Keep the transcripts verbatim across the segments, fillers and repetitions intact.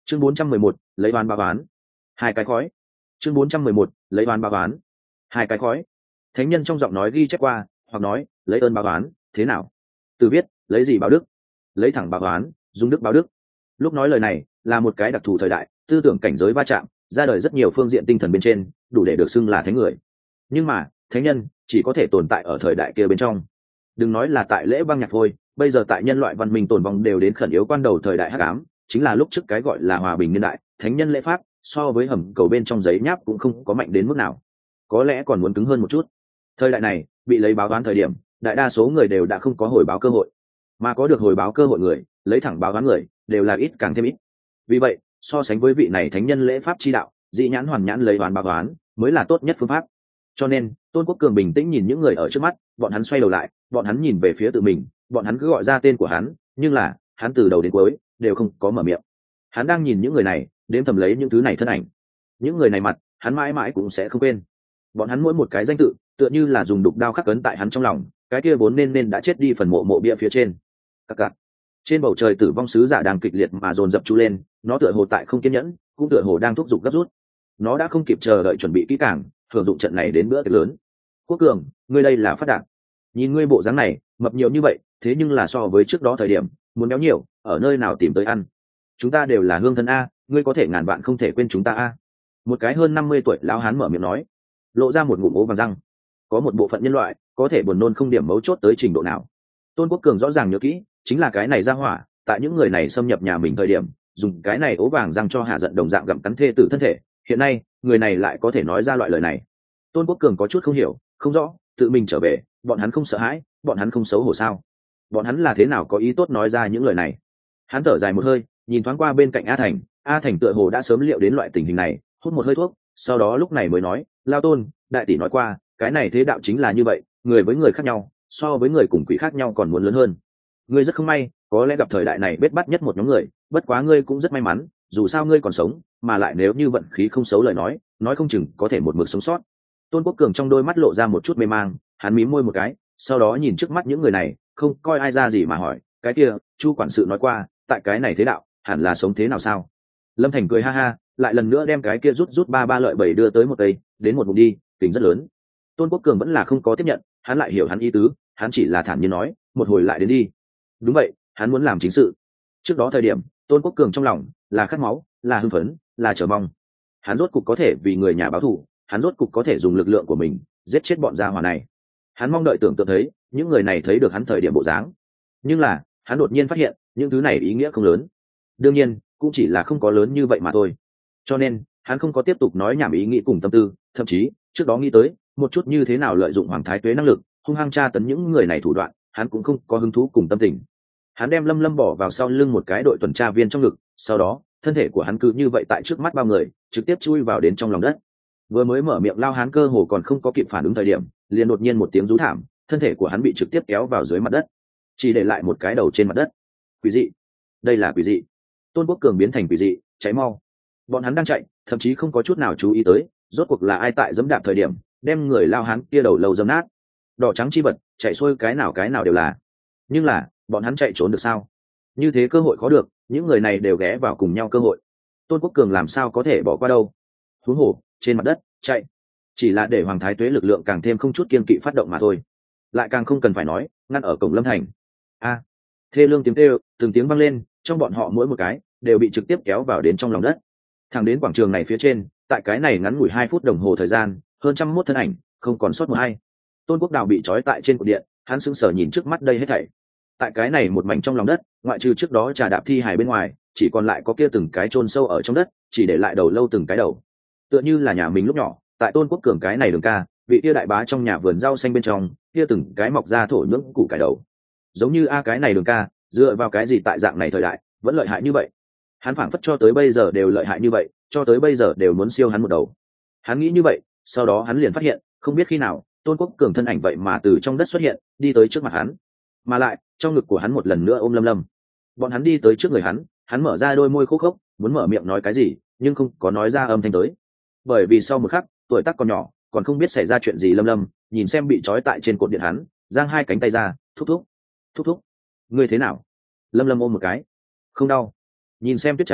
chương bốn trăm mười một, lấy oán báo oán. Hai cái khói. chương bốn trăm mười một, lấy oán báo oán. Hai cái khói. Thánh nhân trong giọng nói ghi chép qua, hoặc nói lấy ơn báo oán, thế nào? Từ viết lấy gì báo đức? Lấy thẳng báo oán, dung đức báo đức. Lúc nói lời này là một cái đặc thù thời đại, tư tưởng cảnh giới va chạm, ra đời rất nhiều phương diện tinh thần bên trên, đủ để được xưng là thánh người. Nhưng mà thánh nhân chỉ có thể tồn tại ở thời đại kia bên trong. Đừng nói là tại lễ băng nhạc thôi, bây giờ tại nhân loại văn minh tồn vong đều đến khẩn yếu quan đầu thời đại hắc ám, chính là lúc trước cái gọi là hòa bình niên đại, thánh nhân lễ pháp so với hầm cầu bên trong giấy nháp cũng không có mạnh đến mức nào, có lẽ còn muốn cứng hơn một chút. Thời đại này bị lấy báo đoán thời điểm, đại đa số người đều đã không có hồi báo cơ hội, mà có được hồi báo cơ hội người, lấy thẳng báo đoán người đều là ít càng thêm ít. Vì vậy so sánh với vị này thánh nhân lễ pháp chi đạo, dị nhãn hoàn nhãn lấy đoán báo đoán mới là tốt nhất phương pháp. Cho nên Tôn Quốc Cường bình tĩnh nhìn những người ở trước mắt, bọn hắn xoay đầu lại, bọn hắn nhìn về phía tự mình, bọn hắn cứ gọi ra tên của hắn, nhưng là hắn từ đầu đến cuối đều không có mở miệng. Hắn đang nhìn những người này, đếm thầm lấy những thứ này thân ảnh, những người này mặt hắn mãi mãi cũng sẽ không quên. Bọn hắn mỗi một cái danh tự tựa như là dùng đục đao khắc ấn tại hắn trong lòng, cái kia vốn nên nên đã chết đi phần mộ mộ bia phía trên. Các cặc. Trên bầu trời tử vong sứ giả đang kịch liệt mà dồn dập chú lên, nó tựa hồ tại không kiên nhẫn, cũng tựa hồ đang thúc giục gấp rút. Nó đã không kịp chờ đợi chuẩn bị kỹ càng, hưởng dụng trận này đến bữa tiệc lớn. Quốc Cường, ngươi đây là phát đạt. Nhìn ngươi bộ dáng này, mập nhiều như vậy, thế nhưng là so với trước đó thời điểm, muốn béo nhiều, ở nơi nào tìm tới ăn? Chúng ta đều là hương thân a, ngươi có thể ngàn vạn không thể quên chúng ta a. Một cái hơn năm mươi tuổi lão hán mở miệng nói, lộ ra một ngụm ố vàng răng. Có một bộ phận nhân loại, có thể buồn nôn không điểm mấu chốt tới trình độ nào. Tôn Quốc Cường rõ ràng nhớ kỹ, chính là cái này ra hỏa, tại những người này xâm nhập nhà mình thời điểm, dùng cái này ố vàng răng cho hạ giận đồng dạng gặm cắn thê tử thân thể. Hiện nay, người này lại có thể nói ra loại lời này. Tôn Quốc Cường có chút không hiểu, không rõ, tự mình trở về, bọn hắn không sợ hãi, bọn hắn không xấu hổ sao? Bọn hắn là thế nào có ý tốt nói ra những lời này? Hắn thở dài một hơi, nhìn thoáng qua bên cạnh A Thành, A Thành tựa hồ đã sớm liệu đến loại tình hình này, hút một hơi thuốc, sau đó lúc này mới nói, Lao Tôn, đại tỷ nói qua, cái này thế đạo chính là như vậy, người với người khác nhau, so với người cùng quỷ khác nhau còn muốn lớn hơn. Ngươi rất không may, có lẽ gặp thời đại này bết bát nhất một nhóm người, bất quá ngươi cũng rất may mắn, dù sao ngươi còn sống, mà lại nếu như vận khí không xấu lời nói, nói không chừng có thể một mực sống sót. Tôn Quốc Cường trong đôi mắt lộ ra một chút mê mang, hắn mím môi một cái, sau đó nhìn trước mắt những người này, không coi ai ra gì mà hỏi, cái kia, Chu quản sự nói qua, tại cái này thế đạo, hẳn là sống thế nào sao? Lâm Thành cười ha ha, lại lần nữa đem cái kia rút rút ba ba lợi bảy đưa tới một cây, đến một vùng đi, tỉnh rất lớn. Tôn Quốc Cường vẫn là không có tiếp nhận, hắn lại hiểu hắn ý tứ, hắn chỉ là thản nhiên nói, một hồi lại đến đi. Đúng vậy, hắn muốn làm chính sự. Trước đó thời điểm, Tôn Quốc Cường trong lòng là khát máu, là hưng phấn, là chờ mong. Hắn rốt cục có thể vì người nhà báo thù, hắn rốt cục có thể dùng lực lượng của mình giết chết bọn gia hỏa này. Hắn mong đợi tưởng tượng thấy những người này thấy được hắn thời điểm bộ dáng, nhưng là hắn đột nhiên phát hiện những thứ này ý nghĩa không lớn. Đương nhiên cũng chỉ là không có lớn như vậy mà thôi. Cho nên hắn không có tiếp tục nói nhảm ý nghĩ cùng tâm tư, thậm chí trước đó nghĩ tới một chút như thế nào lợi dụng Hoàng Thái Tuế năng lực hung hăng tra tấn những người này thủ đoạn, hắn cũng không có hứng thú cùng tâm tình. Hắn đem Lâm Lâm bỏ vào sau lưng một cái đội tuần tra viên trong ngực, sau đó thân thể của hắn cứ như vậy tại trước mắt bao người trực tiếp chui vào đến trong lòng đất. Vừa mới mở miệng lao hán cơ hồ còn không có kịp phản ứng thời điểm, liền đột nhiên một tiếng rú thảm, thân thể của hắn bị trực tiếp kéo vào dưới mặt đất, chỉ để lại một cái đầu trên mặt đất. Quỷ dị, đây là quỷ dị. Tôn Quốc Cường biến thành quỷ dị, cháy mau. Bọn hắn đang chạy, thậm chí không có chút nào chú ý tới rốt cuộc là ai tại giẫm đạp thời điểm đem người lao hán kia đầu lâu dâm nát. Đỏ trắng chi vật chạy xuôi cái nào cái nào đều là, nhưng là bọn hắn chạy trốn được sao? Như thế cơ hội khó được, những người này đều ghé vào cùng nhau cơ hội, Tôn Quốc Cường làm sao có thể bỏ qua đâu? Huống hồ trên mặt đất chạy chỉ là để Hoàng Thái Tuế lực lượng càng thêm không chút kiên kỵ phát động mà thôi, lại càng không cần phải nói ngăn ở cổng Lâm Thành. A, thê lương tiếng kêu từng tiếng vang lên, trong bọn họ mỗi một cái đều bị trực tiếp kéo vào đến trong lòng đất. Thẳng đến quảng trường này phía trên, tại cái này ngắn ngủi hai phút đồng hồ thời gian, hơn trăm mốt thân ảnh không còn sót một ai. Tôn Quốc Đào bị trói tại trên cột điện, hắn sững sờ nhìn trước mắt đây hết thảy. Tại cái này một mảnh trong lòng đất, ngoại trừ trước đó trà đạp thi hài bên ngoài, chỉ còn lại có kia từng cái chôn sâu ở trong đất, chỉ để lại đầu lâu từng cái đầu. Tựa như là nhà mình lúc nhỏ, tại Tôn Quốc Cường cái này đường ca, vị kia đại bá trong nhà vườn rau xanh bên trong, kia từng cái mọc ra thổ nhưỡng củ cải đầu. Giống như a cái này đường ca, dựa vào cái gì tại dạng này thời đại, vẫn lợi hại như vậy? Hắn phảng phất cho tới bây giờ đều lợi hại như vậy, cho tới bây giờ đều muốn siêu hắn một đầu. Hắn nghĩ như vậy, sau đó hắn liền phát hiện, không biết khi nào, Tôn Quốc Cường thân ảnh vậy mà từ trong đất xuất hiện, đi tới trước mặt hắn, mà lại trong ngực của hắn một lần nữa ôm Lâm Lâm. Bọn hắn đi tới trước người hắn, hắn mở ra đôi môi khô khốc, muốn mở miệng nói cái gì, nhưng không có nói ra âm thanh tới. Bởi vì sau một khắc, tuổi tác còn nhỏ, còn không biết xảy ra chuyện gì. Lâm Lâm nhìn xem bị trói tại trên cột điện hắn, giang hai cánh tay ra, thúc thúc, thúc thúc, ngươi thế nào? Lâm Lâm ôm một cái, không đau. Nhìn xem tuyết trắng,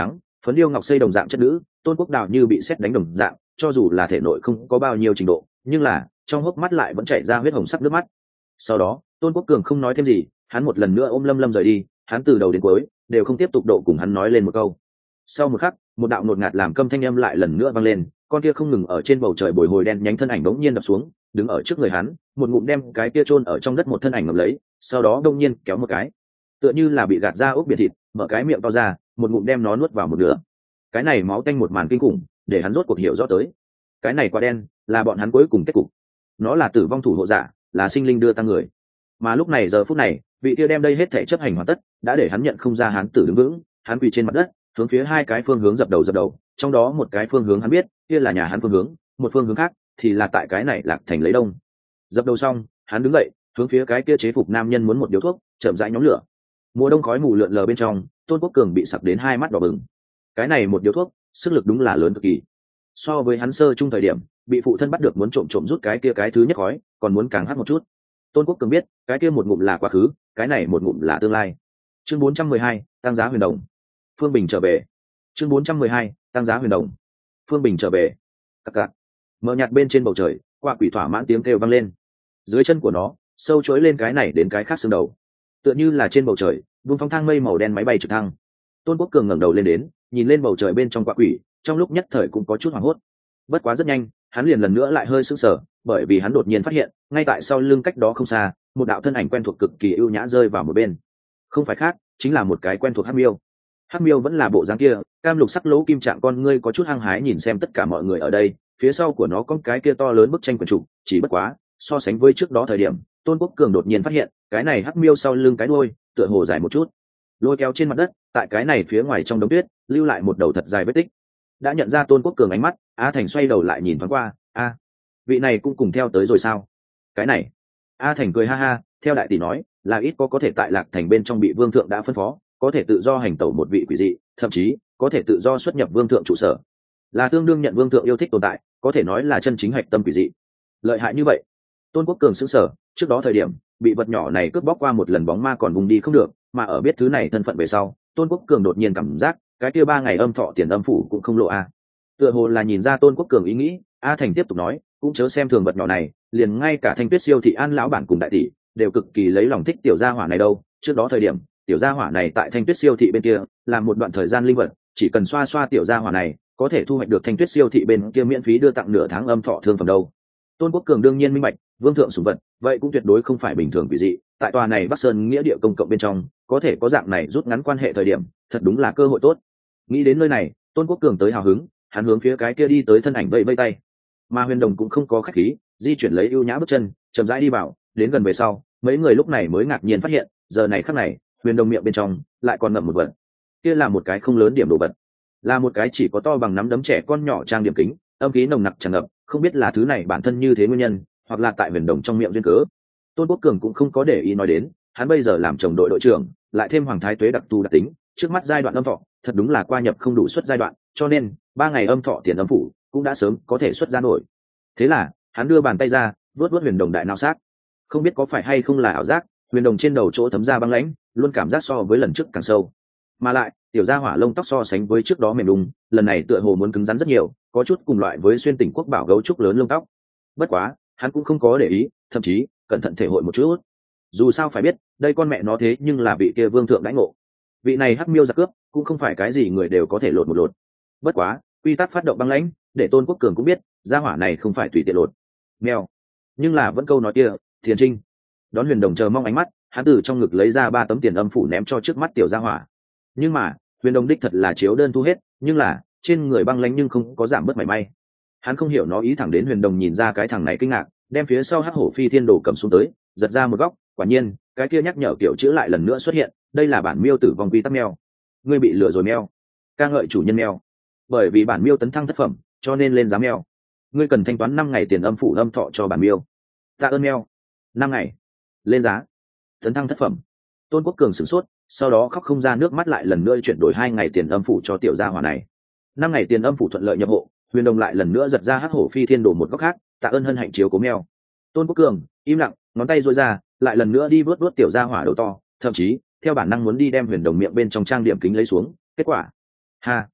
Phấn điêu ngọc xây đồng dạng chất nữ, Tôn Quốc Đào như bị sét đánh đồng dạng, cho dù là thể nội không có bao nhiêu trình độ, nhưng là trong hốc mắt lại vẫn chảy ra huyết hồng sắc nước mắt. Sau đó Tôn Quốc Cường không nói thêm gì, hắn một lần nữa ôm Lâm Lâm rời đi, hắn từ đầu đến cuối đều không tiếp tục độ cùng hắn nói lên một câu. Sau một khắc, một đạo ngột ngạt làm câm thanh âm lại lần nữa vang lên, con kia không ngừng ở trên bầu trời bồi hồi đen nhánh thân ảnh bỗng nhiên đập xuống, đứng ở trước người hắn, một ngụm đem cái kia chôn ở trong đất một thân ảnh ngậm lấy, sau đó đông nhiên kéo một cái, tựa như là bị gạt ra ốc biển thịt, mở cái miệng to ra, một ngụm đem nó nuốt vào một nửa. Cái này máu tanh một màn kinh khủng, để hắn rốt cuộc hiểu rõ tới, cái này quả đen là bọn hắn cuối cùng kết cục. Nó là tử vong thủ hộ giả, là sinh linh đưa tăng người. Mà lúc này giờ phút này, vị kia đem đây hết thể chấp hành hoàn tất, đã để hắn nhận không ra hắn tử đứng vững, hắn quỳ trên mặt đất, hướng phía hai cái phương hướng dập đầu dập đầu, trong đó một cái phương hướng hắn biết, kia là nhà hắn phương hướng, một phương hướng khác thì là tại cái này Lạc Thành lấy đông. Dập đầu xong, hắn đứng dậy, hướng phía cái kia chế phục nam nhân muốn một điếu thuốc, chậm rãi nhóm lửa. Mùa đông khói mù lượn lờ bên trong, Tôn Quốc Cường bị sặc đến hai mắt đỏ bừng. Cái này một điếu thuốc, sức lực đúng là lớn cực kỳ. So với hắn sơ trung thời điểm, bị phụ thân bắt được muốn trộm trộm rút cái kia cái thứ nhất khói, còn muốn càng hắt một chút. Tôn Quốc Cường biết, cái kia một ngụm là quá khứ, cái này một ngụm là tương lai. Chương bốn trăm mười hai, tăng giá huyền đồng. Phương Bình trở về. Chương bốn trăm mười hai, tăng giá huyền đồng. Phương Bình trở về. Cặc cặc. Mờ nhạt bên trên bầu trời, quạ quỷ thỏa mãn tiếng kêu vang lên. Dưới chân của nó, sâu chối lên cái này đến cái khác xương đầu. Tựa như là trên bầu trời, buông phong thang mây màu đen máy bay trực thăng. Tôn Quốc Cường ngẩng đầu lên đến, nhìn lên bầu trời bên trong quạ quỷ, trong lúc nhất thời cũng có chút hoảng hốt. Bất quá rất nhanh, hắn liền lần nữa lại hơi sững sờ, bởi vì hắn đột nhiên phát hiện, ngay tại sau lưng cách đó không xa, một đạo thân ảnh quen thuộc cực kỳ ưu nhã rơi vào một bên. Không phải khác, chính là một cái quen thuộc Hắc Miêu. Hắc Miêu vẫn là bộ dáng kia, cam lục sắc lỗ kim trạng con ngươi có chút hăng hái nhìn xem tất cả mọi người ở đây, phía sau của nó có cái kia to lớn bức tranh quyển trục, chỉ bất quá, so sánh với trước đó thời điểm, Tôn Quốc Cường đột nhiên phát hiện, cái này Hắc Miêu sau lưng cái đuôi, tựa hồ dài một chút. Lôi kéo trên mặt đất, tại cái này phía ngoài trong đống tuyết, lưu lại một đầu thật dài vết tích. Đã nhận ra Tôn Quốc Cường ánh mắt, A Thành xoay đầu lại nhìn thoáng qua, a, vị này cũng cùng theo tới rồi sao? Cái này, A Thành cười ha ha, theo đại tỷ nói, là ít có có thể tại Lạc Thành bên trong bị vương thượng đã phân phó, có thể tự do hành tẩu một vị quỷ dị, thậm chí có thể tự do xuất nhập vương thượng trụ sở, là tương đương nhận vương thượng yêu thích tồn tại, có thể nói là chân chính hạch tâm quỷ dị. Lợi hại như vậy. Tôn Quốc Cường sững sờ, trước đó thời điểm bị vật nhỏ này cướp bóc qua một lần bóng ma còn vùng đi không được, mà ở biết thứ này thân phận về sau, Tôn Quốc Cường đột nhiên cảm giác, cái kia ba ngày âm thọ tiền âm phủ cũng không lộ a. Tựa hồ là nhìn ra Tôn Quốc Cường ý nghĩ, A Thành tiếp tục nói, cũng chớ xem thường vật nhỏ này, liền ngay cả Thanh Tuyết siêu thị An lão bản cùng đại tỷ đều cực kỳ lấy lòng thích tiểu gia hỏa này đâu. Trước đó thời điểm, tiểu gia hỏa này tại Thanh Tuyết siêu thị bên kia làm một đoạn thời gian linh vật, chỉ cần xoa xoa tiểu gia hỏa này, có thể thu hoạch được Thanh Tuyết siêu thị bên kia miễn phí đưa tặng nửa tháng âm thọ thương phẩm đâu. Tôn Quốc Cường đương nhiên minh bạch, vương thượng sủng vật, vậy cũng tuyệt đối không phải bình thường quỷ dị, tại tòa này Bắc Sơn nghĩa địa công cộng bên trong, có thể có dạng này rút ngắn quan hệ thời điểm, thật đúng là cơ hội tốt. Nghĩ đến nơi này, Tôn Quốc Cường tới hào hứng, hắn hướng phía cái kia đi tới thân ảnh vẫy vẫy tay. Mà Huyền Đồng cũng không có khách khí, di chuyển lấy ưu nhã bước chân, chậm rãi đi vào, đến gần về sau, mấy người lúc này mới ngạc nhiên phát hiện, giờ này khắc này, Huyền Đồng miệng bên trong lại còn ngậm một vật. Kia là một cái không lớn điểm đồ vật, là một cái chỉ có to bằng nắm đấm trẻ con nhỏ trang điểm kính, âm khí nồng nặc tràn ngập, không biết là thứ này bản thân như thế nguyên nhân, hoặc là tại Huyền Đồng trong miệng duyên cớ. Tôn Quốc Cường cũng không có để ý nói đến, hắn bây giờ làm chồng đội đội trưởng, lại thêm Hoàng Thái Tuế đặc tu đặc tính, trước mắt giai đoạn âm thọ, thật đúng là qua nhập không đủ suất giai đoạn, cho nên ba ngày âm thọ tiền âm phủ cũng đã sớm có thể xuất ra nổi. Thế là hắn đưa bàn tay ra, vuốt vuốt Huyền Đồng đại não xác, không biết có phải hay không là ảo giác, Huyền Đồng trên đầu chỗ thấm ra băng lãnh, luôn cảm giác so với lần trước càng sâu, mà lại tiểu gia hỏa lông tóc so sánh với trước đó mềm đùng, lần này tựa hồ muốn cứng rắn rất nhiều, có chút cùng loại với xuyên tỉnh quốc bảo gấu trúc lớn lông tóc. Bất quá hắn cũng không có để ý, thậm chí cẩn thận thể hội một chút, dù sao phải biết đây con mẹ nó thế nhưng là vị kia vương thượng đãi ngộ, vị này Hắc Miêu giặc cướp cũng không phải cái gì người đều có thể lột một lột. Bất quá quy tắc phát động băng lãnh, để Tôn Quốc Cường cũng biết gia hỏa này không phải tùy tiện lột mèo. Nhưng là vẫn câu nói kia, Thiền Trinh đón Huyền Đồng chờ mong ánh mắt, hắn từ trong ngực lấy ra ba tấm tiền âm phủ ném cho trước mắt tiểu gia hỏa. Nhưng mà Huyền Đồng đích thật là chiếu đơn thu hết, nhưng là trên người băng lãnh nhưng không có giảm bớt mảy may. Hắn không hiểu nó ý, thẳng đến Huyền Đồng nhìn ra cái thằng này kinh ngạc, đem phía sau Hắc Hổ Phi Thiên Đồ cầm xuống tới, giật ra một góc, quả nhiên cái kia nhắc nhở kiểu chữ lại lần nữa xuất hiện, đây là bản miêu tử vong quy tắc mèo. Ngươi bị lừa rồi mèo, ca ngợi chủ nhân mèo, bởi vì bản miêu tấn thăng thất phẩm, cho nên lên giá mèo. Ngươi cần thanh toán năm ngày tiền âm phủ âm thọ cho bản miêu. Tạ ơn mèo. Năm ngày lên giá, tấn thăng thất phẩm. Tôn Quốc Cường sửng sốt, sau đó khóc không ra nước mắt, lại lần nữa chuyển đổi hai ngày tiền âm phủ cho tiểu gia hỏa này. Năm ngày tiền âm phủ thuận lợi nhập hộ, Huyền Đồng lại lần nữa giật ra Hắc Hổ Phi Thiên Đồ một góc khác, tạ ơn hân hạnh chiếu cố mèo. Tôn Quốc Cường im lặng, ngón tay duỗi ra, lại lần nữa đi vớt vớt tiểu gia hỏa đầu to, thậm chí theo bản năng muốn đi đem Huyền Đồng miệng bên trong trang điểm kính lấy xuống, kết quả ha,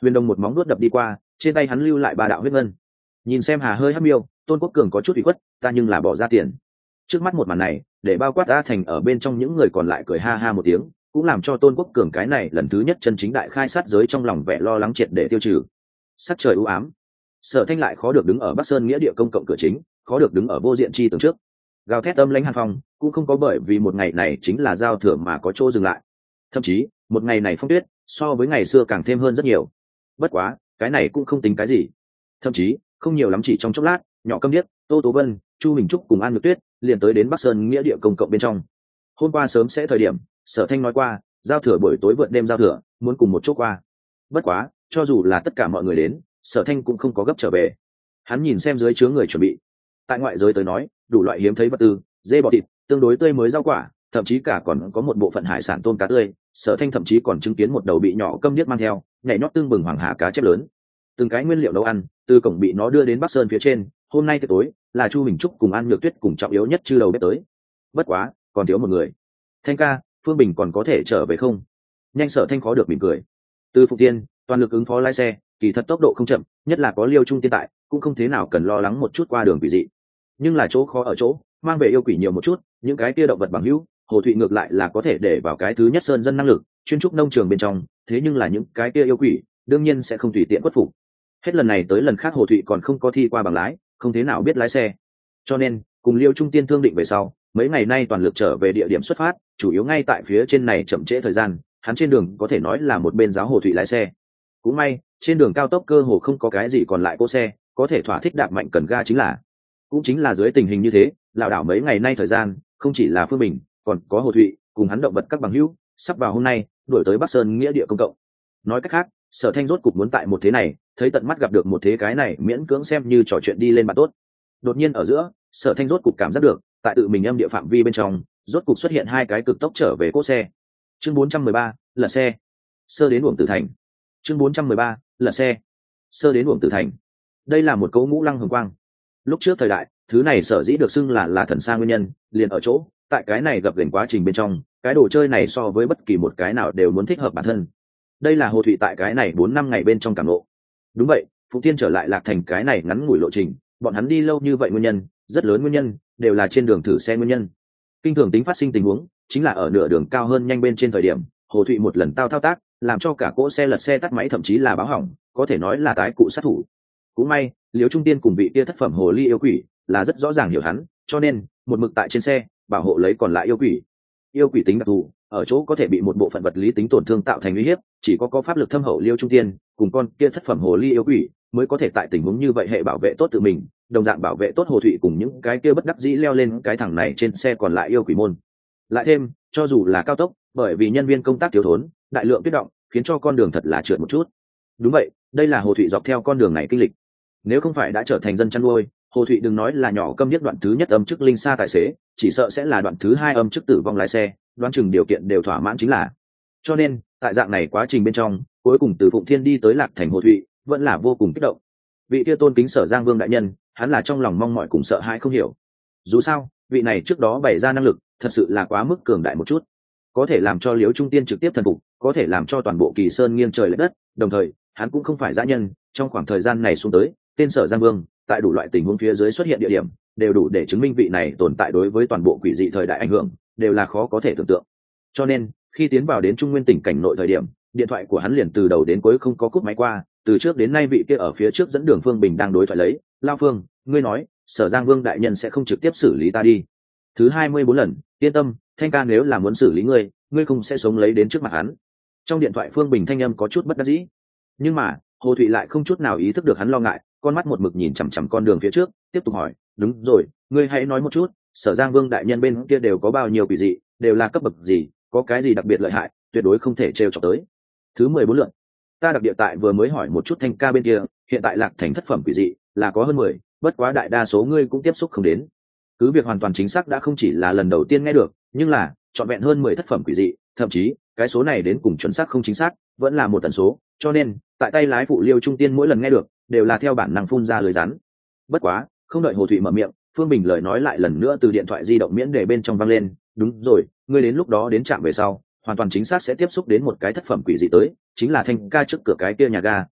Huyền Đông một móng vuốt đập đi qua, trên tay hắn lưu lại ba đạo huyết ngân. Nhìn xem Hà hơi hấp miêu, Tôn Quốc Cường có chút ủy khuất, ta nhưng là bỏ ra tiền. Trước mắt một màn này, để bao quát A Thành ở bên trong những người còn lại cười ha ha một tiếng, cũng làm cho Tôn Quốc Cường cái này lần thứ nhất chân chính đại khai sát giới trong lòng vẻ lo lắng triệt để tiêu trừ. Sắc trời u ám, Sở Thanh lại khó được đứng ở Bắc Sơn nghĩa địa công cộng cửa chính, khó được đứng ở vô diện chi tường trước. Gào thét âm lãnh hàn phong, cũng không có bởi vì một ngày này chính là giao thừa mà có chỗ dừng lại. Thậm chí, một ngày này phong tuyết, so với ngày xưa càng thêm hơn rất nhiều. Bất quá, cái này cũng không tính cái gì. Thậm chí, không nhiều lắm chỉ trong chốc lát, nhỏ Câm Điếc, Tô Tố Vân, Chu Bình Trúc cùng An Nhược Tuyết liền tới đến Bắc Sơn nghĩa địa công cộng bên trong. Hôm qua sớm sẽ thời điểm, Sở Thanh nói qua, giao thừa buổi tối vượt đêm giao thừa, muốn cùng một chỗ qua. Bất quá, cho dù là tất cả mọi người đến, Sở Thanh cũng không có gấp trở về. Hắn nhìn xem dưới chứa người chuẩn bị. Tại ngoại giới tới nói, đủ loại hiếm thấy vật tư, dê bò thịt, tương đối tươi mới rau quả, thậm chí cả còn có một bộ phận hải sản tôm cá tươi. Sở Thanh thậm chí còn chứng kiến một đầu bị nhỏ Câm Điếc mang theo, nhảy nhót tương bừng hoàng hà cá chép lớn. Từng cái nguyên liệu nấu ăn, từ cổng bị nó đưa đến Bắc Sơn phía trên. Hôm nay tối là Chu Bình Trúc cùng An Nhược Tuyết cùng trọng yếu nhất chư đầu bếp tới. Bất quá, còn thiếu một người. Thanh ca, Phương Bình còn có thể trở về không? Nhanh. Sở Thanh khó được mỉm cười. Từ Phục Tiên, toàn lực ứng phó lái xe, kỳ thật tốc độ không chậm, nhất là có Liêu Trung Tiên tại, cũng không thế nào cần lo lắng một chút qua đường quỷ dị. Nhưng là chỗ khó ở chỗ, mang về yêu quỷ nhiều một chút, những cái kia động vật bằng hữu, Hồ Thụy ngược lại là có thể để vào cái thứ nhất sơn dân năng lực, chuyên trúc nông trường bên trong, thế nhưng là những cái kia yêu quỷ, đương nhiên sẽ không tùy tiện khuất phục. Hết lần này tới lần khác Hồ Thụy còn không có thi qua bằng lái, không thế nào biết lái xe. Cho nên, cùng Liêu Trung Tiên thương định về sau, mấy ngày nay toàn lực trở về địa điểm xuất phát, chủ yếu ngay tại phía trên này chậm trễ thời gian, hắn trên đường có thể nói là một bên giáo Hồ Thụy lái xe. Cũng may, trên đường cao tốc cơ hồ không có cái gì còn lại cỗ xe, có thể thỏa thích đạp mạnh cần ga chính là. Cũng chính là dưới tình hình như thế, lão đảo mấy ngày nay thời gian, không chỉ là Phương Bình, còn có Hồ Thụy, cùng hắn động vật các bằng hữu, sắp vào hôm nay, đuổi tới Bắc Sơn nghĩa địa công cộng. Nói cách khác, Sở Thanh rốt cục muốn tại một thế này, thấy tận mắt gặp được một thế cái này miễn cưỡng xem như trò chuyện đi lên bạn tốt. Đột nhiên ở giữa, Sở Thanh rốt cục cảm giác được, tại tự mình âm địa phạm vi bên trong, rốt cục xuất hiện hai cái cực tốc trở về cỗ xe. Chương bốn trăm mười ba, lật xe. Sơ đến Uổng Tử Thành. Chương bốn trăm mười ba, lật xe. Sơ đến Uổng Tử Thành. Đây là một cấu ngũ lăng hồng quang. Lúc trước thời đại, thứ này sở dĩ được xưng là là thần sa nguyên nhân, liền ở chỗ, tại cái này gặp gành quá trình bên trong, cái đồ chơi này so với bất kỳ một cái nào đều muốn thích hợp bản thân. Đây là Hồ Thụy tại cái này bốn năm ngày bên trong cảm ngộ. Đúng vậy, Phụ Tiên trở lại Lạc Thành cái này ngắn ngủi lộ trình, bọn hắn đi lâu như vậy nguyên nhân, rất lớn nguyên nhân, đều là trên đường thử xe nguyên nhân. Kinh thường tính phát sinh tình huống, chính là ở nửa đường cao hơn nhanh bên trên thời điểm, Hồ Thụy một lần tao thao tác, làm cho cả cỗ xe lật xe tắt máy thậm chí là báo hỏng, có thể nói là tái cụ sát thủ. Cũng may, Liễu Trung Tiên cùng vị kia thất phẩm hồ ly yêu quỷ, là rất rõ ràng hiểu hắn, cho nên một mực tại trên xe, bảo hộ lấy còn lại yêu quỷ. Yêu quỷ tính đặc thù, ở chỗ có thể bị một bộ phận vật lý tính tổn thương tạo thành uy hiếp, chỉ có có pháp lực thâm hậu Liêu Trung Tiên cùng con kia thất phẩm hồ ly yêu quỷ mới có thể tại tình huống như vậy hệ bảo vệ tốt tự mình, đồng dạng bảo vệ tốt Hồ Thụy cùng những cái kia bất đắc dĩ leo lên cái thằng này trên xe còn lại yêu quỷ môn. Lại thêm, cho dù là cao tốc, bởi vì nhân viên công tác thiếu thốn, đại lượng tuyết động, khiến cho con đường thật là trượt một chút. Đúng vậy, đây là Hồ Thụy dọc theo con đường này kinh lịch. Nếu không phải đã trở thành dân chăn nuôi, Hồ Thụy đừng nói là nhỏ Câm Điếc đoạn thứ nhất âm chức linh xa tài xế, chỉ sợ sẽ là đoạn thứ hai âm chức tử vong lái xe, đoán chừng điều kiện đều thỏa mãn chính là. Cho nên, tại dạng này quá trình bên trong, cuối cùng từ Phụng Thiên đi tới Lạc Thành Hồ Thụy, vẫn là vô cùng kích động. Vị kia tôn kính Sở Giang Vương đại nhân, hắn là trong lòng mong mỏi cùng sợ hãi không hiểu. Dù sao, vị này trước đó bày ra năng lực, thật sự là quá mức cường đại một chút. Có thể làm cho Liễu Trung Tiên trực tiếp thần phục, có thể làm cho toàn bộ Kỳ Sơn nghiêng trời lệch đất, đồng thời, hắn cũng không phải dã nhân, trong khoảng thời gian này xuống tới, tên Sở Giang Vương, tại đủ loại tình huống phía dưới xuất hiện địa điểm, đều đủ để chứng minh vị này tồn tại đối với toàn bộ quỷ dị thời đại ảnh hưởng, đều là khó có thể tưởng tượng. Cho nên, khi tiến vào đến Trung Nguyên tỉnh cảnh nội thời điểm, điện thoại của hắn liền từ đầu đến cuối không có cúp máy qua, từ trước đến nay vị kia ở phía trước dẫn đường Phương Bình đang đối thoại lấy, "Lao Phương, ngươi nói, Sở Giang Vương đại nhân sẽ không trực tiếp xử lý ta đi." Thứ hai mươi bốn lần, "Yên tâm, Thanh ca nếu là muốn xử lý ngươi, ngươi không sẽ sống lấy đến trước mặt hắn." Trong điện thoại Phương Bình thanh âm có chút bất đắc dĩ. Nhưng mà, Hồ Thụy lại không chút nào ý thức được hắn lo ngại, con mắt một mực nhìn chằm chằm con đường phía trước, tiếp tục hỏi, "Đúng rồi, ngươi hãy nói một chút, Sở Giang Vương đại nhân bên kia đều có bao nhiêu quỷ dị, đều là cấp bậc gì, có cái gì đặc biệt lợi hại, tuyệt đối không thể trêu chọc tới." Thứ mười bốn lượt, "Ta đặc địa tại vừa mới hỏi một chút Thanh ca bên kia, hiện tại Lạc Thành thất phẩm quỷ dị là có hơn mười, bất quá đại đa số ngươi cũng tiếp xúc không đến." Cứ việc hoàn toàn chính xác đã không chỉ là lần đầu tiên nghe được, nhưng là trọn vẹn hơn mười thất phẩm quỷ dị, thậm chí cái số này đến cùng chuẩn xác không chính xác, vẫn là một tần số, cho nên tại tay lái phụ Liêu Trung Tiên mỗi lần nghe được đều là theo bản năng phun ra lưới rắn. Bất quá, không đợi Hồ Thụy mở miệng, Phương Bình lời nói lại lần nữa từ điện thoại di động miễn để bên trong vang lên, "Đúng rồi, ngươi đến lúc đó đến trạm về sau, hoàn toàn chính xác sẽ tiếp xúc đến một cái thất phẩm quỷ dị tới, chính là Thanh ca trước cửa cái kia nhà ga,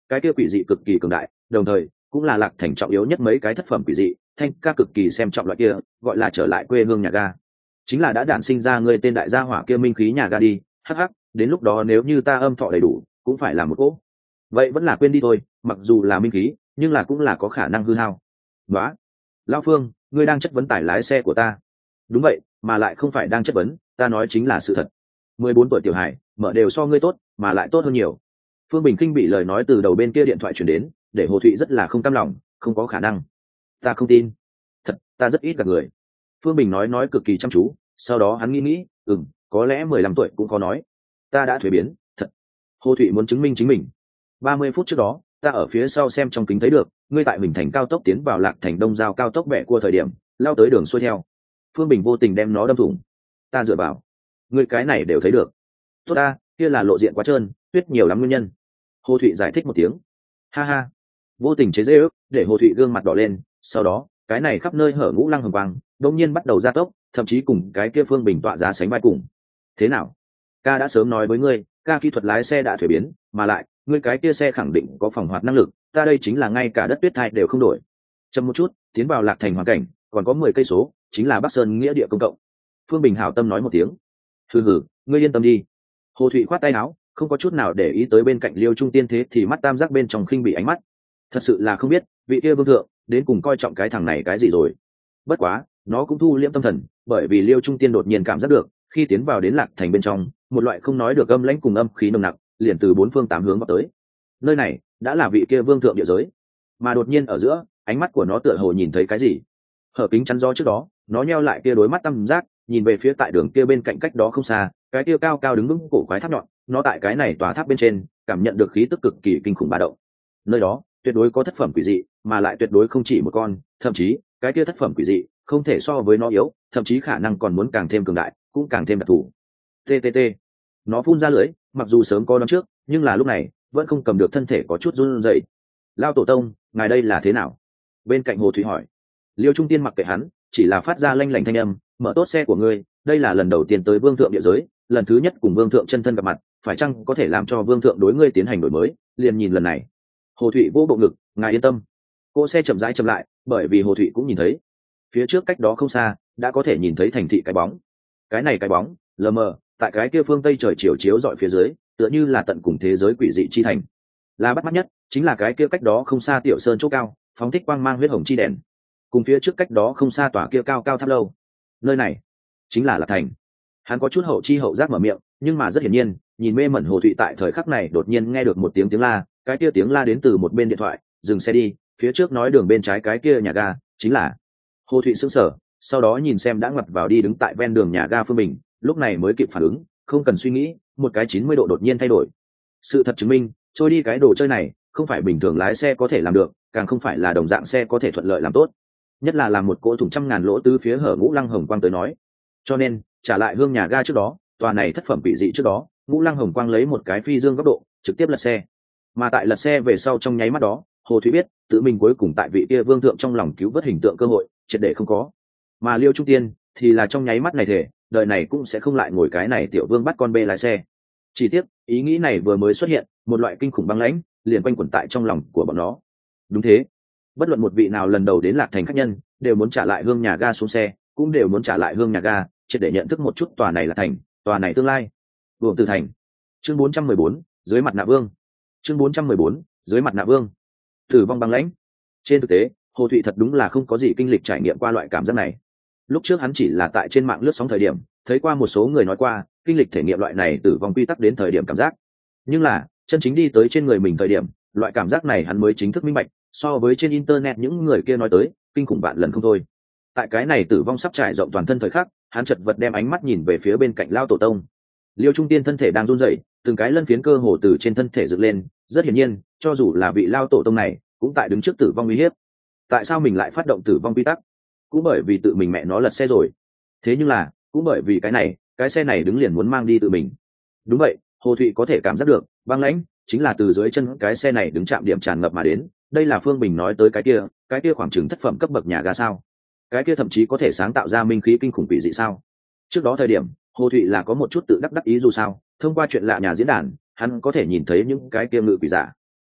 cái kia quỷ dị cực kỳ cường đại, đồng thời cũng là lạc thành trọng yếu nhất mấy cái thất phẩm quỷ dị, thanh ca cực kỳ xem trọng loại kia, gọi là trở lại quê hương nhà ga. Chính là đã đản sinh ra ngươi tên đại gia hỏa kia minh khí nhà ga đi, hắc hắc, đến lúc đó nếu như ta âm thọ đầy đủ, cũng phải là một cỗ. Vậy vẫn là quên đi thôi, mặc dù là minh khí, nhưng là cũng là có khả năng hư hao. Đó. Lão Phương, ngươi đang chất vấn tải lái xe của ta. Đúng vậy, mà lại không phải đang chất vấn, ta nói chính là sự thật. Mười bốn tuổi tiểu hải, mở đều so ngươi tốt, mà lại tốt hơn nhiều. Phương Bình Kinh bị lời nói từ đầu bên kia điện thoại chuyển đến, để Hồ Thụy rất là không cam lòng, không có khả năng. Ta không tin. Thật, ta rất ít gặp người. Phương Bình nói nói cực kỳ chăm chú, sau đó hắn nghĩ nghĩ, ừm, có lẽ mười lăm tuổi cũng có nói. Ta đã thuế biến, thật. Hồ Thụy muốn chứng minh chính mình. Ba mươi phút trước đó, ta ở phía sau xem trong kính thấy được, ngươi tại Bình Thành cao tốc tiến vào Lạc Thành Đông giao cao tốc bẻ cua thời điểm, lao tới đường xuôi theo. Phương Bình vô tình đem nó đâm thủng. Ta dựa vào. Ngươi cái này đều thấy được. Tốt ta, kia là lộ diện quá trơn, tuyết nhiều lắm nguyên nhân. Hồ Thụy giải thích một tiếng. Ha ha. Vô tình chế dễ ước, để Hồ Thụy gương mặt đỏ lên, sau đó, cái này khắp nơi hở ngũ lăng hồng quang, đột nhiên bắt đầu gia tốc, thậm chí cùng cái kia Phương Bình tọa giá sánh vai cùng. Thế nào? Ca đã sớm nói với ngươi, ca kỹ thuật lái xe đã thuế biến, mà lại, ngươi cái kia xe khẳng định có phòng hoạt năng lực, ta đây chính là ngay cả đất tuyết thai đều không đổi. Chậm một chút, tiến vào Lạc Thành hoàn cảnh, còn có mười cây số, chính là Bắc Sơn nghĩa địa công cộng. Phương Bình hảo tâm nói một tiếng. Hừ hừ, ngươi yên tâm đi. Hồ Thụy khoát tay áo, không có chút nào để ý tới bên cạnh Liêu Trung Tiên thế thì mắt tam giác bên trong khinh bị ánh mắt. Thật sự là không biết, vị kia vương thượng đến cùng coi trọng cái thằng này cái gì rồi. Bất quá, nó cũng thu liễm tâm thần, bởi vì Liêu Trung Tiên đột nhiên cảm giác được, khi tiến vào đến Lạc Thành bên trong, một loại không nói được âm lãnh cùng âm khí nồng nặc, liền từ bốn phương tám hướng vào tới. Nơi này đã là vị kia vương thượng địa giới, mà đột nhiên ở giữa, ánh mắt của nó tựa hồ nhìn thấy cái gì. Hở kính chắn gió trước đó, nó nheo lại kia đối mắt tam giác, nhìn về phía tại đường kia bên cạnh cách đó không xa, cái kia cao cao đứng vững cổ quái tháp nhọn, nó tại cái này tòa tháp bên trên, cảm nhận được khí tức cực kỳ kinh khủng ba động. Nơi đó, tuyệt đối có thất phẩm quỷ dị, mà lại tuyệt đối không chỉ một con, thậm chí, cái kia thất phẩm quỷ dị, không thể so với nó yếu, thậm chí khả năng còn muốn càng thêm cường đại, cũng càng thêm đặc thù. tê tê tê. Nó phun ra lưỡi, mặc dù sớm có đón trước, nhưng là lúc này, vẫn không cầm được thân thể có chút run rẩy. Lao tổ tông, ngài đây là thế nào? Bên cạnh Hồ Thụy hỏi. Liêu Trung Tiên mặc kệ hắn, chỉ là phát ra lanh lảnh thanh âm, mở tốt xe của ngươi, đây là lần đầu tiên tới vương thượng địa giới, lần thứ nhất cùng vương thượng chân thân gặp mặt, phải chăng có thể làm cho vương thượng đối ngươi tiến hành đổi mới, liền nhìn lần này. Hồ Thụy vỗ bộ ngực, ngài yên tâm. Cô xe chậm rãi chậm lại, bởi vì Hồ Thụy cũng nhìn thấy, phía trước cách đó không xa, đã có thể nhìn thấy thành thị cái bóng. Cái này cái bóng, lờ mờ, tại cái kia phương tây trời chiều chiếu dọi phía dưới, tựa như là tận cùng thế giới quỷ dị chi thành. Là bắt mắt nhất, chính là cái kia cách đó không xa tiểu sơn chỗ cao, phóng thích quang mang huyết hồng chi đèn. Cùng phía trước cách đó không xa tòa kia cao cao tháp lâu. Nơi này chính là Lạc Thành. Hắn có chút hậu chi hậu giác mở miệng, nhưng mà rất hiển nhiên, nhìn mê mẩn Hồ Thụy tại thời khắc này đột nhiên nghe được một tiếng tiếng la, cái kia tiếng la đến từ một bên điện thoại, dừng xe đi, phía trước nói đường bên trái cái kia nhà ga, chính là. Hồ Thụy sững sờ, sau đó nhìn xem đã ngoặt vào đi đứng tại ven đường nhà ga Phương Bình, lúc này mới kịp phản ứng, không cần suy nghĩ, một cái chín mươi độ đột nhiên thay đổi. Sự thật chứng minh, trôi đi cái đồ chơi này, không phải bình thường lái xe có thể làm được, càng không phải là đồng dạng xe có thể thuận lợi làm tốt. Nhất là làm một cỗ thủng trăm ngàn lỗ tứ phía hở ngũ lăng hồng quang tới nói. Cho nên, trả lại hương nhà ga trước đó, tòa này thất phẩm vị dị trước đó, ngũ lăng hồng quang lấy một cái phi dương góc độ, trực tiếp lật xe. Mà tại lật xe về sau trong nháy mắt đó, Hồ Thụy biết, tự mình cuối cùng tại vị kia vương thượng trong lòng cứu vớt hình tượng cơ hội, triệt để không có. Mà Liêu Trung Tiên thì là trong nháy mắt này thể, đời này cũng sẽ không lại ngồi cái này tiểu vương bắt con bê lái xe. Chỉ tiếc, ý nghĩ này vừa mới xuất hiện, một loại kinh khủng băng lãnh liền quanh quẩn tại trong lòng của bọn nó. Đúng thế, bất luận một vị nào lần đầu đến Lạc Thành khách nhân, đều muốn trả lại hương nhà ga xuống xe, cũng đều muốn trả lại hương nhà ga, triệt để nhận thức một chút tòa này là thành, tòa này tương lai. Buồng Từ Thành. Chương bốn trăm mười bốn, dưới mặt nạ vương. Chương bốn trăm mười bốn, dưới mặt nạ vương. Tử vong băng lãnh. Trên thực tế, Hồ Thụy thật đúng là không có gì kinh lịch trải nghiệm qua loại cảm giác này. Lúc trước hắn chỉ là tại trên mạng lướt sóng thời điểm, thấy qua một số người nói qua, kinh lịch thể nghiệm loại này tử vong quy tắc đến thời điểm cảm giác. Nhưng là, chân chính đi tới trên người mình thời điểm, loại cảm giác này hắn mới chính thức minh bạch, so với trên internet những người kia nói tới, kinh khủng vạn lần không thôi. Tại cái này tử vong sắp trải rộng toàn thân thời khắc, hắn chợt vật đem ánh mắt nhìn về phía bên cạnh Lao tổ tông. Liêu Trung Tiên thân thể đang run rẩy, từng cái lân phiến cơ hồ từ trên thân thể dựng lên, rất hiển nhiên, cho dù là vị Lao tổ tông này, cũng tại đứng trước tử vong uy hiếp. Tại sao mình lại phát động tử vong quy tắc? Cũng bởi vì tự mình mẹ nó lật xe rồi. Thế nhưng là, cũng bởi vì cái này, cái xe này đứng liền muốn mang đi tự mình. Đúng vậy, Hồ Thụy có thể cảm giác được, băng lãnh chính là từ dưới chân cái xe này đứng chạm điểm tràn ngập mà đến. Đây là Phương Bình nói tới cái kia, cái kia khoảng chừng thất phẩm cấp bậc nhà ga sao? Cái kia thậm chí có thể sáng tạo ra minh khí kinh khủng quỷ dị sao? Trước đó thời điểm, Hồ Thụy là có một chút tự đắc đắc ý dù sao, thông qua chuyện lạ nhà diễn đàn, hắn có thể nhìn thấy những cái kia ngự quỷ giả.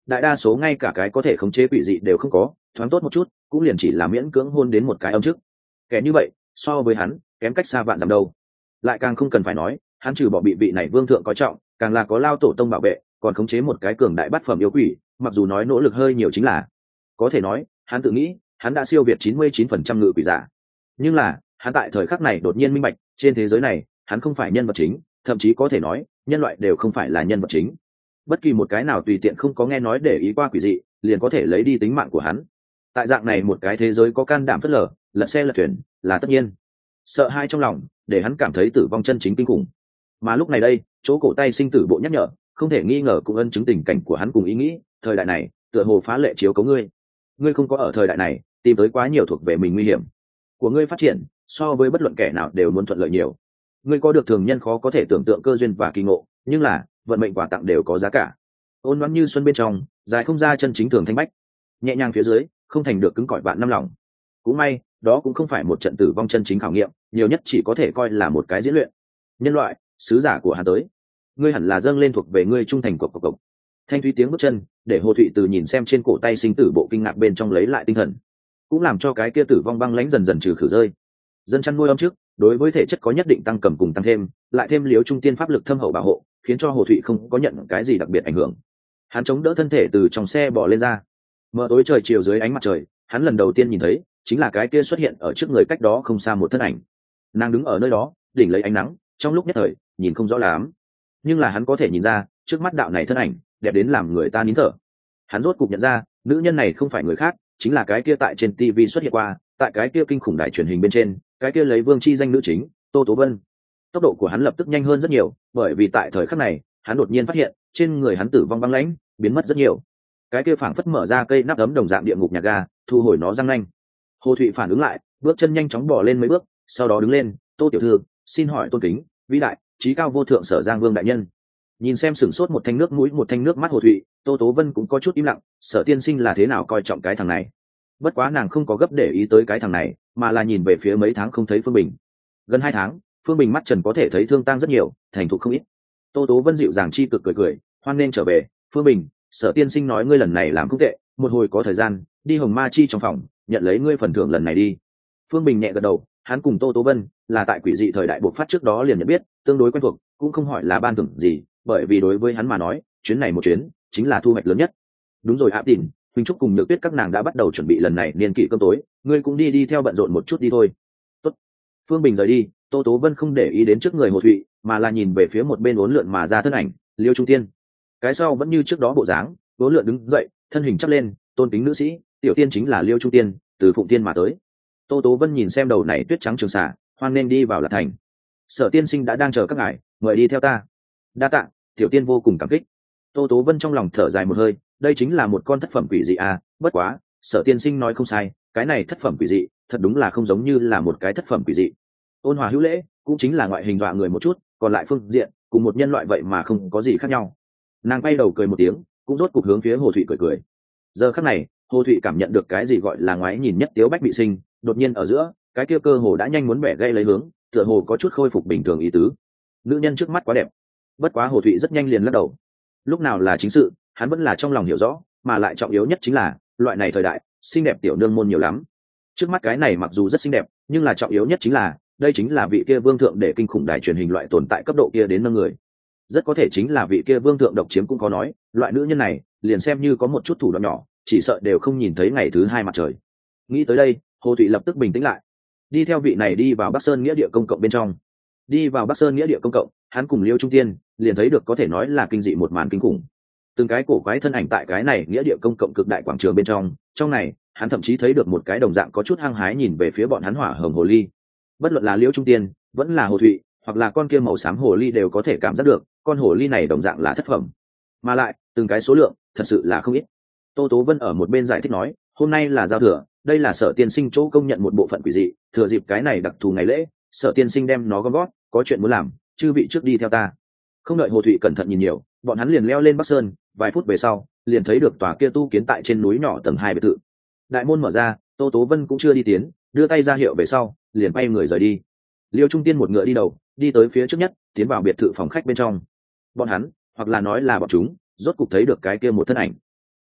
đại đa số ngay cả cái có thể khống chế quỷ dị đều không có, thoáng tốt một chút cũng liền chỉ là miễn cưỡng hôn đến một cái âm chức. Kẻ như vậy so với hắn kém cách xa vạn dặm đâu. Lại càng không cần phải nói, hắn trừ bỏ bị vị này vương thượng coi trọng, càng là có lao tổ tông bảo vệ, còn khống chế một cái cường đại bát phẩm yêu quỷ, mặc dù nói nỗ lực hơi nhiều chính là có thể nói hắn tự nghĩ hắn đã siêu việt chín mươi chín phần trăm ngự quỷ giả. Nhưng là hắn tại thời khắc này đột nhiên minh bạch, trên thế giới này hắn không phải nhân vật chính, thậm chí có thể nói nhân loại đều không phải là nhân vật chính. Bất kỳ một cái nào tùy tiện không có nghe nói để ý qua quỷ dị liền có thể lấy đi tính mạng của hắn. Tại dạng này một cái thế giới có can đảm phớt lờ, lật xe lật thuyền là tất nhiên. Sợ hãi trong lòng để hắn cảm thấy tử vong chân chính kinh khủng. Mà lúc này đây, chỗ cổ tay sinh tử bộ nhắc nhở không thể nghi ngờ cũng ân chứng tình cảnh của hắn cùng ý nghĩ. Thời đại này tựa hồ phá lệ chiếu cấu ngươi, ngươi không có ở thời đại này tìm tới quá nhiều thuộc về mình nguy hiểm của ngươi phát triển so với bất luận kẻ nào đều muốn thuận lợi nhiều. Ngươi có được thường nhân khó có thể tưởng tượng cơ duyên và kỳ ngộ, nhưng là vận mệnh quà tặng đều có giá cả. Ôn đoán như xuân bên trong, dài không ra chân chính thường thanh bách, nhẹ nhàng phía dưới không thành được cứng cỏi vạn năm lòng. Cũng may đó cũng không phải một trận tử vong chân chính khảo nghiệm, nhiều nhất chỉ có thể coi là một cái diễn luyện. Nhân loại sứ giả của hắn tới, ngươi hẳn là dâng lên thuộc về ngươi trung thành cộc cộc cộc. Thanh thúy tiếng bước chân để Hồ Thụy từ nhìn xem trên cổ tay sinh tử bộ kinh ngạc bên trong lấy lại tinh thần, cũng làm cho cái kia tử vong băng lãnh dần dần trừ khử rơi. Dân chăn nuôi âm trước đối với thể chất có nhất định tăng cầm cùng tăng thêm, lại thêm liếu trung tiên pháp lực thâm hậu bảo hộ, khiến cho Hồ Thụy không có nhận cái gì đặc biệt ảnh hưởng. Hắn chống đỡ thân thể từ trong xe bỏ lên ra. Mở tối trời chiều dưới ánh mặt trời, hắn lần đầu tiên nhìn thấy chính là cái kia xuất hiện ở trước người cách đó không xa một thân ảnh. Nàng đứng ở nơi đó đỉnh lấy ánh nắng, trong lúc nhất thời nhìn không rõ lắm, nhưng là hắn có thể nhìn ra trước mắt đạo này thân ảnh đẹp đến làm người ta nín thở. Hắn rốt cục nhận ra nữ nhân này không phải người khác, chính là cái kia tại trên tivi xuất hiện qua, tại cái kia kinh khủng đài truyền hình bên trên, cái kia lấy vương chi danh nữ chính Tô Tố Vân. Tốc độ của hắn lập tức nhanh hơn rất nhiều, bởi vì tại thời khắc này hắn đột nhiên phát hiện trên người hắn tử vong băng lãnh biến mất rất nhiều. Cái kia phảng phất mở ra cây nắp ấm đồng dạng địa ngục nhà ga, thu hồi nó răng nanh. Hồ Thụy phản ứng lại, bước chân nhanh chóng bỏ lên mấy bước, sau đó đứng lên. Tô tiểu thư, xin hỏi tôn kính vĩ đại trí cao vô thượng Sở Giang Vương đại nhân. Nhìn xem sửng sốt một thanh nước mũi một thanh nước mắt Hồ Thụy, Tô Tố Vân cũng có chút im lặng. Sở tiên sinh là thế nào coi trọng cái thằng này? Bất quá nàng không có gấp để ý tới cái thằng này, mà là nhìn về phía mấy tháng không thấy Phương Bình. Gần hai tháng, Phương Bình mắt trần có thể thấy thương tang rất nhiều, thành thục không ít. Tô Tố Vân dịu dàng chi cực cười cười, hoan nên trở về. Phương Bình, Sở tiên sinh nói ngươi lần này làm không tệ, một hồi có thời gian đi Hồng Ma Chi trong phòng nhận lấy ngươi phần thưởng lần này đi. Phương Bình nhẹ gật đầu, hắn cùng Tô Tố Vân là tại quỷ dị thời đại bộc phát trước đó liền nhận biết, tương đối quen thuộc, cũng không hỏi là ban thưởng gì, bởi vì đối với hắn mà nói, chuyến này một chuyến chính là thu hoạch lớn nhất. Đúng rồi, Áp Đỉnh, Huỳnh Trúc cùng Nhược Tuyết các nàng đã bắt đầu chuẩn bị lần này niên kỷ cơm tối, ngươi cũng đi đi theo bận rộn một chút đi thôi. Tốt. Phương Bình rời đi, Tô Tố Vân không để ý đến trước người Hồ Thụy, mà là nhìn về phía một bên uốn lượn mà ra thân ảnh, Liêu Trung Tiên. Cái sau vẫn như trước đó bộ dáng, uốn lượn đứng dậy, thân hình chắp lên, tôn kính nữ sĩ, tiểu tiên chính là Liêu Trung Tiên, từ Phụng Tiên mà tới. Tô Tố Vân nhìn xem đầu này tuyết trắng trường xà, hoan nên đi vào Lạc Thành. Sở tiên sinh đã đang chờ các ngài, mời đi theo ta. Đa tạ, tiểu tiên vô cùng cảm kích. Tô Tố Vân trong lòng thở dài một hơi, đây chính là một con thất phẩm quỷ dị à, bất quá, Sở tiên sinh nói không sai, cái này thất phẩm quỷ dị, thật đúng là không giống như là một cái thất phẩm quỷ dị. Ôn hòa hữu lễ, cũng chính là ngoại hình dọa người một chút, còn lại phương diện, cùng một nhân loại vậy mà không có gì khác nhau. Nàng quay đầu cười một tiếng, cũng rốt cục hướng phía Hồ Thụy cười cười. Giờ khắc này, Hồ Thụy cảm nhận được cái gì gọi là ngoái nhìn nhất tiếu bách bị sinh, đột nhiên ở giữa, cái kia cơ hồ đã nhanh muốn bẻ gây lấy hướng, tựa hồ có chút khôi phục bình thường ý tứ. Nữ nhân trước mắt quá đẹp. Bất quá Hồ Thụy rất nhanh liền lắc đầu. Lúc nào là chính sự, hắn vẫn là trong lòng hiểu rõ, mà lại trọng yếu nhất chính là, loại này thời đại, xinh đẹp tiểu nương môn nhiều lắm. Trước mắt cái này mặc dù rất xinh đẹp, nhưng là trọng yếu nhất chính là, đây chính là vị kia vương thượng để kinh khủng đài truyền hình loại tồn tại cấp độ kia đến nâng người. Rất có thể chính là vị kia vương thượng độc chiếm cũng có nói, loại nữ nhân này, liền xem như có một chút thủ đoạn nhỏ, chỉ sợ đều không nhìn thấy ngày thứ hai mặt trời. Nghĩ tới đây, Hồ Thụy lập tức bình tĩnh lại, đi theo vị này đi vào Bắc Sơn nghĩa địa công cộng bên trong. Đi vào Bắc Sơn nghĩa địa công cộng, hắn cùng Liêu Trung Tiên liền thấy được có thể nói là kinh dị một màn kinh khủng. Từng cái cổ quái thân ảnh tại cái này nghĩa địa công cộng cực đại quảng trường bên trong, trong này, hắn thậm chí thấy được một cái đồng dạng có chút hăng hái nhìn về phía bọn hắn hỏa hồng hồ ly. Bất luận là Liêu Trung Tiên, vẫn là Hồ Thụy, hoặc là con kia màu xám hồ ly đều có thể cảm giác được, con hồ ly này đồng dạng là thất phẩm. Mà lại, từng cái số lượng, thật sự là không ít. Tô Tố Vân ở một bên giải thích nói, hôm nay là giao thừa, đây là Sở tiên sinh chỗ công nhận một bộ phận quỷ dị, thừa dịp cái này đặc thù ngày lễ, Sở tiên sinh đem nó gom gót, có chuyện muốn làm, chư vị trước đi theo ta. Không đợi Hồ Thụy cẩn thận nhìn nhiều, bọn hắn liền leo lên Bắc Sơn, vài phút về sau, liền thấy được tòa kia tu kiến tại trên núi nhỏ tầng hai biệt thự. Đại môn mở ra, Tô Tố Vân cũng chưa đi tiến, đưa tay ra hiệu về sau, liền bay người rời đi. Liêu Trung Tiên một ngựa đi đầu, đi tới phía trước nhất, tiến vào biệt thự phòng khách bên trong. Bọn hắn, hoặc là nói là bọn chúng, rốt cục thấy được cái kia một thân ảnh.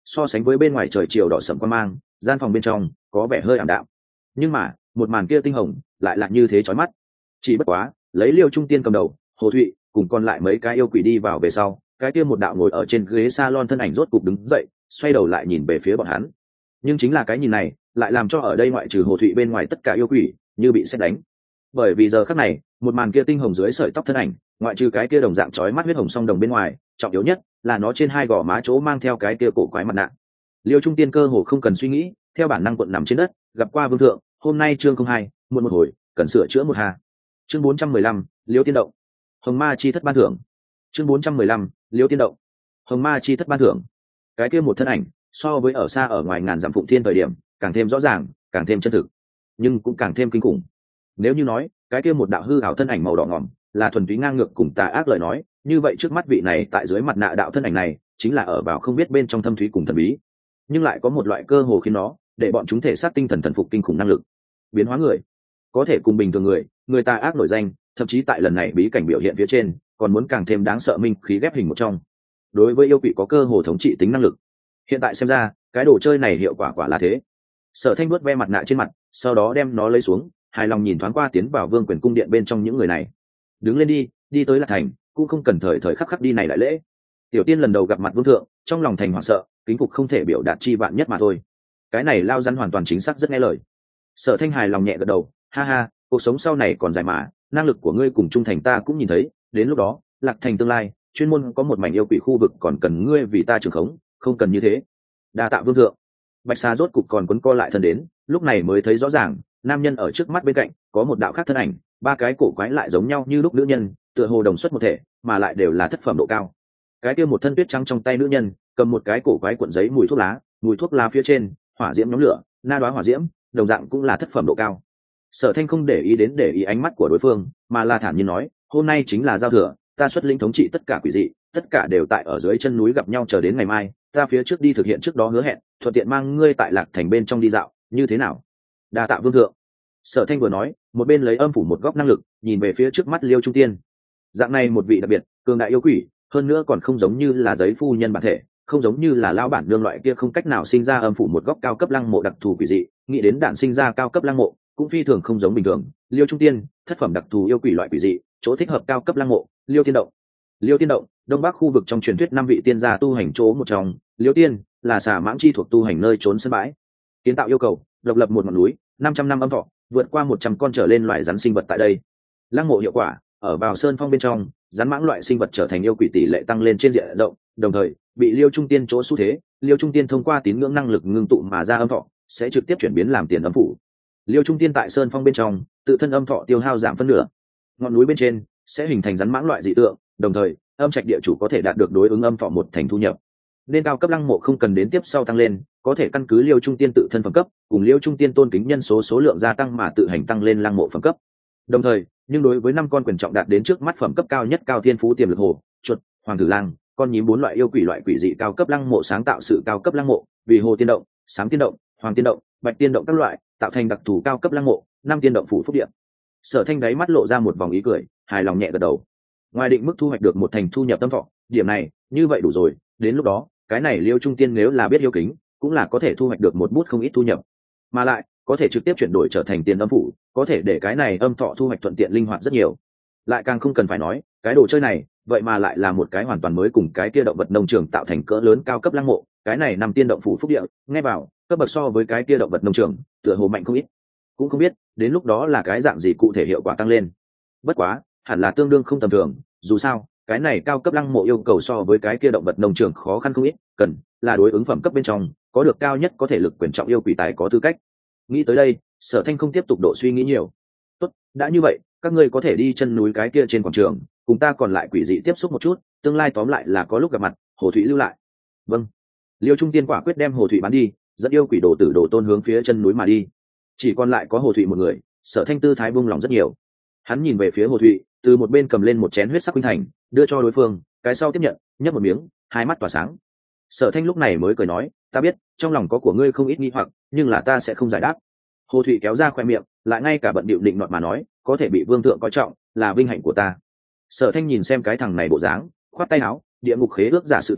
so sánh với bên ngoài trời chiều đỏ sẫm quan mang, gian phòng bên trong có vẻ hơi ảm đạm, nhưng mà một màn kia tinh hồng lại là như thế chói mắt. Chỉ bất quá lấy Liêu Trung Tiên cầm đầu, Hồ Thụy cùng còn lại mấy cái yêu quỷ đi vào về sau, cái kia một đạo ngồi ở trên ghế salon thân ảnh rốt cục đứng dậy, xoay đầu lại nhìn về phía bọn hắn. Nhưng chính là cái nhìn này lại làm cho ở đây ngoại trừ Hồ Thụy bên ngoài tất cả yêu quỷ như bị sét đánh. Bởi vì giờ khắc này, một màn kia tinh hồng dưới sợi tóc thân ảnh, ngoại trừ cái kia đồng dạng chói mắt huyết hồng song đồng bên ngoài, trọng yếu nhất là nó trên hai gò má chỗ mang theo cái kia cổ quái mặt nạ. Liêu Trung Tiên cơ hồ không cần suy nghĩ, theo bản năng quận nằm trên đất, gặp qua vương thượng, hôm nay chương không hai, muộn một hồi, cần sửa chữa một hà. Chương bốn trăm mười lăm, Liêu Tiên động. Hồng Ma chi thất ban thưởng. Chương bốn trăm mười lăm, Liêu Tiên động. Hồng Ma chi thất ban thưởng. Cái kia một thân ảnh, so với ở xa ở ngoài ngàn dặm Phụng Thiên thời điểm, càng thêm rõ ràng, càng thêm chân thực, nhưng cũng càng thêm kinh khủng. Nếu như nói, cái kia một đạo hư ảo thân ảnh màu đỏ ngòm, là thuần túy ngang ngược cùng tà ác lời nói, như vậy trước mắt vị này tại dưới mặt nạ đạo thân ảnh này, chính là ở vào không biết bên trong thâm thúy cùng thần bí, nhưng lại có một loại cơ hồ khiến nó để bọn chúng thể xác tinh thần thần phục kinh khủng năng lực biến hóa người, có thể cùng bình thường người người tà ác nổi danh, thậm chí tại lần này bí cảnh biểu hiện phía trên còn muốn càng thêm đáng sợ minh khí ghép hình một trong. Đối với yêu quỷ có cơ hồ thống trị tính năng lực, hiện tại xem ra cái đồ chơi này hiệu quả quả là thế. Sở Thanh vuốt ve mặt nạ trên mặt, sau đó đem nó lấy xuống, hài lòng nhìn thoáng qua tiến vào Vương Quyền cung điện bên trong những người này. Đứng lên đi, đi tới Lạc Thành, cũng không cần thời thời khắc khắc đi này đại lễ. Tiểu Tiên lần đầu gặp mặt vương thượng, trong lòng thành hoảng sợ, kính phục không thể biểu đạt chi vạn nhất mà thôi. Cái này lao rắn hoàn toàn chính xác rất nghe lời. Sở Thanh hài lòng nhẹ gật đầu, ha ha, cuộc sống sau này còn dài mà, năng lực của ngươi cùng trung thành ta cũng nhìn thấy, đến lúc đó, Lạc Thành tương lai, chuyên môn có một mảnh yêu quỷ khu vực còn cần ngươi vì ta trường khống, không cần như thế. Đa tạ vương thượng. Bạch Sa rốt cục còn quấn co lại thân đến, lúc này mới thấy rõ ràng, nam nhân ở trước mắt bên cạnh có một đạo khác thân ảnh, ba cái cổ quái lại giống nhau như lúc nữ nhân, tựa hồ đồng xuất một thể, mà lại đều là thất phẩm độ cao. Cái kia một thân tuyết trắng trong tay nữ nhân, cầm một cái cổ quái cuộn giấy mùi thuốc lá, mùi thuốc lá phía trên, hỏa diễm nhóm lửa, na đoá hỏa diễm, đồng dạng cũng là thất phẩm độ cao. Sở Thanh không để ý đến để ý ánh mắt của đối phương, mà là thản nhiên nói, hôm nay chính là giao thừa, ta xuất linh thống trị tất cả quỷ dị, tất cả đều tại ở dưới chân núi gặp nhau chờ đến ngày mai, ta phía trước đi thực hiện trước đó hứa hẹn, thuận tiện mang ngươi tại Lạc Thành bên trong đi dạo, như thế nào? Đa tạ vương thượng. Sở Thanh vừa nói, một bên lấy âm phủ một góc năng lực, nhìn về phía trước mắt Liêu Trung Tiên. Dạng này một vị đặc biệt, cường đại yêu quỷ, hơn nữa còn không giống như là giấy phu nhân bản thể, không giống như là lão bản nương loại kia không cách nào sinh ra âm phủ một góc cao cấp lăng mộ đặc thù quỷ dị, nghĩ đến đạn sinh ra cao cấp lăng mộ, cũng phi thường không giống bình thường. Liêu Trung Tiên, thất phẩm đặc thù yêu quỷ loại quỷ dị, chỗ thích hợp cao cấp lăng mộ, Liêu Tiên động. Liêu Tiên động, đông bắc khu vực trong truyền thuyết năm vị tiên gia tu hành chỗ một trong, Liêu Tiên là xà mãng chi thuộc tu hành nơi trốn sân bãi. Kiến tạo yêu cầu, độc lập một ngọn núi, năm trăm năm âm thọ, vượt qua một trăm con trở lên loại rắn sinh vật tại đây. Lăng mộ hiệu quả, ở vào sơn phong bên trong, rắn mãng loại sinh vật trở thành yêu quỷ tỷ lệ tăng lên trên diện rộng, đồng thời bị Liêu Trung Tiên chỗ xu thế, Liêu Trung Tiên thông qua tín ngưỡng năng lực ngưng tụ mà ra âm thọ, sẽ trực tiếp chuyển biến làm tiền âm phủ. Liêu Trung Tiên tại sơn phong bên trong, tự thân âm thọ tiêu hao giảm phân nửa. Ngọn núi bên trên sẽ hình thành rắn mãng loại dị tượng, đồng thời âm trạch địa chủ có thể đạt được đối ứng âm thọ một thành thu nhập. Nên cao cấp lăng mộ không cần đến tiếp sau tăng lên, có thể căn cứ Liêu Trung Tiên tự thân phẩm cấp, cùng Liêu Trung Tiên tôn kính nhân số số lượng gia tăng mà tự hành tăng lên lăng mộ phẩm cấp. Đồng thời, nhưng đối với năm con quyền trọng đạt đến trước mắt phẩm cấp cao nhất cao thiên phú tiềm lực hồ, chuột, hoàng tử lang, con nhím bốn loại yêu quỷ loại quỷ dị cao cấp lăng mộ sáng tạo sự cao cấp lăng mộ, vì hồ tiên động, sáng tiên động, hoàng tiên động, bạch tiên động các loại, tạo thành đặc thù cao cấp lăng mộ, năm tiên động phủ phúc điện. Sở Thanh đáy mắt lộ ra một vòng ý cười, hài lòng nhẹ gật đầu. Ngoài định mức thu hoạch được một thành thu nhập tâm thọ, điểm này, như vậy đủ rồi, đến lúc đó, cái này Liêu Trung Tiên nếu là biết yêu kính, cũng là có thể thu hoạch được một bút không ít thu nhập, mà lại có thể trực tiếp chuyển đổi trở thành tiền âm phủ, có thể để cái này âm thọ thu hoạch thuận tiện linh hoạt rất nhiều. Lại càng không cần phải nói, cái đồ chơi này vậy mà lại là một cái hoàn toàn mới cùng cái kia động vật nông trường tạo thành cỡ lớn cao cấp lăng mộ, cái này nằm tiên động phủ phúc địa, nghe vào cấp bậc so với cái kia động vật nông trường tựa hồ mạnh không ít. Cũng không biết đến lúc đó là cái dạng gì cụ thể hiệu quả tăng lên, bất quá hẳn là tương đương không tầm thường, dù sao cái này cao cấp lăng mộ yêu cầu so với cái kia động vật nông trường khó khăn không ít, cần là đối ứng phẩm cấp bên trong có được cao nhất có thể lực quyền trọng yêu quỷ tài có tư cách. Nghĩ tới đây, Sở Thanh không tiếp tục độ suy nghĩ nhiều. Tốt, đã như vậy, các ngươi có thể đi chân núi cái kia trên quảng trường, cùng ta còn lại quỷ dị tiếp xúc một chút, tương lai tóm lại là có lúc gặp mặt, Hồ Thụy lưu lại. Vâng. Liêu Trung Tiên quả quyết đem Hồ Thụy bán đi, dẫn yêu quỷ đồ tử đồ tôn hướng phía chân núi mà đi. Chỉ còn lại có Hồ Thụy một người, Sở Thanh tư thái buông lòng rất nhiều. Hắn nhìn về phía Hồ Thụy, từ một bên cầm lên một chén huyết sắc huynh thành, đưa cho đối phương, cái sau tiếp nhận, nhấp một miếng, hai mắt tỏa sáng. Sở Thanh lúc này mới cười nói, ta biết trong lòng có của ngươi không ít nghi hoặc, nhưng là ta sẽ không giải đáp. Hồ Thụy kéo ra khoe miệng, lại ngay cả bận bịu định nọt mà nói, có thể bị vương thượng coi trọng là vinh hạnh của ta. Sở Thanh nhìn xem cái thằng này bộ dáng, khoát tay áo, địa ngục khế ước giả sự tình,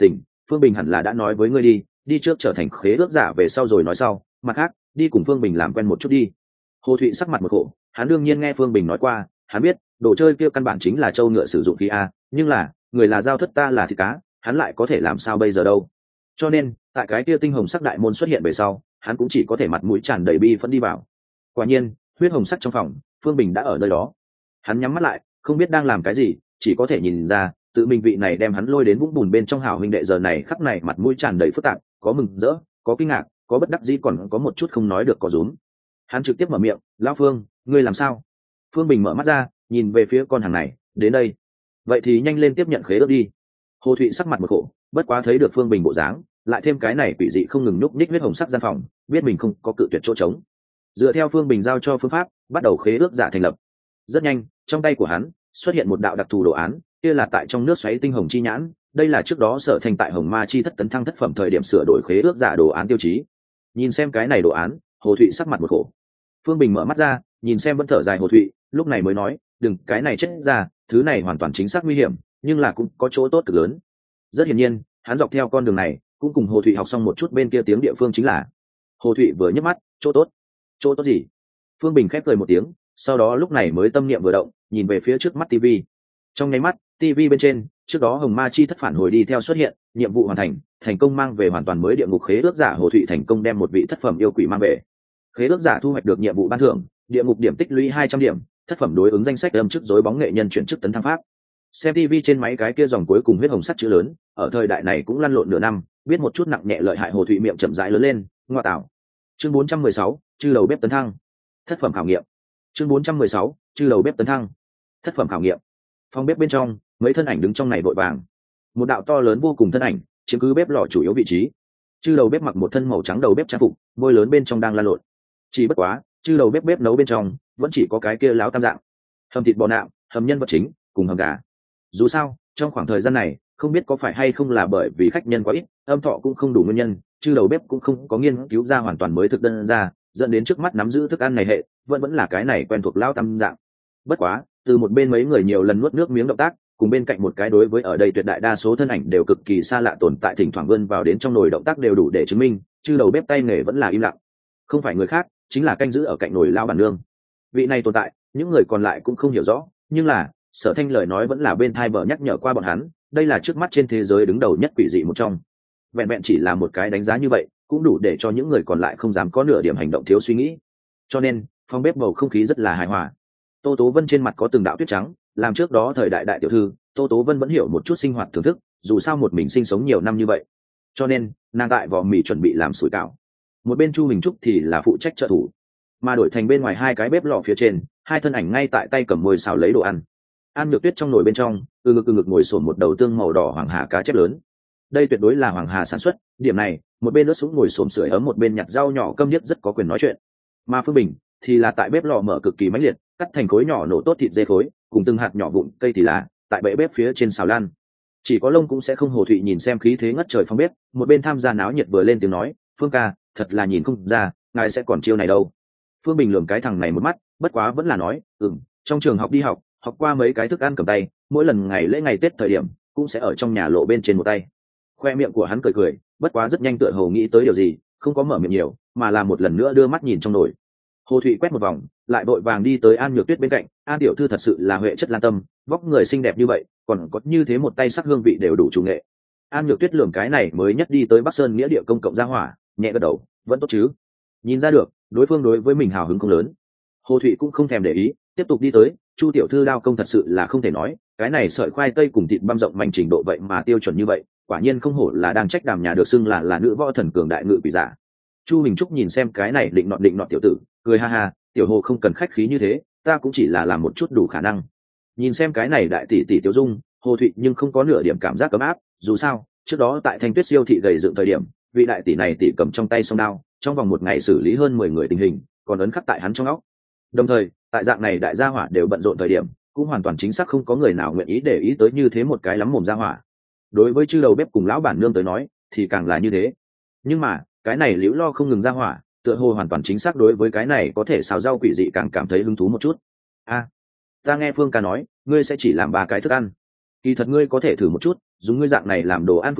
Phương Bình hẳn là đã nói với ngươi đi, đi trước trở thành khế ước giả về sau rồi nói sau, mặt khác đi cùng Phương Bình làm quen một chút đi. Hồ Thụy sắc mặt một khổ, hắn đương nhiên nghe Phương Bình nói qua, hắn biết đồ chơi kia căn bản chính là trâu ngựa sử dụng khí a, nhưng là người là giao thất, ta là thịt cá, hắn lại có thể làm sao bây giờ đâu. Cho nên tại cái kia tinh hồng sắc đại môn xuất hiện về sau, hắn cũng chỉ có thể mặt mũi tràn đầy bi phẫn đi vào. Quả nhiên huyết hồng sắc trong phòng, Phương Bình đã ở nơi đó. Hắn nhắm mắt lại, không biết đang làm cái gì, chỉ có thể nhìn ra tự mình vị này đem hắn lôi đến vũng bùn bên trong hảo huynh đệ giờ này khắc này mặt mũi tràn đầy phức tạp, có mừng rỡ, có kinh ngạc, có bất đắc dĩ, còn có một chút không nói được có rúm. Hắn trực tiếp mở miệng, lão Phương, ngươi làm sao? Phương Bình mở mắt ra, nhìn về phía con hàng này, đến đây, vậy thì nhanh lên tiếp nhận khế ước đi. Hồ Thụy sắc mặt một khổ, bất quá thấy được Phương Bình bộ dáng, lại thêm cái này quỷ dị không ngừng nhúc nhích huyết hồng sắc gian phòng, biết mình không có cự tuyệt chỗ trống. Dựa theo Phương Bình giao cho phương pháp, bắt đầu khế ước giả thành lập. Rất nhanh, trong tay của hắn xuất hiện một đạo đặc thù đồ án, kia là tại trong nước xoáy tinh hồng chi nhãn, đây là trước đó Sở Thành tại Hồng Ma chi thất tấn thăng thất phẩm thời điểm sửa đổi khế ước giả đồ án tiêu chí. Nhìn xem cái này đồ án, Hồ Thụy sắc mặt một khổ. Phương Bình mở mắt ra, nhìn xem vẫn thở dài Hồ Thụy, lúc này mới nói, đừng cái này chết ra, thứ này hoàn toàn chính xác nguy hiểm, nhưng là cũng có chỗ tốt cực lớn. Rất hiển nhiên, hắn dọc theo con đường này cũng cùng Hồ Thụy học xong một chút bên kia tiếng địa phương chính là. Hồ Thụy vừa nhấc mắt, chỗ tốt, chỗ tốt gì? Phương Bình khép cười một tiếng, sau đó lúc này mới tâm niệm vừa động, nhìn về phía trước mắt tivi. Trong nháy mắt, tivi bên trên, trước đó Hồng Ma chi thất phản hồi đi theo xuất hiện, nhiệm vụ hoàn thành, thành công mang về hoàn toàn mới địa ngục khế ước giả Hồ Thụy thành công đem một vị thất phẩm yêu quỷ mang về. Khế ước giả thu hoạch được nhiệm vụ ban thưởng, địa ngục điểm tích lũy hai trăm điểm, thất phẩm đối ứng danh sách âm chức rối bóng nghệ nhân chuyển chức tấn thăng pháp. Xem tivi trên máy cái kia dòng cuối cùng huyết hồng sắt chữ lớn, ở thời đại này cũng lăn lộn nửa năm, biết một chút nặng nhẹ lợi hại. Hồ Thụy miệng chậm rãi lớn lên, ngoa tạo. Chương bốn trăm mười sáu, chư đầu bếp tấn thăng. Thất phẩm khảo nghiệm. Chương bốn trăm mười sáu, chư đầu bếp tấn thăng. Thất phẩm khảo nghiệm. Phòng bếp bên trong, mấy thân ảnh đứng trong này vội vàng. Một đạo to lớn vô cùng thân ảnh, chiếm cứ bếp lò chủ yếu vị trí. Chư đầu bếp mặc một thân màu trắng đầu bếp trang phục, môi lớn bên trong đang lan lộn. Chỉ bất quá, chư đầu bếp bếp nấu bên trong, vẫn chỉ có cái kia láo tam dạng. Hầm thịt bò nạm, hầm nhân vật chính, cùng hầm gà. Dù sao, trong khoảng thời gian này, không biết có phải hay không là bởi vì khách nhân quá ít, âm thọ cũng không đủ nguyên nhân, chư đầu bếp cũng không có nghiên cứu ra hoàn toàn mới thực đơn ra, dẫn đến trước mắt nắm giữ thức ăn này hệ vẫn vẫn là cái này quen thuộc lao tam dạng. Bất quá, từ một bên mấy người nhiều lần nuốt nước miếng động tác, cùng bên cạnh một cái đối với ở đây tuyệt đại đa số thân ảnh đều cực kỳ xa lạ tồn tại thỉnh thoảng vươn vào đến trong nồi động tác đều đủ để chứng minh, chư đầu bếp tay nghề vẫn là im lặng. Không phải người khác, chính là canh giữ ở cạnh nồi lao bản nương. Vị này tồn tại, những người còn lại cũng không hiểu rõ, nhưng là Sở Thanh lời nói vẫn là bên thai bờ nhắc nhở qua bọn hắn, đây là trước mắt trên thế giới đứng đầu nhất quỷ dị một trong. Vẹn vẹn chỉ là một cái đánh giá như vậy, cũng đủ để cho những người còn lại không dám có nửa điểm hành động thiếu suy nghĩ. Cho nên, phòng bếp bầu không khí rất là hài hòa. Tô Tố Vân trên mặt có từng đạo tuyết trắng, làm trước đó thời đại đại tiểu thư, Tô Tố Vân vẫn hiểu một chút sinh hoạt thưởng thức, dù sao một mình sinh sống nhiều năm như vậy. Cho nên, nàng tại vò mì chuẩn bị làm sủi cảo. Một bên Chu Bình Trúc thì là phụ trách trợ thủ, mà đổi thành bên ngoài hai cái bếp lò phía trên, hai thân ảnh ngay tại tay cầm mồi xào lấy đồ ăn. An Nhược Tuyết trong nồi bên trong, từ ngực từ ngực ngồi sồn một đầu tương màu đỏ hoàng hà cá chép lớn. Đây tuyệt đối là hoàng hà sản xuất, điểm này, một bên ướt sũng ngồi xổm sưởi ấm một bên nhặt rau nhỏ câm điếc rất có quyền nói chuyện. Mà Phương Bình thì là tại bếp lò mở cực kỳ mãnh liệt, cắt thành khối nhỏ nổ tốt thịt dê khối, cùng từng hạt nhỏ vụn cây thì là tại bệ bếp phía trên xào lan. Chỉ có lông cũng sẽ không. Hồ Thụy nhìn xem khí thế ngất trời phòng bếp, một bên tham gia náo nhiệt vừa lên tiếng nói, Phương ca, thật là nhìn không ra, ngài sẽ còn chiêu này đâu. Phương Bình lườm cái thằng này một mắt, bất quá vẫn là nói, ừm, trong trường học đi học, học qua mấy cái thức ăn cầm tay, mỗi lần ngày lễ ngày Tết thời điểm, cũng sẽ ở trong nhà lộ bên trên một tay. Khoe miệng của hắn cười cười, bất quá rất nhanh tựa hồ nghĩ tới điều gì, không có mở miệng nhiều, mà là một lần nữa đưa mắt nhìn trong nồi. Hồ Thụy quét một vòng, lại vội vàng đi tới An Nhược Tuyết bên cạnh. An tiểu thư thật sự là huệ chất lan tâm, vóc người xinh đẹp như vậy, còn có như thế một tay sắc hương vị đều đủ chủ nghệ. An Nhược Tuyết lườm cái này mới nhất đi tới Bắc Sơn nghĩa địa công cộng gia hỏa, nhẹ gật đầu, vẫn tốt chứ. Nhìn ra được, đối phương đối với mình hào hứng không lớn. Hồ Thụy cũng không thèm để ý, tiếp tục đi tới. Chu tiểu thư đao công thật sự là không thể nói, cái này sợi khoai tây cùng thịt băm rộng mảnh trình độ vậy mà tiêu chuẩn như vậy, quả nhiên không hổ là đang trách đàm nhà được xưng là là nữ võ thần cường đại ngự quỷ giả. Chu Bình Trúc nhìn xem cái này định nọt định nọt tiểu tử, cười ha ha, tiểu hồ không cần khách khí như thế, ta cũng chỉ là làm một chút đủ khả năng. Nhìn xem cái này đại tỷ tỷ Tiểu Dung, Hồ Thụy nhưng không có nửa điểm cảm giác ấm áp, dù sao, trước đó tại Thanh Tuyết siêu thị gầy dựng thời điểm, vị đại tỷ này tỷ cầm trong tay song đao, trong vòng một ngày xử lý hơn mười người tình hình, còn ấn khắc tại hắn trong óc. Đồng thời, tại dạng này đại gia hỏa đều bận rộn thời điểm, cũng hoàn toàn chính xác không có người nào nguyện ý để ý tới như thế một cái lắm mồm gia hỏa. Đối với chư đầu bếp cùng lão bản nương tới nói, thì càng là như thế. Nhưng mà, cái này liễu lo không ngừng gia hỏa, tựa hồ hoàn toàn chính xác đối với cái này có thể xào rau quỷ dị càng cảm thấy hứng thú một chút. A, ta nghe Phương ca nói, ngươi sẽ chỉ làm ba cái thức ăn. Kỳ thật ngươi có thể thử một chút, dùng ngươi dạng này làm đồ ăn phương thức,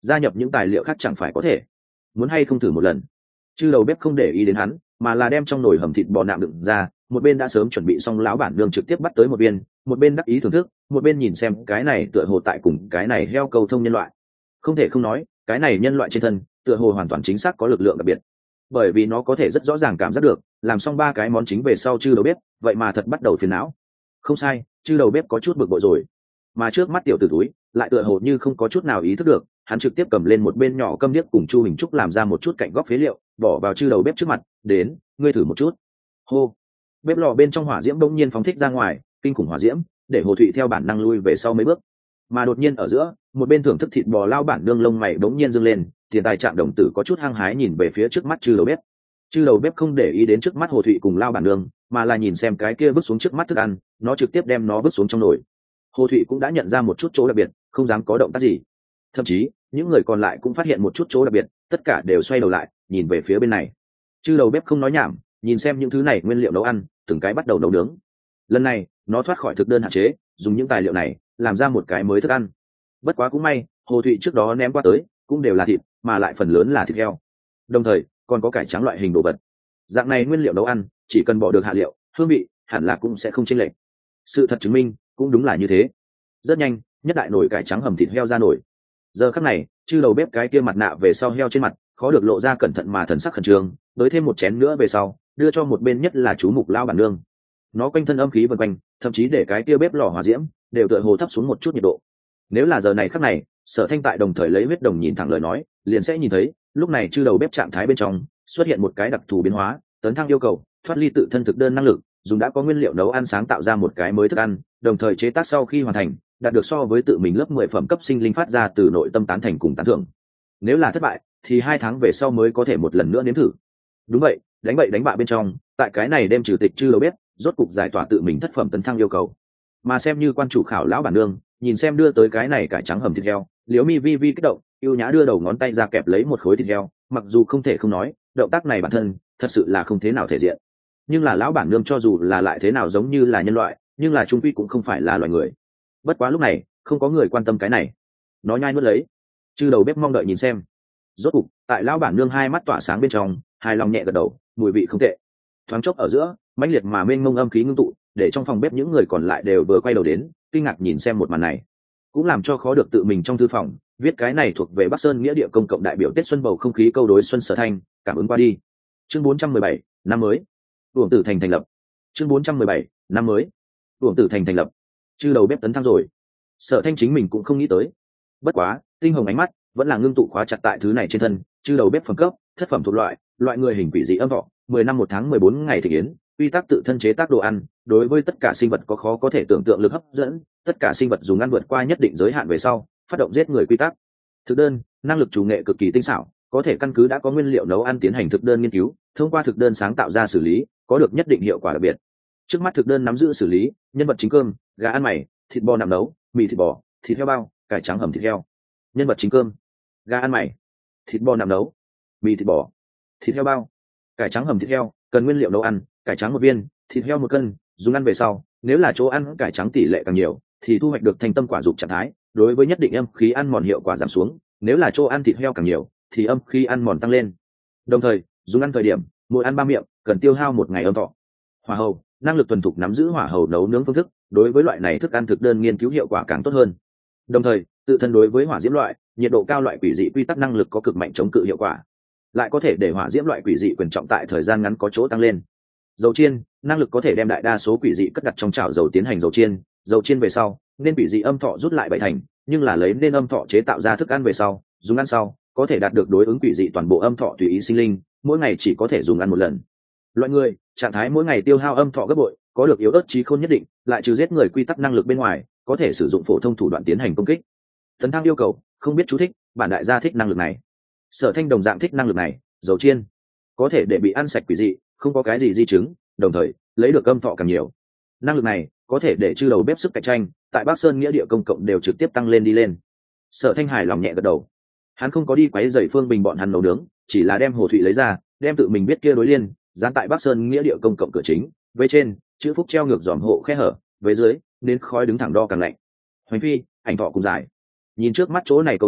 gia nhập những tài liệu khác chẳng phải có thể. Muốn hay không thử một lần? Chư đầu bếp không để ý đến hắn, mà là đem trong nồi hầm thịt bò nạm đựng ra, một bên đã sớm chuẩn bị xong lão bản nương trực tiếp bắt tới một viên, một bên đắc ý thưởng thức, một bên nhìn xem cái này tựa hồ tại cùng cái này heo cầu thông nhân loại. Không thể không nói, cái này nhân loại trên thân tựa hồ hoàn toàn chính xác có lực lượng đặc biệt, bởi vì nó có thể rất rõ ràng cảm giác được, làm xong ba cái món chính về sau chư đầu bếp, vậy mà thật bắt đầu phiền não. Không sai, chư đầu bếp có chút bực bội rồi, mà trước mắt tiểu tử túi lại tựa hồ như không có chút nào ý thức được, hắn trực tiếp cầm lên một bên nhỏ câm điếc cùng chu hình trúc làm ra một chút cạnh góc phế liệu, bỏ vào chư đầu bếp trước mặt. Đến, ngươi thử một chút. Hô. Bếp lò bên trong hỏa diễm đông nhiên phóng thích ra ngoài, kinh khủng hỏa diễm để Hồ Thụy theo bản năng lui về sau mấy bước. Mà đột nhiên ở giữa, một bên thưởng thức thịt bò lao bản nương lông mày đống nhiên dâng lên, tiền tài trạng đồng tử có chút hăng hái nhìn về phía trước mắt chư đầu bếp. Chư đầu bếp không để ý đến trước mắt Hồ Thụy cùng lao bản nương, mà là nhìn xem cái kia vứt xuống trước mắt thức ăn, nó trực tiếp đem nó vứt xuống trong nồi. Hồ Thụy cũng đã nhận ra một chút chỗ đặc biệt, không dám có động tác gì. Thậm chí những người còn lại cũng phát hiện một chút chỗ đặc biệt, tất cả đều xoay đầu lại nhìn về phía bên này. Chư đầu bếp không nói nhảm, nhìn xem những thứ này nguyên liệu nấu ăn, từng cái bắt đầu nấu nướng. Lần này nó thoát khỏi thực đơn hạn chế, dùng những tài liệu này làm ra một cái mới thức ăn. Bất quá cũng may, Hồ Thụy trước đó ném qua tới cũng đều là thịt, mà lại phần lớn là thịt heo, đồng thời còn có cải trắng loại hình đồ vật. Dạng này nguyên liệu nấu ăn chỉ cần bỏ được hạ liệu, hương vị hẳn là cũng sẽ không chênh lệch. Sự thật chứng minh cũng đúng là như thế. Rất nhanh, nhất đại nồi cải trắng hầm thịt heo ra nổi. Giờ khắc này, chư đầu bếp cái kia mặt nạ về sau heo trên mặt khó được lộ ra cẩn thận mà thần sắc khẩn trương, tới thêm một chén nữa về sau, đưa cho một bên nhất là chú mục lao bản nương. Nó quanh thân âm khí vần quanh, thậm chí để cái kia bếp lò hỏa diễm đều tựa hồ thấp xuống một chút nhiệt độ. Nếu là giờ này khắc này, Sở Thanh tại đồng thời lấy huyết đồng nhìn thẳng lời nói, liền sẽ nhìn thấy, lúc này chư đầu bếp trạng thái bên trong xuất hiện một cái đặc thù biến hóa, tấn thăng yêu cầu, thoát ly tự thân thực đơn năng lực, dùng đã có nguyên liệu nấu ăn sáng tạo ra một cái mới thức ăn, đồng thời chế tác sau khi hoàn thành, đạt được so với tự mình lớp mười phẩm cấp sinh linh phát ra từ nội tâm tán thành cùng tán thưởng. Nếu là thất bại, thì hai tháng về sau mới có thể một lần nữa nếm thử. Đúng vậy, đánh bậy đánh bạ bên trong, tại cái này đem trừ tịch chư đầu bếp, rốt cục giải tỏa tự mình thất phẩm tấn thăng yêu cầu. Mà xem như quan chủ khảo lão bản nương, nhìn xem đưa tới cái này cải trắng hầm thịt heo, Liễu Mi vi vi kích động, yêu nhã đưa đầu ngón tay ra kẹp lấy một khối thịt heo, mặc dù không thể không nói, động tác này bản thân thật sự là không thế nào thể diện. Nhưng là lão bản nương cho dù là lại thế nào giống như là nhân loại, nhưng là trung quy cũng không phải là loài người. Bất quá lúc này, không có người quan tâm cái này. Nó nhai nuốt lấy. Chư đầu bếp mong đợi nhìn xem. Rốt cục, tại lão bản nương hai mắt tỏa sáng bên trong, hài lòng nhẹ gật đầu, mùi vị không tệ. Thoáng chốc ở giữa, mãnh liệt mà mênh mông âm khí ngưng tụ, để trong phòng bếp những người còn lại đều vừa quay đầu đến, kinh ngạc nhìn xem một màn này. Cũng làm cho khó được tự mình trong thư phòng viết cái này thuộc về Bắc Sơn nghĩa địa công cộng đại biểu Tết xuân bầu không khí câu đối xuân Sở Thanh, cảm ứng qua đi. Chương bốn trăm mười bảy, năm mới. Uổng Tử Thành thành lập. Chương bốn trăm mười bảy, năm mới. Uổng Tử Thành thành lập. Chư đầu bếp tấn thăng rồi. Sở Thanh chính mình cũng không nghĩ tới. Bất quá, tinh hồng ánh mắt vẫn là ngưng tụ khóa chặt tại thứ này trên thân, chư đầu bếp phẩm cấp, thất phẩm thuộc loại, loại người hình quỷ dị âm thọ, mười năm một tháng mười bốn ngày thực yến, quy tắc tự thân chế tác đồ ăn, đối với tất cả sinh vật có khó có thể tưởng tượng lực hấp dẫn, tất cả sinh vật dùng ăn vượt qua nhất định giới hạn về sau, phát động giết người quy tắc. Thực đơn, năng lực chủ nghệ cực kỳ tinh xảo, có thể căn cứ đã có nguyên liệu nấu ăn tiến hành thực đơn nghiên cứu, thông qua thực đơn sáng tạo ra xử lý, có được nhất định hiệu quả đặc biệt. Trước mắt thực đơn nắm giữ xử lý, nhân vật chính cơm, gà ăn mày, thịt bò nạm nấu, mì thịt bò, thịt heo bao, cải trắng hầm thịt heo. Nhân vật chính cơm, gà ăn mày, thịt bò nạm nấu, mì thịt bò, thịt heo bao, cải trắng hầm thịt heo. Cần nguyên liệu nấu ăn, cải trắng một viên, thịt heo một cân, dùng ăn về sau, nếu là chỗ ăn cải trắng tỷ lệ càng nhiều, thì thu hoạch được thành tâm quả dục trạng thái, đối với nhất định âm khí ăn mòn hiệu quả giảm xuống, nếu là chỗ ăn thịt heo càng nhiều, thì âm khí ăn mòn tăng lên. Đồng thời, dùng ăn thời điểm, mỗi ăn ba miệng, cần tiêu hao một ngày âm thọ. Hỏa hầu, năng lực thuần thục nắm giữ hỏa hầu nấu nướng phương thức, đối với loại này thức ăn thực đơn nghiên cứu hiệu quả càng tốt hơn. Đồng thời, tự thân đối với hỏa diễm loại, nhiệt độ cao loại quỷ dị quy tắc năng lực có cực mạnh chống cự hiệu quả, lại có thể để hỏa diễm loại quỷ dị quyền trọng tại thời gian ngắn có chỗ tăng lên. Dầu chiên, năng lực có thể đem đại đa số quỷ dị cất đặt trong chảo dầu tiến hành dầu chiên, dầu chiên về sau, nên quỷ dị âm thọ rút lại bảy thành, nhưng là lấy nên âm thọ chế tạo ra thức ăn về sau, dùng ăn sau, có thể đạt được đối ứng quỷ dị toàn bộ âm thọ tùy ý sinh linh, mỗi ngày chỉ có thể dùng ăn một lần. Loại người, trạng thái mỗi ngày tiêu hao âm thọ gấp bội, có được yếu ớt trí khôn nhất định, lại trừ giết người quy tắc năng lực bên ngoài, có thể sử dụng phổ thông thủ đoạn tiến hành công kích. Tấn thăng yêu cầu, không biết chú thích, bản đại gia thích năng lực này. Sở Thanh đồng dạng thích năng lực này, dầu chiên có thể để bị ăn sạch quỷ dị, không có cái gì di chứng, đồng thời lấy được âm thọ càng nhiều. Năng lực này có thể để chư đầu bếp sức cạnh tranh tại Bắc Sơn nghĩa địa công cộng đều trực tiếp tăng lên đi lên. Sở Thanh hài lòng nhẹ gật đầu, hắn không có đi quấy rầy Phương Bình bọn hắn nấu nướng, chỉ là đem Hồ Thụy lấy ra, đem tự mình biết kia đối liên dán tại Bắc Sơn nghĩa địa công cộng cửa chính, với trên chữ phúc treo ngược dòm hộ khe hở, với dưới nên khói đứng thẳng đo càng lạnh. Hoành phi, ảnh thọ cùng dài. Nhìn trước mắt chỗ này câu đối,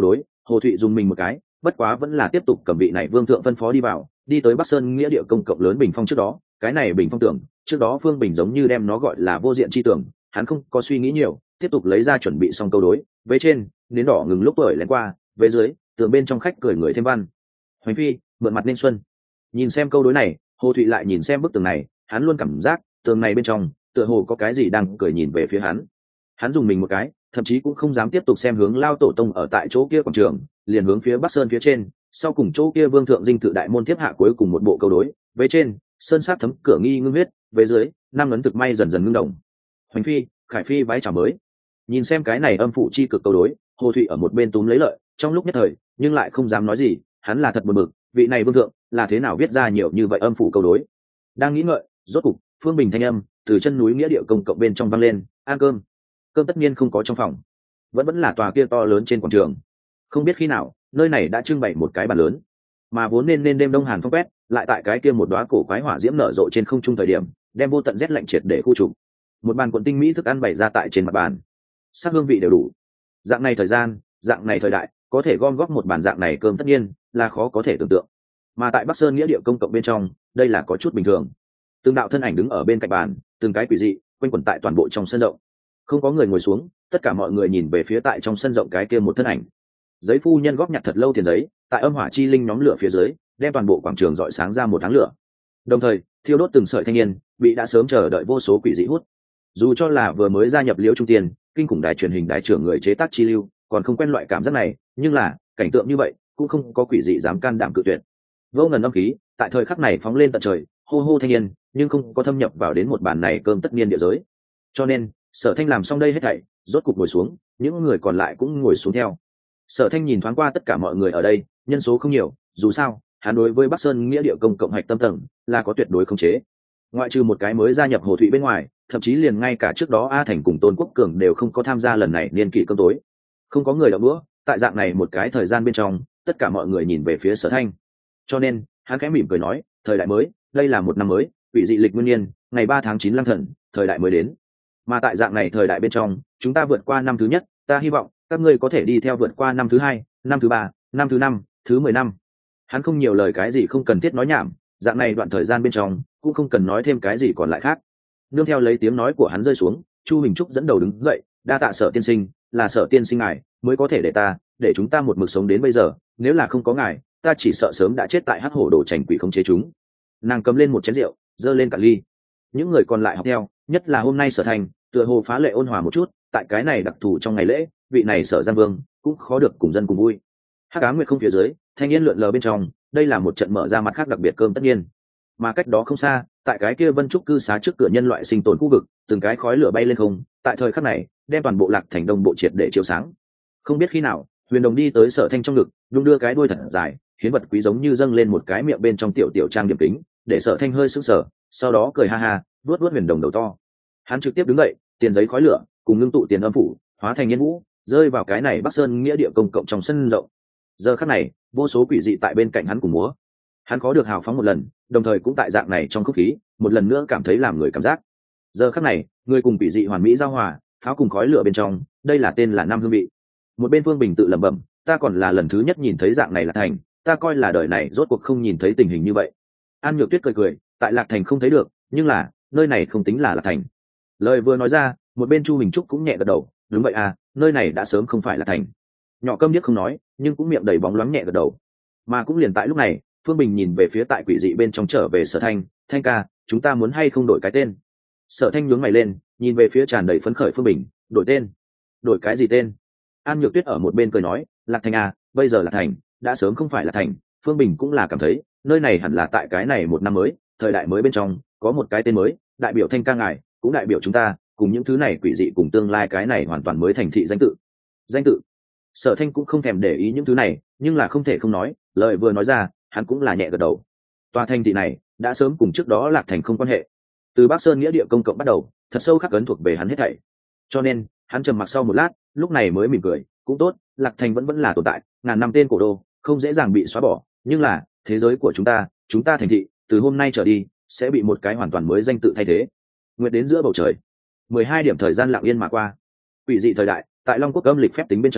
Hồ Thụy dùng mình một cái, bất quá vẫn là tiếp tục cầm vị này vương thượng phân phó đi vào, đi tới Bắc Sơn nghĩa địa công cộng lớn bình phong trước đó. Cái này bình phong tưởng trước đó Phương Bình giống như đem nó gọi là vô diện chi tưởng, hắn không có suy nghĩ nhiều, tiếp tục lấy ra chuẩn bị xong câu đối. Vế trên nến đỏ ngừng lúc tuổi lén qua, vế dưới tường bên trong khách cười người thêm văn. Hoành phi mượn mặt nên xuân. Nhìn xem câu đối này, Hồ Thụy lại nhìn xem bức tường này, hắn luôn cảm giác tường này bên trong tựa hồ có cái gì đang cười nhìn về phía hắn. Hắn dùng mình một cái, thậm chí cũng không dám tiếp tục xem hướng Lao Tổ Tông ở tại chỗ kia quảng trường, liền hướng phía Bắc Sơn phía trên, sau cùng chỗ kia Vương thượng dinh tự đại môn tiếp hạ cuối cùng một bộ câu đối. Vế trên sơn sát thấm cửa nghi ngưng huyết, vế dưới năm ngấn thực may dần dần ngưng động. Hoành phi khải phi vái chào mới. Nhìn xem cái này âm phụ chi cực câu đối, Hồ Thụy ở một bên túm lấy lợi, trong lúc nhất thời nhưng lại không dám nói gì. Hắn là thật buồn bực, vị này vương thượng là thế nào viết ra nhiều như vậy âm phụ câu đối. Đang nghĩ ngợi, rốt cục Phương Bình thanh âm từ chân núi nghĩa địa công cộng bên trong vang lên. Ăn cơm. Cơm tất nhiên không có trong phòng, vẫn vẫn là tòa kia to lớn trên quảng trường. Không biết khi nào nơi này đã trưng bày một cái bàn lớn, mà vốn nên nên đêm đông hàn phong quét, lại tại cái kia một đóa cổ quái hỏa diễm nở rộ trên không trung thời điểm, đem vô tận rét lạnh triệt để khu trục. Một bàn cuộn tinh mỹ thức ăn bày ra tại trên mặt bàn, sắc hương vị đều đủ. Dạng này thời gian, dạng này thời đại, có thể gom góp một bàn dạng này cơm tất nhiên là khó có thể tưởng tượng. Mà tại Bắc Sơn nghĩa địa công cộng bên trong, đây là có chút bình thường. Từng đạo thân ảnh đứng ở bên cạnh bàn, từng cái quỷ dị quanh quẩn tại toàn bộ trong sân rộng. Không có người ngồi xuống, tất cả mọi người nhìn về phía tại trong sân rộng cái kia một thân ảnh. Giấy phu nhân góp nhặt thật lâu tiền giấy, tại âm hỏa chi linh nhóm lửa phía dưới, đem toàn bộ quảng trường rọi sáng ra một tháng lửa. Đồng thời, thiêu đốt từng sợi thanh niên, bị đã sớm chờ đợi vô số quỷ dị hút. Dù cho là vừa mới gia nhập Liễu Trung Tiên, kinh khủng đài truyền hình đài trưởng người chế tác chi lưu, còn không quen loại cảm giác này, nhưng là cảnh tượng như vậy cũng không có quỷ dị dám can đảm cự tuyệt. Vô ngần âm khí tại thời khắc này phóng lên tận trời, hô hô thanh niên, nhưng không có thâm nhập vào đến một bàn này cơm tất niên địa giới. Cho nên Sở Thanh làm xong đây hết thảy, rốt cục ngồi xuống, những người còn lại cũng ngồi xuống theo. Sở Thanh nhìn thoáng qua tất cả mọi người ở đây, nhân số không nhiều, dù sao hắn đối với Bắc Sơn nghĩa địa công cộng hạch tâm tầng là có tuyệt đối khống chế. Ngoại trừ một cái mới gia nhập Hồ Thụy bên ngoài, thậm chí liền ngay cả trước đó A Thành cùng Tôn Quốc Cường đều không có tham gia lần này niên kỷ cơm tối. Không có người đậu bữa, tại dạng này một cái thời gian bên trong, tất cả mọi người nhìn về phía Sở Thanh. Cho nên hắn khẽ mỉm cười nói, thời đại mới, đây là một năm mới, quỷ dị lịch nguyên niên, ngày ba tháng chín Lăng Thần, thời đại mới đến. Mà tại dạng này thời đại bên trong, chúng ta vượt qua năm thứ nhất, ta hy vọng các ngươi có thể đi theo vượt qua năm thứ hai, năm thứ ba, năm thứ năm, thứ mười năm. Hắn không nhiều lời cái gì không cần thiết nói nhảm, dạng này đoạn thời gian bên trong cũng không cần nói thêm cái gì còn lại khác. Nương theo lấy tiếng nói của hắn rơi xuống, Chu Bình Trúc dẫn đầu đứng dậy, đa tạ Sở tiên sinh, là Sở tiên sinh ngài mới có thể để ta, để chúng ta một mực sống đến bây giờ, nếu là không có ngài, ta chỉ sợ sớm đã chết tại hắc hổ đồ chảnh quỷ không chế chúng. Nàng cầm lên một chén rượu, giơ lên cả ly. Những người còn lại học theo, nhất là hôm nay Sở Thành, tựa hồ phá lệ ôn hòa một chút, tại cái này đặc thù trong ngày lễ, vị này Sở Giang Vương cũng khó được cùng dân cùng vui. Hắc Ám Nguyệt không phía dưới, thanh niên lượn lờ bên trong, đây là một trận mở ra mặt khác đặc biệt cơm tất nhiên. Mà cách đó không xa, tại cái kia Vân Trúc cư xá trước cửa nhân loại sinh tồn khu vực, từng cái khói lửa bay lên không, tại thời khắc này, đem toàn bộ Lạc Thành Đông bộ triệt để chiếu sáng. Không biết khi nào, Huyền Đồng đi tới Sở Thanh trong ngực, đung đưa cái đuôi thật dài, hiến vật quý giống như dâng lên một cái miệng bên trong tiểu tiểu trang điểm kính, để Sở Thanh hơi sững sờ, sau đó cười ha ha, vuốt vuốt Huyền Đồng đầu to. Hắn trực tiếp đứng dậy, tiền giấy khói lửa, cùng ngưng tụ tiền âm phủ, hóa thành nhiên vũ, rơi vào cái này Bắc Sơn nghĩa địa công cộng trong sân rộng. Giờ khắc này, vô số quỷ dị tại bên cạnh hắn cùng múa. Hắn có được hào phóng một lần, đồng thời cũng tại dạng này trong không khí, một lần nữa cảm thấy làm người cảm giác. Giờ khắc này, người cùng quỷ dị hoàn mỹ giao hòa, pháo cùng khói lửa bên trong, đây là tên là năm hương vị. Một bên Phương Bình tự lẩm bẩm, ta còn là lần thứ nhất nhìn thấy dạng này Lạc Thành, ta coi là đời này rốt cuộc không nhìn thấy tình hình như vậy. An Nhược Tuyết cười cười, tại Lạc Thành không thấy được, nhưng là nơi này không tính là Lạc Thành. Lời vừa nói ra, một bên Chu Bình Trúc cũng nhẹ gật đầu, đúng vậy à, nơi này đã sớm không phải là thành. Nhỏ Câm Điếc không nói, nhưng cũng miệng đầy bóng loáng nhẹ gật đầu. Mà cũng liền tại lúc này, Phương Bình nhìn về phía tại quỷ dị bên trong trở về Sở Thanh, Thanh ca, chúng ta muốn hay không đổi cái tên? Sở Thanh nhướng mày lên, nhìn về phía tràn đầy phấn khởi Phương Bình, đổi tên? Đổi cái gì tên? An Nhược Tuyết ở một bên cười nói, Lạc Thành à, bây giờ là thành, đã sớm không phải là thành. Phương Bình cũng là cảm thấy, nơi này hẳn là tại cái này một năm mới, thời đại mới bên trong, có một cái tên mới, đại biểu Thanh ca ngài, cũng đại biểu chúng ta, cùng những thứ này quỷ dị cùng tương lai cái này hoàn toàn mới thành thị danh tự. Danh tự. Sở Thanh cũng không thèm để ý những thứ này, nhưng là không thể không nói, lời vừa nói ra, hắn cũng là nhẹ gật đầu. Tòa thành thị này đã sớm cùng trước đó Lạc Thành không quan hệ. Từ Bắc Sơn nghĩa địa công cộng bắt đầu, thật sâu khắc ấn thuộc về hắn hết thảy. Cho nên, hắn trầm mặc sau một lát, lúc này mới mỉm cười, cũng tốt, Lạc Thành vẫn vẫn là tồn tại, ngàn năm tên cổ đô, không dễ dàng bị xóa bỏ, nhưng là, thế giới của chúng ta, chúng ta thành thị, từ hôm nay trở đi, sẽ bị một cái hoàn toàn mới danh tự thay thế. Nguyệt đến giữa bầu trời, mười hai điểm thời gian lặng yên mà qua. Quỷ dị thời đại, tại Long Quốc âm lịch phép tính bên trong,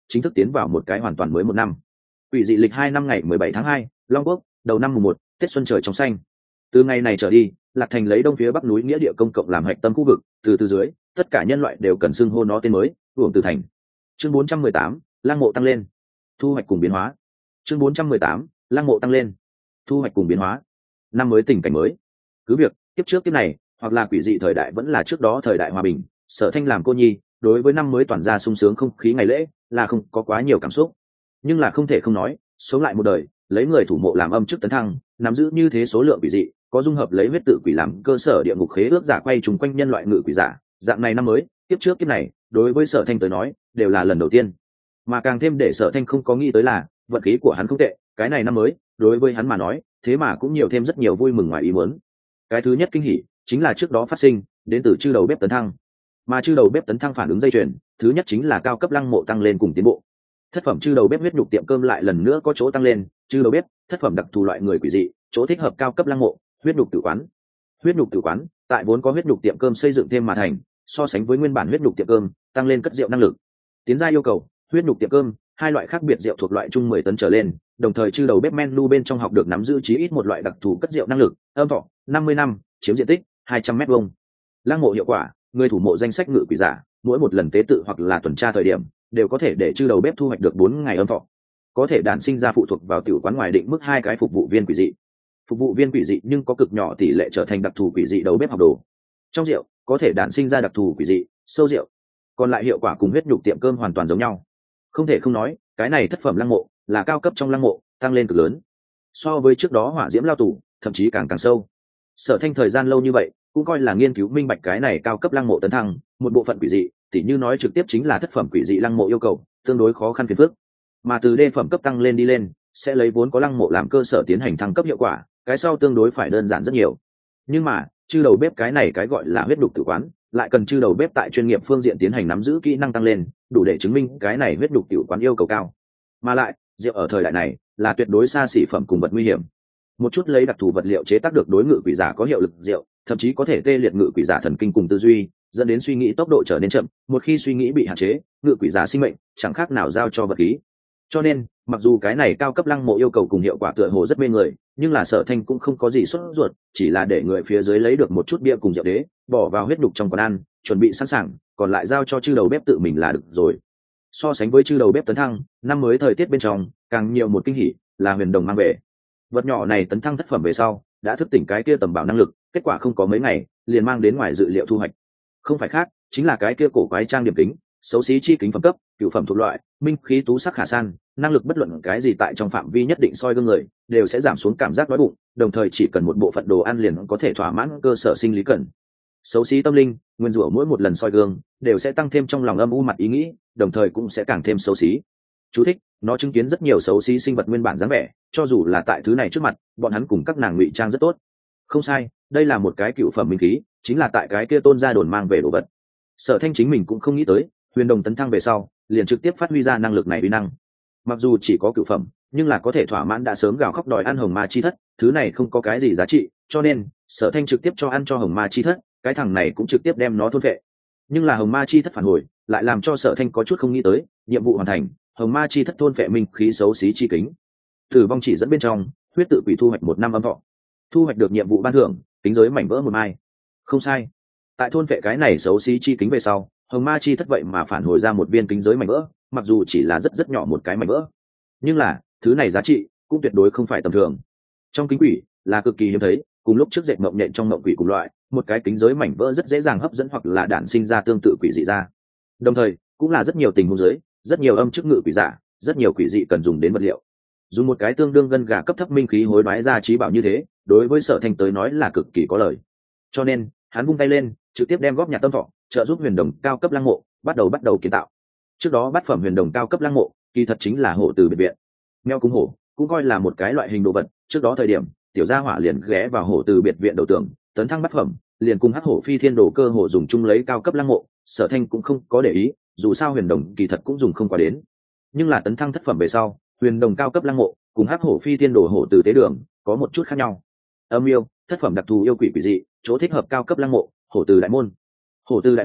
chính thức tiến vào một cái hoàn toàn mới một năm. Quỷ dị lịch hai năm ngày mười bảy tháng hai, Long Quốc, đầu năm mùng một, Tết xuân trời trong xanh. Từ ngày này trở đi, Lạc Thành lấy đông phía bắc núi nghĩa địa công cộng làm hạch tâm khu vực, từ từ dưới, tất cả nhân loại đều cần xưng hô nó tên mới, hưởng từ thành. Chương bốn trăm mười tám, Lăng mộ tăng lên, thu hoạch cùng biến hóa. Chương bốn trăm mười tám, Lăng mộ tăng lên, thu hoạch cùng biến hóa. Năm mới tình cảnh mới. Cứ việc, tiếp trước tiếp này, hoặc là quỷ dị thời đại vẫn là trước đó thời đại hòa bình, Sở Thanh làm cô nhi, đối với năm mới toàn ra sung sướng không khí ngày lễ, là không có quá nhiều cảm xúc. Nhưng là không thể không nói, sống lại một đời, lấy người thủ mộ làm âm chức tấn thăng, nắm giữ như thế số lượng quỷ dị, có dung hợp lấy huyết tự quỷ làm cơ sở địa ngục khế ước giả quay trùng quanh nhân loại ngự quỷ giả, dạng này năm mới, tiếp trước kiếp này, đối với Sở Thanh tới nói, đều là lần đầu tiên. Mà càng thêm để Sở Thanh không có nghĩ tới là, vận khí của hắn không tệ, cái này năm mới, đối với hắn mà nói, thế mà cũng nhiều thêm rất nhiều vui mừng ngoài ý muốn. Cái thứ nhất kinh hỉ, chính là trước đó phát sinh, đến từ chư đầu bếp tấn thăng. Mà chư đầu bếp tấn thăng phản ứng dây chuyền, thứ nhất chính là cao cấp lăng mộ tăng lên cùng tiến bộ. Thất phẩm chư đầu bếp huyết nhục tiệm cơm lại lần nữa có chỗ tăng lên, chư đầu bếp, thất phẩm đặc thù loại người quỷ dị, chỗ thích hợp cao cấp lăng mộ, huyết nhục tử quán. Huyết nhục tử quán, tại vốn có huyết nhục tiệm cơm xây dựng thêm mà thành, so sánh với nguyên bản huyết nhục tiệm cơm, tăng lên cất rượu năng lực. Tiến gia yêu cầu, huyết nhục tiệm cơm, hai loại khác biệt rượu thuộc loại chung mười tấn trở lên, đồng thời chư đầu bếp menu bên trong học được nắm giữ chí ít một loại đặc thù cất rượu năng lực, âm thọ năm mươi năm, chiếm diện tích hai trăm mét vuông. Lăng mộ hiệu quả, người thủ mộ danh sách ngự quỷ giả, mỗi một lần tế tự hoặc là tuần tra thời điểm, đều có thể để chư đầu bếp thu hoạch được bốn ngày âm thọ. Có thể đản sinh ra phụ thuộc vào tiểu quán ngoài định mức hai cái phục vụ viên quỷ dị. Phục vụ viên quỷ dị nhưng có cực nhỏ tỷ lệ trở thành đặc thù quỷ dị đầu bếp học đồ. Trong rượu, có thể đản sinh ra đặc thù quỷ dị, sâu rượu. Còn lại hiệu quả cùng huyết nhục tiệm cơm hoàn toàn giống nhau. Không thể không nói, cái này thất phẩm lăng mộ là cao cấp trong lăng mộ, tăng lên cực lớn. So với trước đó hỏa diễm lao tù, thậm chí càng càng sâu. Sở Thanh thời gian lâu như vậy, cũng coi là nghiên cứu minh bạch cái này cao cấp lăng mộ tấn thăng, một bộ phận quỷ dị, tỉ như nói trực tiếp chính là thất phẩm quỷ dị lăng mộ yêu cầu, tương đối khó khăn phiền phức. Mà từ đê phẩm cấp tăng lên đi lên, sẽ lấy vốn có lăng mộ làm cơ sở tiến hành thăng cấp hiệu quả, cái sau tương đối phải đơn giản rất nhiều. Nhưng mà, chư đầu bếp cái này cái gọi là huyết đục tử quán, lại cần chư đầu bếp tại chuyên nghiệp phương diện tiến hành nắm giữ kỹ năng tăng lên, đủ để chứng minh cái này huyết đục tử quán yêu cầu cao. Mà lại, rượu ở thời đại này là tuyệt đối xa xỉ phẩm cùng vật nguy hiểm. Một chút lấy đặc thù vật liệu chế tác được đối ngự quỷ giả có hiệu lực rượu, thậm chí có thể tê liệt ngự quỷ giả thần kinh cùng tư duy, dẫn đến suy nghĩ tốc độ trở nên chậm, một khi suy nghĩ bị hạn chế, ngự quỷ giả sinh mệnh chẳng khác nào giao cho vật khí. Cho nên, mặc dù cái này cao cấp lăng mộ yêu cầu cùng hiệu quả tựa hồ rất mê người, nhưng là Sở Thanh cũng không có gì sốt ruột, chỉ là để người phía dưới lấy được một chút bia cùng rượu đế, bỏ vào huyết đục trong quán ăn, chuẩn bị sẵn sàng, còn lại giao cho chư đầu bếp tự mình là được rồi. So sánh với chư đầu bếp tấn thăng, năm mới thời tiết bên trong, càng nhiều một kinh hỉ, là huyền đồng mang về. Vật nhỏ này tấn thăng thất phẩm về sau, đã thức tỉnh cái kia tầm bảo năng lực, kết quả không có mấy ngày, liền mang đến ngoài dự liệu thu hoạch. Không phải khác, chính là cái kia cổ quái trang điểm kính, xấu xí chi kính phẩm cấp, cửu phẩm thuộc loại, minh khí tú sắc khả san, năng lực bất luận cái gì tại trong phạm vi nhất định soi gương người, đều sẽ giảm xuống cảm giác đói bụng, đồng thời chỉ cần một bộ phận đồ ăn liền có thể thỏa mãn cơ sở sinh lý cần. Xấu xí tâm linh, nguyên rủa mỗi một lần soi gương, đều sẽ tăng thêm trong lòng âm u mặt ý nghĩ, đồng thời cũng sẽ càng thêm xấu xí. Chú thích, nó chứng kiến rất nhiều xấu xí sinh vật nguyên bản dáng vẻ, cho dù là tại thứ này trước mặt, bọn hắn cùng các nàng ngụy trang rất tốt. Không sai, đây là một cái cựu phẩm minh khí, chính là tại cái kia tôn gia đồn mang về đồ vật. Sở Thanh chính mình cũng không nghĩ tới, huyền đồng tấn thăng về sau, liền trực tiếp phát huy ra năng lực này uy năng. Mặc dù chỉ có cựu phẩm, nhưng là có thể thỏa mãn đã sớm gào khóc đòi ăn hồng ma chi thất, thứ này không có cái gì giá trị, cho nên Sở Thanh trực tiếp cho ăn cho hồng ma chi thất, cái thằng này cũng trực tiếp đem nó thôn vệ. Nhưng là hồng ma chi thất phản hồi, lại làm cho Sở Thanh có chút không nghĩ tới, nhiệm vụ hoàn thành, hồng ma chi thất thôn vệ minh khí xấu xí chi kính. Tử vong chỉ dẫn bên trong, huyết tự quỷ thu hoạch một năm âm thọ, thu hoạch được nhiệm vụ ban thưởng, kính giới mảnh vỡ một mai. Không sai, tại thôn vệ cái này xấu xí chi kính về sau, hồng ma chi thất vậy mà phản hồi ra một viên kính giới mảnh vỡ, mặc dù chỉ là rất rất nhỏ một cái mảnh vỡ, nhưng là thứ này giá trị cũng tuyệt đối không phải tầm thường. Trong kính quỷ là cực kỳ hiếm thấy, cùng lúc trước dệt mộng nhện trong mộng quỷ cùng loại, một cái kính giới mảnh vỡ rất dễ dàng hấp dẫn hoặc là đản sinh ra tương tự quỷ dị ra. Đồng thời cũng là rất nhiều tình huống dưới, rất nhiều âm chức ngự quỷ giả, rất nhiều quỷ dị cần dùng đến vật liệu. Dùng một cái tương đương gân gà cấp thấp minh khí hối đoái ra trí bảo như thế, đối với Sở Thanh tới nói là cực kỳ có lợi. Cho nên hắn vung tay lên, trực tiếp đem góp nhặt tâm thọ, trợ giúp huyền đồng cao cấp lăng mộ bắt đầu bắt đầu kiến tạo. Trước đó bát phẩm huyền đồng cao cấp lăng mộ kỳ thật chính là hổ từ biệt viện. Meo cúng hổ cũng coi là một cái loại hình đồ vật, trước đó thời điểm tiểu gia hỏa liền ghé vào hổ từ biệt viện đầu tường, tấn thăng bát phẩm liền cùng hắc hổ phi thiên đồ cơ hổ dùng chung lấy cao cấp lăng mộ. Sở Thanh cũng không có để ý, dù sao huyền đồng kỳ thật cũng dùng không qua đến. Nhưng là tấn thăng thất phẩm về sau, huyền đồng cao cấp lăng mộ cùng hắc hổ phi thiên đồ hổ từ tế đường có một chút khác nhau. Âm yêu thất phẩm đặc thù yêu quỷ quỷ dị, chỗ thích hợp cao cấp lăng mộ, hổ từ đại môn. Hổ từ đại môn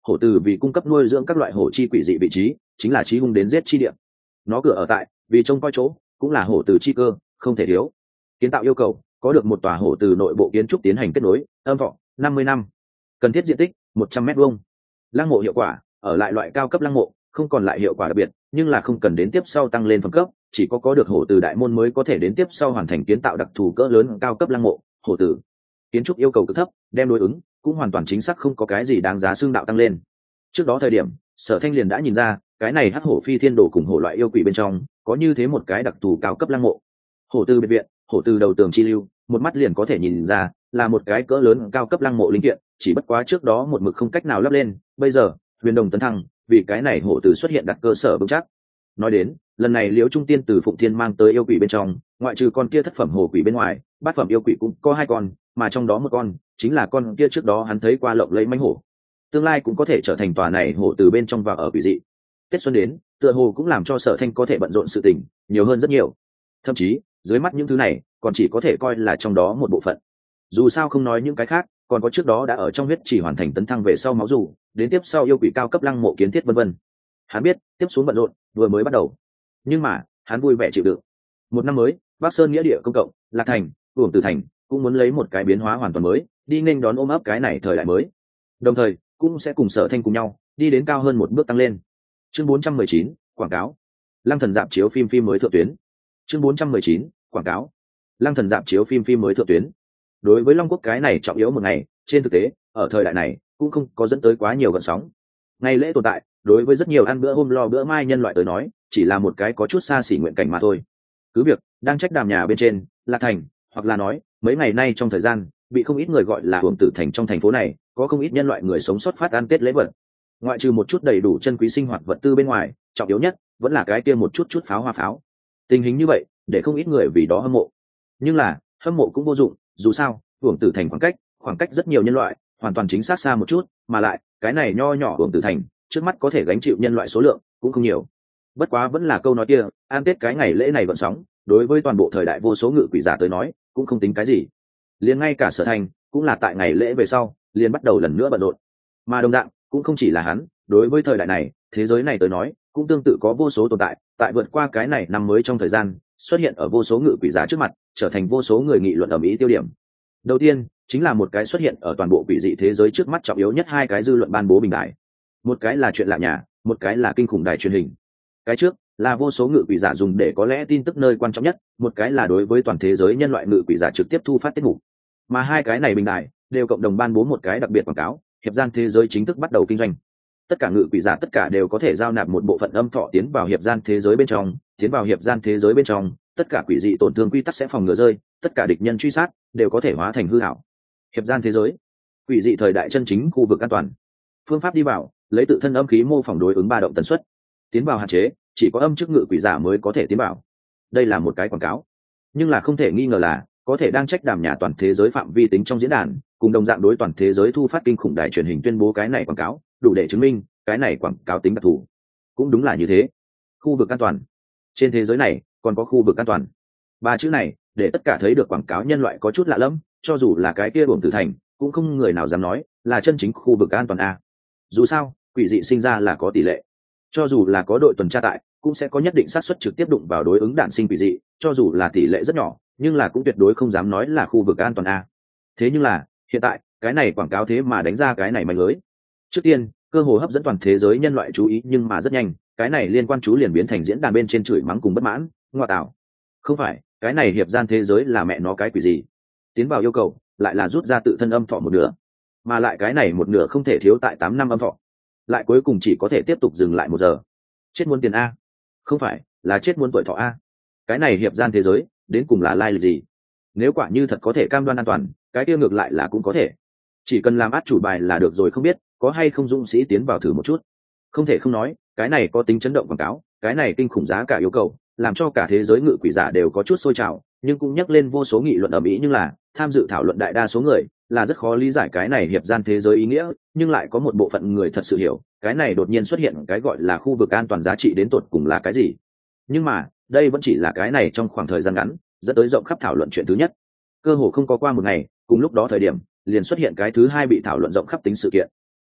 hổ từ vì cung cấp nuôi dưỡng các loại hổ chi quỷ dị vị trí, chính là chí hung đến giết chi địa. Nó cửa ở tại vì trông coi chỗ cũng là hổ từ chi cơ, không thể thiếu. Kiến tạo yêu cầu có được một tòa hổ từ nội bộ kiến trúc tiến hành kết nối, âm thọ năm mươi năm, cần thiết diện tích một trăm mét vuông. Lăng mộ hiệu quả ở lại loại cao cấp lăng mộ, không còn lại hiệu quả đặc biệt, nhưng là không cần đến tiếp sau tăng lên phẩm cấp, chỉ có có được hổ từ đại môn mới có thể đến tiếp sau hoàn thành kiến tạo đặc thù cỡ lớn cao cấp lăng mộ. Hổ từ kiến trúc yêu cầu cực thấp, đem đối ứng cũng hoàn toàn chính xác không có cái gì đáng giá xương đạo tăng lên. Trước đó thời điểm Sở Thanh liền đã nhìn ra cái này hắc hổ phi thiên đồ cùng hổ loại yêu quỷ bên trong có như thế một cái đặc thù cao cấp lăng mộ. Hổ từ biệt viện, hổ từ đầu tường chi lưu, một mắt liền có thể nhìn ra là một cái cỡ lớn cao cấp lăng mộ linh kiện, chỉ bất quá trước đó một mực không cách nào lắp lên, bây giờ huyền đồng tấn thăng, vì cái này hổ từ xuất hiện đặt cơ sở vững chắc. Nói đến lần này Liễu Trung Tiên từ Phụng Thiên mang tới yêu quỷ bên trong, ngoại trừ con kia thất phẩm hổ quỷ bên ngoài, bát phẩm yêu quỷ cũng có hai con, mà trong đó một con chính là con kia trước đó hắn thấy qua lộng lẫy mãnh hổ, tương lai cũng có thể trở thành tòa này hổ từ bên trong và ở quỷ dị. Tết xuân đến, tựa hồ cũng làm cho Sở Thanh có thể bận rộn sự tình nhiều hơn rất nhiều, thậm chí dưới mắt những thứ này còn chỉ có thể coi là trong đó một bộ phận. Dù sao không nói những cái khác, còn có trước đó đã ở trong huyết chỉ hoàn thành tấn thăng về sau máu dù, đến tiếp sau yêu quỷ cao cấp lăng mộ kiến thiết vân vân. Hắn biết tiếp xuống bận rộn vừa mới bắt đầu, nhưng mà hắn vui vẻ chịu đựng. Một năm mới, Bắc Sơn nghĩa địa công cộng, Lạc Thành, Uổng Tử Thành cũng muốn lấy một cái biến hóa hoàn toàn mới, đi nghênh đón ôm ấp cái này thời đại mới. Đồng thời, cũng sẽ cùng Sở Thanh cùng nhau đi đến cao hơn một bước tăng lên. Chương bốn trăm mười chín, quảng cáo. Lăng Thần dạp chiếu phim phim mới thượng tuyến. Chương bốn trăm mười chín, quảng cáo. Lăng Thần dạp chiếu phim phim mới thượng tuyến. Đối với Long Quốc cái này trọng yếu một ngày, trên thực tế, ở thời đại này cũng không có dẫn tới quá nhiều gợn sóng. Ngày lễ tồn tại, đối với rất nhiều ăn bữa hôm lo bữa mai nhân loại tới nói, chỉ là một cái có chút xa xỉ nguyện cảnh mà thôi. Cứ việc đang trách đàm nhà bên trên, Lạc Thành, hoặc là nói, mấy ngày nay trong thời gian, bị không ít người gọi là Uổng Tử Thành trong thành phố này, có không ít nhân loại người sống sót phát ăn Tết lễ vật. Ngoại trừ một chút đầy đủ chân quý sinh hoạt vật tư bên ngoài, trọng yếu nhất vẫn là cái kia một chút chút pháo hoa pháo. Tình hình như vậy, để không ít người vì đó hâm mộ. Nhưng là, hâm mộ cũng vô dụng, dù sao, Uổng Tử Thành khoảng cách, khoảng cách rất nhiều nhân loại, hoàn toàn chính xác xa một chút, mà lại, cái này nho nhỏ Uổng Tử Thành, trước mắt có thể gánh chịu nhân loại số lượng cũng không nhiều. Bất quá vẫn là câu nói kia, an Tết cái ngày lễ này gợn sóng, đối với toàn bộ thời đại vô số ngự quỷ giả tới nói, cũng không tính cái gì. Liền ngay cả Sở Thành, cũng là tại ngày lễ về sau, liền bắt đầu lần nữa bận rộn. Mà đồng dạng, cũng không chỉ là hắn, đối với thời đại này, thế giới này tới nói, cũng tương tự có vô số tồn tại, tại vượt qua cái này năm mới trong thời gian, xuất hiện ở vô số ngự quỷ giả trước mặt, trở thành vô số người nghị luận ầm ĩ tiêu điểm. Đầu tiên, chính là một cái xuất hiện ở toàn bộ quỷ dị thế giới trước mắt trọng yếu nhất hai cái dư luận ban bố bình đại. Một cái là chuyện lạ nhà, một cái là kinh khủng đài truyền hình. Cái trước là vô số ngự quỷ giả dùng để có lẽ tin tức nơi quan trọng nhất, một cái là đối với toàn thế giới nhân loại ngự quỷ giả trực tiếp thu phát tiết mục. Mà hai cái này bình đại đều cộng đồng ban bố một cái đặc biệt quảng cáo, hiệp gian thế giới chính thức bắt đầu kinh doanh. Tất cả ngự quỷ giả tất cả đều có thể giao nạp một bộ phận âm thọ tiến vào hiệp gian thế giới bên trong, tiến vào hiệp gian thế giới bên trong, tất cả quỷ dị tổn thương quy tắc sẽ phòng ngừa rơi, tất cả địch nhân truy sát đều có thể hóa thành hư ảo. Hiệp gian thế giới, quỷ dị thời đại chân chính khu vực an toàn. Phương pháp đi vào, lấy tự thân âm khí mô phỏng đối ứng ba động tần suất. Tiến vào hạn chế, chỉ có âm chức ngự quỷ giả mới có thể tiến vào. Đây là một cái quảng cáo, nhưng là không thể nghi ngờ là có thể đang trách đàm nhà toàn thế giới phạm vi tính trong diễn đàn, cùng đồng dạng đối toàn thế giới thu phát kinh khủng đài truyền hình tuyên bố cái này quảng cáo, đủ để chứng minh cái này quảng cáo tính đặc thù. Cũng đúng là như thế. Khu vực an toàn. Trên thế giới này còn có khu vực an toàn. Ba chữ này để tất cả thấy được quảng cáo nhân loại có chút lạ lẫm, cho dù là cái kia Uổng Tử Thành, cũng không người nào dám nói là chân chính khu vực an toàn a. Dù sao, quỷ dị sinh ra là có tỷ lệ. Cho dù là có đội tuần tra tại, cũng sẽ có nhất định xác suất trực tiếp đụng vào đối ứng đạn sinh quỷ dị, cho dù là tỷ lệ rất nhỏ, nhưng là cũng tuyệt đối không dám nói là khu vực an toàn a. Thế nhưng là, hiện tại, cái này quảng cáo thế mà đánh ra cái này manh lưới. Trước tiên, cơ hội hấp dẫn toàn thế giới nhân loại chú ý, nhưng mà rất nhanh, cái này liên quan chú liền biến thành diễn đàn bên trên chửi mắng cùng bất mãn, ngoa tạo. Không phải, cái này hiệp gian thế giới là mẹ nó cái quỷ gì? Tiến vào yêu cầu, lại là rút ra tự thân âm thọ một nửa, mà lại cái này một nửa không thể thiếu tại tám năm âm thọ, lại cuối cùng chỉ có thể tiếp tục dừng lại một giờ. Chết muốn tiền a? Không phải, là chết muốn tuổi thọ a. Cái này hiệp gian thế giới, đến cùng là lai lịch gì? Nếu quả như thật có thể cam đoan an toàn, cái kia ngược lại là cũng có thể. Chỉ cần làm át chủ bài là được rồi, không biết có hay không dũng sĩ tiến vào thử một chút. Không thể không nói, cái này có tính chấn động quảng cáo, cái này kinh khủng giá cả yêu cầu, làm cho cả thế giới ngự quỷ giả đều có chút sôi trào, nhưng cũng nhắc lên vô số nghị luận ầm ĩ, nhưng là tham dự thảo luận đại đa số người là rất khó lý giải cái này hiệp gian thế giới ý nghĩa, nhưng lại có một bộ phận người thật sự hiểu, cái này đột nhiên xuất hiện cái gọi là khu vực an toàn giá trị đến tột cùng là cái gì. Nhưng mà, đây vẫn chỉ là cái này trong khoảng thời gian ngắn, dẫn tới rộng khắp thảo luận chuyện thứ nhất. Cơ hồ không có qua một ngày, cùng lúc đó thời điểm, liền xuất hiện cái thứ hai bị thảo luận rộng khắp tính sự kiện.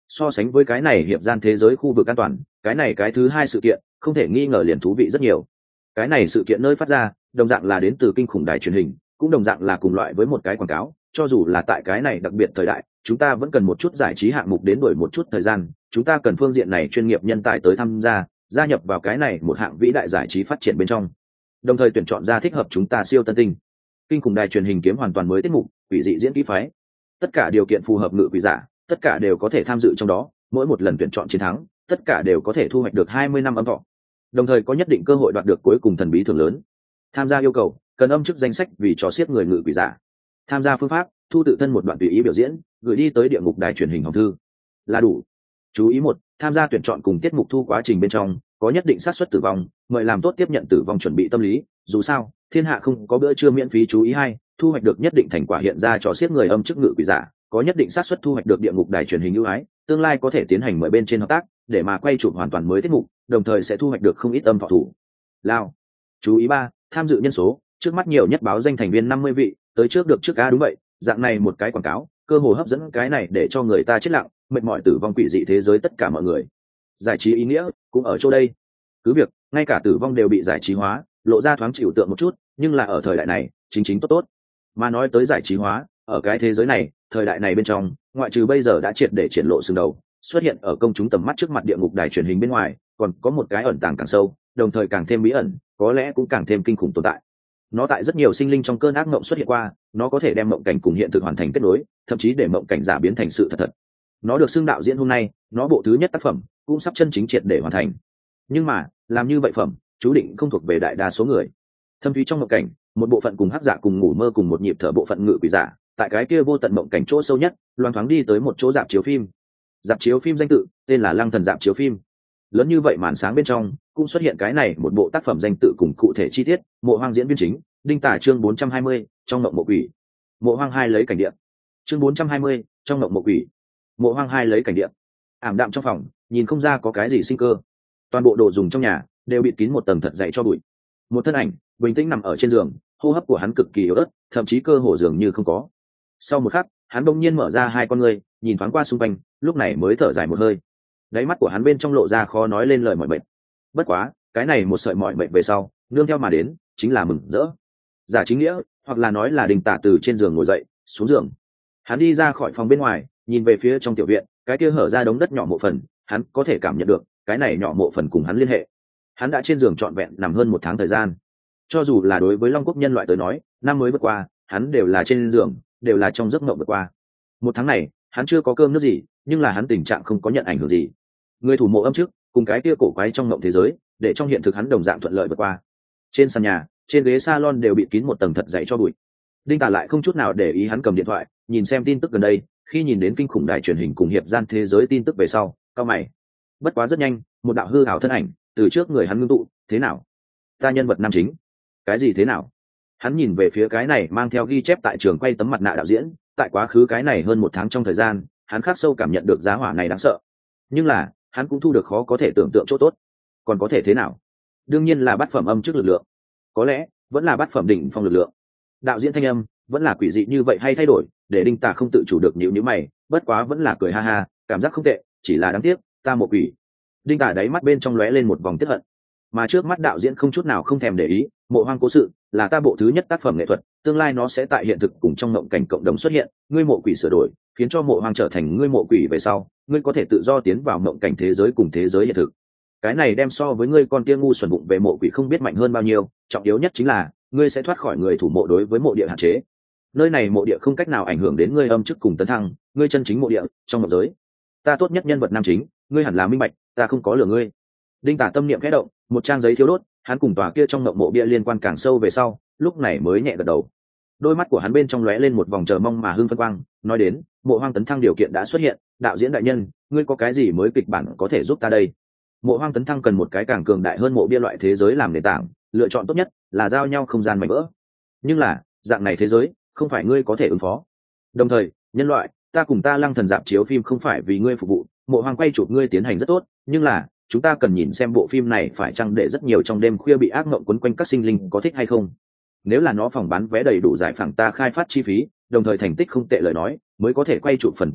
So sánh với cái này hiệp gian thế giới khu vực an toàn, cái này cái thứ hai sự kiện không thể nghi ngờ liền thú vị rất nhiều. Cái này sự kiện nơi phát ra đồng dạng là đến từ kinh khủng đài truyền hình, cũng đồng dạng là cùng loại với một cái quảng cáo. Cho dù là tại cái này đặc biệt thời đại, chúng ta vẫn cần một chút giải trí hạng mục đến đổi một chút thời gian, chúng ta cần phương diện này chuyên nghiệp nhân tài tới tham gia, gia nhập vào cái này một hạng vĩ đại giải trí phát triển bên trong, đồng thời tuyển chọn ra thích hợp chúng ta siêu tân tinh. Kinh khủng đài truyền hình kiếm hoàn toàn mới tiết mục, quỷ dị diễn kỹ phái, tất cả điều kiện phù hợp ngự quỷ giả, tất cả đều có thể tham dự trong đó, mỗi một lần tuyển chọn chiến thắng, tất cả đều có thể thu hoạch được hai mươi năm âm thọ, đồng thời có nhất định cơ hội đoạt được cuối cùng thần bí thưởng lớn. Tham gia yêu cầu cần âm chức danh sách vì trò xiết người ngự quỷ giả. Tham gia phương pháp thu tự thân một đoạn tùy ý biểu diễn, gửi đi tới địa ngục đài truyền hình hồng thư là đủ. Chú ý một, tham gia tuyển chọn cùng tiết mục thu quá trình bên trong có nhất định xác suất tử vong, mời làm tốt tiếp nhận tử vong chuẩn bị tâm lý, dù sao thiên hạ không có bữa trưa miễn phí. Chú ý hai, thu hoạch được nhất định thành quả hiện ra trò xiết người âm chức ngự quỷ giả, có nhất định xác suất thu hoạch được địa ngục đài truyền hình ưu ái, tương lai có thể tiến hành mời bên trên hợp tác để mà quay chụp hoàn toàn mới tiết mục, đồng thời sẽ thu hoạch được không ít âm thọ thủ lao. Chú ý ba, tham dự nhân số trước mắt nhiều nhất báo danh thành viên năm mươi vị, tới trước được trước cá. Đúng vậy, dạng này một cái quảng cáo cơ hồ hấp dẫn cái này để cho người ta chết lặng mệt mỏi tử vong quỷ dị thế giới tất cả mọi người. Giải trí ý nghĩa cũng ở chỗ đây, cứ việc ngay cả tử vong đều bị giải trí hóa, lộ ra thoáng chịu tượng một chút, nhưng là ở thời đại này chính chính tốt tốt. Mà nói tới giải trí hóa, ở cái thế giới này thời đại này bên trong, ngoại trừ bây giờ đã triệt để triển lộ sừng đầu xuất hiện ở công chúng tầm mắt trước mặt địa ngục đài truyền hình bên ngoài, còn có một cái ẩn tàng càng sâu, đồng thời càng thêm bí ẩn, có lẽ cũng càng thêm kinh khủng tồn tại. Nó tại rất nhiều sinh linh trong cơn ác mộng xuất hiện qua, nó có thể đem mộng cảnh cùng hiện thực hoàn thành kết nối, thậm chí để mộng cảnh giả biến thành sự thật thật. Nó được xưng đạo diễn hôm nay, nó bộ thứ nhất tác phẩm cũng sắp chân chính triệt để hoàn thành. Nhưng mà làm như vậy phẩm chú định không thuộc về đại đa số người. Thâm thúy trong mộng cảnh, một bộ phận cùng hắc giả cùng ngủ mơ cùng một nhịp thở bộ phận ngự quỷ giả, tại cái kia vô tận mộng cảnh chỗ sâu nhất, loang thoáng đi tới một chỗ rạp chiếu phim. Rạp chiếu phim danh tự tên là Lăng Thần rạp chiếu phim. Lớn như vậy màn sáng bên trong cũng xuất hiện cái này một bộ tác phẩm danh tự cùng cụ thể chi tiết. Mộ Hoang diễn viên chính Đinh Tả, chương bốn trăm hai mươi, trong mộng mộ quỷ. Mộ Hoang hai lấy cảnh địa. Chương bốn trăm hai mươi, trong mộng mộ quỷ. Mộ Hoang hai lấy cảnh địa. Ảm đạm trong phòng, nhìn không ra có cái gì sinh cơ. Toàn bộ đồ dùng trong nhà đều bịt kín một tầng thật dày cho bụi. Một thân ảnh bình tĩnh nằm ở trên giường, hô hấp của hắn cực kỳ yếu ớt, thậm chí cơ hồ dường như không có. Sau một khắc, hắn bỗng nhiên mở ra hai con ngươi, nhìn thoáng qua xung quanh, lúc này mới thở dài một hơi. Đáy mắt của hắn bên trong lộ ra khó nói lên lời mỏi mệt. Bất quá, cái này một sợi mỏi mệt về sau, nương theo mà đến chính là mừng rỡ. Giả chính nghĩa, hoặc là nói là Đinh Tả từ trên giường ngồi dậy, xuống giường. Hắn đi ra khỏi phòng bên ngoài, nhìn về phía trong tiểu viện, cái kia hở ra đống đất nhỏ mộ phần, hắn có thể cảm nhận được, cái này nhỏ mộ phần cùng hắn liên hệ. Hắn đã trên giường trọn vẹn nằm hơn một tháng thời gian. Cho dù là đối với Long Quốc nhân loại tới nói, năm mới vượt qua, hắn đều là trên giường, đều là trong giấc mộng vượt qua. Một tháng này, hắn chưa có cơm nước gì, nhưng là hắn tình trạng không có nhận ảnh hưởng gì. Người thủ mộ âm trước, cùng cái kia cổ quái trong mộng thế giới, để trong hiện thực hắn đồng dạng thuận lợi vượt qua. Trên sàn nhà, trên ghế salon đều bị kín một tầng thật dày cho bụi. Đinh Tả lại không chút nào để ý, hắn cầm điện thoại, nhìn xem tin tức gần đây, khi nhìn đến kinh khủng đài truyền hình cùng hiệp gian thế giới tin tức về sau, cau mày. Bất quá rất nhanh, một đạo hư ảo thân ảnh từ trước người hắn ngưng tụ, thế nào? Ta nhân vật nam chính. Cái gì thế nào? Hắn nhìn về phía cái này mang theo ghi chép tại trường quay tấm mặt nạ đạo diễn, tại quá khứ cái này hơn một tháng trong thời gian, hắn khắc sâu cảm nhận được giá hỏa này đáng sợ. Nhưng là, hắn cũng thu được khó có thể tưởng tượng chỗ tốt. Còn có thể thế nào? Đương nhiên là bát phẩm âm trước lực lượng. Có lẽ, vẫn là bát phẩm đỉnh phong lực lượng. Đạo diễn thanh âm, vẫn là quỷ dị như vậy hay thay đổi, để Đinh Tả không tự chủ được nhíu nhíu mày, bất quá vẫn là cười ha ha, cảm giác không tệ, chỉ là đáng tiếc, ta mộ quỷ. Đinh Tả đáy mắt bên trong lóe lên một vòng tiếc hận. Mà trước mắt đạo diễn không chút nào không thèm để ý, Mộ Hoang cố sự là ta bộ thứ nhất tác phẩm nghệ thuật, tương lai nó sẽ tại hiện thực cùng trong mộng cảnh cộng đồng xuất hiện, ngươi mộ quỷ sửa đổi, khiến cho Mộ Hoang trở thành ngươi mộ quỷ về sau, ngươi có thể tự do tiến vào mộng cảnh thế giới cùng thế giới hiện thực. Cái này đem so với ngươi con kia ngu xuẩn bụng về mộ quỷ không biết mạnh hơn bao nhiêu, trọng yếu nhất chính là ngươi sẽ thoát khỏi người thủ mộ đối với mộ địa hạn chế. Nơi này mộ địa không cách nào ảnh hưởng đến ngươi âm chức cùng tấn thăng, ngươi chân chính mộ địa trong mộng giới. Ta tốt nhất nhân vật nam chính, ngươi hẳn là minh bạch, ta không có lừa ngươi. Đinh Tả tâm niệm khẽ động, một trang giấy thiếu đốt, hắn cùng tòa kia trong mộng mộ bia liên quan càng sâu về sau, lúc này mới nhẹ gật đầu. Đôi mắt của hắn bên trong lóe lên một vòng chờ mong mà hưng phấn quang, nói đến, Mộ Hoang tấn thăng điều kiện đã xuất hiện, đạo diễn đại nhân, ngươi có cái gì mới kịch bản có thể giúp ta đây? Mộ Hoang tấn thăng cần một cái càng cường đại hơn mộ bia loại thế giới làm nền tảng, lựa chọn tốt nhất là giao nhau không gian mảnh vỡ. Nhưng là, dạng này thế giới, không phải ngươi có thể ứng phó. Đồng thời, nhân loại, ta cùng ta Lăng Thần rạp chiếu phim không phải vì ngươi phục vụ, Mộ Hoang quay chụp ngươi tiến hành rất tốt, nhưng là chúng ta cần nhìn xem bộ phim này phải chăng để rất nhiều trong đêm khuya bị ác mộng quấn quanh các sinh linh có thích hay không. Nếu là nó phòng bán vé đầy đủ giải phẳng ta khai phát chi phí, đồng thời thành tích không tệ lời nói, mới có thể quay chụp phần tiếp theo,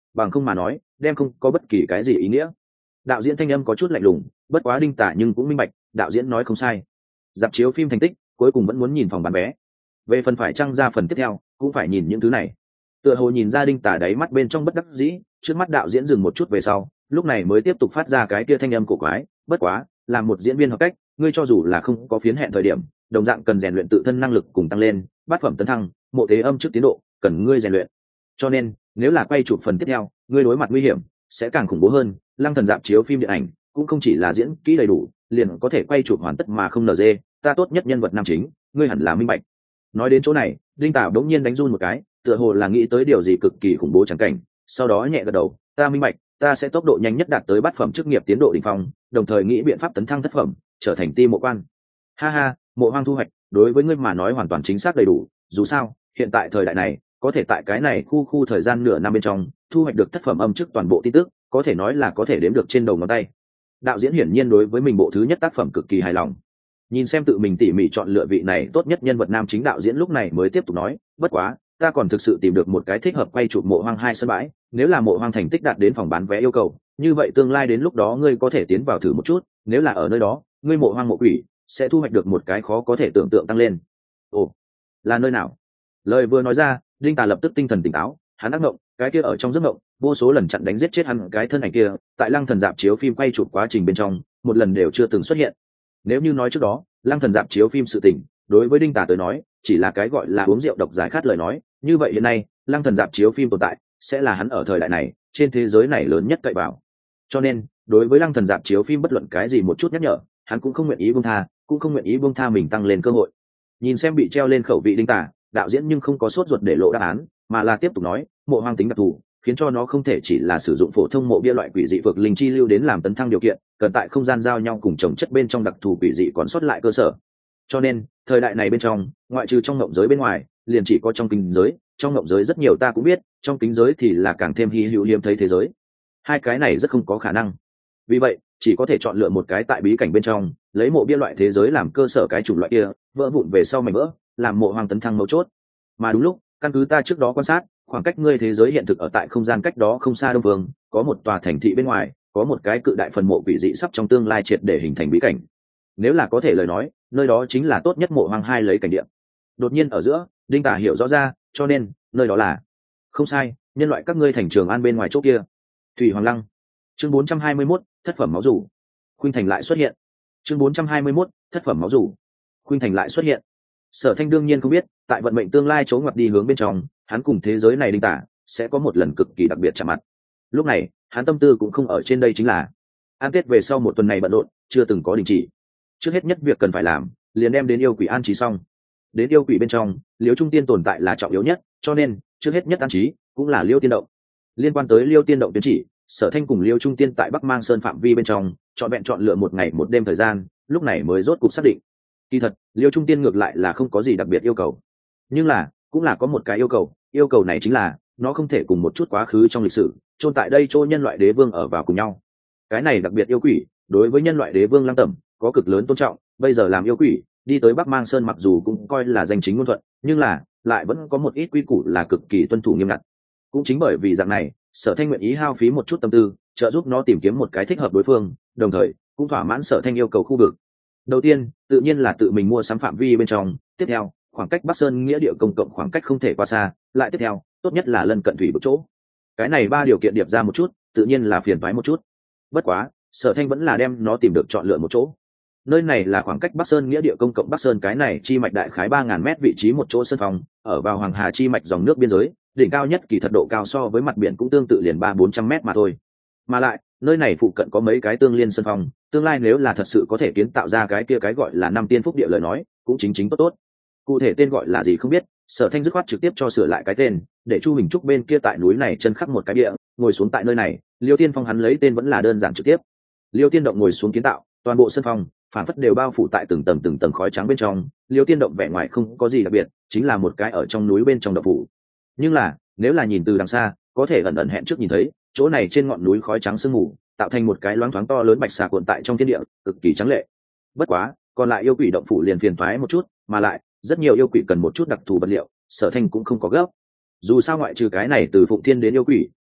bằng không mà nói đem không có bất kỳ cái gì ý nghĩa. Đạo diễn thanh âm có chút lạnh lùng, bất quá Đinh Tả nhưng cũng minh bạch, đạo diễn nói không sai. Dạp chiếu phim thành tích cuối cùng vẫn muốn nhìn phòng bán vé, về phần phải trăng ra phần tiếp theo cũng phải nhìn những thứ này. Tựa hồ nhìn ra Đinh Tả đáy mắt bên trong bất đắc dĩ, trước mắt đạo diễn dừng một chút về sau, lúc này mới tiếp tục phát ra cái kia thanh âm cổ quái, bất quá làm một diễn viên hợp cách, ngươi cho dù là không có phiến hẹn thời điểm, đồng dạng cần rèn luyện tự thân năng lực cùng tăng lên, bát phẩm tấn thăng, mộ thế âm trước tiến độ cần ngươi rèn luyện. Cho nên nếu là quay chụp phần tiếp theo, ngươi đối mặt nguy hiểm sẽ càng khủng bố hơn. Lăng Thần dạp chiếu phim điện ảnh cũng không chỉ là diễn kỹ đầy đủ liền có thể quay chụp hoàn tất mà không nở dê, ta tốt nhất nhân vật nam chính ngươi hẳn là minh bạch. Nói đến chỗ này, Đinh Tả đống nhiên đánh run một cái, tựa hồ là nghĩ tới điều gì cực kỳ khủng bố chẳng cảnh, sau đó nhẹ gật đầu, ta minh bạch, ta sẽ tốc độ nhanh nhất đạt tới bát phẩm chức nghiệp tiến độ đỉnh phong, đồng thời nghĩ biện pháp tấn thăng thất phẩm, trở thành ti mộ quan. Ha ha, Mộ Hoang thu hoạch đối với ngươi mà nói hoàn toàn chính xác đầy đủ, dù sao hiện tại thời đại này có thể tại cái này khu khu thời gian nửa năm bên trong thu hoạch được thất phẩm âm chức toàn bộ tin tức, có thể nói là có thể đếm được trên đầu ngón tay. Đạo diễn hiển nhiên đối với mình bộ thứ nhất tác phẩm cực kỳ hài lòng, nhìn xem tự mình tỉ mỉ chọn lựa vị này tốt nhất nhân vật nam chính, đạo diễn lúc này mới tiếp tục nói, bất quá ta còn thực sự tìm được một cái thích hợp quay chụp Mộ Hoang hai sân bãi, nếu là Mộ Hoang thành tích đạt đến phòng bán vé yêu cầu, như vậy tương lai đến lúc đó ngươi có thể tiến vào thử một chút, nếu là ở nơi đó ngươi Mộ Hoang mộ quỷ sẽ thu hoạch được một cái khó có thể tưởng tượng tăng lên. Ồ, là nơi nào? Lời vừa nói ra, Đinh Tà lập tức tinh thần tỉnh táo, hắn ác mộng, cái kia ở trong giấc mộng vô số lần chặn đánh giết chết hắn cái thân ảnh kia, tại Lăng Thần dạp chiếu phim quay chụp quá trình bên trong một lần đều chưa từng xuất hiện. Nếu như nói trước đó Lăng Thần dạp chiếu phim sự tình đối với Đinh Tà tới nói chỉ là cái gọi là uống rượu độc giải khát lời nói, như vậy hiện nay Lăng Thần dạp chiếu phim tồn tại sẽ là hắn ở thời đại này trên thế giới này lớn nhất cậy vào. Cho nên đối với Lăng Thần dạp chiếu phim bất luận cái gì một chút nhắc nhở, hắn cũng không nguyện ý buông tha, cũng không nguyện ý buông tha mình tăng lên cơ hội. Nhìn xem bị treo lên khẩu vị Đinh Tả, đạo diễn nhưng không có sốt ruột để lộ đáp án, mà là tiếp tục nói, Mộ Hoang tính đặc thù khiến cho nó không thể chỉ là sử dụng phổ thông mộ bia loại quỷ dị vực linh chi lưu đến làm tấn thăng điều kiện, cần tại không gian giao nhau cùng trồng chất bên trong đặc thù quỷ dị còn sót lại cơ sở. Cho nên thời đại này bên trong, ngoại trừ trong ngộng giới bên ngoài liền chỉ có trong kính giới, trong ngộng giới rất nhiều ta cũng biết, trong kính giới thì là càng thêm hy hữu hiếm thấy thế giới. Hai cái này rất không có khả năng, vì vậy chỉ có thể chọn lựa một cái tại bí cảnh bên trong, lấy mộ bia loại thế giới làm cơ sở, cái chủng loại kia vỡ vụn về sau mảnh vỡ làm Mộ Hoang tấn thăng mấu chốt. Mà đúng lúc, căn cứ ta trước đó quan sát, khoảng cách ngươi thế giới hiện thực ở tại không gian cách đó không xa đông phương có một tòa thành thị, bên ngoài có một cái cự đại phần mộ quỷ dị sắp trong tương lai triệt để hình thành bí cảnh. Nếu là có thể lời nói, nơi đó chính là tốt nhất Mộ Hoang hai lấy cảnh địa. Đột nhiên ở giữa, Đinh Tả hiểu rõ ra, cho nên nơi đó là không sai, nhân loại các ngươi thành Trường An bên ngoài chỗ kia. Thủy Hoàng Lăng. Chương bốn trăm hai mươi mốt, thất phẩm máu rủ. Khuynh Thành lại xuất hiện. Chương bốn trăm hai mươi mốt, thất phẩm máu rủ. Khuynh Thành lại xuất hiện. Sở Thanh đương nhiên không biết, tại vận mệnh tương lai chỗ ngoặt đi hướng bên trong, hắn cùng thế giới này Đinh Tả sẽ có một lần cực kỳ đặc biệt chạm mặt. Lúc này, hắn tâm tư cũng không ở trên đây, chính là an Tết về sau một tuần này bận rộn, chưa từng có đình chỉ. Trước hết nhất việc cần phải làm, liền đem đến yêu quỷ an trí xong. Đến yêu quỷ bên trong, Liêu Trung Tiên tồn tại là trọng yếu nhất, cho nên trước hết nhất an trí cũng là Liêu Tiên động. Liên quan tới Liêu Tiên động tuyến chỉ, Sở Thanh cùng Liêu Trung Tiên tại Bắc Mang Sơn phạm vi bên trong chọn vẹn chọn lựa một ngày một đêm thời gian, lúc này mới rốt cục xác định. Kỳ thật, Liêu Trung Tiên ngược lại là không có gì đặc biệt yêu cầu, nhưng là cũng là có một cái yêu cầu, yêu cầu này chính là nó không thể cùng một chút quá khứ trong lịch sử chôn tại đây chỗ nhân loại đế vương ở vào cùng nhau. Cái này đặc biệt yêu quỷ đối với nhân loại đế vương Lăng Tẩm có cực lớn tôn trọng, bây giờ làm yêu quỷ đi tới Bắc Mang Sơn mặc dù cũng coi là danh chính ngôn thuận, nhưng là lại vẫn có một ít quy củ là cực kỳ tuân thủ nghiêm ngặt. Cũng chính bởi vì dạng này, Sở Thanh nguyện ý hao phí một chút tâm tư trợ giúp nó tìm kiếm một cái thích hợp đối phương, đồng thời cũng thỏa mãn Sở Thanh yêu cầu khu vực. Đầu tiên tự nhiên là tự mình mua sắm phạm vi bên trong, tiếp theo khoảng cách Bắc Sơn nghĩa địa công cộng khoảng cách không thể quá xa, lại tiếp theo tốt nhất là lân cận thủy vực chỗ. Cái này ba điều kiện điệp ra một chút tự nhiên là phiền toái một chút, bất quá Sở Thanh vẫn là đem nó tìm được chọn lựa một chỗ. Nơi này là khoảng cách Bắc Sơn nghĩa địa công cộng Bắc Sơn cái này chi mạch đại khái ba ngàn mét vị trí một chỗ sân phòng, ở vào Hoàng Hà chi mạch dòng nước biên giới, đỉnh cao nhất kỳ thật độ cao so với mặt biển cũng tương tự liền ba bốn trăm mét mà thôi. Mà lại nơi này phụ cận có mấy cái tương liên sân phòng, tương lai nếu là thật sự có thể kiến tạo ra cái kia cái gọi là năm tiên phúc địa lời nói, cũng chính chính tốt tốt. Cụ thể tên gọi là gì không biết, Sở Thanh dứt khoát trực tiếp cho sửa lại cái tên, để Chu Hình Trúc bên kia tại núi này chân khắc một cái địa, ngồi xuống tại nơi này. Liêu Tiên Phong hắn lấy tên vẫn là đơn giản trực tiếp. Liêu Tiên động ngồi xuống kiến tạo, toàn bộ sân phòng phản phất đều bao phủ tại từng tầng từng tầng khói trắng bên trong. Liêu Tiên động vẻ ngoài không có gì đặc biệt, chính là một cái ở trong núi bên trong động phủ. Nhưng là nếu là nhìn từ đằng xa, có thể ẩn ẩn hẹn trước nhìn thấy chỗ này trên ngọn núi khói trắng sương mù tạo thành một cái loáng thoáng to lớn bạch xà cuộn tại trong thiên địa, cực kỳ trắng lệ. Bất quá còn lại yêu quỷ động phủ liền phiền toái một chút, mà lại rất nhiều yêu quỷ cần một chút đặc thù vật liệu, Sở Thanh cũng không có gấp. Dù sao ngoại trừ cái này từ Phụng Thiên đến yêu quỷ,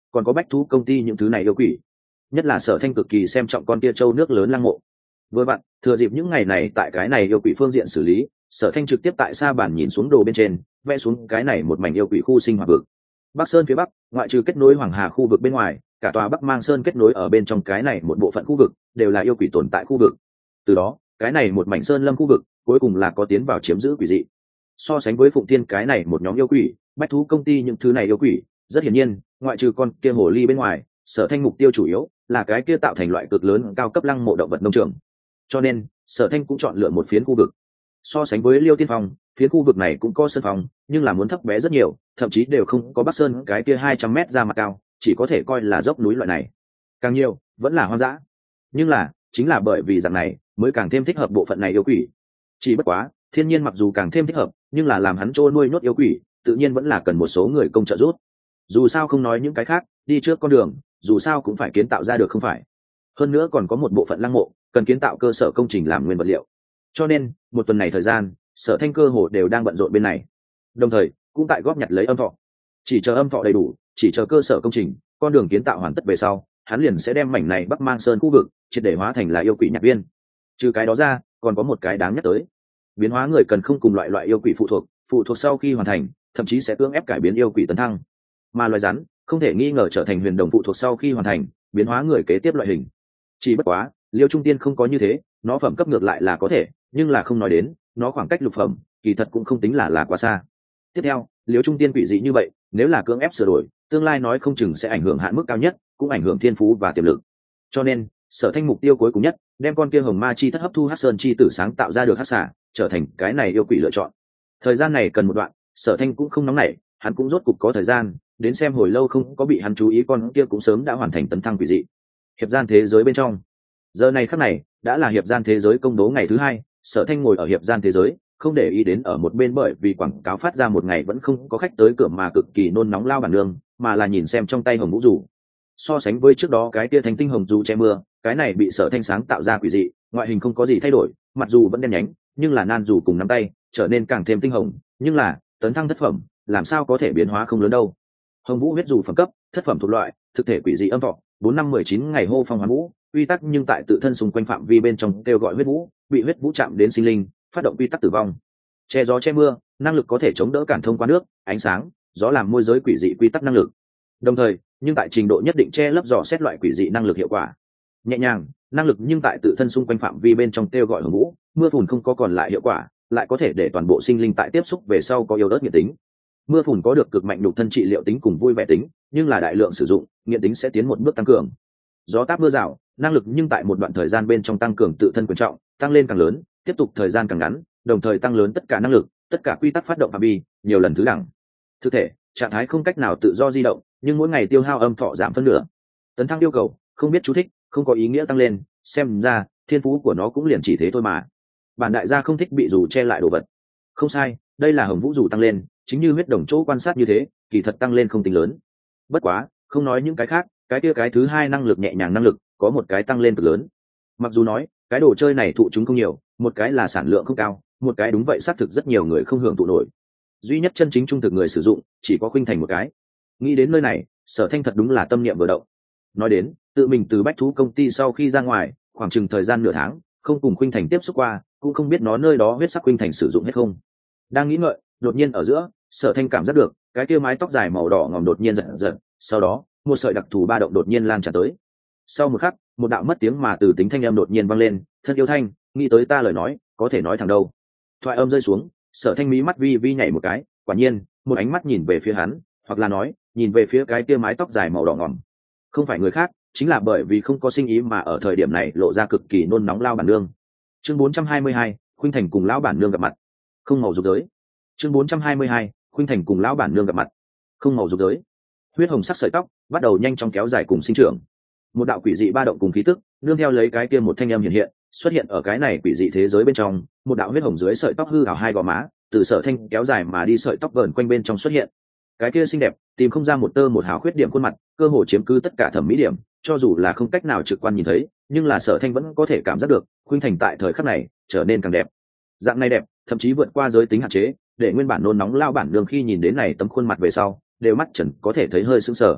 còn có bách thú công ty những thứ này yêu quỷ. Nhất là Sở Thanh cực kỳ xem trọng con tia châu nước lớn lăng mộ. Vừa vặn thừa dịp những ngày này tại cái này yêu quỷ phương diện xử lý, Sở Thanh trực tiếp tại sa bàn nhìn xuống đồ bên trên, vẽ xuống cái này một mảnh yêu quỷ khu sinh hoạt vực. Bắc Sơn phía bắc, ngoại trừ kết nối Hoàng Hà khu vực bên ngoài, cả tòa Bắc Mang Sơn kết nối ở bên trong cái này một bộ phận khu vực đều là yêu quỷ tồn tại khu vực. Từ đó, cái này một mảnh sơn lâm khu vực cuối cùng là có tiến vào chiếm giữ quỷ dị. So sánh với Phụng Thiên cái này một nhóm yêu quỷ, bách thú công ty những thứ này yêu quỷ, rất hiển nhiên, ngoại trừ con kia hồ ly bên ngoài, Sở Thanh mục tiêu chủ yếu là cái kia tạo thành loại cực lớn cao cấp lăng mộ động vật nông trường. Cho nên, Sở Thanh cũng chọn lựa một phiến khu vực. So sánh với Liêu Tiên Phong, phiến khu vực này cũng có sân phòng, nhưng là muốn thấp bé rất nhiều, thậm chí đều không có Bắc Sơn cái kia hai trăm mét ra mặt cao, chỉ có thể coi là dốc núi loại này. Càng nhiều, vẫn là hoang dã. Nhưng là, chính là bởi vì dạng này, mới càng thêm thích hợp bộ phận này yêu quỷ. Chỉ bất quá, thiên nhiên mặc dù càng thêm thích hợp, nhưng là làm hắn trôi nuôi nhốt yêu quỷ, tự nhiên vẫn là cần một số người công trợ giúp. Dù sao không nói những cái khác, đi trước con đường, dù sao cũng phải kiến tạo ra được không phải. Hơn nữa còn có một bộ phận lăng mộ, cần kiến tạo cơ sở công trình làm nguyên vật liệu. Cho nên, một tuần này thời gian, Sở Thanh cơ hồ đều đang bận rộn bên này. Đồng thời, cũng tại góp nhặt lấy âm thọ. Chỉ chờ âm thọ đầy đủ, chỉ chờ cơ sở công trình, con đường kiến tạo hoàn tất về sau, hắn liền sẽ đem mảnh này Bắc Mang Sơn khu vực triệt để hóa thành là yêu quỷ nhạc viên. Trừ cái đó ra, còn có một cái đáng nhắc tới. Biến hóa người cần không cùng loại loại yêu quỷ phụ thuộc, phụ thuộc sau khi hoàn thành, thậm chí sẽ cưỡng ép cải biến yêu quỷ tấn thăng. Mà loài rắn, không thể nghi ngờ trở thành huyền đồng phụ thuộc sau khi hoàn thành, biến hóa người kế tiếp loại hình. Chỉ bất quá, Liêu Trung Tiên không có như thế, nó phẩm cấp ngược lại là có thể, nhưng là không nói đến, nó khoảng cách lục phẩm, kỳ thật cũng không tính là là quá xa. Tiếp theo, Liêu Trung Tiên quỷ dị như vậy, nếu là cưỡng ép sửa đổi, tương lai nói không chừng sẽ ảnh hưởng hạn mức cao nhất, cũng ảnh hưởng thiên phú và tiềm lực. Cho nên, Sở Thanh mục tiêu cuối cùng nhất, đem con kia hồng ma chi thất hấp thu hắc sơn chi tử sáng tạo ra được hắc xả, trở thành cái này yêu quỷ lựa chọn. Thời gian này cần một đoạn, Sở Thanh cũng không nóng nảy, hắn cũng rốt cục có thời gian, đến xem hồi lâu không có bị hắn chú ý con kia cũng sớm đã hoàn thành tấn thăng quỷ dị. Hiệp gian thế giới bên trong, giờ này khắc này đã là hiệp gian thế giới công bố ngày thứ hai. Sở Thanh ngồi ở hiệp gian thế giới, không để ý đến ở một bên bởi vì quảng cáo phát ra một ngày vẫn không có khách tới cửa mà cực kỳ nôn nóng lao bản nương, mà là nhìn xem trong tay hồng vũ dù. So sánh với trước đó cái tia thanh tinh hồng dù che mưa, cái này bị Sở Thanh sáng tạo ra quỷ dị, ngoại hình không có gì thay đổi, mặc dù vẫn đen nhánh, nhưng là nan dù cùng nắm tay trở nên càng thêm tinh hồng, nhưng là tấn thăng thất phẩm, làm sao có thể biến hóa không lớn đâu. Hồng vũ huyết dù phẩm cấp, thất phẩm thuộc loại, thực thể quỷ dị âm thọ, bốn năm mười chín ngày hô phong hoán vũ, quy tắc nhưng tại tự thân xung quanh phạm vi bên trong kêu gọi huyết vũ, bị huyết vũ chạm đến sinh linh, phát động quy tắc tử vong. Che gió che mưa, năng lực có thể chống đỡ cản thông qua nước, ánh sáng, gió làm môi giới quỷ dị quy tắc năng lực. Đồng thời, nhưng tại trình độ nhất định che lấp dò xét loại quỷ dị năng lực hiệu quả. Nhẹ nhàng, năng lực nhưng tại tự thân xung quanh phạm vi bên trong kêu gọi hồng vũ, mưa phùn không có còn lại hiệu quả, lại có thể để toàn bộ sinh linh tại tiếp xúc về sau có yếu ớt nghiện tính. Mưa phùn có được cực mạnh nhục thân trị liệu tính cùng vui vẻ tính, nhưng là đại lượng sử dụng, nghiện tính sẽ tiến một bước tăng cường. Gió táp mưa rào, năng lực nhưng tại một đoạn thời gian bên trong tăng cường tự thân quyền trọng, tăng lên càng lớn, tiếp tục thời gian càng ngắn, đồng thời tăng lớn tất cả năng lực, tất cả quy tắc phát động phạm vi, nhiều lần thứ đẳng. Thực thể, trạng thái không cách nào tự do di động, nhưng mỗi ngày tiêu hao âm thọ giảm phân nửa. Tấn thăng yêu cầu, không biết chú thích, không có ý nghĩa tăng lên, xem ra thiên phú của nó cũng liền chỉ thế thôi mà. Bản đại gia không thích bị dù che lại đồ vật. Không sai, đây là hồng vũ dù tăng lên, chính như huyết đồng chỗ quan sát như thế, kỳ thật tăng lên không tính lớn. Bất quá, không nói những cái khác, cái kia cái thứ hai năng lực nhẹ nhàng năng lực, có một cái tăng lên cực lớn. Mặc dù nói, cái đồ chơi này thụ chúng không nhiều, một cái là sản lượng không cao, một cái đúng vậy xác thực rất nhiều người không hưởng thụ nổi. Duy nhất chân chính trung thực người sử dụng, chỉ có Khuynh Thành một cái. Nghĩ đến nơi này, Sở Thanh thật đúng là tâm niệm vừa động. Nói đến, tự mình từ bách thú công ty sau khi ra ngoài, khoảng chừng thời gian nửa tháng, không cùng Khuynh Thành tiếp xúc qua, cũng không biết nó nơi đó huyết sắc Khuynh Thành sử dụng hết không. Đang nghĩ ngợi, đột nhiên ở giữa, Sở Thanh cảm giác được, cái kia mái tóc dài màu đỏ ngòm đột nhiên giật giật, sau đó, một sợi đặc thù ba động đột nhiên lan tràn tới. Sau một khắc, một đạo mất tiếng mà từ tính thanh âm đột nhiên vang lên, "Thân yêu Thanh, nghĩ tới ta lời nói, có thể nói thẳng đâu." Thoại âm rơi xuống, Sở Thanh mí mắt vi vi nhảy một cái, quả nhiên, một ánh mắt nhìn về phía hắn, hoặc là nói, nhìn về phía cái kia mái tóc dài màu đỏ ngòm. Không phải người khác, chính là bởi vì không có sinh ý mà ở thời điểm này lộ ra cực kỳ nôn nóng lao bản nương. Chương bốn trăm hai mươi hai, Khuynh Thành cùng lão bản nương gặp mặt. Không màu dục giới. Chương bốn trăm hai mươi hai, Khuynh Thành cùng lão bản nương gặp mặt. Không màu dục giới. Huyết hồng sắc sợi tóc bắt đầu nhanh chóng kéo dài cùng sinh trưởng. Một đạo quỷ dị ba động cùng khí tức, nương theo lấy cái kia một thanh âm hiện hiện, xuất hiện ở cái này quỷ dị thế giới bên trong, một đạo huyết hồng dưới sợi tóc hư ảo hai gò má, từ Sở Thanh kéo dài mà đi sợi tóc vờn quanh bên trong xuất hiện. Cái kia xinh đẹp, tìm không ra một tơ một hào khuyết điểm khuôn mặt, cơ hồ chiếm cứ tất cả thẩm mỹ điểm, cho dù là không cách nào trực quan nhìn thấy, nhưng là Sở Thanh vẫn có thể cảm giác được, Khuynh Thành tại thời khắc này trở nên càng đẹp. Dạng này đẹp, thậm chí vượt qua giới tính hạn chế, để nguyên bản nôn nóng lao bản nương khi nhìn đến này tấm khuôn mặt về sau, đều mắt trần có thể thấy hơi sững sờ.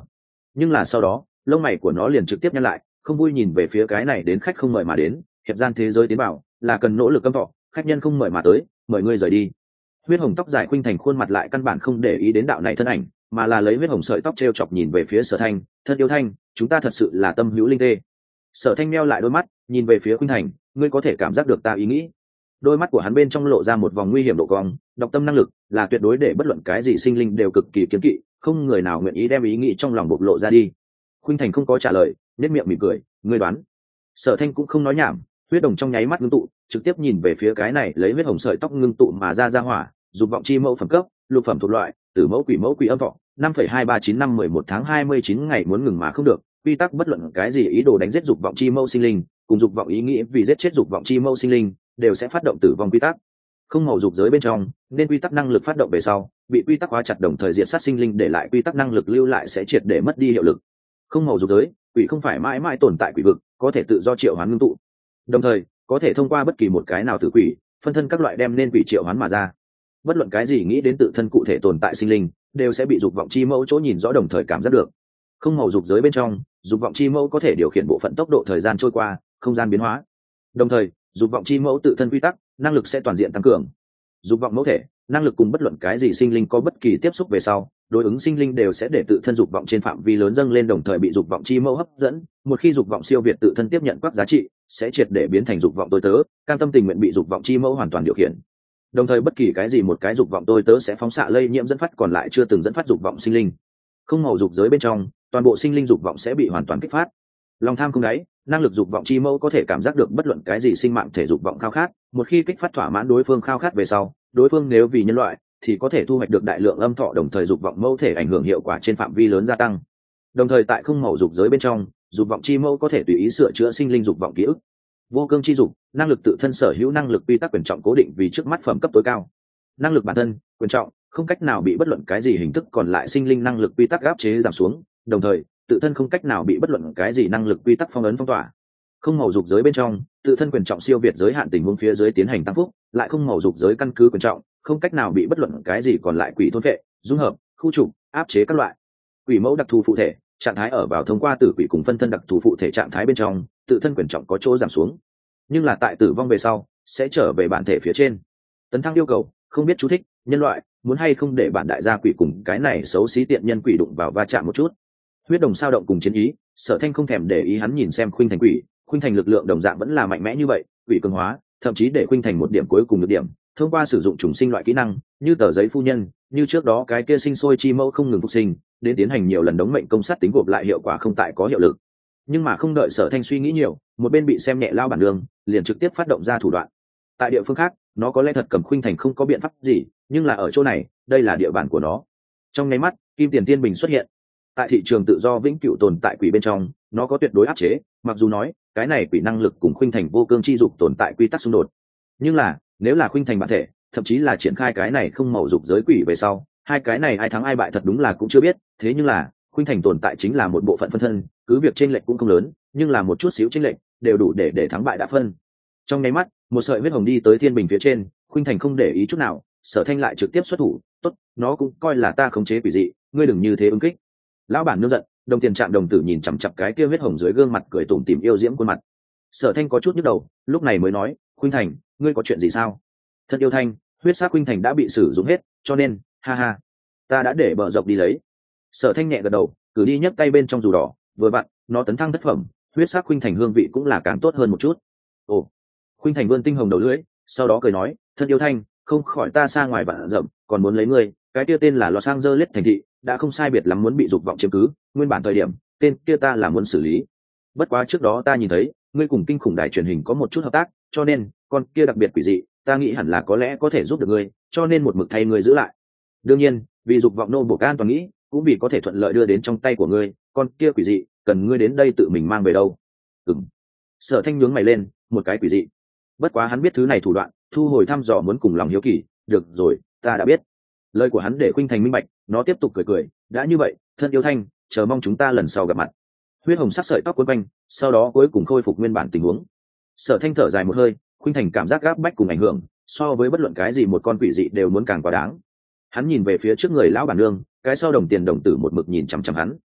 nhưng là sau đó lông mày của nó liền trực tiếp nhăn lại, không vui nhìn về phía cái này đến khách không mời mà đến. Hiệp gian thế giới tiến bảo là cần nỗ lực cấm thọ, khách nhân không mời mà tới, mời ngươi rời đi. Huyết hồng tóc dài khuynh thành khuôn mặt lại căn bản không để ý đến đạo này thân ảnh, mà là lấy huyết hồng sợi tóc t r e o chọc nhìn về phía Sở Thanh. Thân yêu Thanh, chúng ta thật sự là tâm hữu linh tê. Sở Thanh meo lại đôi mắt nhìn về phía khuynh thành, ngươi có thể cảm giác được ta ý nghĩ. Đôi mắt của hắn bên trong lộ ra một vòng nguy hiểm độ cong, đọc tâm năng lực là tuyệt đối để bất luận cái gì sinh linh đều cực kỳ kiêng kỵ, không người nào nguyện ý đem ý nghĩ trong lòng bộc lộ ra đi. Khuynh thành không có trả lời, nét miệng mỉm cười, ngươi đoán. Sở Thanh cũng không nói nhảm, huyết đồng trong nháy mắt ngưng tụ, trực tiếp nhìn về phía cái này lấy huyết hồng sợi tóc ngưng tụ mà ra ra hỏa. Dục vọng chi mẫu phẩm cấp, lục phẩm thuộc loại, tử mẫu quỷ mẫu quỷ âm thọ, năm phẩy hai ba chín năm mười một tháng hai mươi chín ngày muốn ngừng mà không được. Quy tắc bất luận cái gì ý đồ đánh giết dục vọng chi mẫu sinh linh, cùng dục vọng ý nghĩ vì giết chết dục vọng chi mẫu sinh linh, đều sẽ phát động tử vong quy tắc. Không màu dục giới bên trong, nên quy tắc năng lực phát động về sau, bị quy tắc hóa chặt đồng thời diệt sát sinh linh để lại quy tắc năng lực lưu lại sẽ triệt để mất đi hiệu lực. Không màu dục giới, quỷ không phải mãi mãi tồn tại quỷ vực, có thể tự do triệu hoán ngưng tụ. Đồng thời, có thể thông qua bất kỳ một cái nào tử quỷ, phân thân các loại đem nên quỷ triệu hoán mà ra. Bất luận cái gì nghĩ đến tự thân cụ thể tồn tại sinh linh, đều sẽ bị dục vọng chi mẫu chỗ nhìn rõ đồng thời cảm giác được. Không màu dục giới bên trong, dục vọng chi mẫu có thể điều khiển bộ phận tốc độ thời gian trôi qua, không gian biến hóa. Đồng thời, dục vọng chi mẫu tự thân quy tắc, năng lực sẽ toàn diện tăng cường. Dục vọng mẫu thể, năng lực cùng bất luận cái gì sinh linh có bất kỳ tiếp xúc về sau, đối ứng sinh linh đều sẽ để tự thân dục vọng trên phạm vi lớn dâng lên đồng thời bị dục vọng chi mẫu hấp dẫn. Một khi dục vọng siêu việt tự thân tiếp nhận các giá trị, sẽ triệt để biến thành dục vọng tôi tớ, cam tâm tình nguyện bị dục vọng chi mẫu hoàn toàn điều khiển. Đồng thời bất kỳ cái gì một cái dục vọng tôi tớ sẽ phóng xạ lây nhiễm dẫn phát còn lại chưa từng dẫn phát dục vọng sinh linh. Không màu dục giới bên trong, toàn bộ sinh linh dục vọng sẽ bị hoàn toàn kích phát. Lòng tham không đáy, năng lực dục vọng chi mẫu có thể cảm giác được bất luận cái gì sinh mạng thể dục vọng khao khát, một khi kích phát thỏa mãn đối phương khao khát về sau, đối phương nếu vì nhân loại thì có thể thu hoạch được đại lượng âm thọ đồng thời dục vọng mẫu thể ảnh hưởng hiệu quả trên phạm vi lớn gia tăng. Đồng thời tại không màu dục giới bên trong, dục vọng chi mẫu có thể tùy ý sửa chữa sinh linh dục vọng ký ức. Vô cương chi dục, năng lực tự thân sở hữu năng lực quy tắc quyền trọng cố định vì trước mắt phẩm cấp tối cao. Năng lực bản thân, quyền trọng, không cách nào bị bất luận cái gì hình thức còn lại sinh linh năng lực quy tắc áp chế giảm xuống, đồng thời tự thân không cách nào bị bất luận cái gì năng lực quy tắc phong ấn phong tỏa. Không màu dục giới bên trong, tự thân quyền trọng siêu việt giới hạn tình huống phía dưới tiến hành tăng phúc, lại không màu dục giới căn cứ quyền trọng, không cách nào bị bất luận cái gì còn lại quỷ thôn vệ, dung hợp, khu trục, áp chế các loại. Quỷ mẫu đặc thù phụ thể, trạng thái ở vào thông qua tử quỷ cùng phân thân đặc thù phụ thể trạng thái bên trong, tự thân quyền trọng có chỗ giảm xuống, nhưng là tại tử vong về sau sẽ trở về bản thể phía trên. Tấn thăng yêu cầu, không biết chú thích, nhân loại muốn hay không để bản đại gia quỷ cùng cái này xấu xí tiện nhân quỷ đụng vào va chạm một chút. Huyết đồng sao động cùng chiến ý, Sở Thanh không thèm để ý hắn nhìn xem khuynh thành quỷ, khuynh thành lực lượng đồng dạng vẫn là mạnh mẽ như vậy, quỷ cường hóa, thậm chí để khuynh thành một điểm cuối cùng được điểm, thông qua sử dụng trùng sinh loại kỹ năng, như tờ giấy phu nhân, như trước đó cái kia sinh sôi chi mẫu không ngừng phục sinh, đến tiến hành nhiều lần đống mệnh công sát tính gộp lại hiệu quả không tại có hiệu lực. Nhưng mà không đợi Sở Thanh suy nghĩ nhiều, một bên bị xem nhẹ lao bản đường, liền trực tiếp phát động ra thủ đoạn. Tại địa phương khác, nó có lẽ thật cầm khuynh thành không có biện pháp gì, nhưng là ở chỗ này, đây là địa bàn của nó. Trong nháy mắt, kim tiền tiên bình xuất hiện. Tại thị trường tự do vĩnh cửu tồn tại quỷ bên trong, nó có tuyệt đối áp chế, mặc dù nói cái này quỷ năng lực cùng khuynh thành vô cương chi dục tồn tại quy tắc xung đột, nhưng là nếu là khuynh thành bản thể, thậm chí là triển khai cái này không màu dục giới quỷ về sau, hai cái này ai thắng ai bại thật đúng là cũng chưa biết. Thế nhưng là khuynh thành tồn tại chính là một bộ phận phân thân, cứ việc chênh lệch cũng không lớn, nhưng là một chút xíu chênh lệch đều đủ để để thắng bại đã phân. Trong nháy mắt, một sợi huyết hồng đi tới thiên bình phía trên, khuynh thành không để ý chút nào, Sở Thanh lại trực tiếp xuất thủ. Tốt, nó cũng coi là ta khống chế quỷ dị, ngươi đừng như thế ứng kích. Lão bản nương giận, đồng tiền chạm đồng tử nhìn chằm chằm cái kia huyết hồng dưới gương mặt cười tủm tỉm yêu diễm khuôn mặt. Sở Thanh có chút nhức đầu, lúc này mới nói, khuynh thành, ngươi có chuyện gì sao? Thật yêu Thanh, huyết sắc khuynh thành đã bị sử dụng hết, cho nên, ha ha, ta đã để bờ dọc đi lấy. Sở Thanh nhẹ gật đầu, cử đi nhấc tay bên trong dù đỏ, vừa vặn, nó tấn thăng thất phẩm, huyết sắc khuynh thành hương vị cũng là càng tốt hơn một chút. Ồ, khuynh thành vươn tinh hồng đầu lưỡi, sau đó cười nói, thật yêu Thanh, không khỏi ta xa ngoài vạn rậm, còn muốn lấy ngươi, cái kia tên là Los Angeles thành thị, đã không sai biệt lắm muốn bị dục vọng chiếm cứ, nguyên bản thời điểm, tên kia ta là muốn xử lý. Bất quá trước đó ta nhìn thấy, ngươi cùng kinh khủng đài truyền hình có một chút hợp tác, cho nên, con kia đặc biệt quỷ dị, ta nghĩ hẳn là có lẽ có thể giúp được ngươi, cho nên một mực thay ngươi giữ lại. Đương nhiên, vì dục vọng nô bổ an toàn nghĩ, cũng vì có thể thuận lợi đưa đến trong tay của ngươi, con kia quỷ dị, cần ngươi đến đây tự mình mang về đâu? Ừm. Sở Thanh nhướng mày lên, một cái quỷ dị. Bất quá hắn biết thứ này thủ đoạn, thu hồi thăm dò muốn cùng lòng hiếu kỳ, được rồi, ta đã biết. Lời của hắn để khuynh thành minh bạch, nó tiếp tục cười cười, đã như vậy, thân yêu Thanh, chờ mong chúng ta lần sau gặp mặt. Huyết hồng sắc sợi tóc quấn quanh, sau đó cuối cùng khôi phục nguyên bản tình huống. Sở Thanh thở dài một hơi, khuynh thành cảm giác gáp bách cùng ảnh hưởng, so với bất luận cái gì một con quỷ dị đều muốn càng quá đáng. Hắn nhìn về phía trước người lão bản nương, cái sau đồng tiền đồng tử một mực nhìn chằm chằm hắn.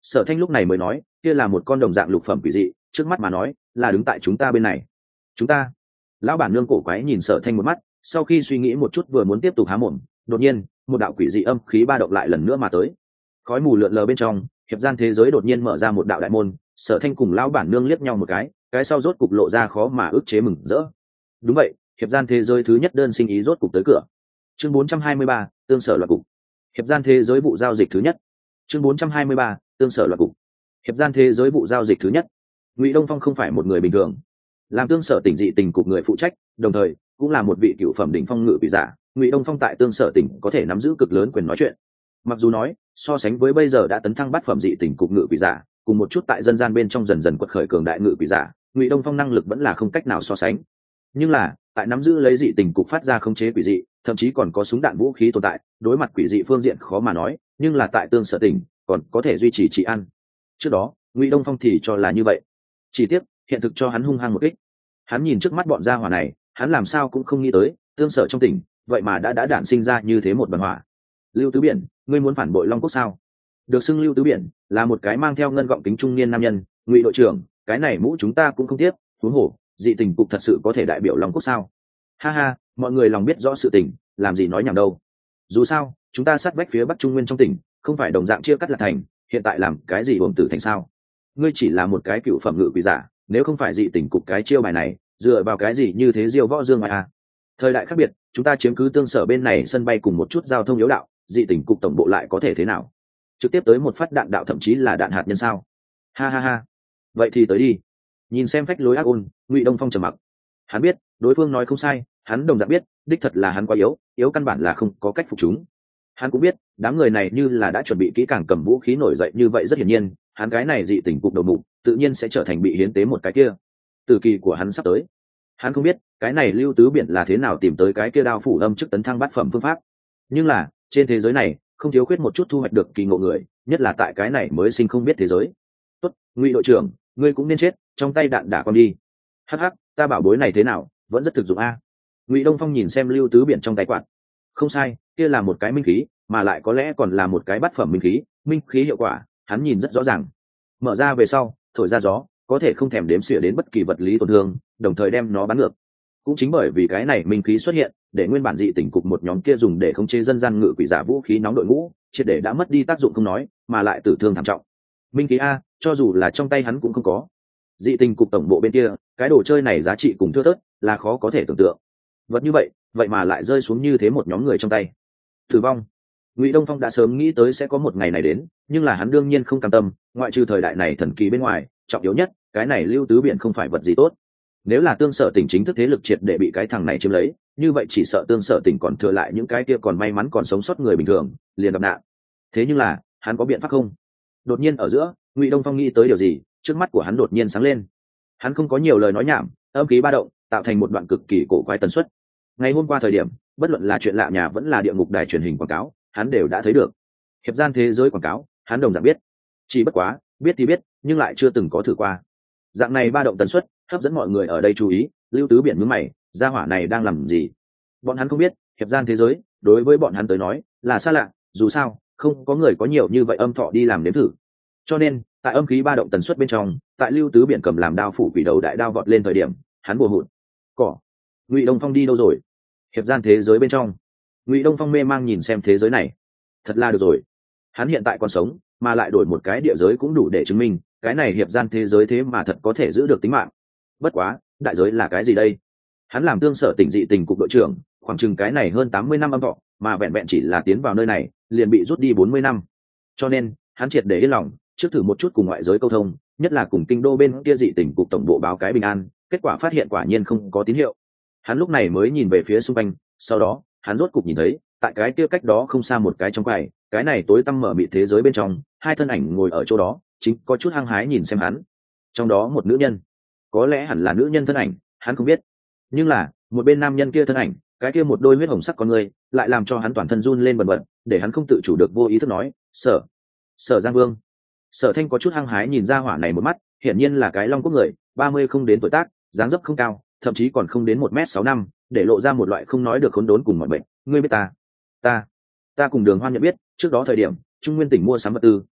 Sở Thanh lúc này mới nói, kia là một con đồng dạng lục phẩm quỷ dị, trước mắt mà nói là đứng tại chúng ta bên này. Chúng ta? Lão bản nương cổ quái nhìn Sở Thanh một mắt, sau khi suy nghĩ một chút vừa muốn tiếp tục há mồm, đột nhiên một đạo quỷ dị âm khí ba động lại lần nữa mà tới. Khói mù lượn lờ bên trong, hiệp gian thế giới đột nhiên mở ra một đạo đại môn. Sở Thanh cùng lão bản nương liếc nhau một cái, cái sau rốt cục lộ ra khó mà ức chế mừng rỡ. Đúng vậy, hiệp gian thế giới thứ nhất đơn sinh ý rốt cục tới cửa. Chương bốn trăm hai mươi ba, tương sở loạt cục. Hiệp gian thế giới vụ giao dịch thứ nhất. Chương bốn trăm hai mươi ba, tương sở loạt cục. Hiệp gian thế giới vụ giao dịch thứ nhất. Ngụy Đông Phong không phải một người bình thường, làm tương sở tỉnh dị tình cục người phụ trách, đồng thời cũng là một vị cựu phẩm đỉnh phong ngự quỷ giả. Ngụy Đông Phong tại tương sở tỉnh có thể nắm giữ cực lớn quyền nói chuyện. Mặc dù nói so sánh với bây giờ đã tấn thăng bát phẩm dị tình cục ngự quỷ giả, cùng một chút tại dân gian bên trong dần dần quật khởi cường đại ngự quỷ giả, Ngụy Đông Phong năng lực vẫn là không cách nào so sánh. Nhưng là tại nắm giữ lấy dị tình cục phát ra khống chế quỷ dị, thậm chí còn có súng đạn vũ khí tồn tại, đối mặt quỷ dị phương diện khó mà nói, nhưng là tại tương sở tỉnh còn có thể duy trì trị an. Trước đó Ngụy Đông Phong thì cho là như vậy, chỉ tiếc hiện thực cho hắn hung hăng một kích. Hắn nhìn trước mắt bọn gia hỏa này, hắn làm sao cũng không nghĩ tới tương sở trong tỉnh vậy mà đã đã đản sinh ra như thế một đoàn hỏa. Lưu Tứ Biển, ngươi muốn phản bội Long Quốc sao? Được xưng Lưu Tứ Biển là một cái mang theo ngân gọng kính trung niên nam nhân. Ngụy đội trưởng, cái này mũ chúng ta cũng không tiếp, huống hồ dị tình cục thật sự có thể đại biểu Long Quốc sao? Ha ha, mọi người lòng biết rõ sự tình, làm gì nói nhảm đâu. Dù sao chúng ta sát vách phía bắc trung nguyên trong tỉnh, không phải đồng dạng chia cắt là thành, hiện tại làm cái gì uổng tử thành sao? Ngươi chỉ là một cái cựu phẩm ngự quỷ giả, nếu không phải dị tình cục cái chiêu bài này, dựa vào cái gì như thế diêu võ dương ngoại à? Thời đại khác biệt, chúng ta chiếm cứ tương sở bên này sân bay cùng một chút giao thông yếu đạo, dị tình cục tổng bộ lại có thể thế nào? Trực tiếp tới một phát đạn đạo, thậm chí là đạn hạt nhân sao? Ha ha ha, vậy thì tới đi. Nhìn xem phách lối ác ôn, Ngụy Đông Phong trầm mặc. Hắn biết đối phương nói không sai, hắn đồng dạng biết đích thật là hắn quá yếu, yếu căn bản là không có cách phục chúng. Hắn cũng biết đám người này như là đã chuẩn bị kỹ càng cầm vũ khí nổi dậy như vậy, rất hiển nhiên hắn cái này dị tình cục đầu mục tự nhiên sẽ trở thành bị hiến tế một cái kia. Tử kỳ của hắn sắp tới. Hắn không biết cái này Lưu Tứ Biển là thế nào tìm tới cái kia đao phủ âm chức tấn thăng bát phẩm phương pháp, nhưng là trên thế giới này không thiếu khuyết một chút thu hoạch được kỳ ngộ người, nhất là tại cái này mới sinh không biết thế giới. Tốt, Ngụy đội trưởng, ngươi cũng nên chết, trong tay đạn đả con đi. Hắc hắc, ta bảo bối này thế nào, vẫn rất thực dụng a. Ngụy Đông Phong nhìn xem Lưu Tứ Biển trong tay quạt. Không sai, kia là một cái minh khí, mà lại có lẽ còn là một cái bát phẩm minh khí. Minh khí hiệu quả hắn nhìn rất rõ ràng. Mở ra về sau thổi ra gió, có thể không thèm đếm xỉa đến bất kỳ vật lý tổn thương, đồng thời đem nó bắn ngược. Cũng chính bởi vì cái này minh khí xuất hiện, để nguyên bản dị tỉnh cục một nhóm kia dùng để khống chế dân gian ngự quỷ giả vũ khí nóng đội ngũ triệt để đã mất đi tác dụng không nói, mà lại tử thương thảm trọng. Minh khí a, cho dù là trong tay hắn cũng không có. Dị tình cục tổng bộ bên kia, cái đồ chơi này giá trị cùng thưa thớt, là khó có thể tưởng tượng. Vật như vậy, vậy mà lại rơi xuống như thế một nhóm người trong tay. Tử vong. Ngụy Đông Phong đã sớm nghĩ tới sẽ có một ngày này đến, nhưng là hắn đương nhiên không cam tâm, ngoại trừ thời đại này thần kỳ bên ngoài, trọng yếu nhất, cái này Lưu Tứ Biển không phải vật gì tốt. Nếu là tương sở tỉnh chính thức thế lực triệt để bị cái thằng này chiếm lấy, như vậy chỉ sợ tương sở tỉnh còn thừa lại những cái kia còn may mắn còn sống sót người bình thường, liền gặp nạn. Thế nhưng là, hắn có biện pháp không? Đột nhiên ở giữa, Ngụy Đông Phong nghĩ tới điều gì, trước mắt của hắn đột nhiên sáng lên. Hắn không có nhiều lời nói nhảm, âm khí ba động, tạo thành một đoạn cực kỳ cổ quái tần suất. Ngày hôm qua thời điểm, bất luận là chuyện lạ nhà vẫn là địa ngục đài truyền hình quảng cáo, hắn đều đã thấy được. Hiệp gian thế giới quảng cáo, hắn đồng dạng biết. Chỉ bất quá, biết thì biết, nhưng lại chưa từng có thử qua. Dạng này ba động tần suất, hấp dẫn mọi người ở đây chú ý. Lưu Tứ Biển nhướng mày, gia hỏa này đang làm gì? Bọn hắn không biết, hiệp gian thế giới đối với bọn hắn tới nói là xa lạ, dù sao không có người có nhiều như vậy âm thọ đi làm nếm thử. Cho nên tại âm khí ba động tần suất bên trong, tại Lưu Tứ Biển cầm làm đao phủ quỷ đầu đại đao vọt lên thời điểm, hắn bùa hụt cỏ. Ngụy Đông Phong đi đâu rồi? Hiệp gian thế giới bên trong, Ngụy Đông Phong mê mang nhìn xem thế giới này. Thật là được rồi, hắn hiện tại còn sống, mà lại đổi một cái địa giới cũng đủ để chứng minh cái này hiệp gian thế giới thế mà thật có thể giữ được tính mạng. Bất quá đại giới là cái gì đây? Hắn làm tương sở tỉnh dị tình cục đội trưởng, khoảng chừng cái này hơn tám mươi năm âm thọ, mà vẹn vẹn chỉ là tiến vào nơi này liền bị rút đi bốn mươi năm. Cho nên hắn triệt để yên lòng, trước thử một chút cùng ngoại giới câu thông, nhất là cùng kinh đô bên kia dị tình cục tổng bộ báo cái bình an. Kết quả phát hiện quả nhiên không có tín hiệu. Hắn lúc này mới nhìn về phía xung quanh, sau đó hắn rốt cục nhìn thấy tại cái kia cách đó không xa một cái trong quầy, cái này tối tăm mở mịt thế giới bên trong, hai thân ảnh ngồi ở chỗ đó, chính có chút hăng hái nhìn xem hắn. Trong đó một nữ nhân, có lẽ hẳn là nữ nhân thân ảnh, hắn không biết, nhưng là một bên nam nhân kia thân ảnh, cái kia một đôi huyết hồng sắc con người lại làm cho hắn toàn thân run lên bần bật, để hắn không tự chủ được vô ý thức nói sở sở Giang Vương. Sở Thanh có chút hăng hái nhìn ra hỏa này một mắt, hiển nhiên là cái Long Quốc người, ba mươi không đến tuổi tác, dáng dấp không cao, thậm chí còn không đến một mét sáu năm, để lộ ra một loại không nói được khốn đốn cùng mọi bệnh. Ngươi biết ta? Ta, ta cùng Đường Hoan nhận biết, trước đó thời điểm Trung Nguyên tỉnh mua sắm vật tư,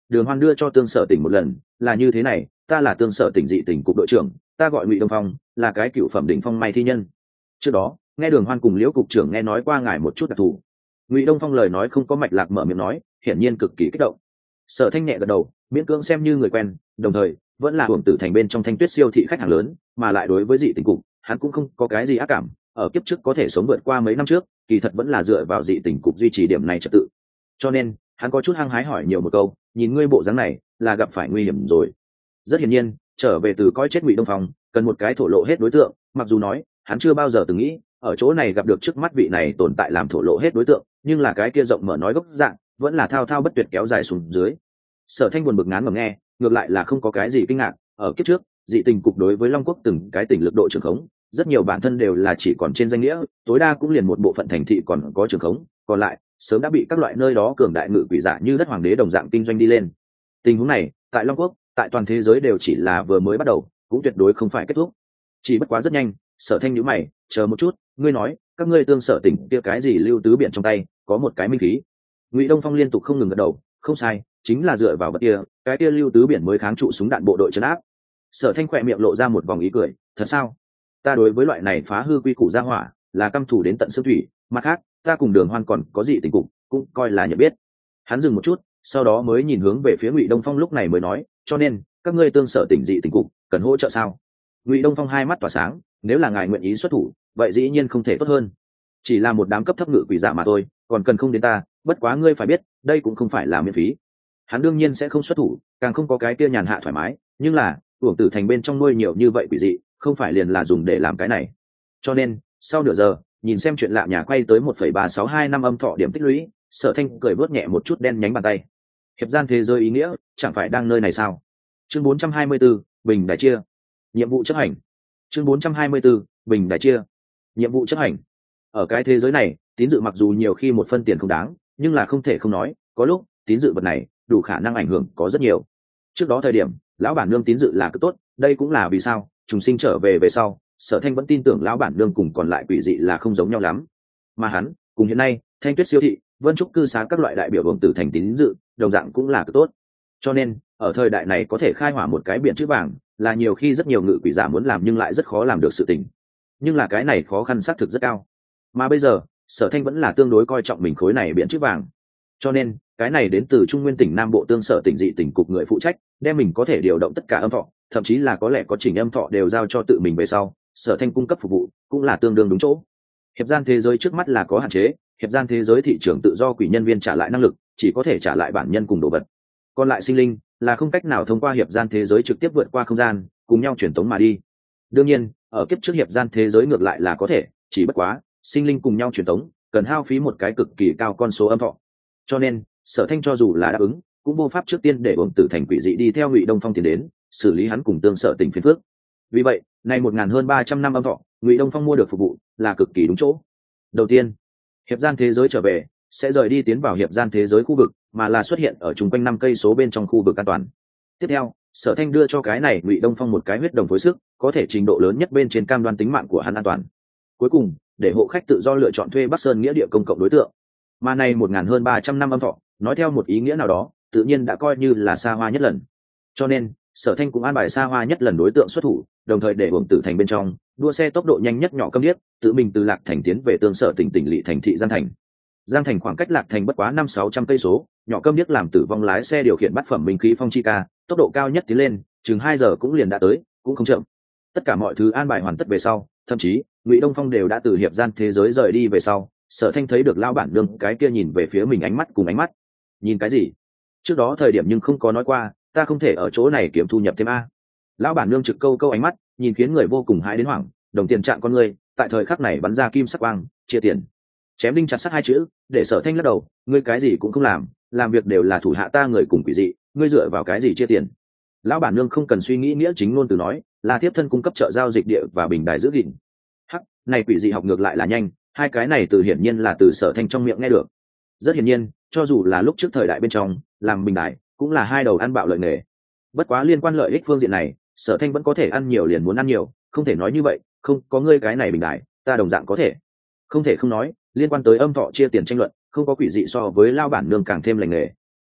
đường hoan đưa cho tương sở tỉnh một lần, là như thế này, ta là tương sở tỉnh dị tỉnh cục đội trưởng, ta gọi Ngụy Đông Phong, là cái cựu phẩm đỉnh phong may thi nhân. Trước đó nghe đường hoan cùng liễu cục trưởng nghe nói qua ngài một chút đặc thù. Ngụy Đông Phong lời nói không có mạch lạc mở miệng nói, hiển nhiên cực kỳ kích động. Sở Thanh nhẹ gật đầu, miễn cưỡng xem như người quen, đồng thời vẫn là hưởng tử thành bên trong Thanh Tuyết siêu thị khách hàng lớn, mà lại đối với dị tình cục hắn cũng không có cái gì ác cảm, ở kiếp trước có thể sống vượt qua mấy năm trước kỳ thật vẫn là dựa vào dị tình cục duy trì điểm này trật tự, cho nên hắn có chút hăng hái hỏi nhiều một câu, nhìn ngươi bộ dáng này là gặp phải nguy hiểm rồi. Rất hiển nhiên trở về từ coi chết Ngụy Đông Phong cần một cái thổ lộ hết đối tượng, mặc dù nói hắn chưa bao giờ từng nghĩ ở chỗ này gặp được trước mắt vị này tồn tại làm thổ lộ hết đối tượng, nhưng là cái kia rộng mở nói gốc dạng vẫn là thao thao bất tuyệt kéo dài xuống dưới. Sở Thanh buồn bực ngán ngẩm nghe, ngược lại là không có cái gì kinh ngạc, ở kiếp trước dị tình cục đối với Long Quốc từng cái tỉnh lực độ trường khống rất nhiều bản thân đều là chỉ còn trên danh nghĩa, tối đa cũng liền một bộ phận thành thị còn có trường khống, còn lại sớm đã bị các loại nơi đó cường đại ngự quỷ giả như đất hoàng đế đồng dạng kinh doanh đi lên. Tình huống này tại Long Quốc, tại toàn thế giới đều chỉ là vừa mới bắt đầu, cũng tuyệt đối không phải kết thúc. Chỉ bất quá rất nhanh, Sở Thanh nhíu mày, chờ một chút, ngươi nói các ngươi tương sở tỉnh kia cái gì lưu tứ biển trong tay có một cái minh khí. Ngụy Đông Phong liên tục không ngừng gật đầu, không sai, chính là dựa vào vật kia, cái kia lưu tứ biển mới kháng trụ súng đạn bộ đội trấn áp. Sở Thanh khỏe miệng lộ ra một vòng ý cười, thật sao? Ta đối với loại này phá hư quy củ gia hỏa là căm thù đến tận xương thủy, mặt khác ta cùng Đường Hoan còn có dị tình cục cũng coi là nhận biết. Hắn dừng một chút, sau đó mới nhìn hướng về phía Ngụy Đông Phong, lúc này mới nói, cho nên các ngươi tương sở tỉnh dị tình cục cần hỗ trợ sao? Ngụy Đông Phong hai mắt tỏa sáng, nếu là ngài nguyện ý xuất thủ vậy dĩ nhiên không thể tốt hơn, chỉ là một đám cấp thấp ngự quỷ giả mà thôi, còn cần không đến ta, bất quá ngươi phải biết đây cũng không phải là miễn phí. Hắn đương nhiên sẽ không xuất thủ, càng không có cái kia nhàn hạ thoải mái, nhưng là uổng tử thành bên trong nuôi nhiều như vậy quỷ dị không phải liền là dùng để làm cái này. Cho nên sau nửa giờ nhìn xem chuyện lạ nhà quay tới một phẩy ba sáu hai năm âm thọ điểm tích lũy, Sở Thanh cười vớt nhẹ một chút đen nhánh bàn tay. Hiệp gian thế giới ý nghĩa chẳng phải đang nơi này sao? Chương bốn trăm hai mươi 4, bình đại chia. Nhiệm vụ chấp hành. Chương bốn trăm hai mươi 4, bình đại chia. Nhiệm vụ chấp hành. Ở cái thế giới này, tín dự mặc dù nhiều khi một phân tiền không đáng, nhưng là không thể không nói, có lúc tín dự vật này đủ khả năng ảnh hưởng có rất nhiều. Trước đó thời điểm lão bản nương tín dự là cực tốt, đây cũng là vì sao trùng sinh trở về về sau Sở Thanh vẫn tin tưởng lão bản nương cùng còn lại quỷ dị là không giống nhau lắm, mà hắn cùng hiện nay Thanh Tuyết siêu thị, Vân Trúc cư xá các loại đại biểu vòng tử thành tín dự đồng dạng cũng là cực tốt. Cho nên ở thời đại này có thể khai hỏa một cái biển chữ vàng là nhiều khi rất nhiều ngự quỷ giả muốn làm nhưng lại rất khó làm được sự tình, nhưng là cái này khó khăn xác thực rất cao, mà bây giờ Sở Thanh vẫn là tương đối coi trọng mình khối này biển chữ vàng, cho nên cái này đến từ Trung Nguyên tỉnh Nam Bộ tương sở tỉnh dị tỉnh cục người phụ trách đem mình có thể điều động tất cả âm thọ, thậm chí là có lẽ có chỉnh âm thọ đều giao cho tự mình về sau, Sở Thanh cung cấp phục vụ cũng là tương đương đúng chỗ. Hiệp gian thế giới trước mắt là có hạn chế, hiệp gian thế giới thị trường tự do quỷ nhân viên trả lại năng lực chỉ có thể trả lại bản nhân cùng đồ vật, còn lại sinh linh là không cách nào thông qua hiệp gian thế giới trực tiếp vượt qua không gian cùng nhau truyền tống mà đi. Đương nhiên ở kiếp trước hiệp gian thế giới ngược lại là có thể, chỉ bất quá sinh linh cùng nhau truyền tống cần hao phí một cái cực kỳ cao con số âm thọ, cho nên Sở Thanh cho dù là đáp ứng cũng vô pháp trước tiên để uổng tử thành quỷ dị đi theo Ngụy Đông Phong tiến đến xử lý hắn cùng tương sở tình phiền phước. Vì vậy nay một ngàn hơn ba trăm năm âm thọ Ngụy Đông Phong mua được phục vụ là cực kỳ đúng chỗ. Đầu tiên, hiệp gian thế giới trở về sẽ rời đi tiến vào hiệp gian thế giới khu vực, mà là xuất hiện ở chung quanh năm cây số bên trong khu vực an toàn. Tiếp theo, Sở Thanh đưa cho cái này Ngụy Đông Phong một cái huyết đồng phối sức, có thể trình độ lớn nhất bên trên cam đoan tính mạng của hắn an toàn. Cuối cùng, để hộ khách tự do lựa chọn thuê Bắc Sơn nghĩa địa công cộng đối tượng. Mà này một ngàn hơn ba trăm năm âm thọ, nói theo một ý nghĩa nào đó, tự nhiên đã coi như là xa hoa nhất lần. Cho nên, Sở Thanh cũng an bài xa hoa nhất lần đối tượng xuất thủ, đồng thời để uổng tử thành bên trong đua xe tốc độ nhanh nhất nhỏ câm điếc, tự mình từ Lạc Thành tiến về tương sở tỉnh tỉnh lỵ thành thị Giang Thành. Giang Thành khoảng cách Lạc Thành bất quá năm sáu trăm cây số, nhỏ câm điếc làm tử vong lái xe điều khiển bát phẩm minh khí phong chi ca, tốc độ cao nhất tiến lên, chừng hai giờ cũng liền đã tới, cũng không chậm. Tất cả mọi thứ an bài hoàn tất về sau, thậm chí Ngụy Đông Phong đều đã từ hiệp gian thế giới rời đi về sau, Sở Thanh thấy được lão bản nương cái kia nhìn về phía mình ánh mắt cùng ánh mắt. Nhìn cái gì? Trước đó thời điểm nhưng không có nói qua, ta không thể ở chỗ này kiếm thu nhập thêm a. Lão bản nương trực câu câu ánh mắt, nhìn khiến người vô cùng hãi đến hoảng, đồng tiền trạng con người, tại thời khắc này bắn ra kim sắc quang, chia tiền. Chém đinh chặt sắt hai chữ, để Sở Thanh lắc đầu, ngươi cái gì cũng không làm, làm việc đều là thủ hạ ta người cùng quỷ dị, ngươi dựa vào cái gì chia tiền? Lão bản nương không cần suy nghĩ nghĩa chính luôn từ nói, là tiếp thân cung cấp trợ giao dịch địa và bình đài giữ gìn. Hắc, này quỷ dị học ngược lại là nhanh, hai cái này từ hiển nhiên là từ Sở Thanh trong miệng nghe được. Rất hiển nhiên, cho dù là lúc trước thời đại bên trong, làm bình đài cũng là hai đầu ăn bạo lợi nghề. Bất quá liên quan lợi ích phương diện này, Sở Thanh vẫn có thể ăn nhiều liền muốn ăn nhiều, không thể nói như vậy, không có ngươi cái này bình đài, ta đồng dạng có thể. Không thể không nói, liên quan tới âm thọ chia tiền tranh luận, không có quỷ dị so với lao bản nương càng thêm lành nghề.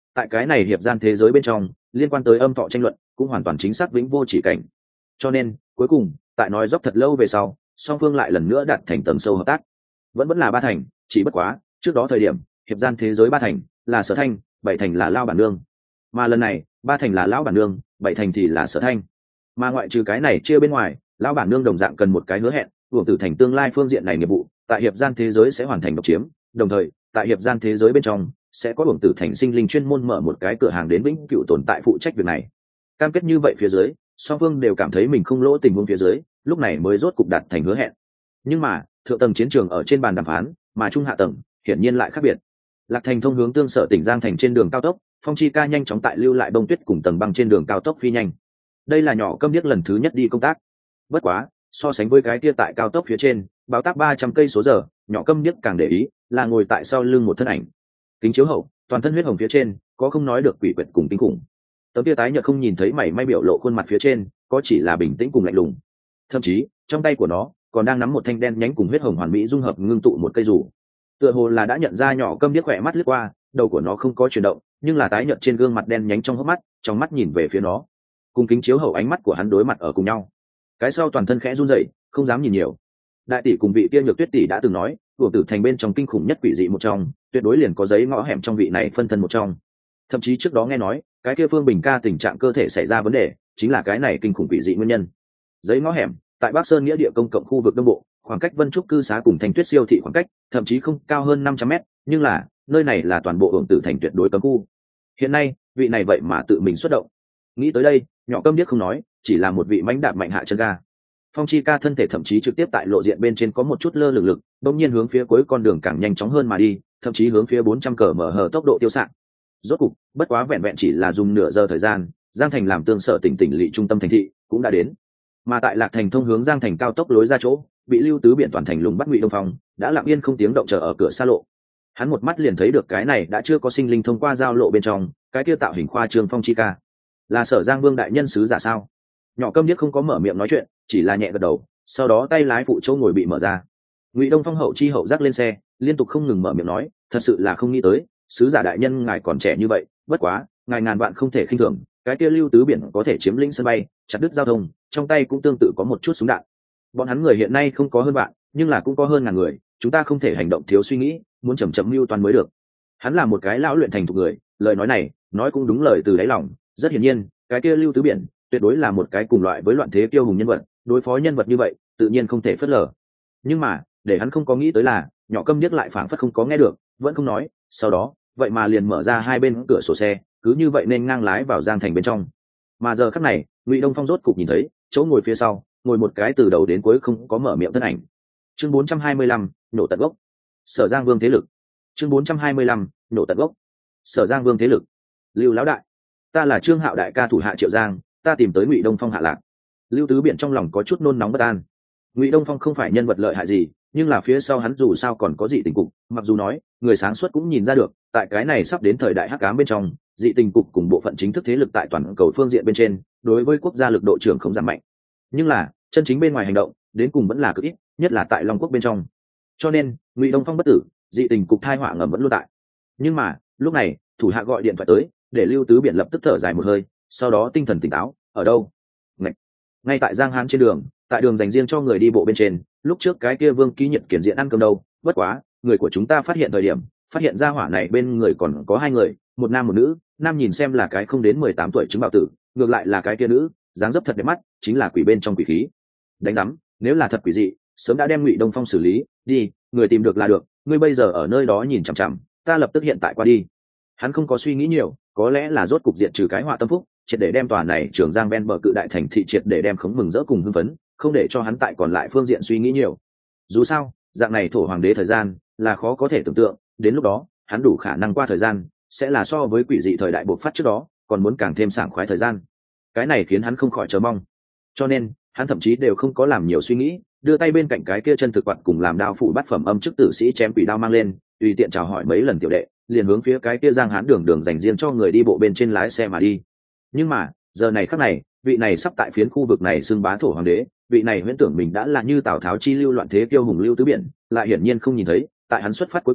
tại cái này hiệp gian thế giới bên trong liên quan tới âm thọ tranh luận cũng hoàn toàn chính xác vĩnh vô chỉ cảnh. Cho nên cuối cùng tại nói dốc thật lâu về sau, song phương lại lần nữa đạt thành tầng sâu hợp tác. Vẫn vẫn là ba thành, chỉ bất quá trước đó thời điểm hiệp gian thế giới ba thành là Sở Thanh, bảy thành là Lao Bản Nương, mà lần này ba thành là Lão Bản Nương, bảy thành thì là Sở Thanh. Mà ngoại trừ cái này chia bên ngoài, Lão Bản Nương đồng dạng cần một cái hứa hẹn, Uổng Tử Thành tương lai phương diện này nghiệp vụ tại hiệp gian thế giới sẽ hoàn thành độc chiếm, đồng thời tại hiệp gian thế giới bên trong sẽ có Uổng Tử Thành sinh linh chuyên môn mở một cái cửa hàng đến vĩnh cửu tồn tại phụ trách việc này. Cam kết như vậy phía dưới, song phương đều cảm thấy mình không lỗ tình huống phía dưới, lúc này mới rốt cục đạt thành hứa hẹn. Nhưng mà thượng tầng chiến trường ở trên bàn đàm phán, mà trung hạ tầng hiển nhiên lại khác biệt. Lạc Thành thông hướng Tương Sở tỉnh Giang Thành trên đường cao tốc, Phong Chi Ca nhanh chóng tại lưu lại bông tuyết cùng tầng băng trên đường cao tốc phi nhanh. Đây là nhỏ câm điếc lần thứ nhất đi công tác. Bất quá so sánh với cái kia tại cao tốc phía trên báo tác ba trăm cây số giờ, nhỏ câm điếc càng để ý là ngồi tại sau lưng một thân ảnh. Kính chiếu hậu, toàn thân huyết hồng phía trên có không nói được quỷ quyệt cùng kinh khủng. Tấm kia tái nhợt không nhìn thấy mảy may biểu lộ khuôn mặt phía trên có chỉ là bình tĩnh cùng lạnh lùng. Thậm chí trong tay của nó còn đang nắm một thanh đen nhánh cùng huyết hồng hoàn mỹ dung hợp ngưng tụ một cây rủ. Tựa hồ là đã nhận ra nhỏ câm điếc khỏe mắt lướt qua, đầu của nó không có chuyển động, nhưng là tái nhợt trên gương mặt đen nhánh trong hốc mắt, trong mắt nhìn về phía nó. Cùng kính chiếu hậu ánh mắt của hắn đối mặt ở cùng nhau. Cái sau toàn thân khẽ run rẩy, không dám nhìn nhiều. Đại tỷ cùng vị kia Nhược Tuyết tỷ đã từng nói, Uổng Tử Thành bên trong kinh khủng nhất quỷ dị một trong, tuyệt đối liền có giấy ngõ hẻm trong vị này phân thân một trong. Thậm chí trước đó nghe nói, cái kia Phương Bình ca tình trạng cơ thể xảy ra vấn đề, chính là cái này kinh khủng quỷ dị nguyên nhân. Giấy ngõ hẻm, tại Bắc Sơn nghĩa địa công cộng khu vực Đông Bộ, khoảng cách Vân Trúc cư xá cùng Thanh Tuyết siêu thị khoảng cách, thậm chí không cao hơn năm trăm mét, nhưng là, nơi này là toàn bộ Uổng Tử Thành tuyệt đối cấm khu. Hiện nay, vị này vậy mà tự mình xuất động. Nghĩ tới đây, nhỏ câm điếc không nói, chỉ là một vị mãnh đạp mạnh hạ chân ga. Phong Chi Ca thân thể thậm chí trực tiếp tại lộ diện bên trên có một chút lơ lửng lực, bỗng nhiên hướng phía cuối con đường càng nhanh chóng hơn mà đi, thậm chí hướng phía bốn trăm cờ mở hở tốc độ tiêu xạ. Rốt cục, bất quá vẹn vẹn chỉ là dùng nửa giờ thời gian, Giang Thành làm Tương Sở tỉnh tỉnh lỵ trung tâm thành thị cũng đã đến. Mà tại Lạc Thành thông hướng Giang Thành cao tốc lối ra chỗ, bị Lưu Tứ Biển toàn thành lùng bắt Ngụy Đông Phong, đã lặng yên không tiếng động chờ ở cửa xa lộ. Hắn một mắt liền thấy được cái này đã chưa có sinh linh thông qua giao lộ bên trong, cái kia tạo hình khoa trương Phong Chi Ca. Là Sở Giang Vương đại nhân sứ giả sao? Nhỏ câm điếc không có mở miệng nói chuyện, chỉ là nhẹ gật đầu, sau đó tay lái phụ chỗ ngồi bị mở ra. Ngụy Đông Phong hậu chi hậu giác lên xe, liên tục không ngừng mở miệng nói, thật sự là không nghĩ tới, sứ giả đại nhân ngài còn trẻ như vậy, bất quá, ngài ngàn vạn không thể khinh thường, cái kia Lưu Tứ Biển có thể chiếm lĩnh sân bay, chặt đứt giao thông, trong tay cũng tương tự có một chút súng đạn. Bọn hắn người hiện nay không có hơn bạn, nhưng là cũng có hơn ngàn người, chúng ta không thể hành động thiếu suy nghĩ, muốn chậm chậm mưu toan mới được. Hắn là một cái lão luyện thành thục người, lời nói này, nói cũng đúng lời từ đáy lòng, rất hiển nhiên, cái kia Lưu Tứ Biển tuyệt đối là một cái cùng loại với loạn thế kiêu hùng nhân vật, đối phó nhân vật như vậy, tự nhiên không thể phớt lờ. Nhưng mà, để hắn không có nghĩ tới là, nhỏ câm điếc lại phảng phất không có nghe được, vẫn không nói, sau đó, vậy mà liền mở ra hai bên cửa sổ xe, cứ như vậy nên ngang lái vào Giang Thành bên trong. Mà giờ khắc này, Ngụy Đông Phong rốt cục nhìn thấy, chỗ ngồi phía sau, ngồi một cái từ đầu đến cuối không có mở miệng thân ảnh. Chương bốn trăm hai mươi lăm, nổ tận gốc. Sở Giang Vương thế lực. Chương bốn trăm hai mươi lăm, nổ tận gốc. Sở Giang Vương thế lực. Lưu lão đại, ta là Trương Hạo đại ca thủ hạ Triệu Giang, ta tìm tới Ngụy Đông Phong hạ lạc. Lưu Tứ Biển trong lòng có chút nôn nóng bất an. Ngụy Đông Phong không phải nhân vật lợi hại gì, nhưng là phía sau hắn dù sao còn có dị tình cục, mặc dù nói, người sáng suốt cũng nhìn ra được, tại cái này sắp đến thời đại hắc ám bên trong, dị tình cục cùng bộ phận chính thức thế lực tại toàn cầu phương diện bên trên, đối với quốc gia lực độ trưởng không giảm mạnh. Nhưng là, chân chính bên ngoài hành động, đến cùng vẫn là cực ít, nhất là tại Long Quốc bên trong. Cho nên, Ngụy Đông Phong bất tử, dị tình cục thai họa ngầm vẫn luôn tại. Nhưng mà, lúc này, thủ hạ gọi điện thoại tới, để Lưu Tứ Biển lập tức thở dài một hơi, sau đó tinh thần tỉnh táo, ở đâu? Ngay, ngay tại Giang Hán trên đường, tại đường dành riêng cho người đi bộ bên trên, lúc trước cái kia Vương Ký Nhật kiển diện ăn cơm đâu, bất quá, người của chúng ta phát hiện thời điểm, phát hiện ra hỏa này bên người còn có hai người, một nam một nữ, nam nhìn xem là cái không đến mười tám tuổi chứng bào tử, ngược lại là cái kia nữ, dáng dấp thật đẹp mắt, chính là quỷ bên trong quỷ khí. Đánh rắm, nếu là thật quỷ dị, sớm đã đem Ngụy Đông Phong xử lý, đi, người tìm được là được, ngươi bây giờ ở nơi đó nhìn chằm chằm, ta lập tức hiện tại qua đi. Hắn không có suy nghĩ nhiều, có lẽ là rốt cục diện trừ cái họa tâm phúc, triệt để đem tòa này Trường Giang ven bờ cự đại thành thị triệt để đem khống mừng rỡ cùng hưng phấn, không để cho hắn tại còn lại phương diện suy nghĩ nhiều. Dù sao, dạng này thổ hoàng đế thời gian là khó có thể tưởng tượng, đến lúc đó, hắn đủ khả năng qua thời gian, sẽ là so với quỷ dị thời đại bộc phát trước đó, còn muốn càng thêm sảng khoái thời gian. Cái này khiến hắn không khỏi chờ mong. Cho nên, hắn thậm chí đều không có làm nhiều suy nghĩ, đưa tay bên cạnh cái kia chân thực quạt cùng làm đao phủ bát phẩm âm chức tử sĩ chém quỷ đao mang lên, tùy tiện chào hỏi mấy lần tiểu đệ, liền hướng phía cái kia Giang Hán đường đường dành riêng cho người đi bộ bên trên lái xe mà đi. Nhưng mà, giờ này khắc này, vị này sắp tại phiến khu vực này xưng bá thổ hoàng đế, vị này huyễn tưởng mình đã là như Tào Tháo chi lưu loạn thế kiêu hùng Lưu Tứ Biển, lại hiển nhiên không nhìn thấy, tại hắn xuất phát cuối cùng,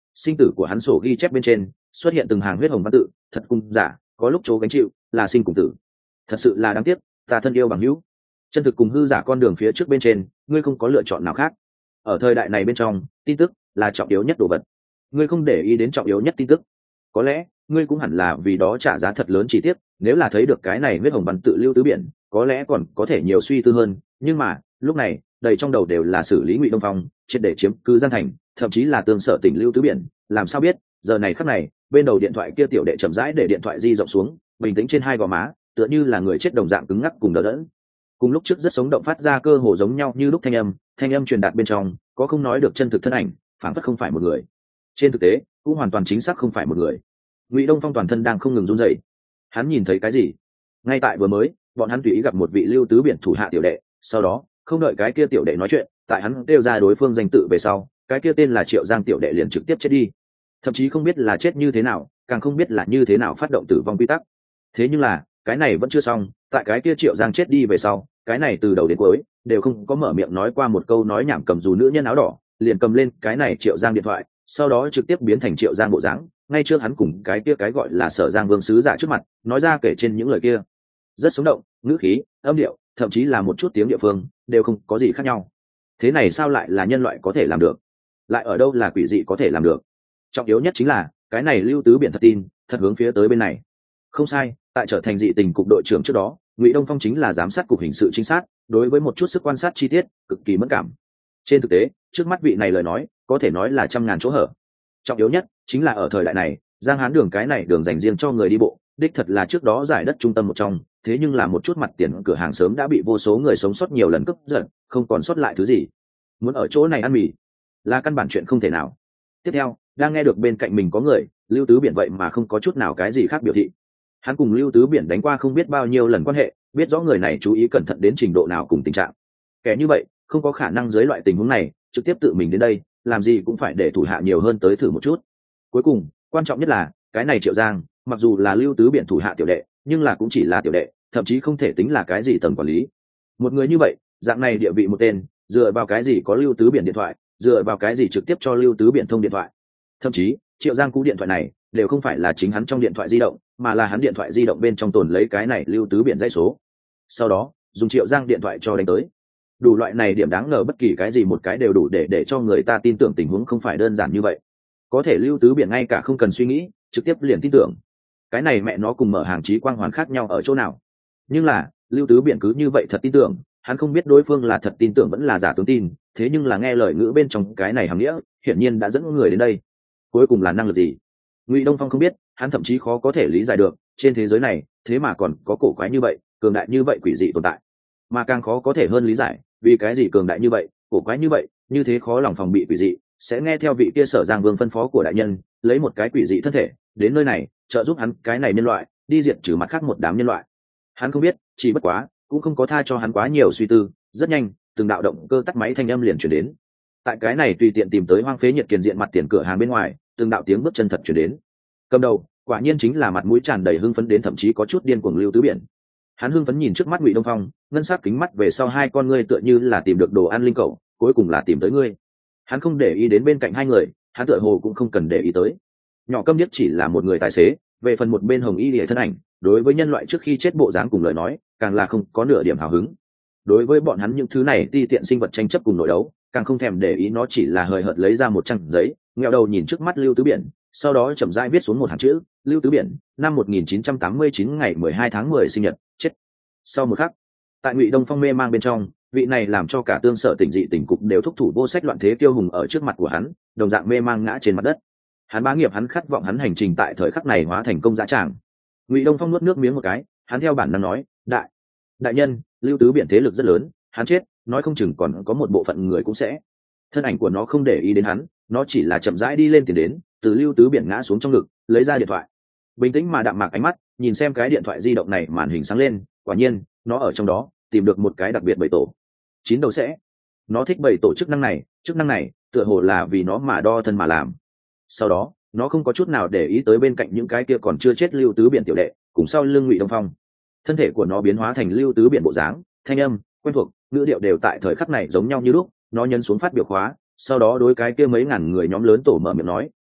sinh tử của hắn sổ ghi chép bên trên xuất hiện từng hàng huyết hồng văn tự, thật cùng giả, có lúc chỗ gánh chịu là sinh cùng tử. Thật sự là đáng tiếc, ta thân yêu bằng hữu, chân thực cùng hư giả con đường phía trước bên trên, ngươi không có lựa chọn nào khác. Ở thời đại này bên trong, tin tức là trọng yếu nhất đồ vật. Ngươi không để ý đến trọng yếu nhất tin tức, có lẽ ngươi cũng hẳn là vì đó trả giá thật lớn chi tiết. Nếu là thấy được cái này huyết hồng văn tự lưu tứ biển, có lẽ còn có thể nhiều suy tư hơn. Nhưng mà lúc này đầy trong đầu đều là xử lý Ngụy Đông Phong, triệt để chiếm cứ Giang Thành, thậm chí là tương sở tỉnh lưu tứ biển. Làm sao biết giờ này khắc này bên đầu điện thoại kia tiểu đệ chậm rãi để điện thoại di rộng xuống, bình tĩnh trên hai gò má tựa như là người chết đồng dạng cứng ngắc cùng đỡ đẫn. Cùng lúc trước rất sống động phát ra cơ hồ giống nhau như lúc thanh âm, thanh âm truyền đạt bên trong có không nói được chân thực thân ảnh, phản phất không phải một người. Trên thực tế cũng hoàn toàn chính xác không phải một người. Ngụy Đông Phong toàn thân đang không ngừng run rẩy. Hắn nhìn thấy cái gì? Ngay tại vừa mới, bọn hắn tùy ý gặp một vị lưu tứ biển thủ hạ tiểu đệ, sau đó không đợi cái kia tiểu đệ nói chuyện, tại hắn kêu ra đối phương danh tự về sau, cái kia tên là Triệu Giang tiểu đệ liền trực tiếp chết đi. Thậm chí không biết là chết như thế nào, càng không biết là như thế nào phát động tử vong quy tắc. Thế nhưng là cái này vẫn chưa xong, tại cái kia Triệu Giang chết đi về sau, cái này từ đầu đến cuối đều không có mở miệng nói qua một câu nói nhảm, cầm dù nữ nhân áo đỏ liền cầm lên cái này Triệu Giang điện thoại, sau đó trực tiếp biến thành Triệu Giang bộ dáng, ngay trước hắn cùng cái kia cái gọi là Sở Giang Vương sứ giả trước mặt nói ra kể trên những lời kia, rất sống động, ngữ khí, âm điệu, thậm chí là một chút tiếng địa phương đều không có gì khác nhau. Thế này sao lại là nhân loại có thể làm được, lại ở đâu là quỷ dị có thể làm được? Trọng yếu nhất chính là cái này lưu tứ biển thật tin, thật hướng phía tới bên này. Không sai, tại trở thành dị tình cục đội trưởng trước đó, Ngụy Đông Phong chính là giám sát cục hình sự trinh sát, đối với một chút sức quan sát chi tiết cực kỳ mẫn cảm. Trên thực tế trước mắt vị này lời nói có thể nói là trăm ngàn chỗ hở. Trọng yếu nhất chính là ở thời đại này, Giang Hán đường cái này đường dành riêng cho người đi bộ, đích thật là trước đó giải đất trung tâm một trong, thế nhưng là một chút mặt tiền cửa hàng sớm đã bị vô số người sống sót nhiều lần cướp giật, không còn sót lại thứ gì. Muốn ở chỗ này ăn mì là căn bản chuyện không thể nào. Tiếp theo, đang nghe được bên cạnh mình có người, Lưu Tứ Biển vậy mà không có chút nào cái gì khác biểu thị. Hắn cùng Lưu Tứ Biển đánh qua không biết bao nhiêu lần quan hệ, biết rõ người này chú ý cẩn thận đến trình độ nào cùng tình trạng. Kẻ như vậy không có khả năng dưới loại tình huống này trực tiếp tự mình đến đây, làm gì cũng phải để thủ hạ nhiều hơn tới thử một chút. Cuối cùng quan trọng nhất là cái này Triệu Giang mặc dù là Lưu Tứ Biển thủ hạ tiểu đệ, nhưng là cũng chỉ là tiểu đệ, thậm chí không thể tính là cái gì tầng quản lý. Một người như vậy, dạng này địa vị một tên, dựa vào cái gì có Lưu Tứ Biển điện thoại, dựa vào cái gì trực tiếp cho Lưu Tứ Biển thông điện thoại? Thậm chí Triệu Giang cú điện thoại này đều không phải là chính hắn trong điện thoại di động, mà là hắn điện thoại di động bên trong tồn lấy cái này Lưu Tứ Biển dãy số, sau đó dùng Triệu Giang điện thoại cho đánh tới. Đủ loại này điểm đáng ngờ bất kỳ cái gì một cái đều đủ để để cho người ta tin tưởng tình huống không phải đơn giản như vậy. Có thể Lưu Tứ Biển ngay cả không cần suy nghĩ, trực tiếp liền tin tưởng. Cái này mẹ nó cùng mở hàng chí quang hoàn khác nhau ở chỗ nào? Nhưng là Lưu Tứ Biển cứ như vậy thật tin tưởng, hắn không biết đối phương là thật tin tưởng vẫn là giả tướng tin, thế nhưng là nghe lời ngữ bên trong cái này hàm nghĩa hiển nhiên đã dẫn người đến đây. Cuối cùng là năng lực gì? Ngụy Đông Phong không biết, hắn thậm chí khó có thể lý giải được, trên thế giới này thế mà còn có cổ quái như vậy, cường đại như vậy quỷ dị tồn tại. Mà càng khó có thể hơn lý giải, vì cái gì cường đại như vậy, cổ quái như vậy, như thế khó lòng phòng bị quỷ dị, sẽ nghe theo vị kia Sở Giang Vương phân phó của đại nhân, lấy một cái quỷ dị thân thể đến nơi này, trợ giúp hắn cái này nhân loại đi diệt trừ mặt khác một đám nhân loại. Hắn không biết, chỉ bất quá cũng không có tha cho hắn quá nhiều suy tư, rất nhanh từng đạo động cơ tắt máy thanh âm liền chuyển đến. Tại cái này tùy tiện tìm tới hoang phế nhiệt kiền diện mặt tiền cửa hàng bên ngoài, từng đạo tiếng bước chân thật chuyển đến. Cầm đầu quả nhiên chính là mặt mũi tràn đầy hưng phấn đến thậm chí có chút điên cuồng Lưu Tứ Biển. Hắn hưng phấn nhìn trước mắt Ngụy Đông Phong, ngân sắc kính mắt về sau hai con ngươi tựa như là tìm được đồ ăn linh cầu, cuối cùng là tìm tới ngươi. Hắn không để ý đến bên cạnh hai người, hắn tựa hồ cũng không cần để ý tới. Nhỏ Câm Điếc chỉ là một người tài xế, về phần một bên Hồng Y Liễu thân ảnh, đối với nhân loại trước khi chết bộ dáng cùng lời nói, càng là không có nửa điểm hào hứng. Đối với bọn hắn những thứ này ti tiện sinh vật tranh chấp cùng nội đấu, càng không thèm để ý, nó chỉ là hời hợt lấy ra một trang giấy, nghẹo đầu nhìn trước mắt Lưu Tứ Biển, sau đó chậm rãi viết xuống một hàng chữ: Lưu Tứ Biển, năm một nghìn chín trăm tám mươi chín ngày mười hai tháng mười sinh nhật, chết. Sau một khắc, tại Ngụy Đông Phong mê mang bên trong, vị này làm cho cả tương sở tỉnh dị tỉnh cục đều thúc thủ vô sách loạn thế kiêu hùng ở trước mặt của hắn, đồng dạng mê mang ngã trên mặt đất. Hắn bá nghiệp, hắn khát vọng, hắn hành trình tại thời khắc này hóa thành công dã tràng. Ngụy Đông Phong nuốt nước miếng một cái, hắn theo bản năng nói: đại đại nhân, Lưu Tứ Biển thế lực rất lớn, hắn chết nói không chừng còn có một bộ phận người cũng sẽ. Thân ảnh của nó không để ý đến hắn, nó chỉ là chậm rãi đi lên tiền đến, từ Lưu Tứ Biển ngã xuống trong ngực, lấy ra điện thoại, bình tĩnh mà đạm mạc ánh mắt nhìn xem cái điện thoại di động này, màn hình sáng lên, quả nhiên nó ở trong đó tìm được một cái đặc biệt bảy tổ chín đầu sẽ. Nó thích bảy tổ chức năng này, chức năng này tựa hồ là vì nó mà đo thân mà làm. Sau đó nó không có chút nào để ý tới bên cạnh những cái kia còn chưa chết Lưu Tứ Biển tiểu đệ cùng sau lưng Ngụy Đông Phong. Thân thể của nó biến hóa thành Lưu Tứ Biển bộ dáng, thanh âm quen thuộc, ngữ điệu đều tại thời khắc này giống nhau như lúc. Nó nhấn xuống phát biểu khóa, sau đó đối cái kia mấy ngàn người nhóm lớn tổ mở miệng nói: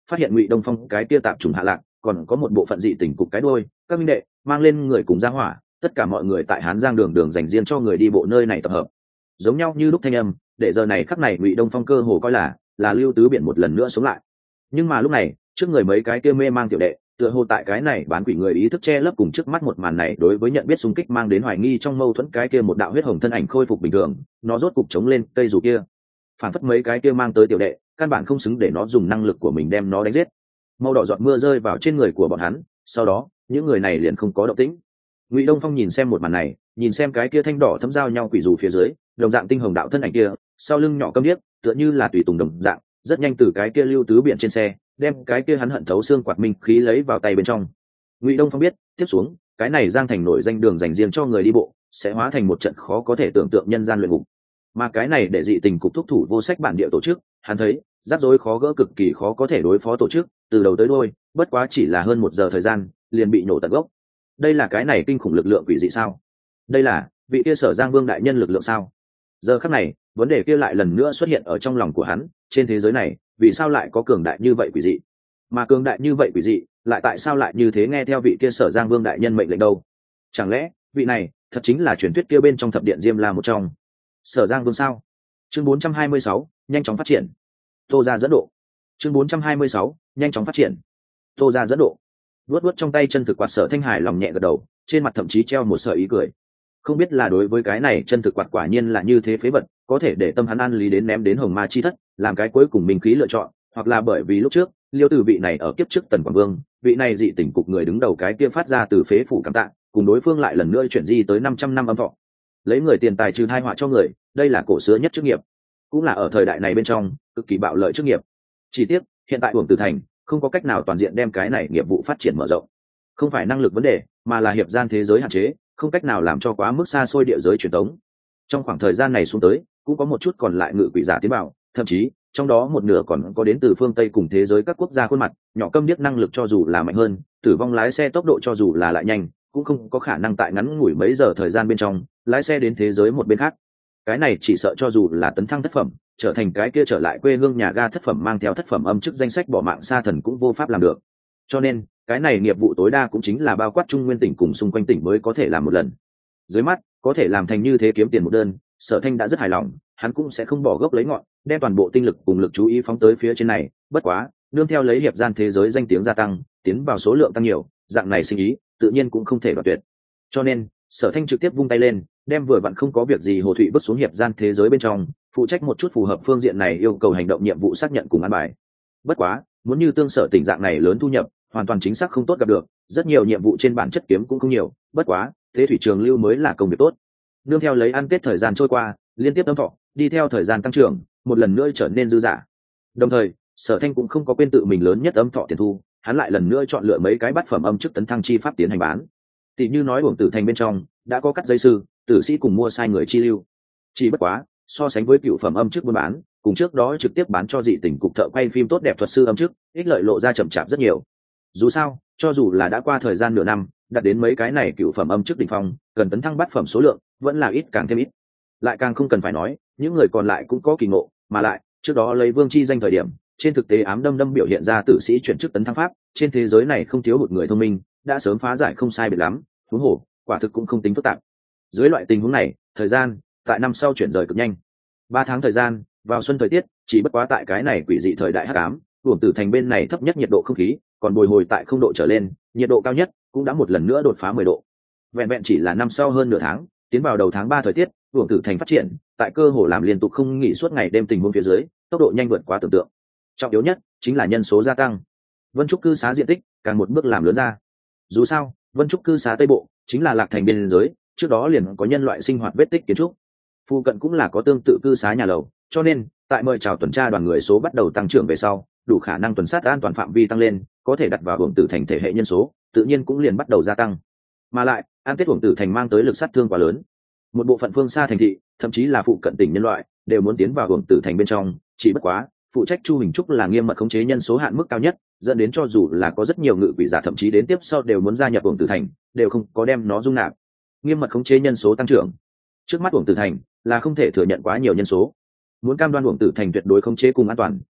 phát hiện Ngụy Đông Phong cái kia tạp trùng hạ lạc, còn có một bộ phận dị tình cục cái đuôi, các minh đệ mang lên người cùng ra hỏa, tất cả mọi người tại Hán Giang đường đường dành riêng cho người đi bộ nơi này tập hợp. Giống nhau như lúc thanh âm, để giờ này khắc này Ngụy Đông Phong cơ hồ coi là là Lưu Tứ Biển một lần nữa sống lại. Nhưng mà lúc này, trước người mấy cái kia mê mang tiểu đệ, tựa hồ tại cái này bán quỷ người ý thức che lấp cùng trước mắt một màn này đối với nhận biết xung kích mang đến hoài nghi trong mâu thuẫn cái kia một đạo huyết hồng thân ảnh khôi phục bình thường, nó rốt cục chống lên cây dù kia. Phản phất mấy cái kia mang tới tiểu đệ, căn bản không xứng để nó dùng năng lực của mình đem nó đánh giết. Màu đỏ giọt mưa rơi vào trên người của bọn hắn, sau đó, những người này liền không có động tĩnh. Ngụy Đông Phong nhìn xem một màn này, nhìn xem cái kia thanh đỏ thấm giao nhau quỷ dù phía dưới, đồng dạng tinh hồng đạo thân ảnh kia, sau lưng nhỏ câm điếc, tựa như là tùy tùng đồng dạng, rất nhanh từ cái kia Lưu Tứ Biển trên xe, đem cái kia hắn hận thấu xương quạt minh khí lấy vào tay bên trong. Ngụy Đông Phong biết, tiếp xuống, cái này Giang Thành nổi danh đường dành riêng cho người đi bộ, sẽ hóa thành một trận khó có thể tưởng tượng nhân gian luyện ngục. Mà cái này để dị tình cục thúc thủ vô sách bản địa tổ chức, hắn thấy, rắc rối khó gỡ cực kỳ khó có thể đối phó tổ chức, từ đầu tới đuôi, bất quá chỉ là hơn một giờ thời gian, liền bị nổ tận gốc. Đây là cái này kinh khủng lực lượng quỷ dị sao? Đây là vị kia Sở Giang Vương đại nhân lực lượng sao? Giờ khắc này, vấn đề kia lại lần nữa xuất hiện ở trong lòng của hắn, trên thế giới này, vì sao lại có cường đại như vậy quỷ dị? Mà cường đại như vậy quỷ dị, lại tại sao lại như thế nghe theo vị kia Sở Giang Vương đại nhân mệnh lệnh đâu? Chẳng lẽ, vị này, thật chính là truyền thuyết kia bên trong thập điện Diêm La một trong? Sở Giang Vương sao? Chương bốn trăm hai mươi sáu, nhanh chóng phát triển. Tô ra dẫn độ. Chương bốn trăm hai mươi sáu, nhanh chóng phát triển. Tô ra dẫn độ. Vuốt vuốt trong tay chân thực quạt, Sở Thanh Hải lòng nhẹ gật đầu, trên mặt thậm chí treo một sợi ý cười. Không biết là đối với cái này chân thực quạt quả nhiên là như thế phế vật, có thể để tâm hắn an lý đến ném đến hồng ma chi thất, làm cái cuối cùng minh khí lựa chọn, hoặc là bởi vì lúc trước, Liêu Từ vị này ở kiếp trước Tần Quảng Vương, vị này dị tỉnh cục người đứng đầu cái kia phát ra từ phế phủ cảm tạ, cùng đối phương lại lần nữa chuyển di tới năm trăm năm âm thọ. Lấy người tiền tài trừ tai họa cho người, đây là cổ xưa nhất chức nghiệp, cũng là ở thời đại này bên trong cực kỳ bạo lợi chức nghiệp. Chỉ tiếc, hiện tại Uổng Tử Thành không có cách nào toàn diện đem cái này nghiệp vụ phát triển mở rộng. Không phải năng lực vấn đề, mà là hiệp gian thế giới hạn chế, không cách nào làm cho quá mức xa xôi địa giới truyền thống. Trong khoảng thời gian này xuống tới, cũng có một chút còn lại ngự quỷ giả tiến vào, thậm chí trong đó một nửa còn có đến từ phương Tây cùng thế giới các quốc gia khuôn mặt, nhỏ câm điếc năng lực cho dù là mạnh hơn, tử vong lái xe tốc độ cho dù là lại nhanh, cũng không có khả năng tại ngắn ngủi mấy giờ thời gian bên trong lái xe đến thế giới một bên khác. Cái này chỉ sợ cho dù là tấn thăng thất phẩm, trở thành cái kia trở lại quê hương nhà ga thất phẩm mang theo thất phẩm âm chức danh sách bỏ mạng sa thần cũng vô pháp làm được. Cho nên, cái này nghiệp vụ tối đa cũng chính là bao quát Trung Nguyên tỉnh cùng xung quanh tỉnh mới có thể làm một lần. Dưới mắt, có thể làm thành như thế kiếm tiền một đơn, Sở Thanh đã rất hài lòng, hắn cũng sẽ không bỏ gốc lấy ngọn, đem toàn bộ tinh lực cùng lực chú ý phóng tới phía trên này, bất quá, nương theo lấy hiệp gian thế giới danh tiếng gia tăng, tiến vào số lượng tăng nhiều, dạng này sinh ý, tự nhiên cũng không thể đoạt tuyệt. Cho nên, Sở Thanh trực tiếp vung tay lên, đem vừa vặn không có việc gì Hồ Thụy bước xuống hiệp gian thế giới bên trong, phụ trách một chút phù hợp phương diện này yêu cầu hành động nhiệm vụ xác nhận cùng an bài. Bất quá, muốn như Tương Sở tình dạng này lớn thu nhập, hoàn toàn chính xác không tốt gặp được, rất nhiều nhiệm vụ trên bản chất kiếm cũng không nhiều, bất quá, thế thủy trường lưu mới là công việc tốt. Nương theo lấy ăn tết thời gian trôi qua, liên tiếp âm thọ, đi theo thời gian tăng trưởng, một lần nữa trở nên dư dả. Đồng thời, Sở Thanh cũng không có quên tự mình lớn nhất âm thọ tiền thu, hắn lại lần nữa chọn lựa mấy cái bát phẩm âm chức tấn thăng chi pháp tiến hành bán. Tỷ như nói Uổng Tử Thành bên trong đã có cắt dây sư, tử sĩ cùng mua sai người chi lưu. Chỉ bất quá, so sánh với cựu phẩm âm chức buôn bán, cùng trước đó trực tiếp bán cho dị tỉnh cục thợ quay phim tốt đẹp thuật sư âm chức, ích lợi lộ ra chậm chạp rất nhiều. Dù sao, cho dù là đã qua thời gian nửa năm, đạt đến mấy cái này cựu phẩm âm chức đỉnh phong, cần tấn thăng bát phẩm số lượng vẫn là ít càng thêm ít. Lại càng không cần phải nói, những người còn lại cũng có kỳ ngộ, mà lại, trước đó lấy Vương chi danh thời điểm, trên thực tế ám đâm đâm biểu hiện ra tử sĩ chuyển chức tấn thăng pháp, trên thế giới này không thiếu một người thông minh, đã sớm phá giải không sai biệt lắm, huống hồ, quả thực cũng không tính phức tạp. Dưới loại tình huống này, thời gian tại năm sau chuyển rời cực nhanh. Ba tháng thời gian, vào xuân thời tiết, chỉ bất quá tại cái này quỷ dị thời đại hắc ám, Uổng Tử Thành bên này thấp nhất nhiệt độ không khí, còn bồi hồi tại không độ trở lên, nhiệt độ cao nhất cũng đã một lần nữa đột phá mười độ. Vẹn vẹn chỉ là năm sau hơn nửa tháng, tiến vào đầu tháng ba thời tiết, Uổng Tử Thành phát triển, tại cơ hồ làm liên tục không nghỉ suốt ngày đêm tình huống phía dưới, tốc độ nhanh vượt quá tưởng tượng. Trọng yếu nhất chính là nhân số gia tăng. Vân Trúc cư xá diện tích càng một bước làm lớn ra. Dù sao, Vân Trúc cư xá Tây Bộ chính là Lạc Thành biên giới, trước đó liền có nhân loại sinh hoạt vết tích kiến trúc. Phụ cận cũng là có tương tự cư xá nhà lầu, cho nên tại mời chào tuần tra đoàn người số bắt đầu tăng trưởng về sau, đủ khả năng tuần sát an toàn phạm vi tăng lên, có thể đặt vào Uổng Tử Thành thể hệ nhân số, tự nhiên cũng liền bắt đầu gia tăng. Mà lại, an tết Uổng Tử Thành mang tới lực sát thương quá lớn. Một bộ phận phương xa thành thị, thậm chí là phụ cận tỉnh nhân loại, đều muốn tiến vào Uổng Tử Thành bên trong, chỉ bất quá, phụ trách Chu Hình Trúc là nghiêm mật khống chế nhân số hạn mức cao nhất, dẫn đến cho dù là có rất nhiều ngự quỷ giả thậm chí đến tiếp sau đều muốn gia nhập Uổng Tử Thành, đều không có đem nó dung nạp. Nghiêm mật khống chế nhân số tăng trưởng. Trước mắt Uổng Tử Thành là không thể thừa nhận quá nhiều nhân số. Muốn cam đoan Uổng Tử Thành tuyệt đối khống chế cùng an toàn,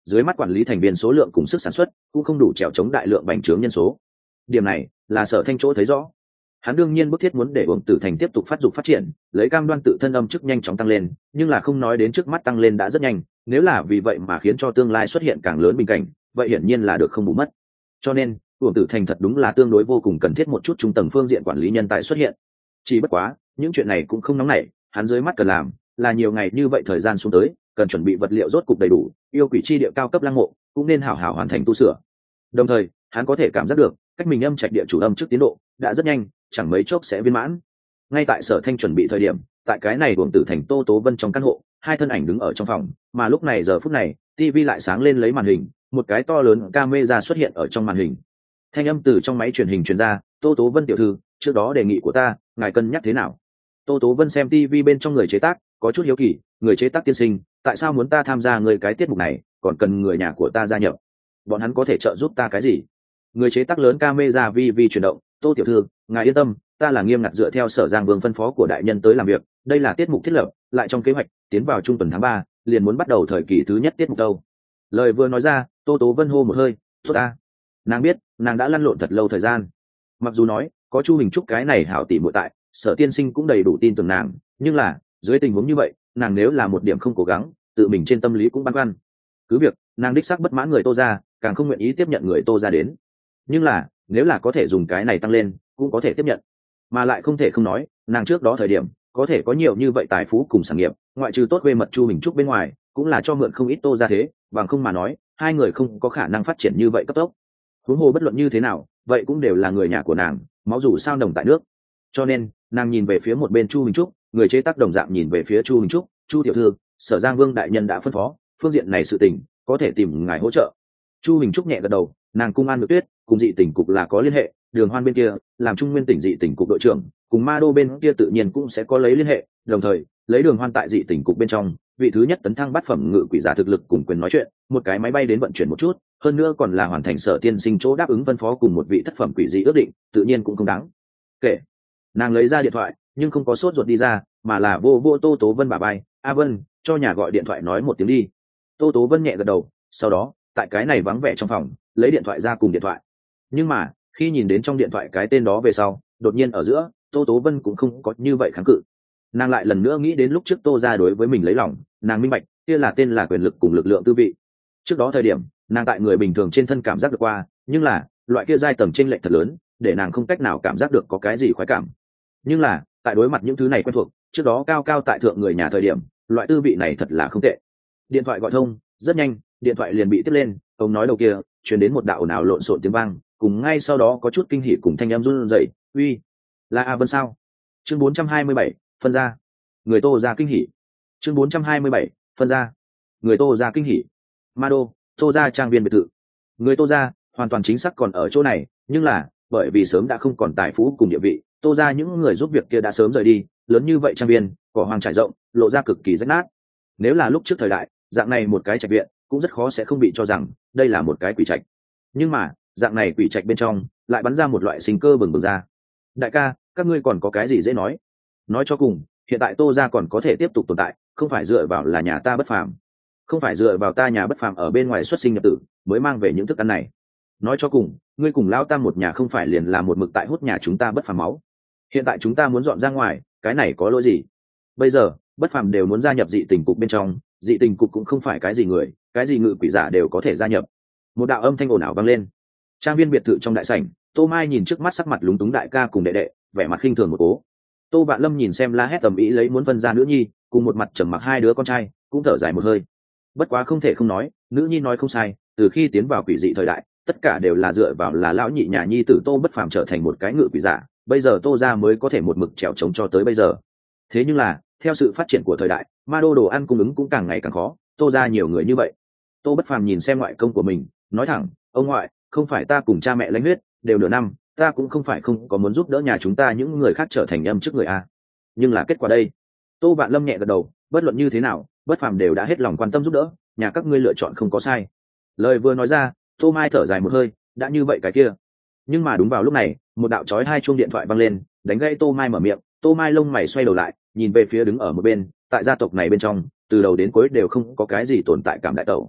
dưới mắt quản lý thành viên số lượng cùng sức sản xuất cũng không đủ trèo chống đại lượng bành trướng nhân số. Điểm này là Sở Thanh chỗ thấy rõ. Hắn đương nhiên bức thiết muốn để Uổng Tử Thành tiếp tục phát dục phát triển, lấy cam đoan tự thân âm chức nhanh chóng tăng lên, nhưng là không nói đến trước mắt tăng lên đã rất nhanh, nếu là vì vậy mà khiến cho tương lai xuất hiện càng lớn bình cảnh, vậy hiển nhiên là được không bù mất. Cho nên, Uổng Tử Thành thật đúng là tương đối vô cùng cần thiết một chút trung tầng phương diện quản lý nhân tài xuất hiện. Chỉ bất quá, những chuyện này cũng không nóng nảy, hắn dưới mắt cần làm là nhiều ngày như vậy thời gian xuống tới, cần chuẩn bị vật liệu rốt cục đầy đủ, yêu quỷ chi địa cao cấp lăng mộ cũng nên hảo hảo hoàn thành tu sửa. Đồng thời, hắn có thể cảm giác được, cách mình âm trạch địa chủ âm trước tiến độ đã rất nhanh, chẳng mấy chốc sẽ viên mãn. Ngay tại Sở Thanh chuẩn bị thời điểm, tại cái này Uổng Tử Thành Tô Tố Vân trong căn hộ, hai thân ảnh đứng ở trong phòng, mà lúc này giờ phút này, tivi lại sáng lên lấy màn hình, một cái to lớn camera xuất hiện ở trong màn hình. Thanh âm từ trong máy truyền hình truyền ra, "Tô Tố Vân tiểu thư, trước đó đề nghị của ta, ngài cân nhắc thế nào?" Tô Tố Vân xem tivi bên trong người chế tác, có chút hiếu kỳ, "Người chế tác tiên sinh, tại sao muốn ta tham gia người cái tiết mục này, còn cần người nhà của ta gia nhập? Bọn hắn có thể trợ giúp ta cái gì?" Người chế tác lớn camera vi vi chuyển động, "Tô tiểu thư, ngài yên tâm, ta là nghiêm ngặt dựa theo Sở Giang Vương phân phó của đại nhân tới làm việc, đây là tiết mục thiết lập, lại trong kế hoạch, tiến vào trung tuần tháng ba, liền muốn bắt đầu thời kỳ thứ nhất tiết mục đâu." Lời vừa nói ra, Tô Tố Vân hô một hơi, "Tốt ta." Nàng biết, nàng đã lăn lộn thật lâu thời gian. Mặc dù nói, có Chu Hình Trúc cái này hảo tỷ muội tại, Sở tiên sinh cũng đầy đủ tin tưởng nàng, nhưng là, dưới tình huống như vậy, nàng nếu là một điểm không cố gắng, tự mình trên tâm lý cũng băn khoăn. Cứ việc, nàng đích xác bất mãn người Tô gia, càng không nguyện ý tiếp nhận người Tô gia đến. Nhưng là, nếu là có thể dùng cái này tăng lên, cũng có thể tiếp nhận. Mà lại không thể không nói, nàng trước đó thời điểm, có thể có nhiều như vậy tài phú cùng sản nghiệp, ngoại trừ tốt quê mật Chu Hình Trúc bên ngoài, cũng là cho mượn không ít Tô gia thế, bằng không mà nói, hai người không có khả năng phát triển như vậy cấp tốc. Huống hồ bất luận như thế nào, vậy cũng đều là người nhà của nàng, máu dù sao nồng tại nước. Cho nên, nàng nhìn về phía một bên Chu Hình Trúc, người chế tác đồng dạng nhìn về phía Chu Hình Trúc, "Chu tiểu thư, Sở Giang Vương đại nhân đã phân phó, phương diện này sự tình, có thể tìm ngài hỗ trợ." Chu Hình Trúc nhẹ gật đầu, nàng cung An Nhược Tuyết, cùng dị tỉnh cục là có liên hệ, Đường Hoan bên kia, làm Trung Nguyên tỉnh dị tỉnh cục đội trưởng, cùng Ma Đô bên kia tự nhiên cũng sẽ có lấy liên hệ, đồng thời, lấy Đường Hoan tại dị tỉnh cục bên trong, vị thứ nhất tấn thăng bát phẩm ngự quỷ giả thực lực cùng quyền nói chuyện, một cái máy bay đến vận chuyển một chút, hơn nữa còn là hoàn thành Sở tiên sinh chỗ đáp ứng phân phó cùng một vị thất phẩm quỷ dị ước định, tự nhiên cũng không đáng kể. Nàng lấy ra điện thoại, nhưng không có sốt ruột đi ra, mà là vô vô Tô Tố Vân bả vai, "A Vân, cho nhà gọi điện thoại nói một tiếng đi." Tô Tố Vân nhẹ gật đầu, sau đó, tại cái này vắng vẻ trong phòng, lấy điện thoại ra cùng điện thoại. Nhưng mà, khi nhìn đến trong điện thoại cái tên đó về sau, đột nhiên ở giữa, Tô Tố Vân cũng không có như vậy kháng cự. Nàng lại lần nữa nghĩ đến lúc trước Tô gia đối với mình lấy lòng, nàng minh bạch, kia là tên là quyền lực cùng lực lượng tư vị. Trước đó thời điểm, nàng tại người bình thường trên thân cảm giác được qua, nhưng là, loại kia giai tầng chênh lệch thật lớn, để nàng không cách nào cảm giác được có cái gì khoái cảm. Nhưng là, tại đối mặt những thứ này quen thuộc, trước đó cao cao tại thượng người nhà thời điểm, loại tư vị này thật là không tệ. Điện thoại gọi thông, rất nhanh, điện thoại liền bị tiếp lên, ông nói đầu kia, truyền đến một đạo ồn ào lộn xộn tiếng vang, cùng ngay sau đó có chút kinh hỉ cùng thanh âm run rẩy, "Uy, là A Vân sao?" Chương bốn trăm hai mươi bảy, phân ra. Người Tô gia kinh hỉ. Chương bốn trăm hai mươi bảy, phân ra. Người Tô gia kinh hỉ. Ma Đô, Tô gia trang viên biệt thự. Người Tô gia hoàn toàn chính xác còn ở chỗ này, nhưng là, bởi vì sớm đã không còn tài phú cùng địa vị, Tô gia những người giúp việc kia đã sớm rời đi, lớn như vậy trang viên, cỏ hoang trải rộng, lộ ra cực kỳ rách nát. Nếu là lúc trước thời đại, dạng này một cái trạch viện, cũng rất khó sẽ không bị cho rằng đây là một cái quỷ trạch. Nhưng mà, dạng này quỷ trạch bên trong lại bắn ra một loại sinh cơ bừng bừng ra. "Đại ca, các ngươi còn có cái gì dễ nói? Nói cho cùng, hiện tại Tô gia còn có thể tiếp tục tồn tại, không phải dựa vào là nhà ta bất phàm, không phải dựa vào ta nhà bất phàm ở bên ngoài xuất sinh nhập tử mới mang về những thức ăn này. Nói cho cùng, ngươi cùng lão tam một nhà không phải liền là một mực tại hút nhà chúng ta bất phàm máu. Hiện tại chúng ta muốn dọn ra ngoài, cái này có lỗi gì? Bây giờ, bất phàm đều muốn gia nhập dị tình cục bên trong, dị tình cục cũng không phải cái gì người, cái gì ngự quỷ giả đều có thể gia nhập." Một đạo âm thanh ồn ào vang lên. Trang viên biệt thự trong đại sảnh, Tô Mai nhìn trước mắt sắc mặt lúng túng đại ca cùng đệ đệ, vẻ mặt khinh thường một cố. Tô Vạn Lâm nhìn xem la hét tầm ý lấy muốn phân ra nữ nhi, cùng một mặt trầm mặc hai đứa con trai, cũng thở dài một hơi. Bất quá không thể không nói, nữ nhi nói không sai, từ khi tiến vào quỷ dị thời đại, tất cả đều là dựa vào là lão nhị nhà nhi tử Tô Bất Phàm trở thành một cái ngự quỷ giả, bây giờ Tô gia mới có thể một mực trèo trống cho tới bây giờ. Thế nhưng là, theo sự phát triển của thời đại, ma đô đồ ăn cung ứng cũng càng ngày càng khó, Tô gia nhiều người như vậy. Tô Bất Phàm nhìn xem ngoại công của mình, nói thẳng, "Ông ngoại, không phải ta cùng cha mẹ lãnh huyết, đều nửa năm, ta cũng không phải không có muốn giúp đỡ nhà chúng ta những người khác trở thành âm chức người a. Nhưng là kết quả đây." Tô Vạn Lâm nhẹ gật đầu, bất luận như thế nào, Bất Phàm đều đã hết lòng quan tâm giúp đỡ, nhà các ngươi lựa chọn không có sai. Lời vừa nói ra, Tô Mai thở dài một hơi, đã như vậy cái kia. Nhưng mà đúng vào lúc này, một đạo chói hai chuông điện thoại vang lên, đánh gãy Tô Mai mở miệng. Tô Mai lông mày xoay đầu lại, nhìn về phía đứng ở một bên, tại gia tộc này bên trong, từ đầu đến cuối đều không có cái gì tồn tại cảm đại tẩu.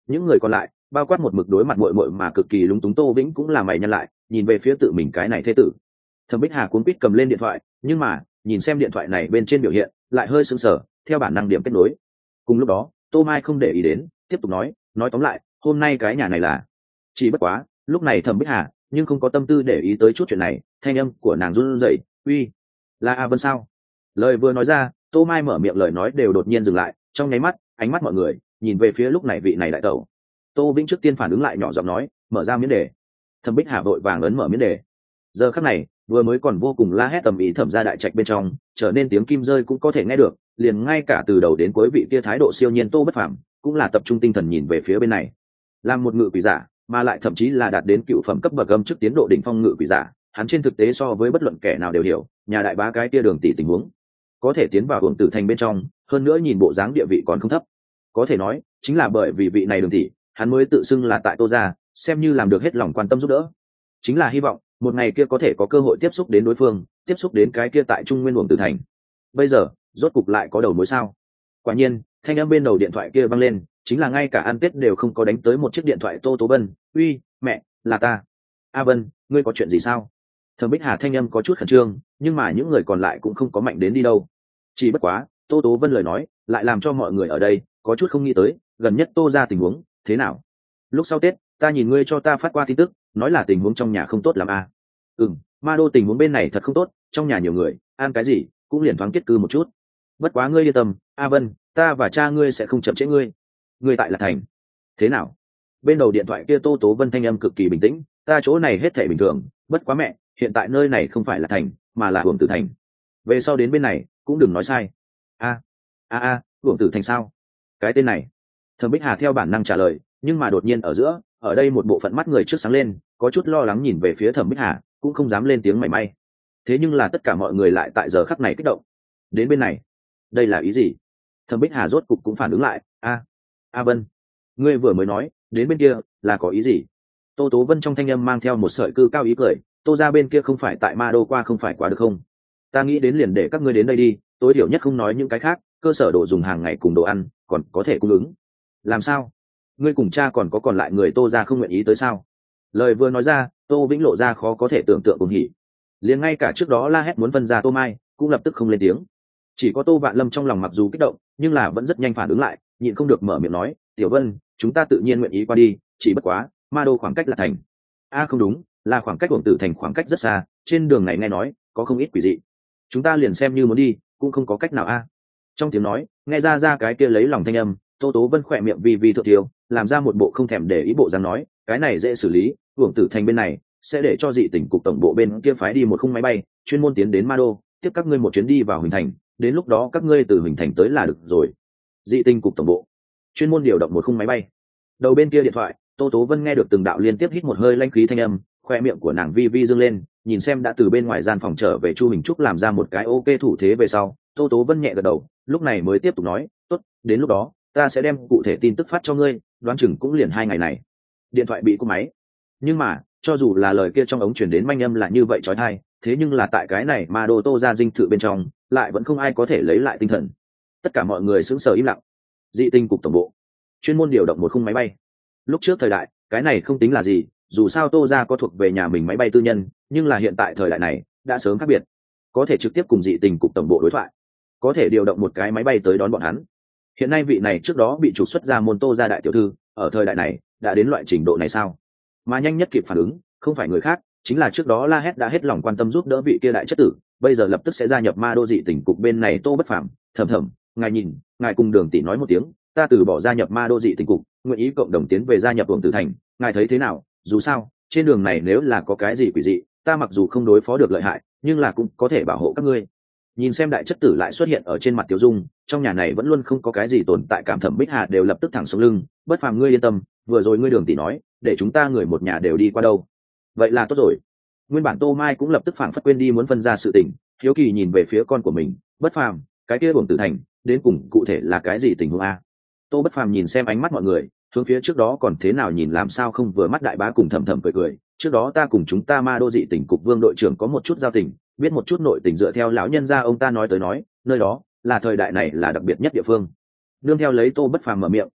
những người còn lại bao quát một mực đối mặt muội muội mà cực kỳ lúng túng Tô Vĩnh cũng là mày nhăn lại, nhìn về phía tự mình cái này thế tử. Thẩm Bích Hà cuống quýt cầm lên điện thoại, nhưng mà nhìn xem điện thoại này bên trên biểu hiện lại hơi sững sờ, theo bản năng điểm kết nối. Cùng lúc đó Tô Mai không để ý đến, tiếp tục nói nói tóm lại hôm nay cái nhà này là chỉ bất quá lúc này Thẩm Bích Hà nhưng không có tâm tư để ý tới chút chuyện này, thanh âm của nàng run rẩy, uy là A Vân sao? Lời vừa nói ra, Tô Mai mở miệng lời nói đều đột nhiên dừng lại, trong nháy mắt ánh mắt mọi người nhìn về phía lúc này vị này đại tẩu. Tô Vĩnh trước tiên phản ứng lại nhỏ giọng nói, mở ra miễn đề. Thẩm Bích Hà vội vàng ấn mở miễn đề. Giờ khắc này vừa mới còn vô cùng la hét tầm ý thẩm ra đại trạch bên trong trở nên tiếng kim rơi cũng có thể nghe được, liền ngay cả từ đầu đến cuối vị kia thái độ siêu nhiên Tô Bất Phàm cũng là tập trung tinh thần nhìn về phía bên này. Làm một ngự quỷ giả mà lại thậm chí là đạt đến cựu phẩm cấp bậc âm trước tiến độ đỉnh phong ngự quỷ giả, hắn trên thực tế so với bất luận kẻ nào đều hiểu nhà đại bá cái kia Đường tỷ tình huống, có thể tiến vào hưởng tử thành bên trong, hơn nữa nhìn bộ dáng địa vị còn không thấp. Có thể nói chính là bởi vì vị này Đường tỷ, hắn mới tự xưng là tại Tô gia xem như làm được hết lòng quan tâm giúp đỡ, chính là hy vọng một ngày kia có thể có cơ hội tiếp xúc đến đối phương, tiếp xúc đến cái kia tại Trung Nguyên Uổng Tử Thành. Bây giờ rốt cục lại có đầu mối sao? Quả nhiên thanh âm bên đầu điện thoại kia vang lên, chính là ngay cả ăn Tết đều không có đánh tới một chiếc điện thoại Tô Tố Vân. Uy mẹ, là ta. A Vân, ngươi có chuyện gì sao? Thẩm Bích Hà thanh âm có chút khẩn trương, nhưng mà những người còn lại cũng không có mạnh đến đi đâu. Chỉ bất quá Tô Tố Vân lời nói lại làm cho mọi người ở đây có chút không nghĩ tới, gần nhất Tô ra tình huống thế nào? Lúc sau Tết ta nhìn ngươi cho ta phát qua tin tức, nói là tình huống trong nhà không tốt lắm à. Ừ, ma đô tình huống bên này thật không tốt, trong nhà nhiều người, ăn cái gì cũng liền thoáng kết cư một chút. Bất quá ngươi yên tâm, A Vân, ta và cha ngươi sẽ không chậm trễ ngươi. Ngươi tại Lạc Thành thế nào? Bên đầu điện thoại kia Tô Tố Vân thanh âm cực kỳ bình tĩnh, ta chỗ này hết thể bình thường, bất quá mẹ, hiện tại nơi này không phải là thành mà là Uổng Tử Thành, về sau đến bên này cũng đừng nói sai. A a a, Uổng Tử Thành sao? Cái tên này. Thẩm Bích Hà theo bản năng trả lời, nhưng mà đột nhiên ở giữa ở đây một bộ phận mắt người trước sáng lên, có chút lo lắng nhìn về phía Thẩm Bích Hà, cũng không dám lên tiếng mảy may. Thế nhưng là tất cả mọi người lại tại giờ khắc này kích động. Đến bên này, đây là ý gì? Thẩm Bích Hà rốt cục cũng phản ứng lại, a a Vân, ngươi vừa mới nói đến bên kia là có ý gì? Tô Tố Vân trong thanh âm mang theo một sợi cư cao ý cười, Tô ra bên kia không phải tại Ma Đô qua không phải quá được không? Ta nghĩ đến liền để các ngươi đến đây đi, tối thiểu nhất không nói những cái khác, cơ sở đồ dùng hàng ngày cùng đồ ăn còn có thể cung ứng. Làm sao? Ngươi cùng cha còn có còn lại người Tô ra không nguyện ý tới sao? Lời vừa nói ra, Tô Vĩnh lộ ra khó có thể tưởng tượng cùng hỉ. Liền ngay cả trước đó la hét muốn phân ra Tô Mai cũng lập tức không lên tiếng. Chỉ có Tô Vạn Lâm trong lòng mặc dù kích động, nhưng là vẫn rất nhanh phản ứng lại, nhịn không được mở miệng nói, Tiểu Vân, chúng ta tự nhiên nguyện ý qua đi, chỉ bất quá Ma Đô khoảng cách là thành. A à, không đúng, là khoảng cách Uổng Tử Thành khoảng cách rất xa, trên đường này nghe nói có không ít quỷ dị, chúng ta liền xem như muốn đi cũng không có cách nào a. À. Trong tiếng nói nghe ra ra cái kia lấy lòng thanh âm, Tô Tố Vân khỏe miệng vì vì thượng tiêu, làm ra một bộ không thèm để ý bộ dáng nói, cái này dễ xử lý, Uổng Tử Thành bên này sẽ để cho dị tỉnh cục tổng bộ bên kia phái đi một khung máy bay chuyên môn tiến đến Ma Đô, tiếp các ngươi một chuyến đi vào Huỳnh Thành, đến lúc đó các ngươi từ Huỳnh Thành tới là được rồi. Dị tinh cục tổng bộ chuyên môn điều động một khung máy bay. Đầu bên kia điện thoại Tô Tố Vân nghe được từng đạo liên tiếp hít một hơi lanh khí thanh âm, khoe miệng của nàng vi vi dương lên, nhìn xem đã từ bên ngoài gian phòng trở về Chu Hình Trúc làm ra một cái ok thủ thế về sau, Tô Tố Vân nhẹ gật đầu, lúc này mới tiếp tục nói, tốt, đến lúc đó ta sẽ đem cụ thể tin tức phát cho ngươi, đoán chừng cũng liền hai ngày này. Điện thoại bị cúp máy, nhưng mà cho dù là lời kia trong ống truyền đến manh âm là như vậy trói thai, thế nhưng là tại cái này mà đồ Tô ra dinh thự bên trong lại vẫn không ai có thể lấy lại tinh thần. Tất cả mọi người sững sờ im lặng. Dị tinh cục tổng bộ chuyên môn điều động một khung máy bay. Lúc trước thời đại cái này không tính là gì, dù sao Tô ra có thuộc về nhà mình máy bay tư nhân, nhưng là hiện tại thời đại này đã sớm khác biệt, có thể trực tiếp cùng dị tình cục tổng bộ đối thoại, có thể điều động một cái máy bay tới đón bọn hắn. Hiện nay vị này trước đó bị trục xuất ra môn Tô ra đại tiểu thư, ở thời đại này đã đến loại trình độ này sao? Mà nhanh nhất kịp phản ứng không phải người khác, chính là trước đó la hét đã hết lòng quan tâm giúp đỡ vị kia đại chất tử, bây giờ lập tức sẽ gia nhập ma đô dị tỉnh cục bên này Tô Bất Phàm. Thầm thầm, ngài nhìn, ngài cùng Đường tỷ nói một tiếng, ta từ bỏ gia nhập ma đô dị tỉnh cục, nguyện ý cộng đồng tiến về gia nhập Uổng Tử Thành, ngài thấy thế nào? Dù sao trên đường này nếu là có cái gì quỷ dị, ta mặc dù không đối phó được lợi hại, nhưng là cũng có thể bảo hộ các ngươi. Nhìn xem đại chất tử lại xuất hiện ở trên mặt Tiểu Dung, trong nhà này vẫn luôn không có cái gì tồn tại cảm, Thẩm Bích Hà đều lập tức thẳng sống lưng. Bất Phàm ngươi yên tâm, vừa rồi ngươi Đường tỷ nói để chúng ta người một nhà đều đi qua đâu. Vậy là tốt rồi. Nguyên bản Tô Mai cũng lập tức phảng phất quên đi muốn phân ra sự tình, hiếu kỳ nhìn về phía con của mình. Bất Phàm, cái kia Uổng Tử Thành đến cùng cụ thể là cái gì tình huống a? Tô Bất Phàm nhìn xem ánh mắt mọi người, hướng phía trước đó còn thế nào nhìn làm sao không vừa mắt đại bá cùng Thầm Thầm cười cười. Trước đó ta cùng chúng ta ma đô dị tỉnh cục Vương đội trưởng có một chút giao tình, biết một chút nội tình, dựa theo lão nhân gia ông ta nói tới nói, nơi đó là thời đại này là đặc biệt nhất địa phương. Nương theo lấy Tô Bất Phàm mở miệng,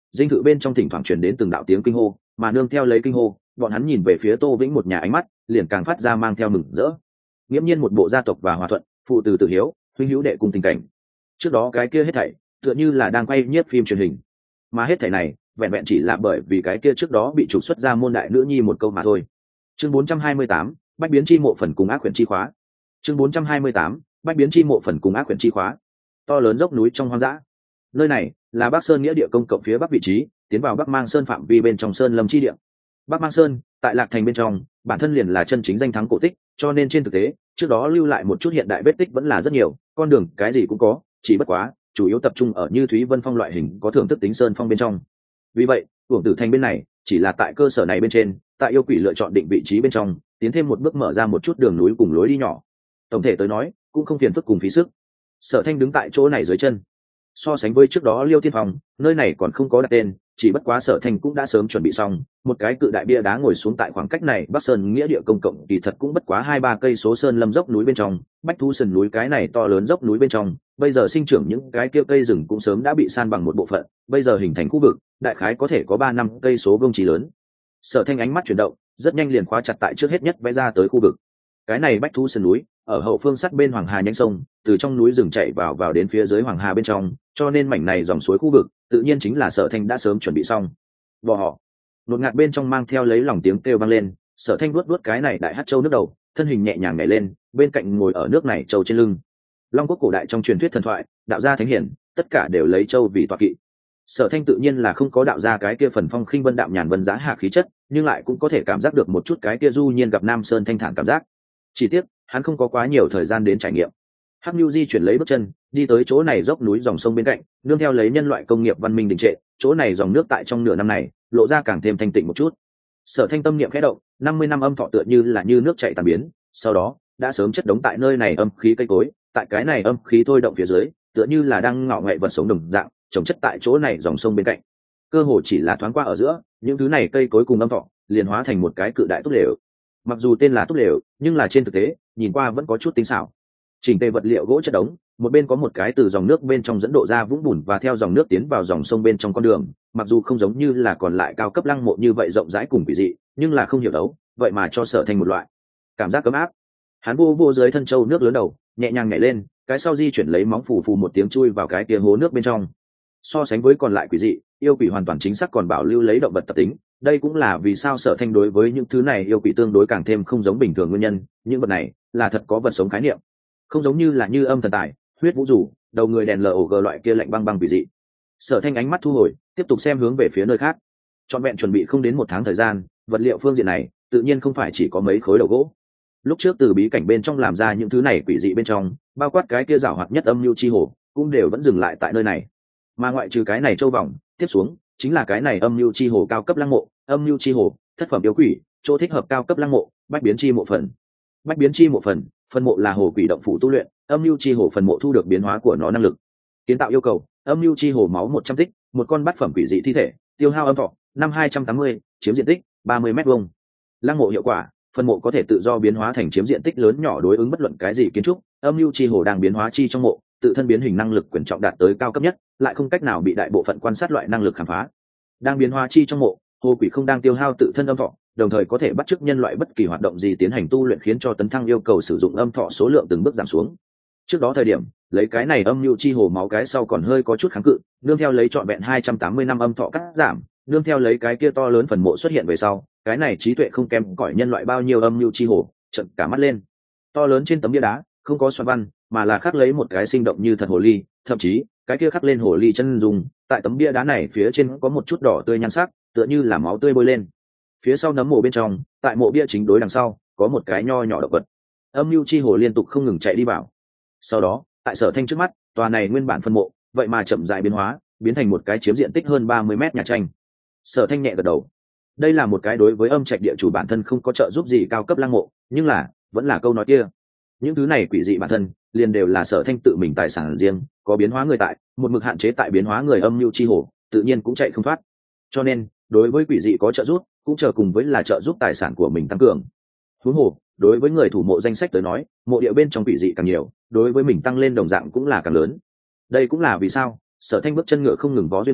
dinh thự bên trong thỉnh thoảng truyền đến từng đạo tiếng kinh hô, mà nương theo lấy kinh hô, bọn hắn nhìn về phía Tô Vĩnh một nhà ánh mắt liền càng phát ra mang theo mừng rỡ. Nghiễm nhiên một bộ gia tộc và hòa thuận, phụ từ tử hiếu, huynh hữu đệ cùng tình cảnh. Trước đó cái kia hết thảy tựa như là đang quay nhiếp phim truyền hình, mà hết thảy này vẹn vẹn chỉ là bởi vì cái kia trước đó bị trục xuất ra môn đại nữ nhi một câu mà thôi. Chương bốn trăm hai mươi tám, bách biến chi mộ phần cùng ác quyển chi khóa. Chương bốn trăm hai mươi tám, bách biến chi mộ phần cùng ác quyển chi khóa. To lớn dốc núi trong hoang dã. Nơi này là Bắc Sơn nghĩa địa công cộng phía bắc vị trí, tiến vào Bắc Mang Sơn phạm vi bên trong sơn lâm chi địa. Bắc Mang Sơn tại Lạc Thành bên trong, bản thân liền là chân chính danh thắng cổ tích, cho nên trên thực tế, trước đó lưu lại một chút hiện đại vết tích vẫn là rất nhiều, con đường cái gì cũng có, chỉ bất quá, chủ yếu tập trung ở như Thúy Vân Phong loại hình có thưởng thức tính sơn phong bên trong. Vì vậy, Uổng Tử Thành bên này chỉ là tại cơ sở này bên trên, tại yêu quỷ lựa chọn định vị trí bên trong, tiến thêm một bước mở ra một chút đường núi cùng lối đi nhỏ. Tổng thể tới nói, cũng không phiền phức cùng phí sức. Sở Thanh đứng tại chỗ này dưới chân. So sánh với trước đó Liêu Tiên Phong, nơi này còn không có đặt tên, chỉ bất quá Sở Thanh cũng đã sớm chuẩn bị xong, một cái cự đại bia đá ngồi xuống tại khoảng cách này, Bắc Sơn nghĩa địa công cộng kỳ thật cũng bất quá hai ba cây số sơn lâm dốc núi bên trong, Bách Thu Sườn núi cái này to lớn dốc núi bên trong, bây giờ sinh trưởng những cái kia cây rừng cũng sớm đã bị san bằng một bộ phận, bây giờ hình thành khu vực, đại khái có thể có ba năm cây số vuông trí lớn. Sở Thanh ánh mắt chuyển động, rất nhanh liền khóa chặt tại trước hết nhất vẽ ra tới khu vực. Cái này Bách Thu Sườn núi, ở hậu phương sát bên Hoàng Hà nhánh sông, từ trong núi rừng chảy vào vào đến phía dưới Hoàng Hà bên trong, cho nên mảnh này dòng suối khu vực, tự nhiên chính là Sở Thanh đã sớm chuẩn bị xong. Bò họ, nột ngạt bên trong mang theo lấy lòng tiếng kêu vang lên, Sở Thanh vuốt vuốt cái này đại hắc châu nước đầu, thân hình nhẹ nhàng nhảy lên, bên cạnh ngồi ở nước này châu trên lưng. Long quốc cổ đại trong truyền thuyết thần thoại, đạo gia thánh hiển, tất cả đều lấy châu vì tọa kỵ. Sở Thanh tự nhiên là không có đạo gia cái kia phần phong khinh vân đạm nhàn vân giá hạ khí chất, nhưng lại cũng có thể cảm giác được một chút cái kia du nhiên gặp Nam Sơn thanh thản cảm giác. Chỉ tiếc, hắn không có quá nhiều thời gian đến trải nghiệm. Hắc Nưu di chuyển lấy bước chân, đi tới chỗ này dốc núi dòng sông bên cạnh, nương theo lấy nhân loại công nghiệp văn minh đình trệ, chỗ này dòng nước tại trong nửa năm này, lộ ra càng thêm thanh tịnh một chút. Sở Thanh tâm niệm khẽ động, năm mươi năm âm thọ tựa như là như nước chảy tàn biến, sau đó, đã sớm chất đống tại nơi này âm khí cây cối, tại cái này âm khí thôi động phía dưới, tựa như là đang ngọ nghệ vật sống đồng dạng, trồng chất tại chỗ này dòng sông bên cạnh. Cơ hồ chỉ là thoáng qua ở giữa, những thứ này cây cối cùng âm thọ, liền hóa thành một cái cự đại túp lều. Mặc dù tên là túp lều, nhưng là trên thực tế, nhìn qua vẫn có chút tinh xảo. Chỉnh tề vật liệu gỗ chất đống, một bên có một cái từ dòng nước bên trong dẫn độ ra vũng bùn và theo dòng nước tiến vào dòng sông bên trong con đường, mặc dù không giống như là còn lại cao cấp lăng mộ như vậy rộng rãi cùng quỷ dị, nhưng là không hiểu đấu, vậy mà cho Sở Thanh một loại cảm giác ấm áp. Hắn vô vô dưới thân châu nước lớn đầu, nhẹ nhàng nhảy lên, cái sau di chuyển lấy móng phù phù một tiếng chui vào cái kia hố nước bên trong. So sánh với còn lại quỷ dị, yêu quỷ hoàn toàn chính xác còn bảo lưu lấy động vật tập tính, đây cũng là vì sao Sở Thanh đối với những thứ này yêu quỷ tương đối càng thêm không giống bình thường nguyên nhân, những vật này là thật có vật sống khái niệm, không giống như là như âm thần tài, huyết vũ rủ, đầu người đèn lờ gờ loại kia lạnh băng băng quỷ dị. Sở Thanh ánh mắt thu hồi, tiếp tục xem hướng về phía nơi khác. Trọn vẹn chuẩn bị không đến một tháng thời gian, vật liệu phương diện này tự nhiên không phải chỉ có mấy khối đầu gỗ. Lúc trước từ bí cảnh bên trong làm ra những thứ này quỷ dị bên trong, bao quát cái kia giảo hoạt nhất âm lưu chi hồ, cũng đều vẫn dừng lại tại nơi này. Mà ngoại trừ cái này châu vòng, tiếp xuống chính là cái này âm lưu chi hồ cao cấp lăng mộ, âm lưu chi hồ, thất phẩm yêu quỷ, chỗ thích hợp cao cấp lăng mộ, bách biến chi mộ phần. Bách biến chi mộ phần, phần mộ là hồ quỷ động phủ tu luyện, âm lưu chi hồ phần mộ thu được biến hóa của nó năng lực. Kiến tạo yêu cầu, âm lưu chi hồ máu một trăm tích, một con bát phẩm quỷ dị thi thể, tiêu hao âm thọ năm hai trăm tám mươi, chiếm diện tích ba mươi mét vuông. Lăng mộ hiệu quả, phần mộ có thể tự do biến hóa thành chiếm diện tích lớn nhỏ đối ứng bất luận cái gì kiến trúc, âm lưu chi hồ đang biến hóa chi trong mộ, tự thân biến hình năng lực quyền trọng đạt tới cao cấp nhất, lại không cách nào bị đại bộ phận quan sát loại năng lực khám phá. Đang biến hóa chi trong mộ, hồ quỷ không đang tiêu hao tự thân âm thọ, đồng thời có thể bắt chước nhân loại bất kỳ hoạt động gì tiến hành tu luyện, khiến cho tấn thăng yêu cầu sử dụng âm thọ số lượng từng bước giảm xuống. Trước đó thời điểm, lấy cái này âm lưu chi hồ máu cái sau còn hơi có chút kháng cự, nương theo lấy trọn vẹn hai trăm tám mươi năm âm thọ cắt giảm, nương theo lấy cái kia to lớn phần mộ xuất hiện về sau, cái này trí tuệ không kém cỏi nhân loại bao nhiêu âm lưu chi hồ, trợn cả mắt lên. To lớn trên tấm bia đá, không có xoắn văn, mà là khắc lấy một cái sinh động như thật hồ ly, thậm chí, cái kia khắc lên hồ ly chân dung, tại tấm bia đá này phía trên có một chút đỏ tươi nhan sắc, tựa như là máu tươi bôi lên. Phía sau nấm mộ bên trong, tại mộ bia chính đối đằng sau, có một cái nho nhỏ động vật. Âm lưu chi hồ liên tục không ngừng chạy đi vào. Sau đó, tại Sở Thanh trước mắt, tòa này nguyên bản phân mộ, vậy mà chậm rãi biến hóa, biến thành một cái chiếm diện tích hơn ba mươi mét nhà tranh. Sở Thanh nhẹ gật đầu. Đây là một cái đối với âm trạch địa chủ bản thân không có trợ giúp gì cao cấp lăng mộ, nhưng là, vẫn là câu nói kia. Những thứ này quỷ dị bản thân, liền đều là Sở Thanh tự mình tài sản riêng, có biến hóa người tại, một mực hạn chế tại biến hóa người âm lưu chi hồ, tự nhiên cũng chạy không thoát. Cho nên, đối với quỷ dị có trợ giúp, cũng chờ cùng với là trợ giúp tài sản của mình tăng cường. Huống hồ, đối với người thủ mộ danh sách tới nói, mộ địa bên trong quỷ dị càng nhiều, đối với mình tăng lên đồng dạng cũng là càng lớn. Đây cũng là vì sao Sở Thanh bước chân ngựa không ngừng vó duyên cớ,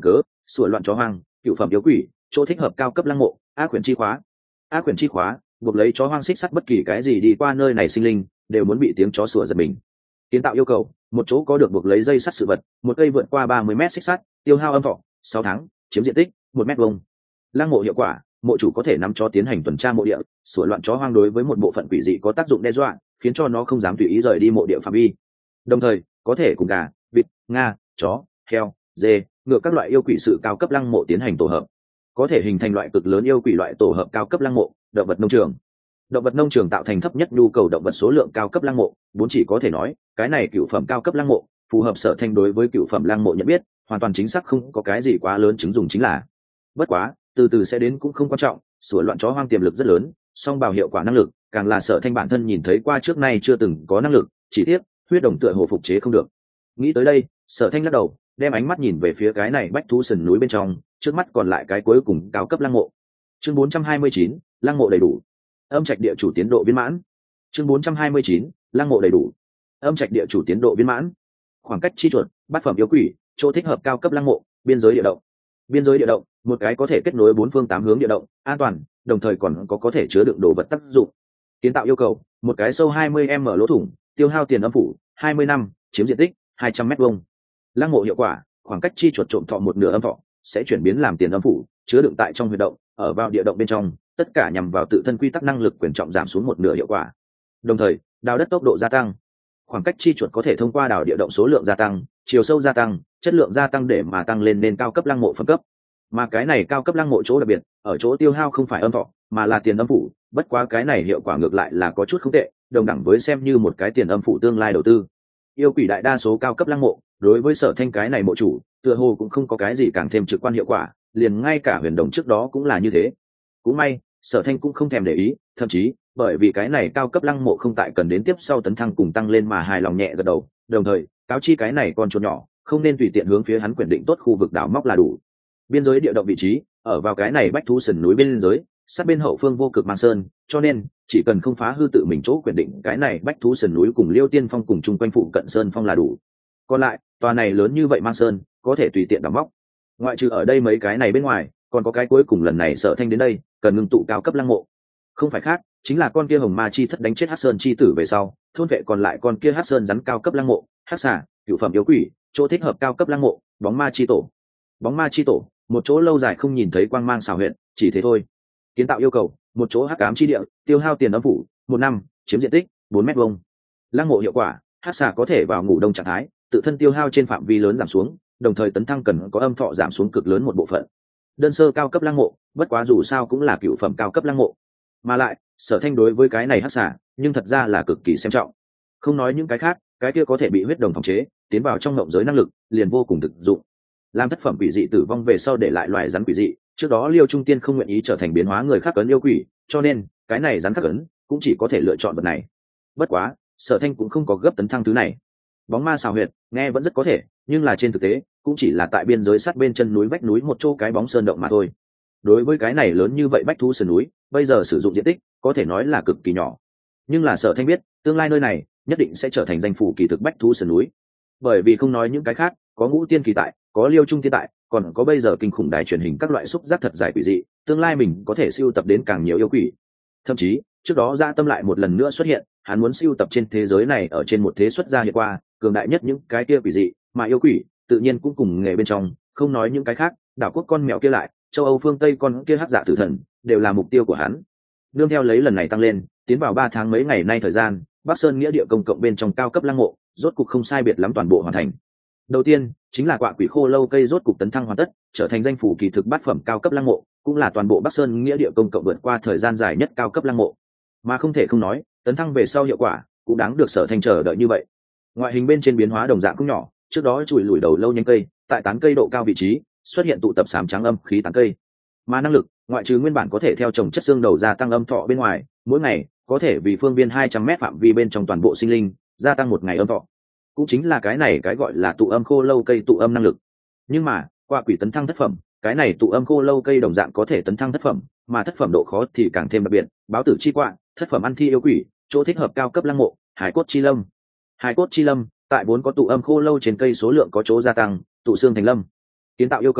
sủa loạn chó hoang, cựu phẩm yếu quỷ, chỗ thích hợp cao cấp lăng mộ, ác quyển chi khóa. Ác quyển chi khóa buộc lấy chó hoang xích sắt, bất kỳ cái gì đi qua nơi này sinh linh đều muốn bị tiếng chó sủa giật mình. Kiến tạo yêu cầu một chỗ có được buộc lấy dây sắt sự vật, một cây vượt qua ba mươi mét xích sắt, tiêu hao âm thọ sáu tháng, chiếm diện tích một mét vuông. Lăng mộ hiệu quả, mộ chủ có thể nắm chó tiến hành tuần tra mộ địa, sủa loạn chó hoang đối với một bộ phận quỷ dị có tác dụng đe dọa, khiến cho nó không dám tùy ý rời đi mộ địa phạm vi. Đồng thời có thể cùng gà, vịt, nga, chó, heo, dê, ngựa các loại yêu quỷ sự cao cấp lăng mộ tiến hành tổ hợp, có thể hình thành loại cực lớn yêu quỷ loại tổ hợp cao cấp lăng mộ. Động vật nông trường, động vật nông trường tạo thành thấp nhất nhu cầu động vật số lượng cao cấp lăng mộ. Bốn chỉ có thể nói cái này cựu phẩm cao cấp lăng mộ phù hợp Sở Thanh đối với cựu phẩm lăng mộ nhận biết, hoàn toàn chính xác, không có cái gì quá lớn chứng dùng chính là. Bất quá từ từ sẽ đến cũng không quan trọng, sủa loạn chó hoang tiềm lực rất lớn, song bào hiệu quả năng lực càng là Sở Thanh bản thân nhìn thấy qua trước nay chưa từng có năng lực, chỉ tiếc huyết đồng tựa hồ phục chế không được. Nghĩ tới đây, Sở Thanh lắc đầu, đem ánh mắt nhìn về phía cái này bách thú sườn núi bên trong, trước mắt còn lại cái cuối cùng cao cấp lăng mộ. Chương bốn trăm hai mươi chín, lăng mộ đầy đủ. Âm trạch địa chủ tiến độ viên mãn. Chương bốn trăm hai mươi chín, lăng mộ đầy đủ. Âm trạch địa chủ tiến độ viên mãn. Khoảng cách chi chuột, bát phẩm yếu quỷ, chỗ thích hợp cao cấp lăng mộ, biên giới địa động. Biên giới địa động, một cái có thể kết nối bốn phương tám hướng địa động, an toàn, đồng thời còn có có thể chứa đựng đồ vật tác dụng. Kiến tạo yêu cầu, một cái sâu hai mươi mét lỗ thủng, tiêu hao tiền âm phủ hai mươi năm, chiếm diện tích hai trăm mét vuông. Lăng mộ hiệu quả, khoảng cách chi chuột trộm thọ một nửa âm thọ sẽ chuyển biến làm tiền âm phủ, chứa đựng tại trong huyệt động, ở vào địa động bên trong, tất cả nhằm vào tự thân quy tắc năng lực quyền trọng giảm xuống một nửa hiệu quả. Đồng thời đào đất tốc độ gia tăng, khoảng cách chi chuột có thể thông qua đào địa động số lượng gia tăng, chiều sâu gia tăng, chất lượng gia tăng để mà tăng lên nên cao cấp lăng mộ phân cấp. Mà cái này cao cấp lăng mộ chỗ đặc biệt ở chỗ tiêu hao không phải âm thọ mà là tiền âm phủ, bất quá cái này hiệu quả ngược lại là có chút không tệ, đồng đẳng với xem như một cái tiền âm phủ tương lai đầu tư. Yêu quỷ đại đa số cao cấp lăng mộ đối với Sở Thanh cái này mộ chủ tựa hồ cũng không có cái gì càng thêm trực quan hiệu quả, liền ngay cả huyền đồng trước đó cũng là như thế. Cũng may Sở Thanh cũng không thèm để ý, thậm chí bởi vì cái này cao cấp lăng mộ không tại cần đến tiếp sau tấn thăng cùng tăng lên mà hài lòng nhẹ gật đầu, đồng thời cáo chi cái này con chuột nhỏ không nên tùy tiện hướng phía hắn quyền định tốt khu vực đào móc là đủ. Biên giới địa động vị trí ở vào cái này bách thú sườn núi bên giới, sát bên hậu phương vô cực mang sơn, cho nên chỉ cần không phá hư tự mình chỗ quyền định cái này bách thú sườn núi cùng Liêu Tiên Phong cùng chung quanh phụ cận sơn phong là đủ. Còn lại tòa này lớn như vậy mang sơn có thể tùy tiện đào móc. Ngoại trừ ở đây mấy cái này bên ngoài, còn có cái cuối cùng lần này Sở Thanh đến đây cần ngưng tụ cao cấp lăng mộ, không phải khác chính là con kia hồng ma chi thất đánh chết Hắc Sơn chi tử về sau thôn vệ còn lại con kia Hắc Sơn rắn cao cấp lăng mộ, Hắc xà, cửu phẩm yếu quỷ, chỗ thích hợp cao cấp lăng mộ, bóng ma chi tổ. Bóng ma chi tổ, một chỗ lâu dài không nhìn thấy quang mang xảo huyệt, chỉ thế thôi. Kiến tạo yêu cầu, một chỗ hắc ám chi địa, tiêu hao tiền âm phủ một năm, chiếm diện tích bốn mét vuông. Lăng mộ hiệu quả, Hắc xà có thể vào ngủ đông trạng thái, tự thân tiêu hao trên phạm vi lớn giảm xuống, đồng thời tấn thăng cần có âm thọ giảm xuống cực lớn một bộ phận. Đơn sơ cao cấp lăng mộ, bất quá dù sao cũng là cửu phẩm cao cấp lăng mộ, mà lại Sở Thanh đối với cái này Hắc xà nhưng thật ra là cực kỳ xem trọng. Không nói những cái khác, cái kia có thể bị huyết đồng phòng chế tiến vào trong ngộng giới năng lực liền vô cùng thực dụng. Làm thất phẩm quỷ dị tử vong về sau để lại loài rắn quỷ dị, trước đó Liêu Trung Tiên không nguyện ý trở thành biến hóa người khác ấn yêu quỷ, cho nên cái này rắn khắc ấn cũng chỉ có thể lựa chọn vật này. Bất quá Sở Thanh cũng không có gấp tấn thăng thứ này. Bóng ma xào huyệt nghe vẫn rất có thể, nhưng là trên thực tế cũng chỉ là tại biên giới sát bên chân núi vách núi một chỗ cái bóng sơn động mà thôi. Đối với cái này lớn như vậy bách thú sườn núi, bây giờ sử dụng diện tích có thể nói là cực kỳ nhỏ, nhưng là Sở Thanh biết tương lai nơi này nhất định sẽ trở thành danh phủ kỳ thực bách thú sườn núi, bởi vì không nói những cái khác, có ngũ tiên kỳ tại, có Liêu Trung Tiên tại, còn có bây giờ kinh khủng đài truyền hình các loại xúc giác thật dài quỷ dị, tương lai mình có thể siêu tập đến càng nhiều yêu quỷ. Thậm chí trước đó Dã Tâm lại một lần nữa xuất hiện, hắn muốn siêu tập trên thế giới này ở trên một thế xuất ra hiện qua cường đại nhất những cái kia quỷ dị, mà yêu quỷ tự nhiên cũng cùng nghề bên trong, không nói những cái khác, đảo quốc con mèo kia lại, châu Âu phương Tây con kia hắc dạ tử thần đều là mục tiêu của hắn. Nương theo lấy lần này tăng lên, tiến vào ba tháng mấy ngày nay thời gian, Bắc Sơn nghĩa địa công cộng bên trong cao cấp lăng mộ rốt cục không sai biệt lắm toàn bộ hoàn thành. Đầu tiên chính là quạ quỷ khô lâu cây rốt cục tấn thăng hoàn tất, trở thành danh phủ kỳ thực bát phẩm cao cấp lăng mộ, cũng là toàn bộ Bắc Sơn nghĩa địa công cộng vượt qua thời gian dài nhất cao cấp lăng mộ. Mà không thể không nói, tấn thăng về sau hiệu quả cũng đáng được Sở Thanh chờ đợi như vậy. Ngoại hình bên trên biến hóa đồng dạng cũng nhỏ, trước đó chùi lùi đầu lâu nhanh cây, tại tán cây độ cao vị trí xuất hiện tụ tập sám trắng âm khí tán cây. Mà năng lực, ngoại trừ nguyên bản có thể theo trồng chất xương đầu gia tăng âm thọ bên ngoài, mỗi ngày có thể vì phương viên hai trăm mét phạm vi bên trong toàn bộ sinh linh gia tăng một ngày âm thọ, cũng chính là cái này cái gọi là tụ âm khô lâu cây tụ âm năng lực. Nhưng mà qua quỷ tấn thăng thất phẩm, cái này tụ âm khô lâu cây đồng dạng có thể tấn thăng thất phẩm, mà thất phẩm độ khó thì càng thêm đặc biệt. Báo tử chi quạ, thất phẩm ăn thi yêu quỷ, chỗ thích hợp cao cấp lăng mộ, hải cốt chi lâm. Hải cốt chi lâm tại vốn có tụ âm khô lâu trên cây số lượng có chỗ gia tăng, tụ xương thành lâm. Kiến tạo yêu cầu,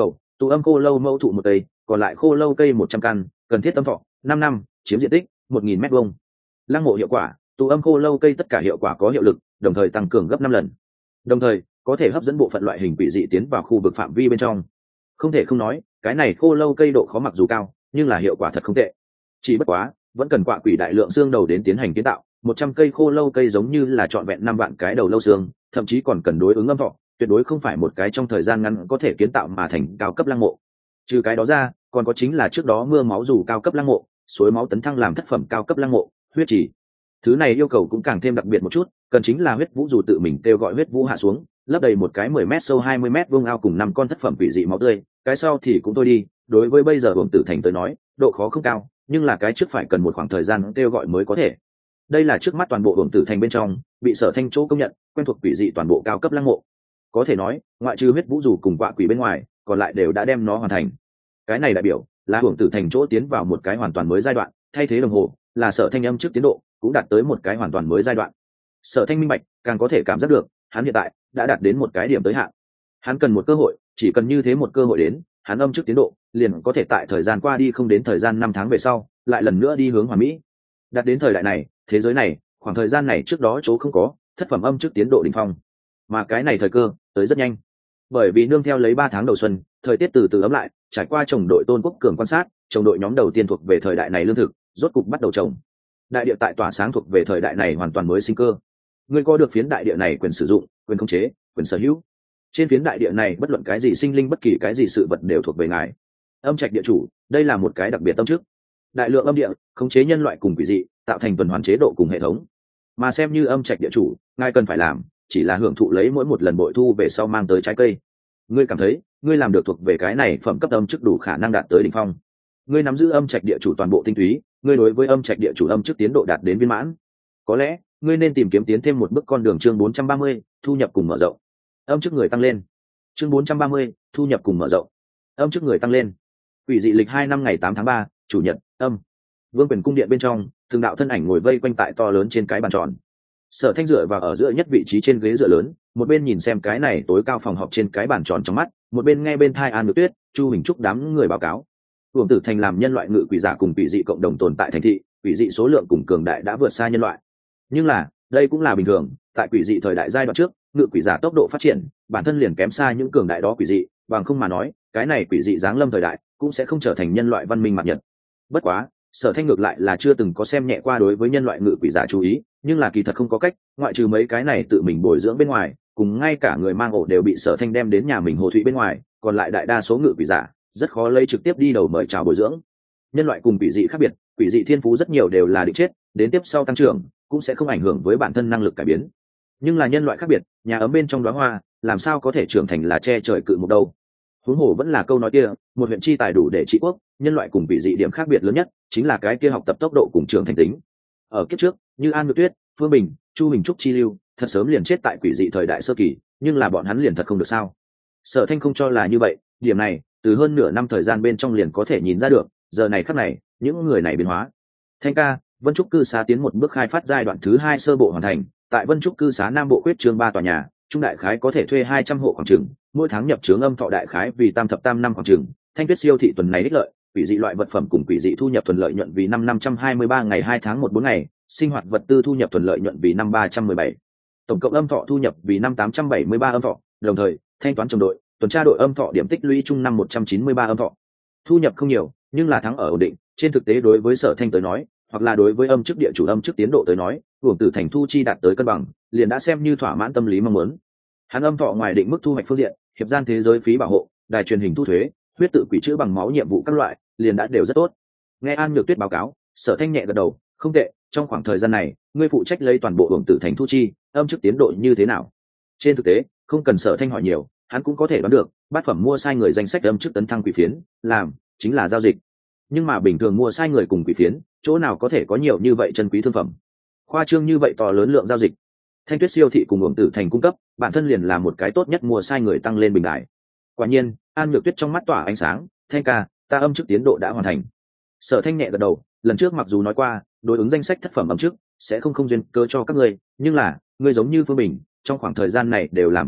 tụ âm khô lâu mẫu thụ một cây, còn lại khô lâu cây một trăm căn, cần thiết âm thọ năm năm, chiếm diện tích một nghìn mét vuông. Lăng mộ hiệu quả, tụ âm khô lâu cây tất cả hiệu quả có hiệu lực, đồng thời tăng cường gấp năm lần. Đồng thời, có thể hấp dẫn bộ phận loại hình quỷ dị tiến vào khu vực phạm vi bên trong. Không thể không nói, cái này khô lâu cây độ khó mặc dù cao, nhưng là hiệu quả thật không tệ. Chỉ bất quá, vẫn cần quạ quỷ đại lượng xương đầu đến tiến hành kiến tạo, một trăm cây khô lâu cây giống như là trọn vẹn năm vạn cái đầu lâu xương, thậm chí còn cần đối ứng âm thọ, tuyệt đối không phải một cái trong thời gian ngắn có thể kiến tạo mà thành cao cấp lăng mộ. Trừ cái đó ra, còn có chính là trước đó mưa máu dù cao cấp lăng mộ, suối máu tấn thăng làm thất phẩm cao cấp lăng mộ, huyết chỉ. Thứ này yêu cầu cũng càng thêm đặc biệt một chút, cần chính là huyết vũ dù tự mình kêu gọi huyết vũ hạ xuống, lấp đầy một cái mười mét sâu hai mươi mét vuông ao cùng năm con thất phẩm quỷ dị máu tươi, cái sau thì cũng thôi đi, đối với bây giờ Hồng Tử Thành tới nói, độ khó không cao, nhưng là cái trước phải cần một khoảng thời gian kêu gọi mới có thể. Đây là trước mắt toàn bộ Hồng Tử Thành bên trong, bị Sở Thanh chỗ công nhận, quen thuộc quỷ dị toàn bộ cao cấp lăng mộ. Có thể nói, ngoại trừ huyết vũ dù cùng quạ quỷ bên ngoài, còn lại đều đã đem nó hoàn thành. Cái này đại biểu là Hồng Tử Thành chỗ tiến vào một cái hoàn toàn mới giai đoạn, thay thế đồng hồ, là Sở Thanh âm trước tiến độ, cũng đạt tới một cái hoàn toàn mới giai đoạn. Sở Thanh minh bạch, càng có thể cảm giác được, hắn hiện tại đã đạt đến một cái điểm tới hạn. Hắn cần một cơ hội, chỉ cần như thế một cơ hội đến, hắn âm trước tiến độ, liền có thể tại thời gian qua đi không đến thời gian năm tháng về sau, lại lần nữa đi hướng hoàn mỹ. Đạt đến thời đại này, thế giới này, khoảng thời gian này trước đó chỗ không có, thất phẩm âm trước tiến độ đỉnh phong. Mà cái này thời cơ tới rất nhanh. Bởi vì nương theo lấy ba tháng đầu xuân, thời tiết từ từ ấm lại, trải qua trồng đội Tôn Quốc Cường quan sát, trồng đội nhóm đầu tiên thuộc về thời đại này lương thực, rốt cục bắt đầu trồng. Đại địa tại tỏa sáng thuộc về thời đại này hoàn toàn mới sinh cơ. Ngươi có được phiến đại địa này quyền sử dụng, quyền khống chế, quyền sở hữu. Trên phiến đại địa này bất luận cái gì sinh linh bất kỳ cái gì sự vật đều thuộc về ngài. Âm trạch địa chủ, đây là một cái đặc biệt tâm trước. Đại lượng âm địa, khống chế nhân loại cùng quỷ dị, tạo thành tuần hoàn chế độ cùng hệ thống. Mà xem như âm trạch địa chủ, ngài cần phải làm, chỉ là hưởng thụ lấy mỗi một lần bội thu về sau mang tới trái cây. Ngươi cảm thấy, ngươi làm được thuộc về cái này phẩm cấp âm chức đủ khả năng đạt tới đỉnh phong. Ngươi nắm giữ âm trạch địa chủ toàn bộ tinh túy, ngươi đối với âm trạch địa chủ âm chức tiến độ đạt đến viên mãn. Có lẽ, ngươi nên tìm kiếm tiến thêm một bước con đường. Chương bốn trăm ba mươi, thu nhập cùng mở rộng. Âm chức người tăng lên. Chương bốn trăm ba mươi, thu nhập cùng mở rộng. Âm chức người tăng lên. Quỷ dị lịch hai năm ngày tám tháng ba, chủ nhật, âm. Vương quyền cung điện bên trong, từng đạo thân ảnh ngồi vây quanh tại to lớn trên cái bàn tròn. Sở Thanh dựa vào ở giữa nhất vị trí trên ghế dựa lớn, một bên nhìn xem cái này tối cao phòng họp trên cái bàn tròn trong mắt, một bên nghe bên thai An Nhược Tuyết, Chu Hình Trúc đám người báo cáo. Hồng Tử Thành làm nhân loại ngự quỷ giả cùng quỷ dị cộng đồng tồn tại thành thị, quỷ dị số lượng cùng cường đại đã vượt xa nhân loại. Nhưng là, đây cũng là bình thường, tại quỷ dị thời đại giai đoạn trước, ngự quỷ giả tốc độ phát triển, bản thân liền kém xa những cường đại đó quỷ dị, bằng không mà nói, cái này quỷ dị giáng lâm thời đại, cũng sẽ không trở thành nhân loại văn minh mặt nhật. Bất quá, Sở Thanh ngược lại là chưa từng có xem nhẹ qua đối với nhân loại ngự quỷ giả chú ý, nhưng là kỳ thật không có cách, ngoại trừ mấy cái này tự mình bồi dưỡng bên ngoài, cùng ngay cả người mang ổ đều bị Sở Thanh đem đến nhà mình Hồ Thụy bên ngoài, còn lại đại đa số ngự quỷ giả rất khó lấy trực tiếp đi đầu mời chào bồi dưỡng. Nhân loại cùng quỷ dị khác biệt, quỷ dị thiên phú rất nhiều đều là định chết, đến tiếp sau tăng trưởng cũng sẽ không ảnh hưởng với bản thân năng lực cải biến. Nhưng là nhân loại khác biệt, nhà ấm bên trong đóa hoa, làm sao có thể trưởng thành là che trời cự một đâu. Huống hồ vẫn là câu nói kia, một huyện chi tài đủ để trị quốc, nhân loại cùng quỷ dị điểm khác biệt lớn nhất chính là cái kia học tập tốc độ cùng trưởng thành tính. Ở kiếp trước, như An Nhược Tuyết, Phương Bình, Chu Bình Trúc chi lưu, thật sớm liền chết tại quỷ dị thời đại sơ kỳ, nhưng là bọn hắn liền thật không được sao? Sở Thanh không cho là như vậy, điểm này, từ hơn nửa năm thời gian bên trong liền có thể nhìn ra được, giờ này khắc này, những người này biến hóa. Thanh ca, Vân Trúc cư xá tiến một bước khai phát giai đoạn thứ hai sơ bộ hoàn thành, tại Vân Trúc cư xá Nam Bộ khuyết trương ba tòa nhà, trung đại khái có thể thuê hai trăm hộ khoảng chừng, mỗi tháng nhập trướng âm thọ đại khái vì tam thập tam năm khoảng chừng. Thanh Tuyết siêu thị tuần này đích lợi, quỷ dị loại vật phẩm cùng quỷ dị thu nhập thuần lợi nhuận vì năm năm trăm hai mươi ba ngày hai tháng một bốn ngày, sinh hoạt vật tư thu nhập thuần lợi nhuận vì năm ba trăm mười bảy. Tổng cộng âm thọ thu nhập vì năm tám trăm bảy mươi ba âm thọ, đồng thời, thanh toán trồng đội, tuần tra đội âm thọ điểm tích lũy chung năm một trăm chín mươi ba âm thọ. Thu nhập không nhiều, nhưng là thắng ở ổn định, trên thực tế đối với Sở Thanh tới nói, hoặc là đối với âm chức địa chủ âm chức tiến độ tới nói, Hồng Tử Thành thu chi đạt tới cân bằng, liền đã xem như thỏa mãn tâm lý mong muốn. Hắn âm thọ ngoài định mức thu hoạch phương diện, hiệp gian thế giới phí bảo hộ, đài truyền hình thu thuế, huyết tự quỷ chữa bằng máu nhiệm vụ các loại, liền đã đều rất tốt. Nghe An Nhược Tuyết báo cáo, Sở Thanh nhẹ gật đầu, không tệ, trong khoảng thời gian này, ngươi phụ trách lấy toàn bộ Hồng Tử Thành thu chi, âm chức tiến độ như thế nào? Trên thực tế, không cần Sở Thanh hỏi nhiều, hắn cũng có thể đoán được, bát phẩm mua sai người danh sách âm chức tấn thăng quỷ phiến, làm chính là giao dịch. Nhưng mà bình thường mua sai người cùng quỷ phiến, chỗ nào có thể có nhiều như vậy chân quý thương phẩm? Khoa trương như vậy to lớn lượng giao dịch. Thanh Tuyết siêu thị cùng Hồng Tử Thành cung cấp, bản thân liền là một cái tốt nhất mua sai người tăng lên bình đại. Quả nhiên, An Nhược Tuyết trong mắt tỏa ánh sáng, Thanh ca, ta âm chức tiến độ đã hoàn thành. Sở Thanh nhẹ gật đầu, lần trước mặc dù nói qua, đối ứng danh sách thất phẩm âm chức sẽ không không duyên cơ cho các ngươi, nhưng là, ngươi giống như Phương Bình, trong khoảng thời gian này đều làm không tệ,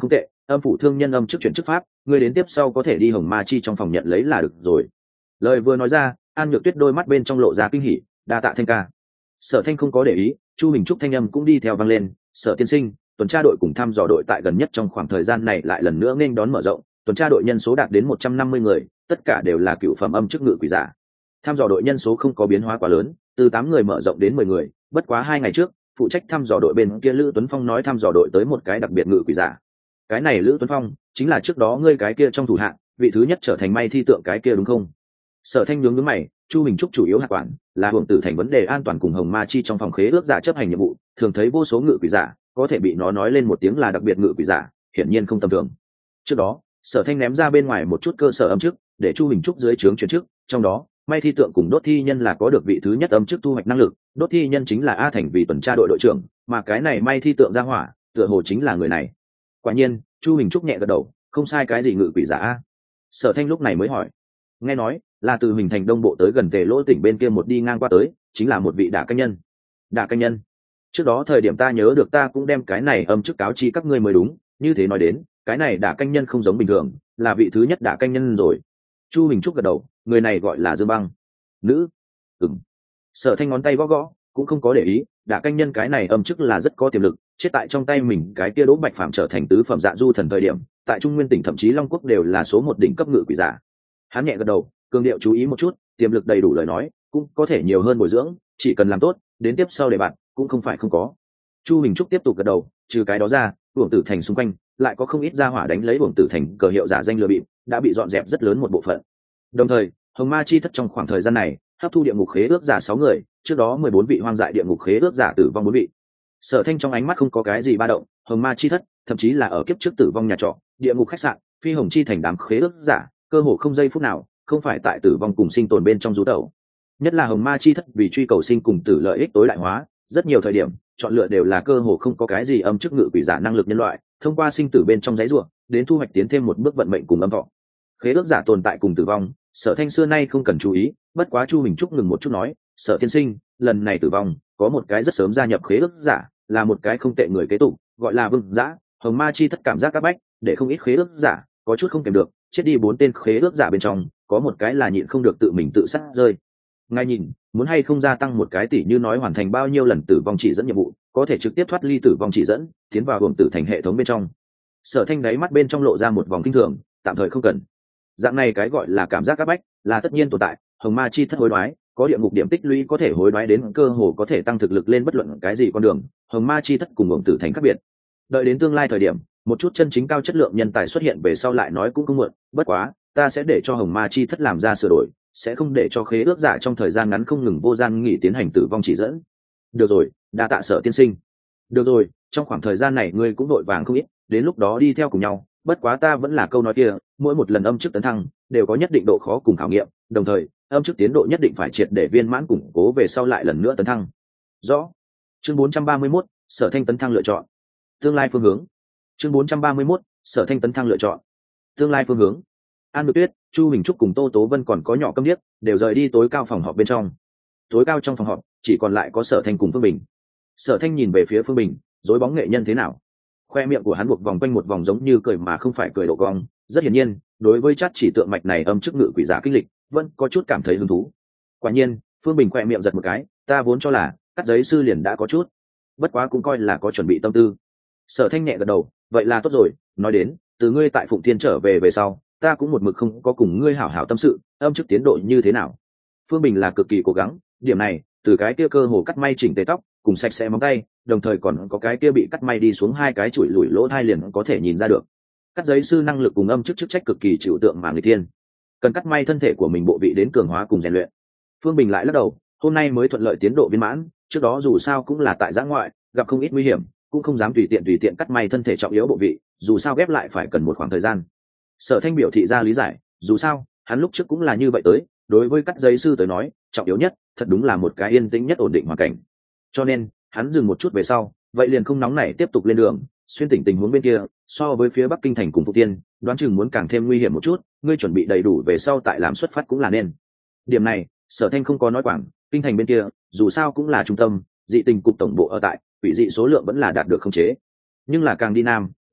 âm phủ thương nhân âm chức chuyển chức pháp, ngươi đến tiếp sau có thể đi Hồng Ma Chi trong phòng nhận lấy là được rồi. Lời vừa nói ra, An Nhược Tuyết đôi mắt bên trong lộ ra kinh hỉ, đa tạ Thanh ca. Sở Thanh không có để ý, Chu Bình Trúc thanh âm cũng đi theo vang lên, Sở tiên sinh, tuần tra đội cùng thăm dò đội tại gần nhất trong khoảng thời gian này lại lần nữa nghênh đón mở rộng, tuần tra đội nhân số đạt đến một trăm năm mươi người, tất cả đều là cựu phẩm âm chức ngự quỷ giả. Thăm dò đội nhân số không có biến hóa quá lớn, từ tám người mở rộng đến mười người, bất quá hai ngày trước, phụ trách thăm dò đội bên kia Lữ Tuấn Phong nói thăm dò đội tới một cái đặc biệt ngự quỷ giả. Cái này Lữ Tuấn Phong chính là trước đó ngươi cái kia trong thủ hạng, vị thứ nhất trở thành may thi tượng cái kia đúng không? Sở Thanh nhướng nhướng mày, Chu Bình Trúc chủ yếu hạt quản là hưởng tử thành vấn đề an toàn cùng Hồng Ma Chi trong phòng khế ước giả chấp hành nhiệm vụ, thường thấy vô số ngự quỷ giả, có thể bị nó nói lên một tiếng là đặc biệt ngự quỷ giả, hiển nhiên không tầm thường. Trước đó, Sở Thanh ném ra bên ngoài một chút cơ sở âm chức, để Chu Bình Trúc dưới trướng chuyển chức, trong đó, may thi tượng cùng đốt thi nhân là có được vị thứ nhất âm chức thu hoạch năng lực, đốt thi nhân chính là A Thành vì tuần tra đội đội trưởng, mà cái này may thi tượng ra hỏa, tựa hồ chính là người này. Quả nhiên, Chu Bình Trúc nhẹ gật đầu, không sai cái gì ngự quỷ giả a. Sở Thanh lúc này mới hỏi, nghe nói là từ Huỳnh Thành Đông bộ tới gần Tề Lỗ tỉnh bên kia một đi ngang qua tới, chính là một vị đả canh nhân. Đả canh nhân? Trước đó thời điểm ta nhớ được ta cũng đem cái này âm chức cáo chi các ngươi mới đúng, như thế nói đến, cái này đả canh nhân không giống bình thường, là vị thứ nhất đả canh nhân rồi. Chu Bình Trúc gật đầu, người này gọi là Dương Băng. Nữ? Ừm. Sở Thanh ngón tay gõ gõ, cũng không có để ý, đả canh nhân cái này âm chức là rất có tiềm lực, chết tại trong tay mình cái kia Đỗ Bạch Phàm trở thành tứ phẩm dạ du thần thời điểm, tại Trung Nguyên tỉnh thậm chí Long Quốc đều là số một đỉnh cấp ngự quỷ giả. Hắn nhẹ gật đầu, cường điệu chú ý một chút, tiềm lực đầy đủ lời nói, cũng có thể nhiều hơn bồi dưỡng, chỉ cần làm tốt, đến tiếp sau để bạn, cũng không phải không có. Chu Bình Trúc tiếp tục gật đầu, trừ cái đó ra, Uổng Tử Thành xung quanh lại có không ít gia hỏa đánh lấy Uổng Tử Thành cờ hiệu giả danh lừa bịp, đã bị dọn dẹp rất lớn một bộ phận. Đồng thời, Hồng Ma Chi thất trong khoảng thời gian này, hấp thu địa ngục khế ước giả sáu người, trước đó mười bốn vị hoang dại địa ngục khế ước giả tử vong bốn vị. Sở Thanh trong ánh mắt không có cái gì ba động, Hồng Ma Chi thất, thậm chí là ở kiếp trước tử vong nhà trọ, địa ngục khách sạn, phi hồng chi thành đám khế ước giả, cơ hồ không giây phút nào, không phải tại tử vong cùng sinh tồn bên trong rú tẩu. Nhất là Hồng Ma Chi thất vì truy cầu sinh cùng tử lợi ích tối đại hóa, rất nhiều thời điểm, chọn lựa đều là cơ hồ không có cái gì âm chức ngự quỷ giả năng lực nhân loại, thông qua sinh tử bên trong giấy rùa, đến thu hoạch tiến thêm một bước vận mệnh cùng âm thọ. Khế ước giả tồn tại cùng tử vong, Sở Thanh xưa nay không cần chú ý, bất quá Chu Bình Trúc ngừng một chút nói, Sở tiên sinh, lần này tử vong, có một cái rất sớm gia nhập khế ước giả, là một cái không tệ người kế tục, gọi là Vương Dã. Hồng Ma Chi thất cảm giác các bách, để không ít khế ước giả có chút không kèm được, chết đi bốn tên khế ước giả bên trong, có một cái là nhịn không được tự mình tự sát rơi. Ngay nhìn, muốn hay không gia tăng một cái tỷ như nói hoàn thành bao nhiêu lần tử vong chỉ dẫn nhiệm vụ, có thể trực tiếp thoát ly tử vong chỉ dẫn, tiến vào Hồng Tử Thành hệ thống bên trong. Sở Thanh đáy mắt bên trong lộ ra một vòng kinh thường, tạm thời không cần. Dạng này cái gọi là cảm giác các bách, là tất nhiên tồn tại, Hồng Ma Chi thất hối đoái, có địa ngục điểm tích lũy có thể hối đoái đến cơ hồ có thể tăng thực lực lên bất luận cái gì con đường, Hồng Ma Chi thất cùng Hồng Tử Thành khác biệt. Đợi đến tương lai thời điểm, một chút chân chính cao chất lượng nhân tài xuất hiện về sau lại nói cũng không muộn, bất quá, ta sẽ để cho Hồng Ma Chi thất làm ra sửa đổi, sẽ không để cho khế ước giả trong thời gian ngắn không ngừng vô gian nghỉ tiến hành tử vong chỉ dẫn. Được rồi, đa tạ Sở tiên sinh. Được rồi, trong khoảng thời gian này ngươi cũng vội vàng không ít, đến lúc đó đi theo cùng nhau, bất quá ta vẫn là câu nói kia, mỗi một lần âm chức tấn thăng đều có nhất định độ khó cùng khảo nghiệm, đồng thời âm chức tiến độ nhất định phải triệt để viên mãn củng cố về sau lại lần nữa tấn thăng. Rõ. Chương bốn trăm ba mươi mốt, Sở Thanh tấn thăng lựa chọn. Tương lai phương hướng. Chương bốn trăm ba mươi mốt, Sở Thanh tấn thăng lựa chọn. Tương lai phương hướng. An Nhược Tuyết, Chu Bình Trúc cùng Tô Tố Vân còn có nhỏ câm điếc, đều rời đi tối cao phòng họp bên trong. Tối cao trong phòng họp, chỉ còn lại có Sở Thanh cùng Phương Bình. Sở Thanh nhìn về phía Phương Bình, rối bóng nghệ nhân thế nào? Khoe miệng của hắn buộc vòng quanh một vòng giống như cười mà không phải cười độ cong, rất hiển nhiên, đối với chát chỉ tượng mạch này âm chức ngự quỷ giả kinh lịch, vẫn có chút cảm thấy hứng thú. Quả nhiên, Phương Bình khoe miệng giật một cái, ta vốn cho là cắt giấy sư liền đã có chút, bất quá cũng coi là có chuẩn bị tâm tư. Sở Thanh nhẹ gật đầu, vậy là tốt rồi, nói đến, từ ngươi tại Phụng Thiên trở về về sau, ta cũng một mực không có cùng ngươi hảo hảo tâm sự, âm chức tiến độ như thế nào. Phương Bình là cực kỳ cố gắng, điểm này, từ cái kia cơ hồ cắt may chỉnh tề tóc, cùng sạch sẽ móng tay, đồng thời còn có cái kia bị cắt may đi xuống hai cái chuỗi lủi lỗ thai liền có thể nhìn ra được. Cắt giấy sư năng lực cùng âm chức chức trách cực kỳ chịu tượng mà người thiên, cần cắt may thân thể của mình bộ vị đến cường hóa cùng rèn luyện. Phương Bình lại lắc đầu, hôm nay mới thuận lợi tiến độ viên mãn, trước đó dù sao cũng là tại giã ngoại, gặp không ít nguy hiểm, cũng không dám tùy tiện tùy tiện cắt may thân thể trọng yếu bộ vị, dù sao ghép lại phải cần một khoảng thời gian. Sở Thanh biểu thị ra lý giải, dù sao hắn lúc trước cũng là như vậy tới, đối với cắt giấy sư tới nói, trọng yếu nhất thật đúng là một cái yên tĩnh nhất ổn định hoàn cảnh. Cho nên hắn dừng một chút về sau, vậy liền không nóng nảy tiếp tục lên đường. Xuyên tỉnh tình huống bên kia, so với phía Bắc Kinh thành cùng Phụng Tiên, đoán chừng muốn càng thêm nguy hiểm một chút, ngươi chuẩn bị đầy đủ về sau tại làm xuất phát cũng là nên. Điểm này, Sở Thanh không có nói quảng, Kinh thành bên kia, dù sao cũng là trung tâm, dị tình cục tổng bộ ở tại, quỷ dị số lượng vẫn là đạt được khống chế. Nhưng là càng đi nam,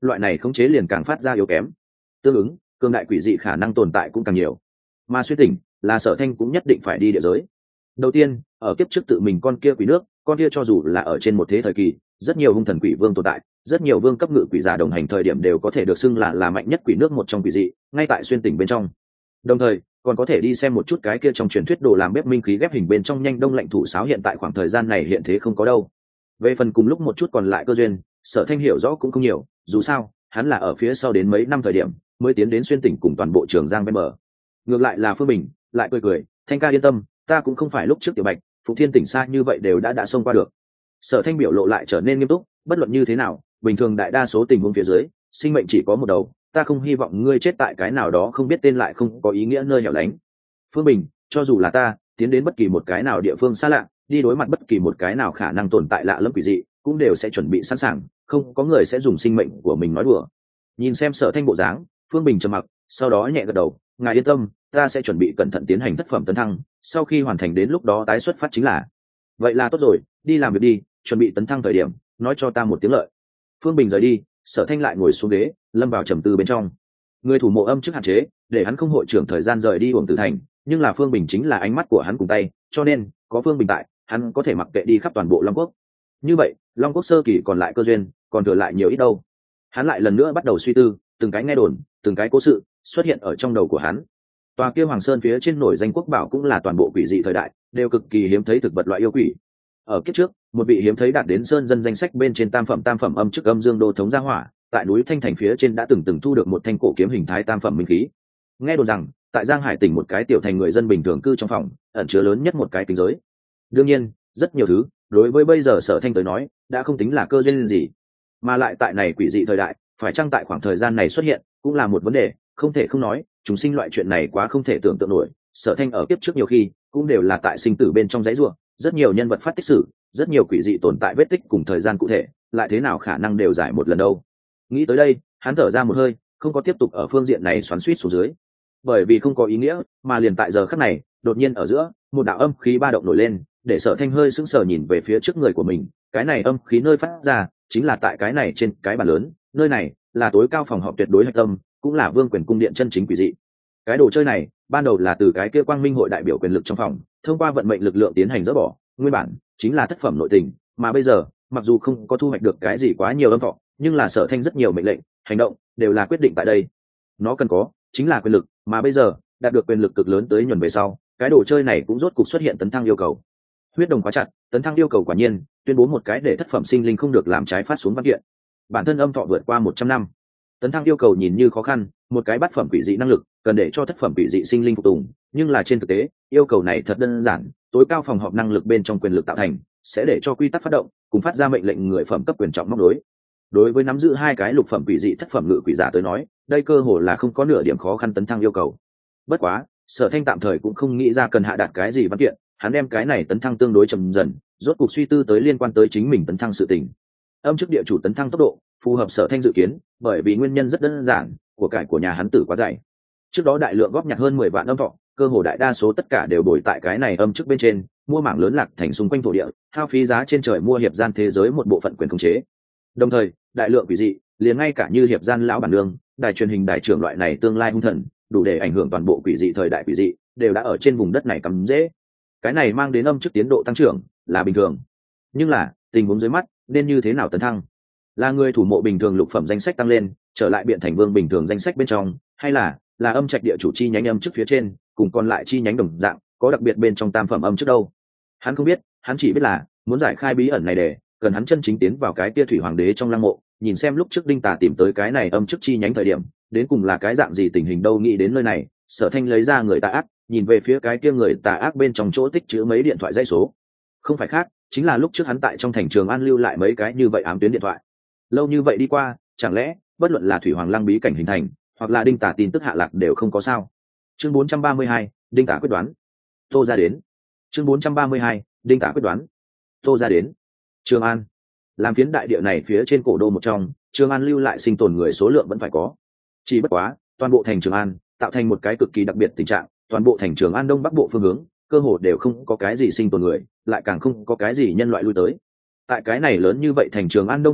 loại này khống chế liền càng phát ra yếu kém. Tương ứng, cường đại quỷ dị khả năng tồn tại cũng càng nhiều. Mà xuyên tỉnh là Sở Thanh cũng nhất định phải đi địa giới. Đầu tiên, ở kiếp trước tự mình con kia quỷ nước, con kia cho dù là ở trên một thế thời kỳ, rất nhiều hung thần quỷ vương tồn tại, rất nhiều vương cấp ngự quỷ giả đồng hành thời điểm đều có thể được xưng là là mạnh nhất quỷ nước một trong quỷ dị, ngay tại xuyên tỉnh bên trong. Đồng thời, còn có thể đi xem một chút cái kia trong truyền thuyết đồ làm bếp minh khí ghép hình bên trong nhanh đông lạnh thủ sáo hiện tại khoảng thời gian này hiện thế không có đâu. Về phần cùng lúc một chút còn lại cơ duyên, Sở Thanh hiểu rõ cũng không nhiều, dù sao, hắn là ở phía sau đến mấy năm thời điểm mới tiến đến xuyên tỉnh cùng toàn bộ Trường Giang bên bờ. Ngược lại là Phương Bình, lại cười cười, Thanh ca yên tâm, ta cũng không phải lúc trước Tiểu Bạch, Phục Thiên tỉnh xa như vậy đều đã đã xông qua được. Sở Thanh biểu lộ lại trở nên nghiêm túc, bất luận như thế nào, bình thường đại đa số tình huống phía dưới, sinh mệnh chỉ có một đầu, ta không hy vọng ngươi chết tại cái nào đó không biết tên lại không có ý nghĩa nơi hẻo lánh. Phương Bình, cho dù là ta tiến đến bất kỳ một cái nào địa phương xa lạ, đi đối mặt bất kỳ một cái nào khả năng tồn tại lạ lẫm quỷ dị, cũng đều sẽ chuẩn bị sẵn sàng, không có người sẽ dùng sinh mệnh của mình nói đùa. Nhìn xem Sở Thanh bộ dáng, Phương Bình trầm mặc, sau đó nhẹ gật đầu, ngài yên tâm, ta sẽ chuẩn bị cẩn thận tiến hành thất phẩm tấn thăng, sau khi hoàn thành đến lúc đó tái xuất phát chính là. Vậy là tốt rồi, đi làm việc đi, chuẩn bị tấn thăng thời điểm, nói cho ta một tiếng lợi. Phương Bình rời đi, Sở Thanh lại ngồi xuống ghế, lâm vào trầm tư bên trong. Người thủ mộ âm trước hạn chế, để hắn không hội trưởng thời gian rời đi Uổng Tử Thành, nhưng là Phương Bình chính là ánh mắt của hắn cùng tay, cho nên có Phương Bình tại, hắn có thể mặc kệ đi khắp toàn bộ Long Quốc. Như vậy, Long Quốc sơ kỳ còn lại cơ duyên, còn thừa lại nhiều ít đâu? Hắn lại lần nữa bắt đầu suy tư, từng cái nghe đồn, từng cái cố sự xuất hiện ở trong đầu của hắn. Tòa kia Hoàng Sơn phía trên nổi danh quốc bảo cũng là toàn bộ quỷ dị thời đại, đều cực kỳ hiếm thấy thực vật loại yêu quỷ. Ở kiếp trước, một vị hiếm thấy đạt đến sơn dân danh sách bên trên tam phẩm tam phẩm âm chức âm dương đô thống gia hỏa, tại núi Thanh Thành phía trên đã từng từng thu được một thanh cổ kiếm hình thái tam phẩm minh khí. Nghe đồn rằng, tại Giang Hải tỉnh một cái tiểu thành người dân bình thường cư trong phòng, ẩn chứa lớn nhất một cái kính giới. Đương nhiên, rất nhiều thứ, đối với bây giờ Sở Thanh tới nói, đã không tính là cơ duyên gì, mà lại tại này quỷ dị thời đại, phải chăng tại khoảng thời gian này xuất hiện, cũng là một vấn đề, không thể không nói, chúng sinh loại chuyện này quá không thể tưởng tượng nổi. Sở Thanh ở kiếp trước nhiều khi, cũng đều là tại sinh tử bên trong dãy rủa, rất nhiều nhân vật phát tích sử, rất nhiều quỷ dị tồn tại vết tích cùng thời gian cụ thể, lại thế nào khả năng đều giải một lần đâu. Nghĩ tới đây, hắn thở ra một hơi, không có tiếp tục ở phương diện này xoắn xuýt xuống dưới, bởi vì không có ý nghĩa, mà liền tại giờ khắc này, đột nhiên ở giữa, một đạo âm khí ba động nổi lên, để Sở Thanh hơi sững sờ nhìn về phía trước người của mình. Cái này âm khí nơi phát ra, chính là tại cái này trên cái bàn lớn, nơi này là tối cao phòng họp tuyệt đối hạch tâm, cũng là Vương Quyền cung điện chân chính quỷ dị. Cái đồ chơi này, ban đầu là từ cái kia Quang Minh hội đại biểu quyền lực trong phòng, thông qua vận mệnh lực lượng tiến hành dỡ bỏ, nguyên bản chính là thất phẩm nội tình, mà bây giờ, mặc dù không có thu hoạch được cái gì quá nhiều âm thọ, nhưng là Sở Thanh rất nhiều mệnh lệnh, hành động đều là quyết định tại đây. Nó cần có chính là quyền lực, mà bây giờ, đạt được quyền lực cực lớn tới nhuần về sau, cái đồ chơi này cũng rốt cục xuất hiện tấn thăng yêu cầu. Huyết đồng quá chặt, tấn thăng yêu cầu quả nhiên, tuyên bố một cái để thất phẩm sinh linh không được làm trái phát xuống văn kiện. Bản thân âm thọ vượt qua một trăm năm. Tấn thăng yêu cầu nhìn như khó khăn, một cái bát phẩm quỷ dị năng lực, cần để cho thất phẩm quỷ dị sinh linh phục tùng, nhưng là trên thực tế, yêu cầu này thật đơn giản, tối cao phòng họp năng lực bên trong quyền lực tạo thành, sẽ để cho quy tắc phát động, cùng phát ra mệnh lệnh người phẩm cấp quyền trọng móc đối. Đối với nắm giữ hai cái lục phẩm quỷ dị thất phẩm ngự quỷ giả tới nói, đây cơ hồ là không có nửa điểm khó khăn tấn thăng yêu cầu. Bất quá, Sở Thanh tạm thời cũng không nghĩ ra cần hạ đạt cái gì văn kiện, hắn đem cái này tấn thăng tương đối chậm dần, rốt cuộc suy tư tới liên quan tới chính mình tấn thăng sự tình. Âm chức địa chủ tấn thăng tốc độ phù hợp Sở Thanh dự kiến, bởi vì nguyên nhân rất đơn giản, của cải của nhà hắn tử quá dày. Trước đó đại lượng góp nhặt hơn mười vạn âm thọ, cơ hồ đại đa số tất cả đều bồi tại cái này âm chức bên trên, mua mảng lớn lạc thành xung quanh thổ địa, hao phí giá trên trời mua hiệp gian thế giới một bộ phận quyền khống chế. Đồng thời, đại lượng quỷ dị, liền ngay cả như hiệp gian lão bản nương, đài truyền hình đại trưởng loại này tương lai hung thần, đủ để ảnh hưởng toàn bộ quỷ dị thời đại quỷ dị, đều đã ở trên vùng đất này cắm rễ. Cái này mang đến âm chức tiến độ tăng trưởng là bình thường, nhưng là tình huống dưới mắt nên như thế nào tấn thăng? Là người thủ mộ bình thường lục phẩm danh sách tăng lên, trở lại biện thành vương bình thường danh sách bên trong, hay là là âm trạch địa chủ chi nhánh âm chức phía trên, cùng còn lại chi nhánh đồng dạng, có đặc biệt bên trong tam phẩm âm chức đâu? Hắn không biết, hắn chỉ biết là muốn giải khai bí ẩn này để cần hắn chân chính tiến vào cái tia thủy hoàng đế trong lăng mộ, nhìn xem lúc trước Đinh Tà tìm tới cái này âm chức chi nhánh thời điểm, đến cùng là cái dạng gì tình hình đâu. Nghĩ đến nơi này, Sở Thanh lấy ra người tà ác, nhìn về phía cái kia người tà ác bên trong chỗ tích chứa mấy điện thoại dây số, không phải khác, chính là lúc trước hắn tại trong thành Trường An lưu lại mấy cái như vậy ám tuyến điện thoại. Lâu như vậy đi qua, chẳng lẽ bất luận là thủy hoàng lăng bí cảnh hình thành, hoặc là Đinh Tà tin tức hạ lạc đều không có sao? Chương bốn trăm ba mươi hai, Đinh Tà quyết đoán. Tô ra đến. Chương bốn trăm ba mươi hai, Đinh Tà quyết đoán. Tô ra đến. Trường An, làm phiến đại địa này phía trên cổ đô một trong, Trường An lưu lại sinh tồn người số lượng vẫn phải có. Chỉ bất quá, toàn bộ thành Trường An tạo thành một cái cực kỳ đặc biệt tình trạng, toàn bộ thành Trường An đông bắc bộ phương hướng, cơ hồ đều không có cái gì sinh tồn người, lại càng không có cái gì nhân loại lui tới. Tại cái này lớn như vậy thành Trường An đông bắc bộ,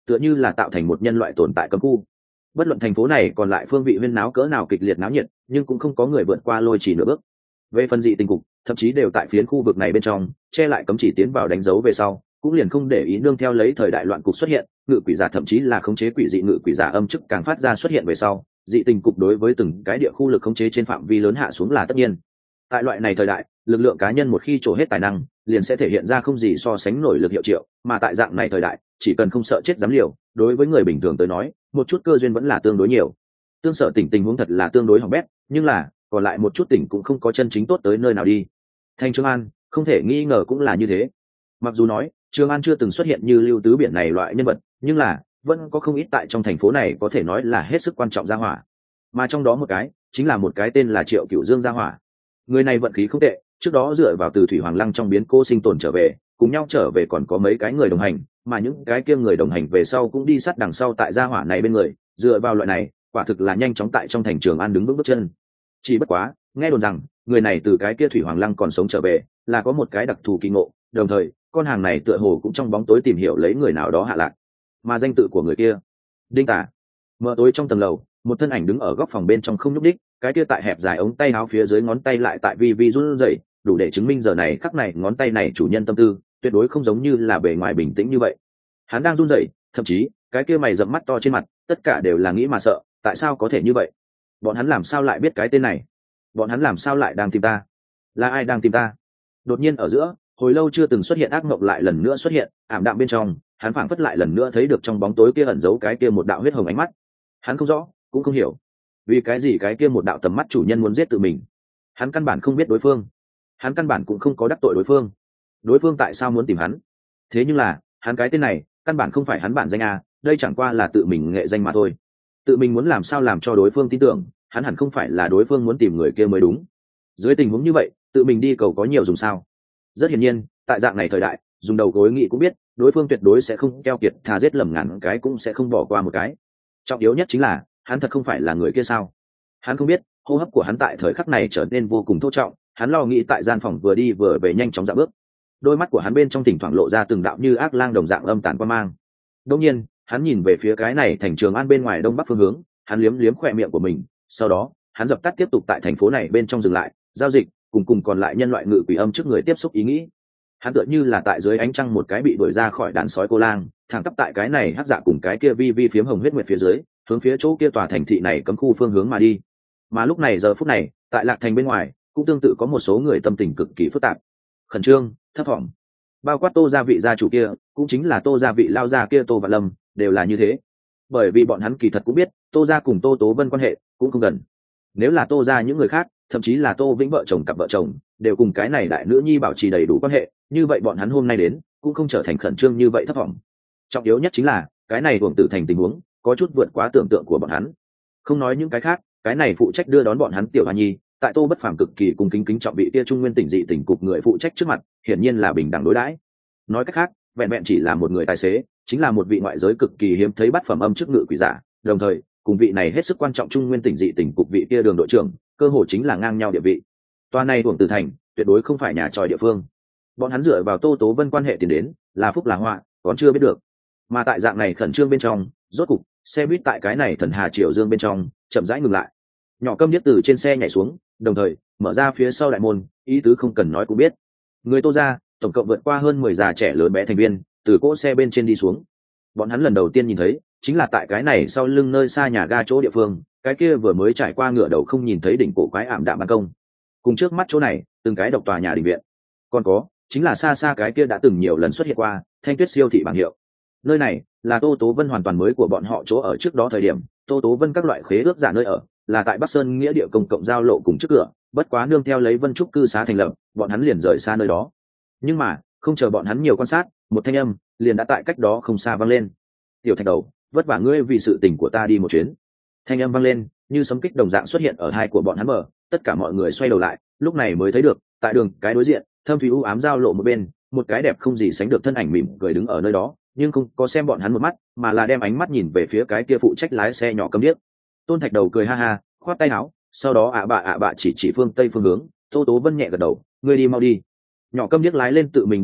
tựa như là tạo thành một nhân loại tồn tại cấm khu. Bất luận thành phố này còn lại phương vị huyên náo cỡ nào kịch liệt náo nhiệt, nhưng cũng không có người vượt qua lôi chỉ nửa bước. Về phần dị tình cục, thậm chí đều tại phiến khu vực này bên trong che lại cấm chỉ tiến vào đánh dấu về sau, cũng liền không để ý nương theo lấy thời đại loạn cục xuất hiện, ngự quỷ giả thậm chí là khống chế quỷ dị ngự quỷ giả âm chức càng phát ra xuất hiện về sau, dị tình cục đối với từng cái địa khu lực khống chế trên phạm vi lớn hạ xuống là tất nhiên. Tại loại này thời đại, lực lượng cá nhân một khi trổ hết tài năng, liền sẽ thể hiện ra không gì so sánh nổi lực hiệu triệu, mà tại dạng này thời đại, chỉ cần không sợ chết dám liều, đối với người bình thường tới nói, một chút cơ duyên vẫn là tương đối nhiều. Tương Sở tỉnh tình huống thật là tương đối hỏng bét, nhưng là còn lại một chút tỉnh cũng không có chân chính tốt tới nơi nào đi. Thành Trường An, không thể nghi ngờ cũng là như thế. Mặc dù nói Trường An chưa từng xuất hiện như Lưu Tứ Biển này loại nhân vật, nhưng là vẫn có không ít tại trong thành phố này có thể nói là hết sức quan trọng gia hỏa. Mà trong đó một cái chính là một cái tên là Triệu Cửu Dương gia hỏa. Người này vận khí không tệ, trước đó dựa vào từ Thủy Hoàng Lăng trong biến cố sinh tồn trở về, cùng nhau trở về còn có mấy cái người đồng hành, mà những cái kia người đồng hành về sau cũng đi sát đằng sau tại gia hỏa này bên người, dựa vào loại này, quả thực là nhanh chóng tại trong thành Trường An đứng vững bước chân. Chỉ bất quá, nghe đồn rằng người này từ cái kia Thủy Hoàng Lăng còn sống trở về, là có một cái đặc thù kỳ ngộ, đồng thời con hàng này tựa hồ cũng trong bóng tối tìm hiểu lấy người nào đó hạ lạc. Mà danh tự của người kia, Đinh Tả. Mờ tối trong tầng lầu, một thân ảnh đứng ở góc phòng bên trong không nhúc đích, cái kia tại hẹp dài ống tay áo phía dưới ngón tay lại tại vi vi run rẩy, đủ để chứng minh giờ này khắc này ngón tay này chủ nhân tâm tư tuyệt đối không giống như là bề ngoài bình tĩnh như vậy. Hắn đang run rẩy, thậm chí cái kia mày rậm mắt to trên mặt, tất cả đều là nghĩ mà sợ, tại sao có thể như vậy? Bọn hắn làm sao lại biết cái tên này? Bọn hắn làm sao lại đang tìm ta? Là ai đang tìm ta? Đột nhiên ở giữa, hồi lâu chưa từng xuất hiện ác mộng lại lần nữa xuất hiện, ảm đạm bên trong, hắn phảng phất lại lần nữa thấy được trong bóng tối kia ẩn giấu cái kia một đạo huyết hồng ánh mắt. Hắn không rõ, cũng không hiểu, vì cái gì cái kia một đạo tầm mắt chủ nhân muốn giết tự mình. Hắn căn bản không biết đối phương, hắn căn bản cũng không có đắc tội đối phương. Đối phương tại sao muốn tìm hắn? Thế nhưng là, hắn cái tên này, căn bản không phải hắn bản danh a, đây chẳng qua là tự mình nghệ danh mà thôi. Tự mình muốn làm sao làm cho đối phương tin tưởng, hắn hẳn không phải là đối phương muốn tìm người kia mới đúng. Dưới tình huống như vậy, tự mình đi cầu có nhiều dùng sao? Rất hiển nhiên, tại dạng này thời đại, dùng đầu gối nghĩ cũng biết, đối phương tuyệt đối sẽ không keo kiệt, thà giết lầm ngàn cái cũng sẽ không bỏ qua một cái. Trọng yếu nhất chính là, hắn thật không phải là người kia sao? Hắn không biết, hô hấp của hắn tại thời khắc này trở nên vô cùng thô trọng, hắn lo nghĩ tại gian phòng vừa đi vừa về nhanh chóng dạo bước. Đôi mắt của hắn bên trong thỉnh thoảng lộ ra từng đạo như ác lang đồng dạng âm tàn quan mang. Đương nhiên, hắn nhìn về phía cái này thành Trường An bên ngoài đông bắc phương hướng, hắn liếm liếm khóe miệng của mình, sau đó, hắn dập tắt tiếp tục tại thành phố này bên trong dừng lại, giao dịch, cùng cùng còn lại nhân loại ngự quỷ âm trước người tiếp xúc ý nghĩ. Hắn tựa như là tại dưới ánh trăng một cái bị đuổi ra khỏi đàn sói cô lang, thẳng tắp tại cái này hắc dạ cùng cái kia vi vi phiếm hồng huyết nguyệt phía dưới, hướng phía chỗ kia tòa thành thị này cấm khu phương hướng mà đi. Mà lúc này giờ phút này, tại Lạc Thành bên ngoài, cũng tương tự có một số người tâm tình cực kỳ phức tạp, khẩn trương, thấp thỏm. Bao quát Tô gia vị gia chủ kia, cũng chính là Tô gia vị lao gia kia Tô Vạn Lâm, đều là như thế. Bởi vì bọn hắn kỳ thật cũng biết, Tô gia cùng Tô Tố Vân quan hệ cũng không gần. Nếu là Tô gia những người khác, thậm chí là Tô Vĩnh vợ chồng cặp vợ chồng, đều cùng cái này đại nữ nhi bảo trì đầy đủ quan hệ, như vậy bọn hắn hôm nay đến, cũng không trở thành khẩn trương như vậy thấp vọng. Trọng yếu nhất chính là, cái này Uổng Tử Thành tình huống, có chút vượt quá tưởng tượng của bọn hắn. Không nói những cái khác, cái này phụ trách đưa đón bọn hắn Tiểu Hoa Nhi, tại Tô Bất Phàm cực kỳ cung kính kính trọng vị kia Trung Nguyên tỉnh dị tỉnh cục người phụ trách trước mặt, hiển nhiên là bình đẳng đối đãi. Nói cách khác, vẹn vẹn chỉ là một người tài xế, chính là một vị ngoại giới cực kỳ hiếm thấy bát phẩm âm chức ngự quỷ giả, đồng thời, cùng vị này hết sức quan trọng Trung Nguyên tỉnh dị tỉnh cục vị kia Đường đội trưởng, cơ hội chính là ngang nhau địa vị. Toa này Uổng Tử Thành, tuyệt đối không phải nhà tròi địa phương. Bọn hắn dựa vào Tô Tố Vân quan hệ tiền đến, là phúc là họa, còn chưa biết được. Mà tại dạng này khẩn trương bên trong, rốt cục, xe buýt tại cái này Thần Hà Triều Dương bên trong, chậm rãi ngừng lại. Nhỏ Câm Điếc từ trên xe nhảy xuống, đồng thời mở ra phía sau đại môn, ý tứ không cần nói cũng biết. Người Tô gia, tổng cộng vượt qua hơn mười già trẻ lớn bé thành viên, từ cỗ xe bên trên đi xuống. Bọn hắn lần đầu tiên nhìn thấy, chính là tại cái này sau lưng nơi xa nhà ga chỗ địa phương, cái kia vừa mới trải qua ngựa đầu không nhìn thấy đỉnh cổ quái ảm đạm ban công. Cùng trước mắt chỗ này, từng cái độc tòa nhà đình viện. Còn có, chính là xa xa cái kia đã từng nhiều lần xuất hiện qua, Thanh Tuyết siêu thị bảng hiệu. Nơi này là Tô Tố Vân hoàn toàn mới của bọn họ chỗ ở trước đó thời điểm, Tô Tố Vân các loại khế ước giả nơi ở, là tại Bắc Sơn nghĩa địa công cộng giao lộ cùng trước cửa, bất quá nương theo lấy Vân Trúc cư xá thành lập, bọn hắn liền rời xa nơi đó. Nhưng mà, không chờ bọn hắn nhiều quan sát, một thanh âm liền đã tại cách đó không xa vang lên. "Tiểu Thạch Đầu, vất vả ngươi vì sự tình của ta đi một chuyến." Thanh âm vang lên, như sấm kích đồng dạng xuất hiện ở hai của bọn hắn mở, tất cả mọi người xoay đầu lại, lúc này mới thấy được, tại đường cái đối diện, thâm thúy u ám giao lộ một bên, một cái đẹp không gì sánh được thân ảnh mỉm cười đứng ở nơi đó, nhưng không có xem bọn hắn một mắt, mà là đem ánh mắt nhìn về phía cái kia phụ trách lái xe nhỏ Câm Điếc. Tôn Thạch Đầu cười ha ha, khoát tay áo, sau đó ạ bạ ạ bạ chỉ chỉ phương tây phương hướng. Tô Tố Vân nhẹ gật đầu, ngươi đi mau đi. Nhỏ Câm Điếc lái lên tự mình đầu tàu,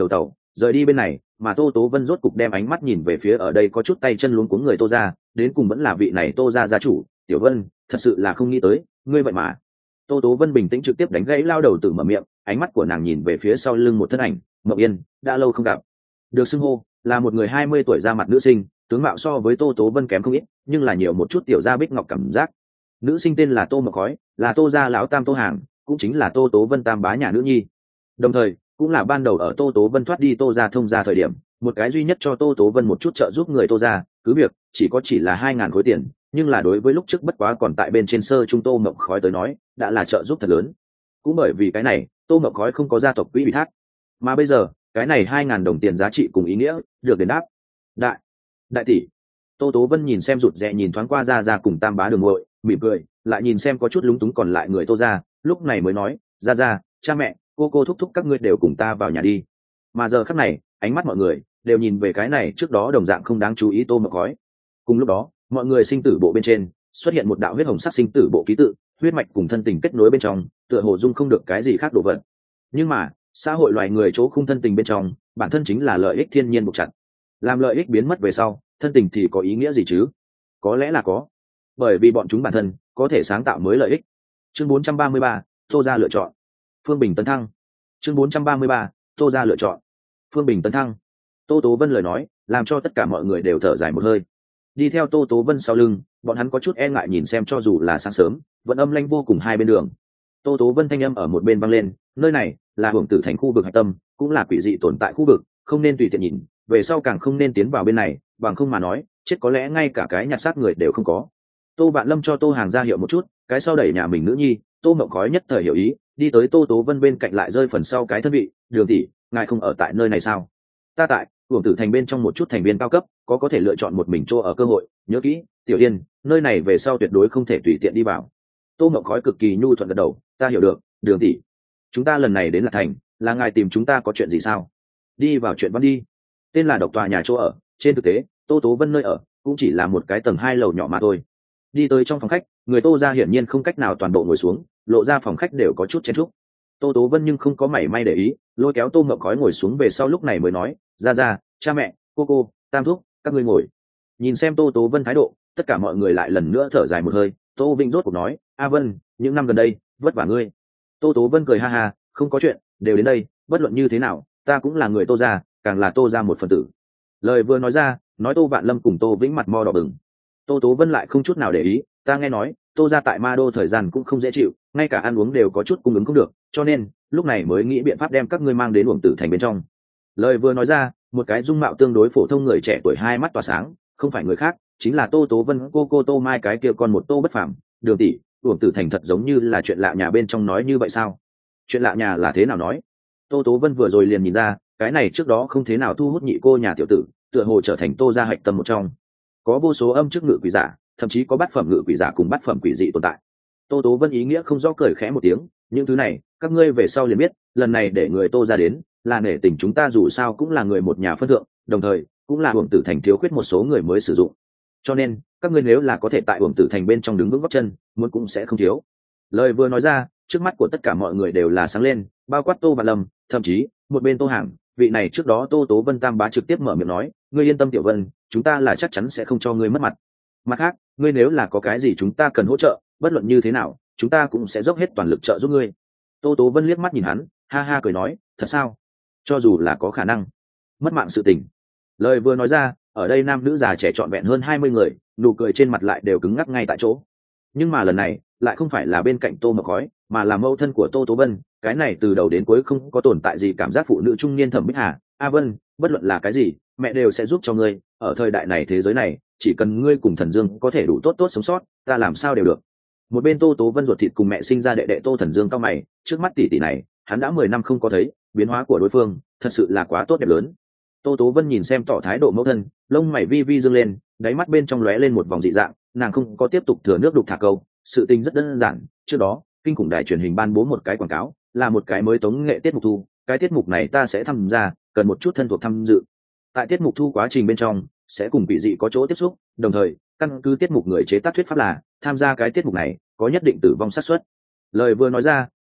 rời đi bên này, mà Tô Tố Vân rốt cục đem ánh mắt nhìn về phía ở đây có chút tay chân luống cuống người Tô gia, đến cùng vẫn là vị này Tô gia gia chủ. Tiểu Vân, thật sự là không nghĩ tới, ngươi vậy mà. Tô Tố Vân bình tĩnh trực tiếp đánh gãy lao đầu tử mở miệng, ánh mắt của nàng nhìn về phía sau lưng một thân ảnh, Mộng Yên, đã lâu không gặp. Được xưng hô là một người hai mươi tuổi ra mặt nữ sinh, tướng mạo so với Tô Tố Vân kém không ít, nhưng là nhiều một chút tiểu gia bích ngọc cảm giác. Nữ sinh tên là Tô Mộc Khói, là Tô gia lão tam Tô Hàng, cũng chính là Tô Tố Vân tam bá nhà nữ nhi. Đồng thời, cũng là ban đầu ở Tô Tố Vân thoát đi Tô gia thông gia thời điểm, một cái duy nhất cho Tô Tố Vân một chút trợ giúp người Tô gia, cứ việc chỉ có chỉ là hai ngàn khối tiền, nhưng là đối với lúc trước bất quá còn tại bên trên sơ trung Tô Mộc Khói tới nói, đã là trợ giúp thật lớn. Cũng bởi vì cái này, Tô Mộc Khói không có gia tộc quỹ ủy thác, mà bây giờ, cái này hai ngàn đồng tiền giá trị cùng ý nghĩa, được đền đáp. Đại, đại tỷ. Tô Tố Vân nhìn xem rụt rè nhìn thoáng qua ra ra cùng tam bá đường muội, mỉm cười, lại nhìn xem có chút lúng túng còn lại người Tô gia, lúc này mới nói, ra ra, cha mẹ, cô cô thúc thúc các ngươi đều cùng ta vào nhà đi. Mà giờ khắc này, ánh mắt mọi người đều nhìn về cái này trước đó đồng dạng không đáng chú ý Tô Mộc Khói. Cùng lúc đó, mọi người sinh tử bộ bên trên xuất hiện một đạo huyết hồng sắc sinh tử bộ ký tự, huyết mạch cùng thân tình kết nối bên trong, tựa hồ dung không được cái gì khác đồ vật. Nhưng mà, xã hội loài người chỗ không thân tình bên trong, bản thân chính là lợi ích thiên nhiên buộc chặt. Làm lợi ích biến mất về sau, thân tình thì có ý nghĩa gì chứ? Có lẽ là có, bởi vì bọn chúng bản thân có thể sáng tạo mới lợi ích. Chương bốn trăm ba mươi ba, Tô gia lựa chọn. Phương Bình tấn thăng. Chương bốn trăm ba mươi ba, Tô gia lựa chọn. Phương Bình tấn thăng. Tô Tố Vân lời nói làm cho tất cả mọi người đều thở dài một hơi. Đi theo Tô Tố Vân sau lưng, bọn hắn có chút e ngại nhìn xem cho dù là sáng sớm, vẫn âm lanh vô cùng hai bên đường. Tô Tố Vân thanh âm ở một bên vang lên, nơi này là Hưởng Tử thành khu vực hạch tâm, cũng là quỷ dị tồn tại khu vực, không nên tùy tiện nhìn, về sau càng không nên tiến vào bên này, bằng không mà nói, chết có lẽ ngay cả cái nhặt xác người đều không có. Tô Vạn Lâm cho Tô Hàng ra hiệu một chút, cái sau đẩy nhà mình nữ nhi, Tô Mộng Khói nhất thời hiểu ý, đi tới Tô Tố Vân bên cạnh lại rơi phần sau cái thân vị, Đường tỷ, ngài không ở tại nơi này sao? Ta tại Hưởng Tử thành bên trong một chút thành viên cao cấp, có có thể lựa chọn một mình chỗ ở cơ hội, nhớ kỹ, Tiểu Yên, nơi này về sau tuyệt đối không thể tùy tiện đi vào. Tô Mộng Khói cực kỳ nhu thuận gật đầu, ta hiểu được, Đường tỷ. Chúng ta lần này đến Lạc Thành, là ngài tìm chúng ta có chuyện gì sao? Đi vào chuyện văn đi. Tên là độc tòa nhà chỗ ở, trên thực tế, Tô Tố Vân nơi ở cũng chỉ là một cái tầng hai lầu nhỏ mà thôi. Đi tới trong phòng khách, người Tô gia hiển nhiên không cách nào toàn bộ ngồi xuống, lộ ra phòng khách đều có chút chen chúc. Tô Tố Vân nhưng không có mảy may để ý, lôi kéo Tô Mộng Khói ngồi xuống về sau lúc này mới nói, ra ra, cha mẹ, cô cô, tam thúc, các ngươi ngồi. Nhìn xem Tô Tố Vân thái độ, tất cả mọi người lại lần nữa thở dài một hơi. Tô Vinh rốt cuộc nói, a Vân, những năm gần đây vất vả ngươi. Tô Tố Vân cười ha ha, không có chuyện, đều đến đây, bất luận như thế nào, ta cũng là người Tô gia, càng là Tô gia một phần tử. Lời vừa nói ra, nói Tô Vạn Lâm cùng Tô Vĩnh mặt mo đỏ bừng. Tô Tố Vân lại không chút nào để ý, ta nghe nói Tô gia tại Ma Đô thời gian cũng không dễ chịu, ngay cả ăn uống đều có chút cung ứng không được, cho nên lúc này mới nghĩ biện pháp đem các ngươi mang đến Uổng Tử thành bên trong. Lời vừa nói ra, một cái dung mạo tương đối phổ thông người trẻ tuổi hai mắt tỏa sáng, không phải người khác, chính là Tô Tố Vân cô cô Tô Mai cái kia con một Tô bất phàm. Đường tỷ, Uổng Tử thành thật giống như là chuyện lạ nhà bên trong nói như vậy sao? Chuyện lạ nhà là thế nào nói? Tô Tố Vân vừa rồi liền nhìn ra, cái này trước đó không thế nào thu hút nhị cô nhà tiểu tử, tựa hồ trở thành Tô gia hạch tâm một trong. Có vô số âm chức ngự quỷ giả, thậm chí có bát phẩm ngự quỷ giả cùng bát phẩm quỷ dị tồn tại. Tô Tố Vân ý nghĩa không rõ cười khẽ một tiếng, những thứ này các ngươi về sau liền biết, lần này để người Tô gia đến là nể tình chúng ta dù sao cũng là người một nhà phân thượng, đồng thời cũng là Uổng Tử thành thiếu khuyết một số người mới sử dụng, cho nên các ngươi nếu là có thể tại Uổng Tử thành bên trong đứng vững gót chân, muốn cũng sẽ không thiếu. Lời vừa nói ra, trước mắt của tất cả mọi người đều là sáng lên, bao quát Tô Vạn Lâm, thậm chí một bên Tô Hàng, vị này trước đó Tô Tố Vân tam bá trực tiếp mở miệng nói, ngươi yên tâm Tiểu Vân, chúng ta là chắc chắn sẽ không cho ngươi mất mặt. Mặt khác, ngươi nếu là có cái gì chúng ta cần hỗ trợ, bất luận như thế nào, chúng ta cũng sẽ dốc hết toàn lực trợ giúp ngươi. Tô Tố Vân liếc mắt nhìn hắn, ha ha cười nói, thật sao? Cho dù là có khả năng mất mạng sự tình. Lời vừa nói ra, ở đây nam nữ già trẻ trọn vẹn hơn hai mươi người, nụ cười trên mặt lại đều cứng ngắc ngay tại chỗ. Nhưng mà lần này lại không phải là bên cạnh Tô Mộc Khói, mà là mẫu thân của Tô Tố Vân, cái này từ đầu đến cuối không có tồn tại gì cảm giác phụ nữ trung niên Thẩm Bích Hà. A Vân, bất luận là cái gì, mẹ đều sẽ giúp cho ngươi, ở thời đại này thế giới này, chỉ cần ngươi cùng Thần Dương có thể đủ tốt tốt sống sót, ta làm sao đều được. Một bên Tô Tố Vân ruột thịt cùng mẹ sinh ra đệ đệ Tô Thần Dương cao mày, trước mắt tỷ tỷ này, hắn đã mười năm không có thấy, biến hóa của đối phương, thật sự là quá tốt đẹp lớn. Tô Tố Vân nhìn xem tỏ thái độ mẫu thân, lông mày vi vi dương lên, đáy mắt bên trong lóe lên một vòng dị dạng, nàng không có tiếp tục thừa nước đục thả câu, sự tình rất đơn giản, trước đó, kinh khủng đài truyền hình ban bố một cái quảng cáo, là một cái mới tống nghệ tiết mục thu, cái tiết mục này ta sẽ tham gia, cần một chút thân thuộc tham dự. Tại tiết mục thu quá trình bên trong, sẽ cùng quỷ dị có chỗ tiếp xúc, đồng thời, căn cứ tiết mục người chế tác thuyết pháp là, tham gia cái tiết mục này, có nhất định tử vong xác suất. Lời vừa nói ra,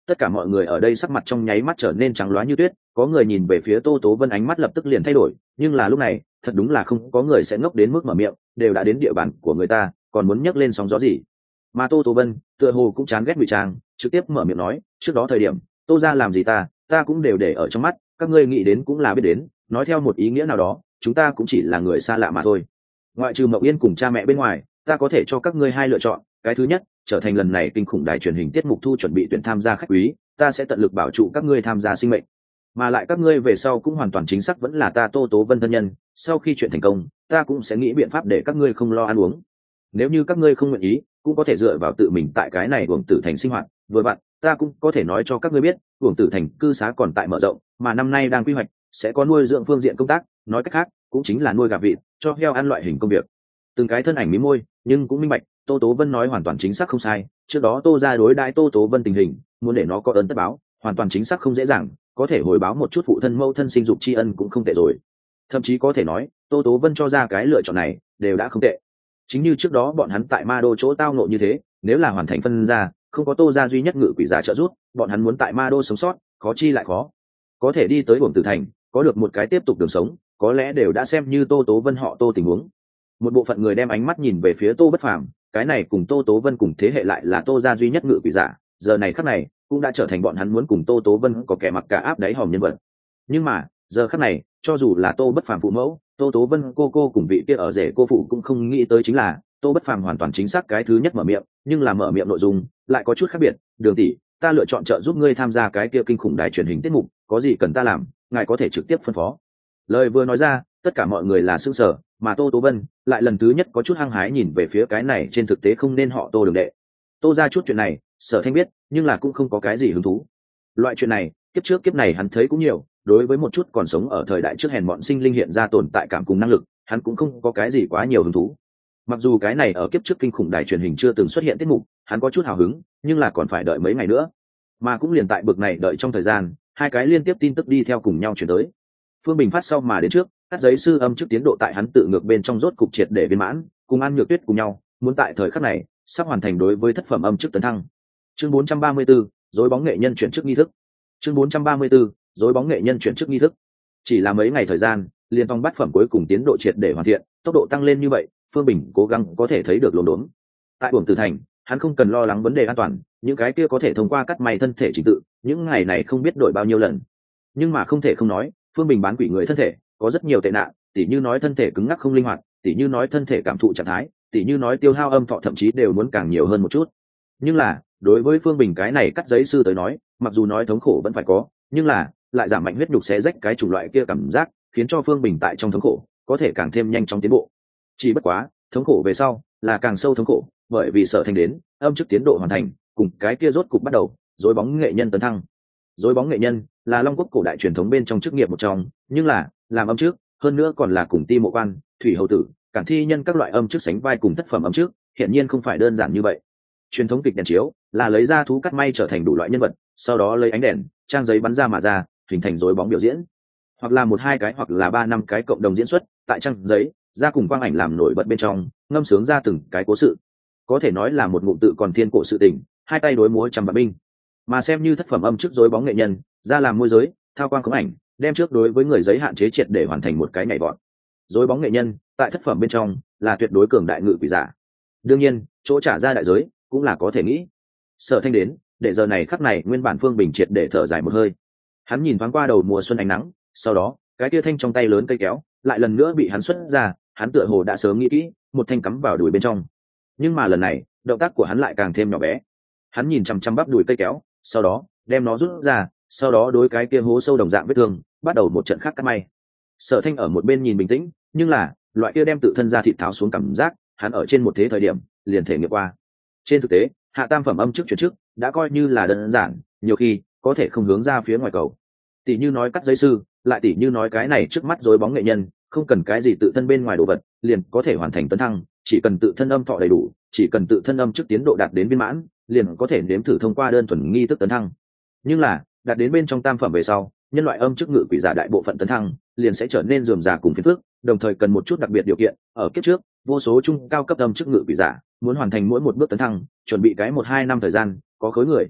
Tất cả mọi người ở đây sắc mặt trong nháy mắt trở nên trắng loá như tuyết, có người nhìn về phía Tô Tố Vân ánh mắt lập tức liền thay đổi, nhưng là lúc này thật đúng là không có người sẽ ngốc đến mức mở miệng, đều đã đến địa bàn của người ta còn muốn nhấc lên sóng gió gì. Mà Tô Tố Vân tựa hồ cũng chán ghét ngụy trang, trực tiếp mở miệng nói, trước đó thời điểm Tô ra làm gì ta ta cũng đều để ở trong mắt, các ngươi nghĩ đến cũng là biết đến, nói theo một ý nghĩa nào đó chúng ta cũng chỉ là người xa lạ mà thôi. Ngoại trừ Mậu Yên cùng cha mẹ bên ngoài, ta có thể cho các ngươi hai lựa chọn. Cái thứ nhất, trở thành lần này kinh khủng đài truyền hình tiết mục thu chuẩn bị tuyển tham gia khách quý, ta sẽ tận lực bảo trụ các ngươi tham gia sinh mệnh, mà lại các ngươi về sau cũng hoàn toàn chính xác vẫn là ta Tô Tố Vân thân nhân. Sau khi chuyện thành công, ta cũng sẽ nghĩ biện pháp để các ngươi không lo ăn uống. Nếu như các ngươi không nguyện ý, cũng có thể dựa vào tự mình tại cái này Uổng Tử Thành sinh hoạt. Vừa vặn, ta cũng có thể nói cho các ngươi biết, Uổng Tử Thành cư xá còn tại mở rộng, mà năm nay đang quy hoạch sẽ có nuôi dưỡng phương diện công tác, nói cách khác cũng chính là nuôi gà vịt, cho heo ăn loại hình công việc. Từng cái thân ảnh mí môi, nhưng cũng minh bạch Tô Tố Vân nói hoàn toàn chính xác không sai. Trước đó Tô ra đối đãi Tô Tố Vân tình hình, muốn để nó có ơn tất báo, hoàn toàn chính xác không dễ dàng, có thể hồi báo một chút phụ thân mẫu thân sinh dục tri ân cũng không tệ rồi. Thậm chí có thể nói Tô Tố Vân cho ra cái lựa chọn này đều đã không tệ. Chính như trước đó bọn hắn tại Ma Đô chỗ tao nộ như thế, nếu là hoàn thành phân ra, không có Tô ra duy nhất ngự quỷ giả trợ giúp, bọn hắn muốn tại Ma Đô sống sót khó chi lại khó. Có thể đi tới Uổng Tử Thành, có được một cái tiếp tục đường sống, có lẽ đều đã xem như Tô Tố Vân họ Tô tình huống. Một bộ phận người đem ánh mắt nhìn về phía Tô Bất Phàm, cái này cùng Tô Tố Vân cùng thế hệ lại là Tô gia duy nhất ngự quỷ giả, giờ này khắc này cũng đã trở thành bọn hắn muốn cùng Tô Tố Vân có kẻ mặc cả áp đáy hòm nhân vật. Nhưng mà giờ khắc này, cho dù là Tô Bất Phàm phụ mẫu, Tô Tố Vân cô cô cùng vị kia ở rể cô phụ cũng không nghĩ tới chính là Tô Bất Phàm hoàn toàn chính xác cái thứ nhất mở miệng, nhưng là mở miệng nội dung lại có chút khác biệt. Đường tỷ, ta lựa chọn trợ giúp ngươi tham gia cái kia kinh khủng đài truyền hình tiết mục, có gì cần ta làm, ngài có thể trực tiếp phân phó. Lời vừa nói ra, tất cả mọi người là sững sờ, mà Tô Tố Vân lại lần thứ nhất có chút hăng hái nhìn về phía cái này trên thực tế không nên họ Tô đường đệ. Tô ra chút chuyện này, Sở Thanh biết, nhưng là cũng không có cái gì hứng thú. Loại chuyện này, kiếp trước kiếp này hắn thấy cũng nhiều, đối với một chút còn sống ở thời đại trước hèn mọn sinh linh hiện ra tồn tại cảm cùng năng lực, hắn cũng không có cái gì quá nhiều hứng thú. Mặc dù cái này ở kiếp trước kinh khủng đài truyền hình chưa từng xuất hiện tiết mục, hắn có chút hào hứng, nhưng là còn phải đợi mấy ngày nữa. Mà cũng liền tại bực này đợi trong thời gian, hai cái liên tiếp tin tức đi theo cùng nhau chuyển tới. Phương Bình phát sau mà đến trước, cắt giấy sư âm trước tiến độ tại hắn tự ngược bên trong rốt cục triệt để viên mãn, cùng An Nhược Tuyết cùng nhau, muốn tại thời khắc này sắp hoàn thành đối với thất phẩm âm trước tấn thăng. Chương bốn trăm ba mươi bốn, dối bóng nghệ nhân chuyển chức nghi thức. Chương bốn trăm ba mươi 4, dối bóng nghệ nhân chuyển chức nghi thức. Chỉ là mấy ngày thời gian, liên phong bát phẩm cuối cùng tiến độ triệt để hoàn thiện, tốc độ tăng lên như vậy, Phương Bình cố gắng có thể thấy được lồn đốn. Tại Uổng Tử Thành, hắn không cần lo lắng vấn đề an toàn, những cái kia có thể thông qua cắt may thân thể trình tự, những ngày này không biết đổi bao nhiêu lần. Nhưng mà không thể không nói, Phương Bình bán quỷ người thân thể có rất nhiều tệ nạn, tỉ như nói thân thể cứng ngắc không linh hoạt, tỉ như nói thân thể cảm thụ trạng thái, tỉ như nói tiêu hao âm thọ thậm chí đều muốn càng nhiều hơn một chút. Nhưng là đối với Phương Bình cái này cắt giấy sư tới nói, mặc dù nói thống khổ vẫn phải có, nhưng là lại giảm mạnh huyết nhục xé rách cái chủng loại kia cảm giác, khiến cho Phương Bình tại trong thống khổ có thể càng thêm nhanh chóng tiến bộ. Chỉ bất quá thống khổ về sau là càng sâu thống khổ, bởi vì Sở Thanh đến âm chức tiến độ hoàn thành, cùng cái kia rốt cục bắt đầu dối bóng nghệ nhân tấn thăng. Dối bóng nghệ nhân là Long Quốc cổ đại truyền thống bên trong chức nghiệp một trong, nhưng là làm âm trước, hơn nữa còn là cùng ti mộ quan, thủy hầu tử, cản thi nhân các loại âm trước sánh vai cùng thất phẩm âm trước, hiện nhiên không phải đơn giản như vậy. Truyền thống kịch đèn chiếu là lấy ra thú cắt may trở thành đủ loại nhân vật, sau đó lấy ánh đèn trang giấy bắn ra mà ra, hình thành dối bóng biểu diễn, hoặc là một hai cái hoặc là ba năm cái cộng đồng diễn xuất tại trang giấy ra cùng quang ảnh làm nổi bật bên trong, ngâm sướng ra từng cái cố sự, có thể nói là một ngụm tự còn thiên cổ sự tình, hai tay đối múa trăm vạn binh. Mà xem như thất phẩm âm trước dối bóng nghệ nhân ra làm môi giới thao quang khống ảnh, đem trước đối với người giấy hạn chế triệt để hoàn thành một cái nhảy vọt. Dối bóng nghệ nhân tại thất phẩm bên trong là tuyệt đối cường đại ngự quỷ giả, đương nhiên chỗ trả ra đại giới cũng là có thể nghĩ. Sở Thanh đến để giờ này khắc này nguyên bản Phương Bình triệt để thở dài một hơi, hắn nhìn thoáng qua đầu mùa xuân ánh nắng, sau đó cái tia thanh trong tay lớn cây kéo lại lần nữa bị hắn xuất ra, hắn tựa hồ đã sớm nghĩ kỹ một thanh cắm vào đùi bên trong, nhưng mà lần này động tác của hắn lại càng thêm nhỏ bé. Hắn nhìn chằm chằm bắp đùi cây kéo, sau đó đem nó rút ra, sau đó đối cái kia hố sâu đồng dạng vết thương bắt đầu một trận khác cắt may. Sở Thanh ở một bên nhìn bình tĩnh, nhưng là loại kia đem tự thân ra thịt tháo xuống cảm giác, hắn ở trên một thế thời điểm liền thể nghiệm qua. Trên thực tế hạ tam phẩm âm trước chuyển chức đã coi như là đơn giản, nhiều khi có thể không hướng ra phía ngoài cầu. Tỷ như nói cắt giấy sư, lại tỷ như nói cái này trước mắt dối bóng nghệ nhân, không cần cái gì tự thân bên ngoài đồ vật liền có thể hoàn thành tấn thăng, chỉ cần tự thân âm thọ đầy đủ, chỉ cần tự thân âm trước tiến độ đạt đến viên mãn, liền có thể nếm thử thông qua đơn thuần nghi thức tấn thăng. Nhưng là đạt đến bên trong tam phẩm về sau, nhân loại âm chức ngự quỷ giả đại bộ phận tấn thăng liền sẽ trở nên rườm rà cùng phiền phức, đồng thời cần một chút đặc biệt điều kiện. Ở kiếp trước vô số trung cao cấp âm chức ngự quỷ giả muốn hoàn thành mỗi một bước tấn thăng chuẩn bị cái một hai năm thời gian, có khối người.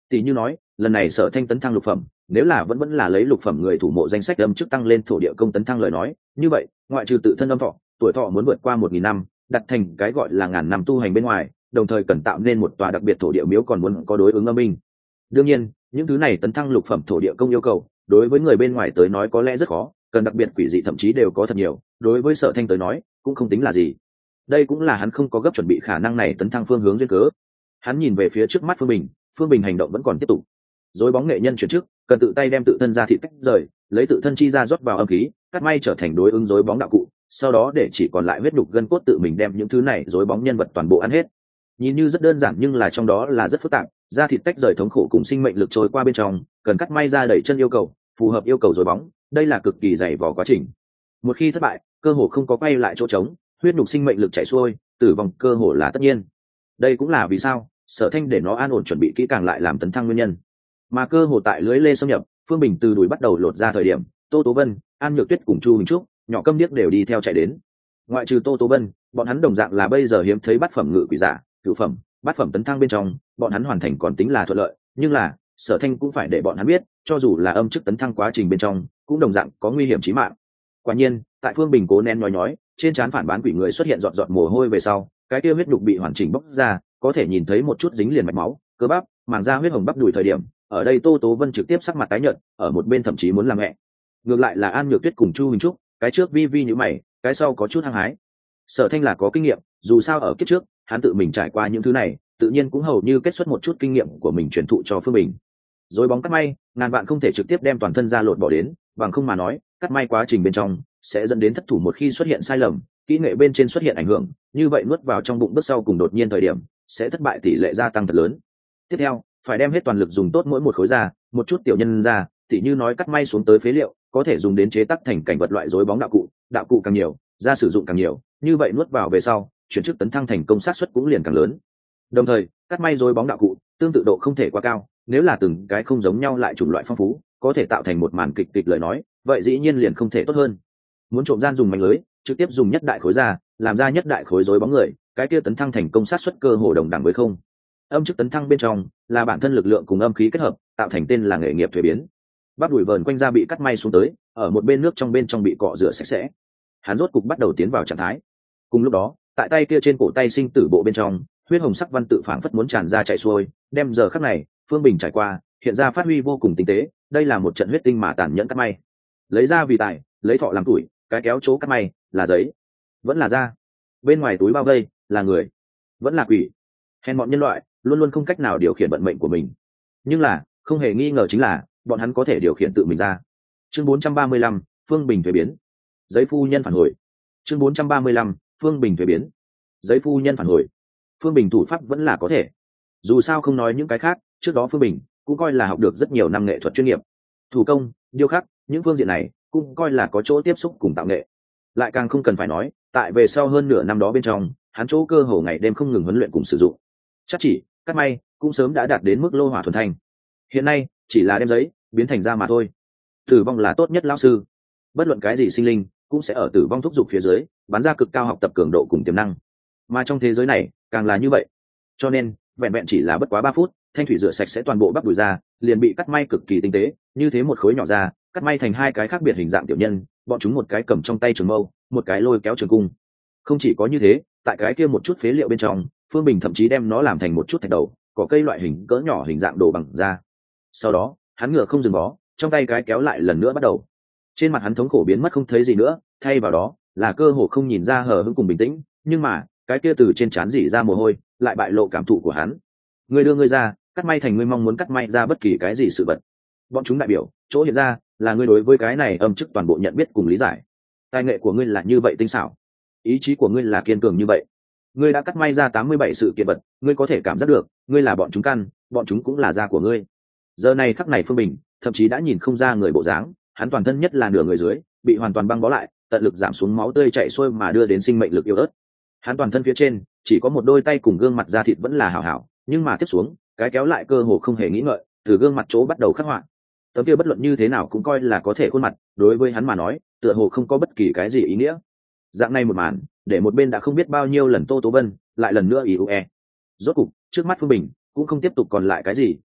tỷ như nói lần này Sở Thanh tấn thăng lục phẩm, nếu là vẫn vẫn là lấy lục phẩm người thủ mộ danh sách âm chức tăng lên thổ địa công tấn thăng lời nói, như vậy ngoại trừ tự thân âm thọ, tuổi thọ muốn vượt qua một nghìn năm, đặt thành cái gọi là ngàn năm tu hành bên ngoài, đồng thời cần tạo nên một tòa đặc biệt thổ địa miếu còn muốn có đối ứng âm minh. Đương nhiên những thứ này tấn thăng lục phẩm thổ địa công yêu cầu đối với người bên ngoài tới nói có lẽ rất khó, cần đặc biệt quỷ dị thậm chí đều có thật nhiều, đối với Sở Thanh tới nói cũng không tính là gì. Đây cũng là hắn không có gấp chuẩn bị khả năng này tấn thăng phương hướng duyên cớ. Hắn nhìn về phía trước mắt Phương Bình, Phương Bình hành động vẫn còn tiếp tục. Rối bóng nghệ nhân chuyển chức, cần tự tay đem tự thân ra thịt tách rời, lấy tự thân chi ra rót vào âm khí, cắt may trở thành đối ứng rối bóng đạo cụ, sau đó để chỉ còn lại huyết nhục gân cốt tự mình đem những thứ này rối bóng nhân vật toàn bộ ăn hết. Nhìn như rất đơn giản nhưng là trong đó là rất phức tạp, da thịt tách rời thống khổ cùng sinh mệnh lực trôi qua bên trong, cần cắt may ra đẩy chân yêu cầu, phù hợp yêu cầu rối bóng, đây là cực kỳ dày vò quá trình. Một khi thất bại, cơ hồ không có quay lại chỗ trống, huyết nhục sinh mệnh lực chảy xuôi, tử vong cơ hồ là tất nhiên. Đây cũng là vì sao Sở Thanh để nó an ổn chuẩn bị kỹ càng lại làm tấn thăng nguyên nhân. Mà cơ hồ tại lưới lê xâm nhập, Phương Bình từ đùi bắt đầu lột ra thời điểm, Tô Tố Vân, An Nhược Tuyết cùng Chu Hình Trúc, nhỏ Câm Điếc đều đi theo chạy đến. Ngoại trừ Tô Tố Vân, bọn hắn đồng dạng là bây giờ hiếm thấy bát phẩm ngự quỷ giả, cửu phẩm, bát phẩm tấn thăng bên trong, bọn hắn hoàn thành còn tính là thuận lợi, nhưng là Sở Thanh cũng phải để bọn hắn biết, cho dù là âm chức tấn thăng quá trình bên trong, cũng đồng dạng có nguy hiểm chí mạng. Quả nhiên, tại Phương Bình cố nén nhói nhói, trên trán phản bán quỷ người xuất hiện giọt giọt mồ hôi về sau, cái kia huyết nhục bị hoàn chỉnh bóc ra, có thể nhìn thấy một chút dính liền mạch máu, cơ bắp, màng da huyết hồng bắp đùi thời điểm, ở đây Tô Tố Vân trực tiếp sắc mặt tái nhợt, ở một bên thậm chí muốn làm mẹ. Ngược lại là An Nhược Tuyết cùng Chu Hình Trúc, cái trước vi vi như mày, cái sau có chút hăng hái. Sở Thanh là có kinh nghiệm, dù sao ở kiếp trước, hắn tự mình trải qua những thứ này, tự nhiên cũng hầu như kết xuất một chút kinh nghiệm của mình truyền thụ cho Phương Bình. Rồi bóng cắt may, ngàn vạn không thể trực tiếp đem toàn thân ra lột bỏ đến, bằng không mà nói, cắt may quá trình bên trong sẽ dẫn đến thất thủ một khi xuất hiện sai lầm, kỹ nghệ bên trên xuất hiện ảnh hưởng, như vậy nuốt vào trong bụng bước sau cùng đột nhiên thời điểm, sẽ thất bại tỷ lệ gia tăng thật lớn. Tiếp theo, phải đem hết toàn lực dùng tốt mỗi một khối da, một chút tiểu nhân da, tỉ như nói cắt may xuống tới phế liệu, có thể dùng đến chế tác thành cảnh vật loại rối bóng đạo cụ, đạo cụ càng nhiều, da sử dụng càng nhiều, như vậy nuốt vào về sau, chuyển chức tấn thăng thành công xác suất cũng liền càng lớn. Đồng thời, cắt may rối bóng đạo cụ, tương tự độ không thể quá cao, nếu là từng cái không giống nhau lại chủng loại phong phú, có thể tạo thành một màn kịch kịch lời nói, vậy dĩ nhiên liền không thể tốt hơn. Muốn trộm gian dùng mảnh lưới, trực tiếp dùng nhất đại khối da, làm ra nhất đại khối rối bóng người, cái kia tấn thăng thành công sát suất cơ hồ đồng đẳng với không. Âm chức tấn thăng bên trong là bản thân lực lượng cùng âm khí kết hợp, tạo thành tên là nghề nghiệp thuế biến. Bắp đùi vờn quanh da bị cắt may xuống tới, ở một bên nước trong bên trong bị cọ rửa sạch sẽ. Hắn rốt cục bắt đầu tiến vào trạng thái. Cùng lúc đó, tại tay kia trên cổ tay sinh tử bộ bên trong, huyết hồng sắc văn tự phảng phất muốn tràn ra chạy xuôi, đem giờ khắc này, Phương Bình trải qua, hiện ra phát huy vô cùng tinh tế, đây là một trận huyết tinh mà tàn nhẫn cắt may. Lấy ra vì tài, lấy thọ làm tuổi, cái kéo chỗ cắt may là giấy, vẫn là da. Bên ngoài túi bao vây là người, vẫn là quỷ. Hèn bọn nhân loại luôn luôn không cách nào điều khiển vận mệnh của mình, nhưng là không hề nghi ngờ chính là bọn hắn có thể điều khiển tự mình ra. Chương bốn trăm ba mươi lăm, Phương Bình thuế biến. Giấy phu nhân phản hồi. Chương bốn trăm ba mươi lăm, Phương Bình thuế biến. Giấy phu nhân phản hồi. Phương Bình thủ pháp vẫn là có thể. Dù sao không nói những cái khác, trước đó Phương Bình cũng coi là học được rất nhiều năm nghệ thuật chuyên nghiệp, thủ công, điêu khắc, những phương diện này cũng coi là có chỗ tiếp xúc cùng tạo nghệ. Lại càng không cần phải nói, tại về sau hơn nửa năm đó bên trong, hắn chỗ cơ hồ ngày đêm không ngừng huấn luyện cùng sử dụng. Chắc chỉ, cắt may cũng sớm đã đạt đến mức lô hỏa thuần thanh. Hiện nay chỉ là đem giấy biến thành da mà thôi. Tử vong là tốt nhất lão sư. Bất luận cái gì sinh linh cũng sẽ ở tử vong thúc giục phía dưới bắn ra cực cao học tập cường độ cùng tiềm năng. Mà trong thế giới này càng là như vậy. Cho nên vẹn vẹn chỉ là bất quá ba phút, thanh thủy rửa sạch sẽ toàn bộ bắp đùi ra, liền bị cắt may cực kỳ tinh tế, như thế một khối nhỏ ra, cắt may thành hai cái khác biệt hình dạng tiểu nhân, bọn chúng một cái cầm trong tay trường mâu, một cái lôi kéo trường cung. Không chỉ có như thế, tại cái kia một chút phế liệu bên trong, Phương Bình thậm chí đem nó làm thành một chút thạch đầu, có cây loại hình cỡ nhỏ hình dạng đồ bằng da. Sau đó, hắn ngựa không dừng bó, trong tay cái kéo lại lần nữa bắt đầu. Trên mặt hắn thống khổ biến mất không thấy gì nữa, thay vào đó là cơ hồ không nhìn ra hờ hững cùng bình tĩnh, nhưng mà cái kia từ trên trán rỉ ra mồ hôi, lại bại lộ cảm thụ của hắn. Người đưa ngươi ra, cắt may thành ngươi mong muốn cắt may ra bất kỳ cái gì sự vật. Bọn chúng đại biểu, chỗ hiện ra là ngươi đối với cái này âm chức toàn bộ nhận biết cùng lý giải. Tài nghệ của ngươi là như vậy tinh xảo, ý chí của ngươi là kiên cường như vậy. Ngươi đã cắt may ra tám mươi bảy sự kiện vật, ngươi có thể cảm giác được, ngươi là bọn chúng căn, bọn chúng cũng là da của ngươi. Giờ này khắc này Phương Bình thậm chí đã nhìn không ra người bộ dáng, hắn toàn thân nhất là nửa người dưới bị hoàn toàn băng bó lại, tận lực giảm xuống máu tươi chảy xuôi mà đưa đến sinh mệnh lực yếu ớt. Hắn toàn thân phía trên chỉ có một đôi tay cùng gương mặt da thịt vẫn là hảo hảo, nhưng mà tiếp xuống cái kéo lại cơ hồ không hề nghĩ ngợi, từ gương mặt chỗ bắt đầu khắc họa. Tấm kia bất luận như thế nào cũng coi là có thể khuôn mặt, đối với hắn mà nói tựa hồ không có bất kỳ cái gì ý nghĩa. Dạng này một màn để một bên đã không biết bao nhiêu lần Tô Tố Vân lại lần nữa ý ue. Rốt cục trước mắt Phương Bình cũng không tiếp tục còn lại cái gì,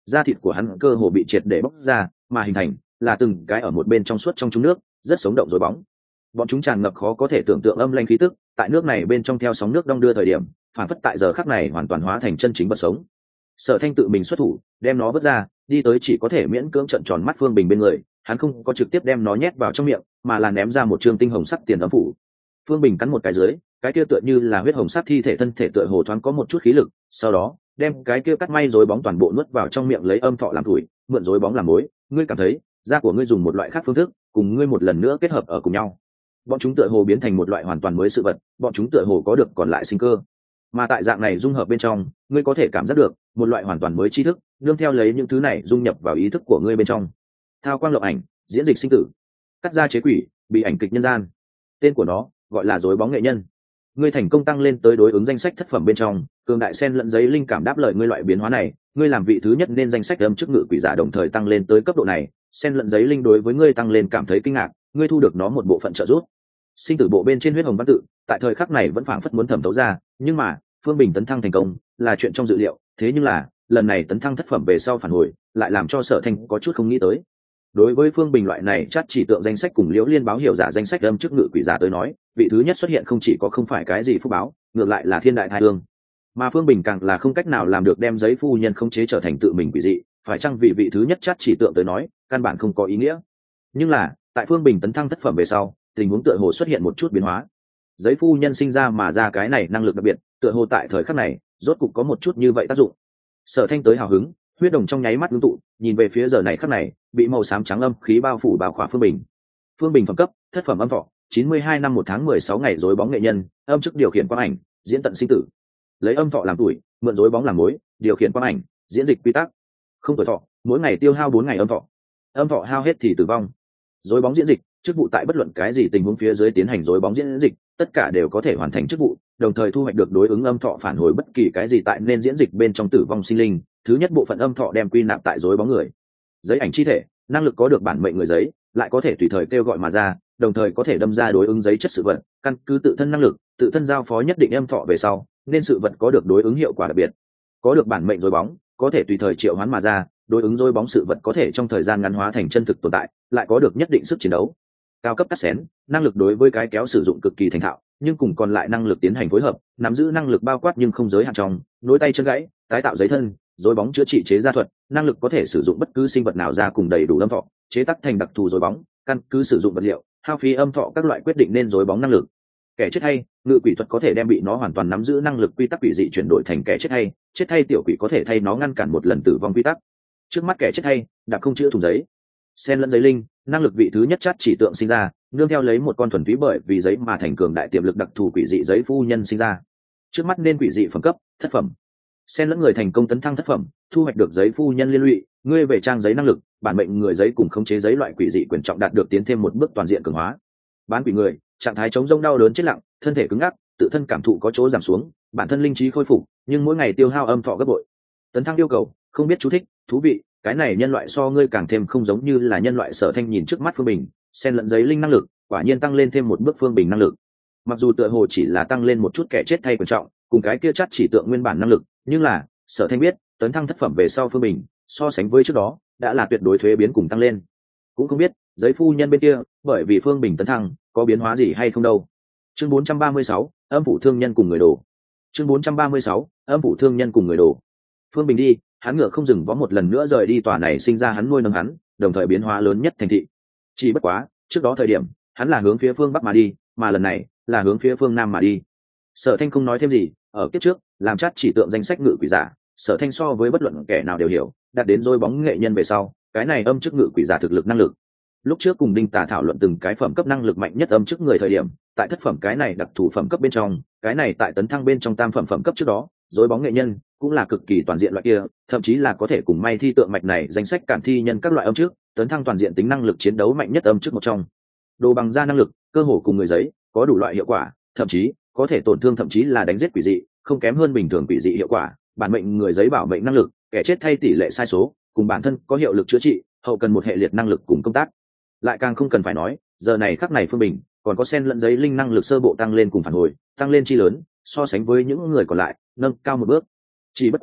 da thịt của hắn cơ hồ bị triệt để bóc ra, mà hình thành là từng cái ở một bên trong suốt trong trúng nước, rất sống động rối bóng. Bọn chúng tràn ngập khó có thể tưởng tượng âm lãnh khí tức, tại nước này bên trong theo sóng nước đong đưa thời điểm, phản phất tại giờ khắc này hoàn toàn hóa thành chân chính vật sống. Sở Thanh tự mình xuất thủ, đem nó vớt ra, đi tới chỉ có thể miễn cưỡng trợn tròn mắt Phương Bình bên người, hắn không có trực tiếp đem nó nhét vào trong miệng, mà là ném ra một trường tinh hồng sắc tiền âm phủ. Phương Bình cắn một cái dưới, cái kia tựa như là huyết hồng sắc thi thể thân thể tựa hồ thoáng có một chút khí lực, sau đó đem cái kia cắt may rối bóng toàn bộ nuốt vào trong miệng, lấy âm thọ làm tuổi, mượn rối bóng làm mối. Ngươi cảm thấy da của ngươi dùng một loại khác phương thức cùng ngươi một lần nữa kết hợp ở cùng nhau, bọn chúng tựa hồ biến thành một loại hoàn toàn mới sự vật, bọn chúng tựa hồ có được còn lại sinh cơ. Mà tại dạng này dung hợp bên trong, ngươi có thể cảm giác được một loại hoàn toàn mới tri thức, nương theo lấy những thứ này dung nhập vào ý thức của ngươi bên trong. Thao quang lộng ảnh, diễn dịch sinh tử, cắt ra chế quỷ, bị ảnh kịch nhân gian. Tên của nó gọi là rối bóng nghệ nhân. Ngươi thành công tăng lên tới đối ứng danh sách thất phẩm bên trong, cường đại sen lẫn giấy linh cảm đáp lời ngươi loại biến hóa này, ngươi làm vị thứ nhất nên danh sách âm chức ngự quỷ giả đồng thời tăng lên tới cấp độ này, sen lẫn giấy linh đối với ngươi tăng lên cảm thấy kinh ngạc, ngươi thu được nó một bộ phận trợ giúp. Sinh tử bộ bên trên huyết hồng văn tự, tại thời khắc này vẫn phảng phất muốn thẩm thấu ra, nhưng mà Phương Bình tấn thăng thành công là chuyện trong dự liệu, thế nhưng là lần này tấn thăng thất phẩm về sau phản hồi lại làm cho Sở Thanh có chút không nghĩ tới. Đối với Phương Bình loại này chắc chỉ tượng danh sách cùng Liễu Liên báo hiểu giả danh sách âm chức ngự quỷ giả tới nói, vị thứ nhất xuất hiện không chỉ có không phải cái gì phúc báo, ngược lại là thiên đại tai ương. Mà Phương Bình càng là không cách nào làm được đem giấy phu nhân khống chế trở thành tự mình quỷ dị, phải chăng vị vị thứ nhất chắc chỉ tượng tới nói, căn bản không có ý nghĩa. Nhưng là, tại Phương Bình tấn thăng thất phẩm về sau, tình huống tựa hồ xuất hiện một chút biến hóa. Giấy phu nhân sinh ra mà ra cái này năng lực đặc biệt, tựa hồ tại thời khắc này, rốt cục có một chút như vậy tác dụng. Sở Thanh tới hào hứng, huyết đồng trong nháy mắt ngưng tụ, nhìn về phía giờ này khắc này, bị màu xám trắng âm khí bao phủ bao khỏa Phương Bình. Phương Bình phẩm cấp, thất phẩm âm thọ, chín mươi hai năm một tháng mười sáu ngày rối bóng nghệ nhân, âm chức điều khiển quang ảnh, diễn tận sinh tử. Lấy âm thọ làm tuổi, mượn rối bóng làm mối, điều khiển quang ảnh, diễn dịch quy tắc. Không tuổi thọ, mỗi ngày tiêu hao bốn ngày âm thọ. Âm thọ hao hết thì tử vong. Rối bóng diễn dịch, chức vụ tại bất luận cái gì tình huống phía dưới tiến hành rối bóng diễn dịch, tất cả đều có thể hoàn thành chức vụ, đồng thời thu hoạch được đối ứng âm thọ phản hồi bất kỳ cái gì tại nên diễn dịch bên trong tử vong sinh linh. Thứ nhất bộ phận âm thọ đem quy nạp tại rối bóng người. Giấy ảnh chi thể, năng lực có được bản mệnh người giấy, lại có thể tùy thời kêu gọi mà ra, đồng thời có thể đâm ra đối ứng giấy chất sự vật, căn cứ tự thân năng lực, tự thân giao phó nhất định âm thọ về sau, nên sự vật có được đối ứng hiệu quả đặc biệt. Có được bản mệnh rối bóng, có thể tùy thời triệu hoán mà ra, đối ứng rối bóng sự vật có thể trong thời gian ngắn hóa thành chân thực tồn tại, lại có được nhất định sức chiến đấu. Cao cấp cắt xén, năng lực đối với cái kéo sử dụng cực kỳ thành thạo, nhưng cùng còn lại năng lực tiến hành phối hợp, nắm giữ năng lực bao quát nhưng không giới hạn trong, nối tay chân gãy, tái tạo giấy thân, rối bóng chữa trị chế gia thuật, năng lực có thể sử dụng bất cứ sinh vật nào ra cùng đầy đủ âm thọ, chế tác thành đặc thù rối bóng, căn cứ sử dụng vật liệu, hao phí âm thọ các loại quyết định nên rối bóng năng lực. Kẻ chết hay, ngự quỷ thuật có thể đem bị nó hoàn toàn nắm giữ năng lực quy tắc quỷ dị chuyển đổi thành kẻ chết hay, chết hay tiểu quỷ có thể thay nó ngăn cản một lần tử vong quy tắc. Trước mắt kẻ chết hay, đạp không chữa thùng giấy. Sen lẫn giấy linh, năng lực vị thứ nhất chát chỉ tượng sinh ra, nương theo lấy một con thuần túy bởi vì giấy mà thành cường đại tiềm lực đặc thù quỷ dị giấy phu nhân sinh ra. Trước mắt nên quỷ dị phẩm cấp, thất phẩm. Sen lẫn người thành công tấn thăng thất phẩm, thu hoạch được giấy phu nhân liên lụy, ngươi về trang giấy năng lực, bản mệnh người giấy cùng khống chế giấy loại quỷ dị quyền trọng đạt được tiến thêm một bước toàn diện cường hóa. Bán quỷ người, trạng thái chống rông đau đớn chết lặng, thân thể cứng ngắc, tự thân cảm thụ có chỗ giảm xuống, bản thân linh trí khôi phục, nhưng mỗi ngày tiêu hao âm thọ gấp bội. Tấn thăng yêu cầu, không biết chú thích, thú vị, cái này nhân loại so ngươi càng thêm không giống như là nhân loại. Sở Thanh nhìn trước mắt Phương Bình, xen lẫn giấy linh năng lực, quả nhiên tăng lên thêm một bước Phương Bình năng lực. Mặc dù tựa hồ chỉ là tăng lên một chút kẻ chết thay quan trọng, cùng cái kia chắc chỉ tượng nguyên bản năng lực, nhưng là Sở Thanh biết, tấn thăng thất phẩm về sau Phương Bình, so sánh với trước đó, đã là tuyệt đối thuế biến cùng tăng lên. Cũng không biết, giấy phu nhân bên kia, bởi vì Phương Bình tấn thăng, có biến hóa gì hay không đâu. Chương bốn trăm ba mươi sáu, âm phủ thương nhân cùng người đồ. Chương bốn trăm ba mươi sáu, âm phủ thương nhân cùng người đồ. Phương Bình đi, hắn ngựa không dừng vó một lần nữa rời đi tòa này sinh ra hắn nuôi nấng hắn, đồng thời biến hóa lớn nhất thành thị. Chỉ bất quá, trước đó thời điểm, hắn là hướng phía phương bắc mà đi, mà lần này là hướng phía phương nam mà đi. Sở Thanh không nói thêm gì, ở kiếp trước, làm chát chỉ tượng danh sách ngự quỷ giả, Sở Thanh so với bất luận kẻ nào đều hiểu, đạt đến rồi bóng nghệ nhân về sau, cái này âm chức ngự quỷ giả thực lực năng lực. Lúc trước cùng Đinh Tà thảo luận từng cái phẩm cấp năng lực mạnh nhất âm chức người thời điểm, tại thất phẩm cái này đặc thù phẩm cấp bên trong, cái này tại tấn thăng bên trong tam phẩm phẩm cấp trước đó, rồi bóng nghệ nhân cũng là cực kỳ toàn diện loại kia, thậm chí là có thể cùng may thi tượng mạch này danh sách cản thi nhân các loại âm trước, tấn thăng toàn diện tính năng lực chiến đấu mạnh nhất âm trước một trong. Đồ bằng da năng lực, cơ hồ cùng người giấy, có đủ loại hiệu quả, thậm chí có thể tổn thương thậm chí là đánh giết quỷ dị, không kém hơn bình thường quỷ dị hiệu quả. Bản mệnh người giấy bảo mệnh năng lực, kẻ chết thay tỷ lệ sai số, cùng bản thân có hiệu lực chữa trị, hậu cần một hệ liệt năng lực cùng công tác. Lại càng không cần phải nói, giờ này khắc này Phương Bình còn có sen lẫn giấy linh năng lực sơ bộ tăng lên cùng phản hồi, tăng lên chi lớn, so sánh với những người còn lại, nâng cao một bước. Chỉ bất quá,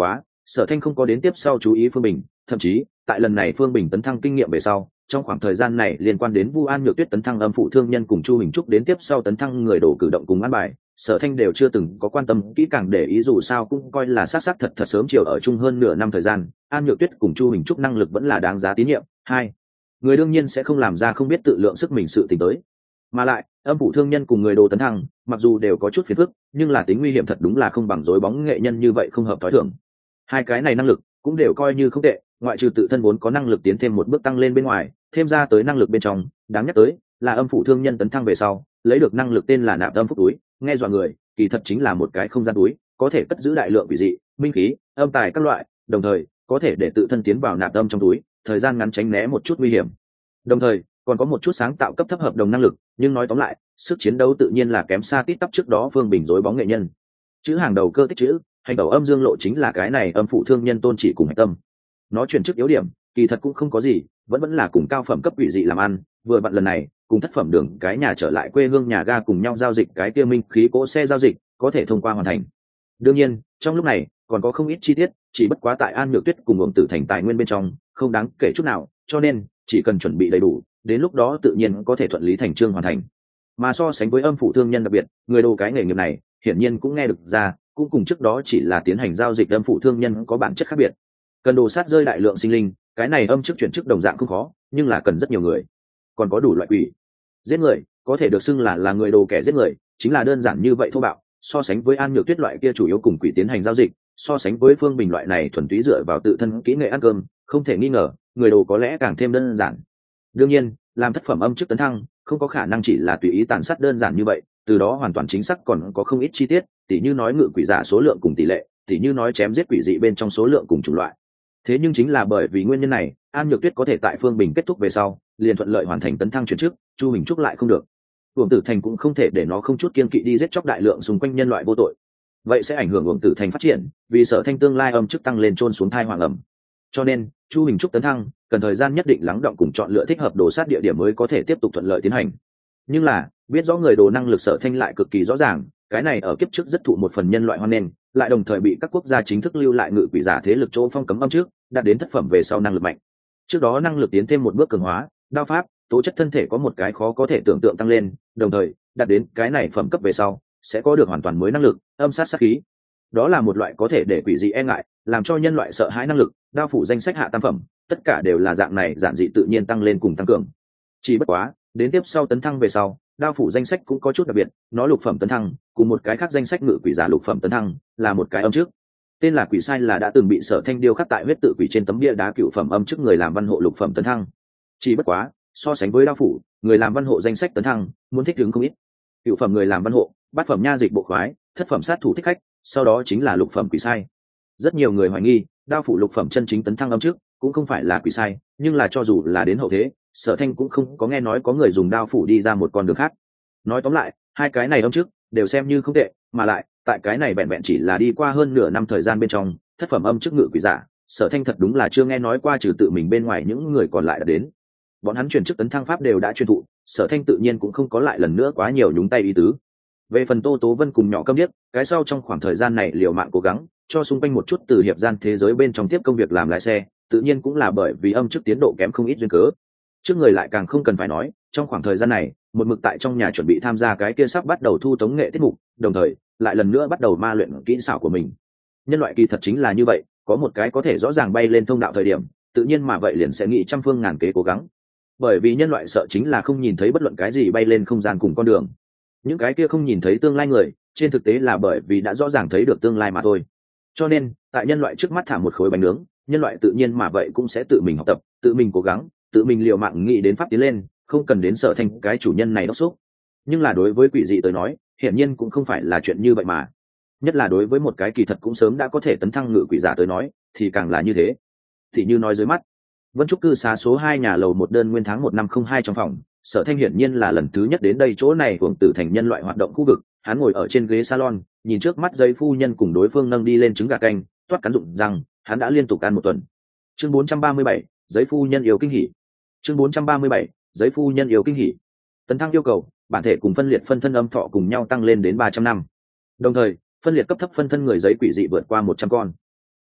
Sở Thanh không có đến tiếp sau chú ý Phương Bình, thậm chí tại lần này Phương Bình tấn thăng kinh nghiệm về sau, trong khoảng thời gian này liên quan đến Vu An Nhược Tuyết tấn thăng âm phụ thương nhân cùng Chu Hình Trúc đến tiếp sau tấn thăng người đổ cử động cùng an bài, Sở Thanh đều chưa từng có quan tâm kỹ càng để ý, dù sao cũng coi là sát sát thật thật sớm chiều ở chung hơn nửa năm thời gian, An Nhược Tuyết cùng Chu Hình Trúc năng lực vẫn là đáng giá tín nhiệm. Hai người đương nhiên sẽ không làm ra không biết tự lượng sức mình sự tình tới. Mà lại, âm phụ thương nhân cùng người đồ tấn thăng, mặc dù đều có chút phiền phức, nhưng là tính nguy hiểm thật đúng là không bằng rối bóng nghệ nhân như vậy không hợp thói thường. Hai cái này năng lực cũng đều coi như không tệ, ngoại trừ tự thân vốn có năng lực tiến thêm một bước tăng lên bên ngoài, thêm ra tới năng lực bên trong, đáng nhắc tới là âm phụ thương nhân tấn thăng về sau, lấy được năng lực tên là nạp âm phúc túi, nghe dọa người, kỳ thật chính là một cái không gian túi, có thể cất giữ đại lượng quỷ dị, minh khí, âm tài các loại, đồng thời có thể để tự thân tiến vào nạp âm trong túi, thời gian ngắn tránh né một chút nguy hiểm. Đồng thời, còn có một chút sáng tạo cấp thấp hợp đồng năng lực, nhưng nói tóm lại, sức chiến đấu tự nhiên là kém xa tít tắp trước đó Phương Bình rối bóng nghệ nhân. Chữ hàng đầu cơ tích chữ, hành đầu âm dương lộ chính là cái này âm phụ thương nhân tôn chỉ cùng hạch tâm. Nó chuyển chức yếu điểm, kỳ thật cũng không có gì, vẫn vẫn là cùng cao phẩm cấp quỷ dị làm ăn, vừa vặn lần này, cùng thất phẩm đường cái nhà trở lại quê hương nhà ga cùng nhau giao dịch cái kia minh khí cỗ xe giao dịch, có thể thông qua hoàn thành. Đương nhiên, trong lúc này, còn có không ít chi tiết, chỉ bất quá tại An Nhược Tuyết cùng Uổng Tử Thành tài nguyên bên trong, không đáng kể chút nào, cho nên chỉ cần chuẩn bị đầy đủ, đến lúc đó tự nhiên có thể thuận lý thành chương hoàn thành. Mà so sánh với âm phụ thương nhân đặc biệt, người đồ cái nghề nghiệp này, hiển nhiên cũng nghe được ra, cũng cùng trước đó chỉ là tiến hành giao dịch âm phụ thương nhân có bản chất khác biệt. Cần đồ sát rơi đại lượng sinh linh, cái này âm chức chuyển chức đồng dạng không khó, nhưng là cần rất nhiều người. Còn có đủ loại quỷ. Giết người, có thể được xưng là là người đồ kẻ giết người, chính là đơn giản như vậy thô bạo, so sánh với An Nhược Tuyết loại kia chủ yếu cùng quỷ tiến hành giao dịch, so sánh với Phương Bình loại này thuần túy dựa vào tự thân kỹ nghệ ăn cơm, không thể nghi ngờ, người đồ có lẽ càng thêm đơn giản. Đương nhiên, làm thất phẩm âm chức tấn thăng, không có khả năng chỉ là tùy ý tàn sát đơn giản như vậy, từ đó hoàn toàn chính xác còn có không ít chi tiết, tỉ như nói ngự quỷ giả số lượng cùng tỷ lệ, tỉ như nói chém giết quỷ dị bên trong số lượng cùng chủng loại. Thế nhưng chính là bởi vì nguyên nhân này, An Nhược Tuyết có thể tại Phương Bình kết thúc về sau, liền thuận lợi hoàn thành tấn thăng chuyển chức, Chu Hình Trúc lại không được. Uổng Tử Thành cũng không thể để nó không chút kiên kỵ đi giết chóc đại lượng xung quanh nhân loại vô tội. Vậy sẽ ảnh hưởng Uổng Tử Thành phát triển, vì Sở Thanh tương lai âm chức tăng lên trôn xuống thai hoàng ẩm. Cho nên, Chu Hình Trúc tấn thăng, cần thời gian nhất định lắng động cùng chọn lựa thích hợp đồ sát địa điểm mới có thể tiếp tục thuận lợi tiến hành. Nhưng là, biết rõ người đồ năng lực Sở Thanh lại cực kỳ rõ ràng, cái này ở kiếp trước rất thụ một phần nhân loại hoan nghênh, lại đồng thời bị các quốc gia chính thức lưu lại ngự quỷ giả thế lực chỗ phong cấm âm trước, đạt đến thất phẩm về sau năng lực mạnh. Trước đó năng lực tiến thêm một bước cường hóa, đao pháp, tố chất thân thể có một cái khó có thể tưởng tượng tăng lên, đồng thời, đạt đến cái này phẩm cấp về sau, sẽ có được hoàn toàn mới năng lực, âm sát sát khí. Đó là một loại có thể để quỷ dị e ngại, làm cho nhân loại sợ hãi năng lực, đao phủ danh sách hạ tam phẩm, tất cả đều là dạng này giản dị tự nhiên tăng lên cùng tăng cường. Chỉ bất quá, đến tiếp sau tấn thăng về sau, đao phủ danh sách cũng có chút đặc biệt, nó lục phẩm tấn thăng, cùng một cái khác danh sách ngự quỷ giả lục phẩm tấn thăng, là một cái âm trước. Tên là quỷ sai là đã từng bị Sở Thanh điêu khắc tại huyết tự quỷ trên tấm bia đá cựu phẩm âm trước người làm văn hộ lục phẩm tấn thăng. Chỉ bất quá, so sánh với đao phủ, người làm văn hộ danh sách tấn thăng, muốn thích ứng không ít. Cựu phẩm người làm văn hộ, bát phẩm nha dịch bộ khoái, thất phẩm sát thủ thích khách, sau đó chính là lục phẩm quỷ sai. Rất nhiều người hoài nghi, đao phủ lục phẩm chân chính tấn thăng âm trước, cũng không phải là quỷ sai, nhưng là cho dù là đến hậu thế, Sở Thanh cũng không có nghe nói có người dùng đao phủ đi ra một con đường khác. Nói tóm lại, hai cái này âm trước đều xem như không tệ, mà lại tại cái này vẹn vẹn chỉ là đi qua hơn nửa năm thời gian bên trong, thất phẩm âm trước ngự quỷ giả, Sở Thanh thật đúng là chưa nghe nói qua trừ tự mình bên ngoài những người còn lại đã đến. Bọn hắn chuyển chức tấn thăng pháp đều đã truyền thụ, Sở Thanh tự nhiên cũng không có lại lần nữa quá nhiều nhúng tay ý tứ. Về phần Tô Tố Vân cùng nhỏ Câm Điếc, cái sau trong khoảng thời gian này liều mạng cố gắng cho xung quanh một chút từ hiệp gian thế giới bên trong tiếp công việc làm lái xe, tự nhiên cũng là bởi vì âm chức tiến độ kém không ít duyên cớ. Trước người lại càng không cần phải nói, trong khoảng thời gian này, một mực tại trong nhà chuẩn bị tham gia cái kia sắp bắt đầu thu tống nghệ tiết mục, đồng thời lại lần nữa bắt đầu ma luyện kỹ xảo của mình. Nhân loại kỳ thật chính là như vậy, có một cái có thể rõ ràng bay lên thông đạo thời điểm, tự nhiên mà vậy liền sẽ nghĩ trăm phương ngàn kế cố gắng. Bởi vì nhân loại sợ chính là không nhìn thấy bất luận cái gì bay lên không gian cùng con đường. Những cái kia không nhìn thấy tương lai người, trên thực tế là bởi vì đã rõ ràng thấy được tương lai mà thôi. Cho nên, tại nhân loại trước mắt thả một khối bánh nướng, nhân loại tự nhiên mà vậy cũng sẽ tự mình học tập, tự mình cố gắng, tự mình liều mạng nghĩ đến pháp tiến lên, không cần đến Sở Thanh cái chủ nhân này đốc xúc. Nhưng là đối với quỷ dị tới nói, hiển nhiên cũng không phải là chuyện như vậy mà. Nhất là đối với một cái kỳ thật cũng sớm đã có thể tấn thăng ngự quỷ giả tới nói, thì càng là như thế. Thì như nói dưới mắt, Vân Trúc cư xá số hai nhà lầu một đơn nguyên tháng một năm không hai trong phòng, Sở Thanh hiển nhiên là lần thứ nhất đến đây chỗ này Uổng Tử Thành nhân loại hoạt động khu vực, hắn ngồi ở trên ghế salon, nhìn trước mắt giấy phu nhân cùng đối phương nâng đi lên trứng gà canh, toát cắn rụng rằng, hắn đã liên tục ăn một tuần. Chương bốn trăm ba mươi bảy, giấy phu nhân yêu kinh hỉ. Chương bốn trăm ba mươi bảy, giấy phu nhân yêu kinh hỉ. Tấn thăng yêu cầu, bản thể cùng phân liệt phân thân âm thọ cùng nhau tăng lên đến ba trăm năm. Đồng thời, phân liệt cấp thấp phân thân người giấy quỷ dị vượt qua một trăm con.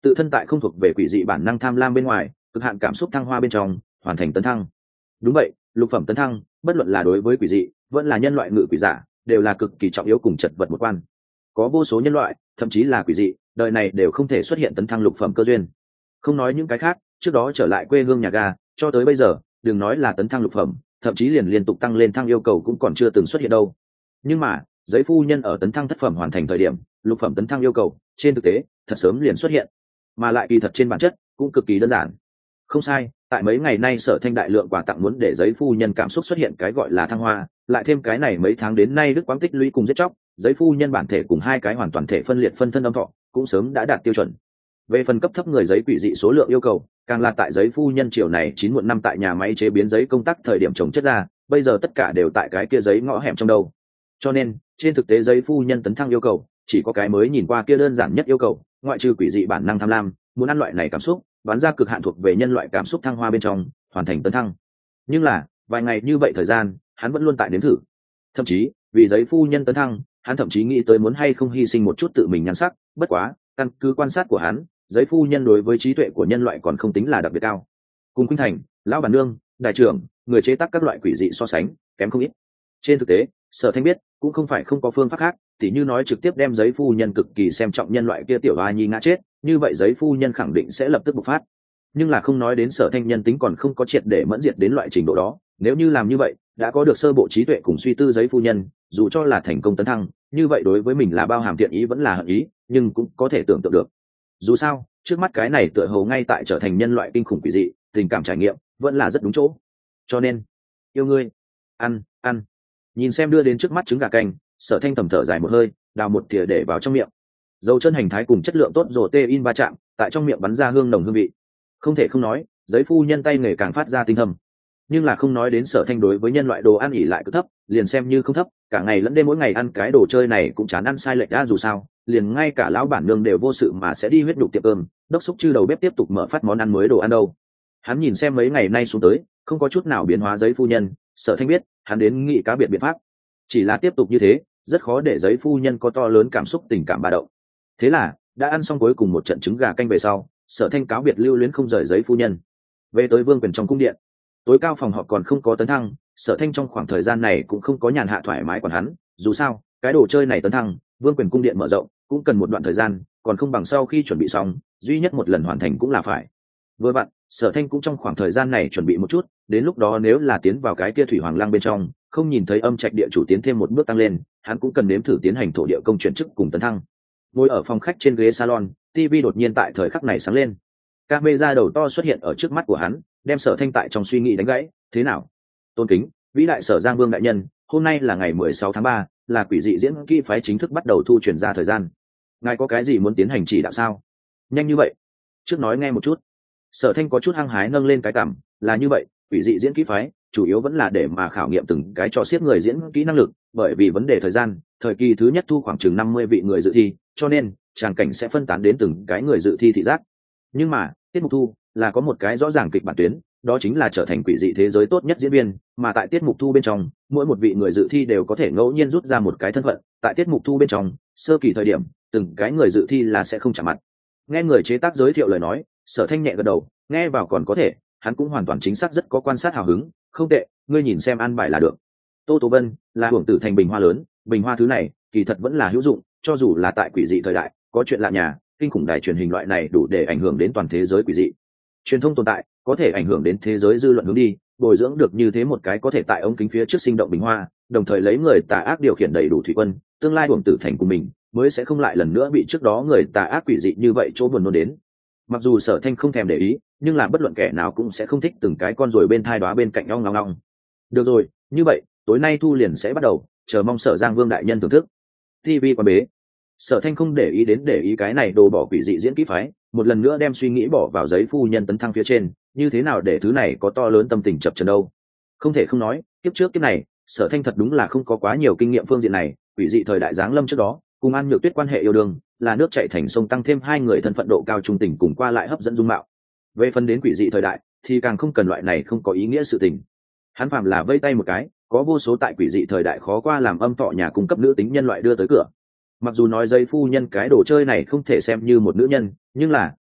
tự thân tại không thuộc về quỷ dị bản năng tham lam bên ngoài, cực hạn cảm xúc thăng hoa bên trong, hoàn thành tấn thăng. Đúng vậy, lục phẩm tấn thăng, bất luận là đối với quỷ dị vẫn là nhân loại ngự quỷ giả, đều là cực kỳ trọng yếu cùng chật vật một quan. Có vô số nhân loại, thậm chí là quỷ dị, đời này đều không thể xuất hiện tấn thăng lục phẩm cơ duyên. Không nói những cái khác, trước đó trở lại quê hương nhà ga, cho tới bây giờ, đừng nói là tấn thăng lục phẩm, thậm chí liền liên tục tăng lên thăng yêu cầu cũng còn chưa từng xuất hiện đâu. Nhưng mà, giấy phu nhân ở tấn thăng thất phẩm hoàn thành thời điểm, lục phẩm tấn thăng yêu cầu, trên thực tế, thật sớm liền xuất hiện, mà lại kỳ thật trên bản chất cũng cực kỳ đơn giản. Không sai, tại mấy ngày nay Sở Thanh đại lượng quà tặng muốn để giấy phu nhân cảm xúc xuất hiện cái gọi là thăng hoa, lại thêm cái này mấy tháng đến nay đức quáng tích lũy cùng giết chóc, giấy phu nhân bản thể cùng hai cái hoàn toàn thể phân liệt phân thân âm thọ cũng sớm đã đạt tiêu chuẩn. Về phần cấp thấp người giấy quỷ dị số lượng yêu cầu, càng là tại giấy phu nhân chiều này chín muộn năm tại nhà máy chế biến giấy công tác thời điểm trồng chất ra, bây giờ tất cả đều tại cái kia giấy ngõ hẻm trong đầu. Cho nên, trên thực tế giấy phu nhân tấn thăng yêu cầu, chỉ có cái mới nhìn qua kia đơn giản nhất yêu cầu, ngoại trừ quỷ dị bản năng tham lam, muốn ăn loại này cảm xúc, bán ra cực hạn thuộc về nhân loại cảm xúc thăng hoa bên trong, hoàn thành tấn thăng. Nhưng là, vài ngày như vậy thời gian, hắn vẫn luôn tại nếm thử. Thậm chí, vì giấy phu nhân tấn thăng, hắn thậm chí nghĩ tới muốn hay không hy sinh một chút tự mình nhan sắc, bất quá, căn cứ quan sát của hắn, giấy phu nhân đối với trí tuệ của nhân loại còn không tính là đặc biệt cao. Cùng Khuynh Thành, lão bản nương, đại trưởng, người chế tác các loại quỷ dị so sánh, kém không ít. Trên thực tế, Sở Thanh biết, cũng không phải không có phương pháp khác, tỉ như nói trực tiếp đem giấy phu nhân cực kỳ xem trọng nhân loại kia tiểu hoa nhi ngã chết, như vậy giấy phu nhân khẳng định sẽ lập tức bộc phát. Nhưng là không nói đến Sở Thanh nhân tính còn không có triệt để mẫn diệt đến loại trình độ đó, nếu như làm như vậy, đã có được sơ bộ trí tuệ cùng suy tư giấy phu nhân, dù cho là thành công tấn thăng, như vậy đối với mình là bao hàm thiện ý vẫn là hận ý, nhưng cũng có thể tưởng tượng được. Dù sao, trước mắt cái này tựa hồ ngay tại trở thành nhân loại kinh khủng quỷ dị, tình cảm trải nghiệm vẫn là rất đúng chỗ. Cho nên, yêu ngươi, ăn, ăn. Nhìn xem đưa đến trước mắt trứng gà canh, Sở Thanh thầm thở dài một hơi, đào một thìa để vào trong miệng. Dầu chân hành thái cùng chất lượng tốt rổ tê in va chạm, tại trong miệng bắn ra hương nồng hương vị. Không thể không nói, giấy phu nhân tay nghề càng phát ra tinh thâm. Nhưng là không nói đến Sở Thanh đối với nhân loại đồ ăn ỉ lại cực thấp, liền xem như không thấp, cả ngày lẫn đêm mỗi ngày ăn cái đồ chơi này cũng chán ăn sai lệch ra dù sao, liền ngay cả lão bản nương đều vô sự mà sẽ đi huyết đục tiệm cơm, đốc xúc chư đầu bếp tiếp tục mở phát món ăn mới đồ ăn đâu. Hắn nhìn xem mấy ngày nay xuống tới, không có chút nào biến hóa giấy phu nhân, Sở Thanh biết, hắn đến nghị cá biệt biện pháp. Chỉ là tiếp tục như thế, rất khó để giấy phu nhân có to lớn cảm xúc tình cảm ba động. Thế là, đã ăn xong cuối cùng một trận trứng gà canh về sau, Sở Thanh cáo biệt lưu luyến không rời giấy phu nhân. Về tới Vương Quyền trong cung điện, tối cao phòng họp còn không có tấn thăng, Sở Thanh trong khoảng thời gian này cũng không có nhàn hạ thoải mái còn hắn, dù sao, cái đồ chơi này tấn thăng, Vương Quyền cung điện mở rộng, cũng cần một đoạn thời gian, còn không bằng sau khi chuẩn bị xong, duy nhất một lần hoàn thành cũng là phải. Vừa vặn, Sở Thanh cũng trong khoảng thời gian này chuẩn bị một chút, đến lúc đó nếu là tiến vào cái kia thủy hoàng lăng bên trong, không nhìn thấy âm trạch địa chủ tiến thêm một bước tăng lên, hắn cũng cần nếm thử tiến hành thổ địa công chuyển chức cùng tấn thăng. Ngồi ở phòng khách trên ghế salon, ti vi đột nhiên tại thời khắc này sáng lên. Camera đầu to xuất hiện ở trước mắt của hắn, đem Sở Thanh tại trong suy nghĩ đánh gãy. Thế nào? Tôn kính, vĩ đại Sở Giang Vương đại nhân, hôm nay là ngày mười sáu tháng ba, là quỷ dị diễn kỹ phái chính thức bắt đầu thu truyền ra thời gian. Ngài có cái gì muốn tiến hành chỉ đạo sao? Nhanh như vậy? Trước nói nghe một chút. Sở Thanh có chút hăng hái nâng lên cái cằm, là như vậy, quỷ dị diễn kỹ phái chủ yếu vẫn là để mà khảo nghiệm từng cái cho siết người diễn kỹ năng lực, bởi vì vấn đề thời gian, thời kỳ thứ nhất thu khoảng chừng năm mươi vị người dự thi, cho nên tràng cảnh sẽ phân tán đến từng cái người dự thi thị giác. Nhưng mà, tiết mục thu là có một cái rõ ràng kịch bản tuyến, đó chính là trở thành quỷ dị thế giới tốt nhất diễn viên, mà tại tiết mục thu bên trong, mỗi một vị người dự thi đều có thể ngẫu nhiên rút ra một cái thân phận, tại tiết mục thu bên trong, sơ kỳ thời điểm, từng cái người dự thi là sẽ không chạm mặt. Nghe người chế tác giới thiệu lời nói, Sở Thanh nhẹ gật đầu, nghe vào còn có thể, hắn cũng hoàn toàn chính xác rất có quan sát hào hứng, không tệ, ngươi nhìn xem ăn bài là được. Tô Tố Vân là hưởng tử thành bình hoa lớn, bình hoa thứ này kỳ thật vẫn là hữu dụng, cho dù là tại quỷ dị thời đại, có chuyện lạ nhà, kinh khủng đài truyền hình loại này đủ để ảnh hưởng đến toàn thế giới quỷ dị. Truyền thông tồn tại, có thể ảnh hưởng đến thế giới dư luận hướng đi, bồi dưỡng được như thế một cái có thể tại ống kính phía trước sinh động bình hoa, đồng thời lấy người tà ác điều khiển đầy đủ thủy quân, tương lai hưởng tử thành của mình mới sẽ không lại lần nữa bị trước đó người tà ác quỷ dị như vậy chỗ buồn nôn đến. Mặc dù Sở Thanh không thèm để ý, nhưng là bất luận kẻ nào cũng sẽ không thích từng cái con ruồi bên thai đóa bên cạnh ong ngong ngong. Được rồi, như vậy, tối nay thu liền sẽ bắt đầu, chờ mong Sở Giang Vương đại nhân thưởng thức. ti vi quan bế. Sở Thanh không để ý đến để ý cái này đồ bỏ quỷ dị diễn kỹ phái, một lần nữa đem suy nghĩ bỏ vào giấy phu nhân tấn thăng phía trên, như thế nào để thứ này có to lớn tâm tình chập chờn đâu. Không thể không nói, kiếp trước kiếp này, Sở Thanh thật đúng là không có quá nhiều kinh nghiệm phương diện này, quỷ dị thời đại giáng lâm trước đó, cùng An Nhược Tuyết quan hệ yêu đương, là nước chảy thành sông tăng thêm hai người thân phận độ cao trung tình cùng qua lại hấp dẫn dung mạo. Về phần đến quỷ dị thời đại, thì càng không cần loại này không có ý nghĩa sự tình. Hắn phàm là vây tay một cái, có vô số tại quỷ dị thời đại khó qua làm âm thọ nhà cung cấp nữ tính nhân loại đưa tới cửa. Mặc dù nói giấy phu nhân cái đồ chơi này không thể xem như một nữ nhân, nhưng là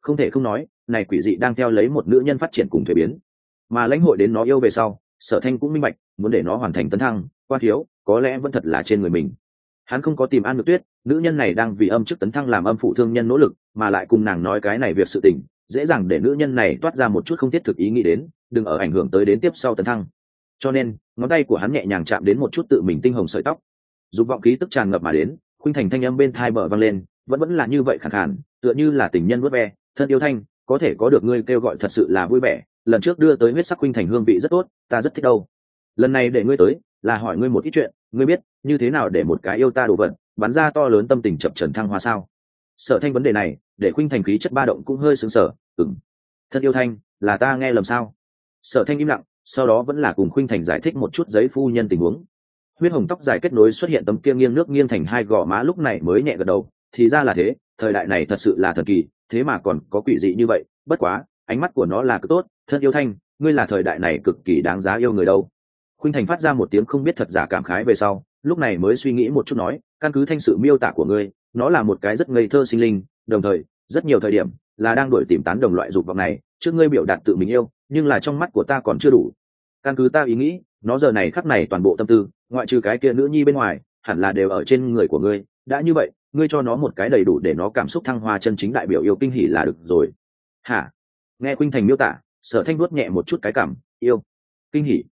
không thể không nói này quỷ dị đang theo lấy một nữ nhân phát triển cùng thuế biến, mà lãnh hội đến nó yêu về sau, Sở Thanh cũng minh bạch muốn để nó hoàn thành tấn thăng qua thiếu có lẽ vẫn thật là trên người mình. Hắn không có tìm An Nhược Tuyết, nữ nhân này đang vì âm chức tấn thăng làm âm phụ thương nhân nỗ lực, mà lại cùng nàng nói cái này việc sự tình, dễ dàng để nữ nhân này toát ra một chút không thiết thực ý nghĩ đến, đừng ở ảnh hưởng tới đến tiếp sau tấn thăng. Cho nên ngón tay của hắn nhẹ nhàng chạm đến một chút tự mình tinh hồng sợi tóc, dục vọng khí tức tràn ngập mà đến. Khuynh Thành thanh âm bên thai bờ vang lên, vẫn vẫn là như vậy khàn khàn, tựa như là tình nhân vuốt ve. Thân yêu Thanh, có thể có được ngươi kêu gọi thật sự là vui vẻ, lần trước đưa tới huyết sắc Khuynh Thành hương vị rất tốt, ta rất thích đâu. Lần này để ngươi tới là hỏi ngươi một ít chuyện, ngươi biết như thế nào để một cái yêu ta đồ vật bắn ra to lớn tâm tình chập trần thăng hoa sao? Sở Thanh vấn đề này để Khuynh Thành khí chất ba động cũng hơi sững sờ. Ừm, thân yêu Thanh, là ta nghe lầm sao? Sở Thanh im lặng, sau đó vẫn là cùng Khuynh Thành giải thích một chút giấy phu nhân tình huống. Huyết hồng tóc dài kết nối xuất hiện tấm kia nghiêng nước nghiêng thành hai gò má, lúc này mới nhẹ gật đầu. Thì ra là thế, thời đại này thật sự là thần kỳ, thế mà còn có quỷ dị như vậy. Bất quá ánh mắt của nó là cực tốt, thân yêu Thanh, ngươi là thời đại này cực kỳ đáng giá yêu người đâu. Khuynh Thành phát ra một tiếng không biết thật giả cảm khái về sau, lúc này mới suy nghĩ một chút nói, căn cứ thanh sự miêu tả của ngươi, nó là một cái rất ngây thơ sinh linh, đồng thời rất nhiều thời điểm là đang đuổi tìm tán đồng loại dục vọng này. Trước ngươi biểu đạt tự mình yêu, nhưng là trong mắt của ta còn chưa đủ. Căn cứ ta ý nghĩ, nó giờ này khắc này toàn bộ tâm tư, ngoại trừ cái kia nữ nhi bên ngoài, hẳn là đều ở trên người của ngươi. Đã như vậy, ngươi cho nó một cái đầy đủ để nó cảm xúc thăng hoa chân chính đại biểu yêu kinh hỉ là được rồi. Hả? Nghe Khuynh Thành miêu tả, Sở Thanh vuốt nhẹ một chút cái cảm, yêu kinh hỉ.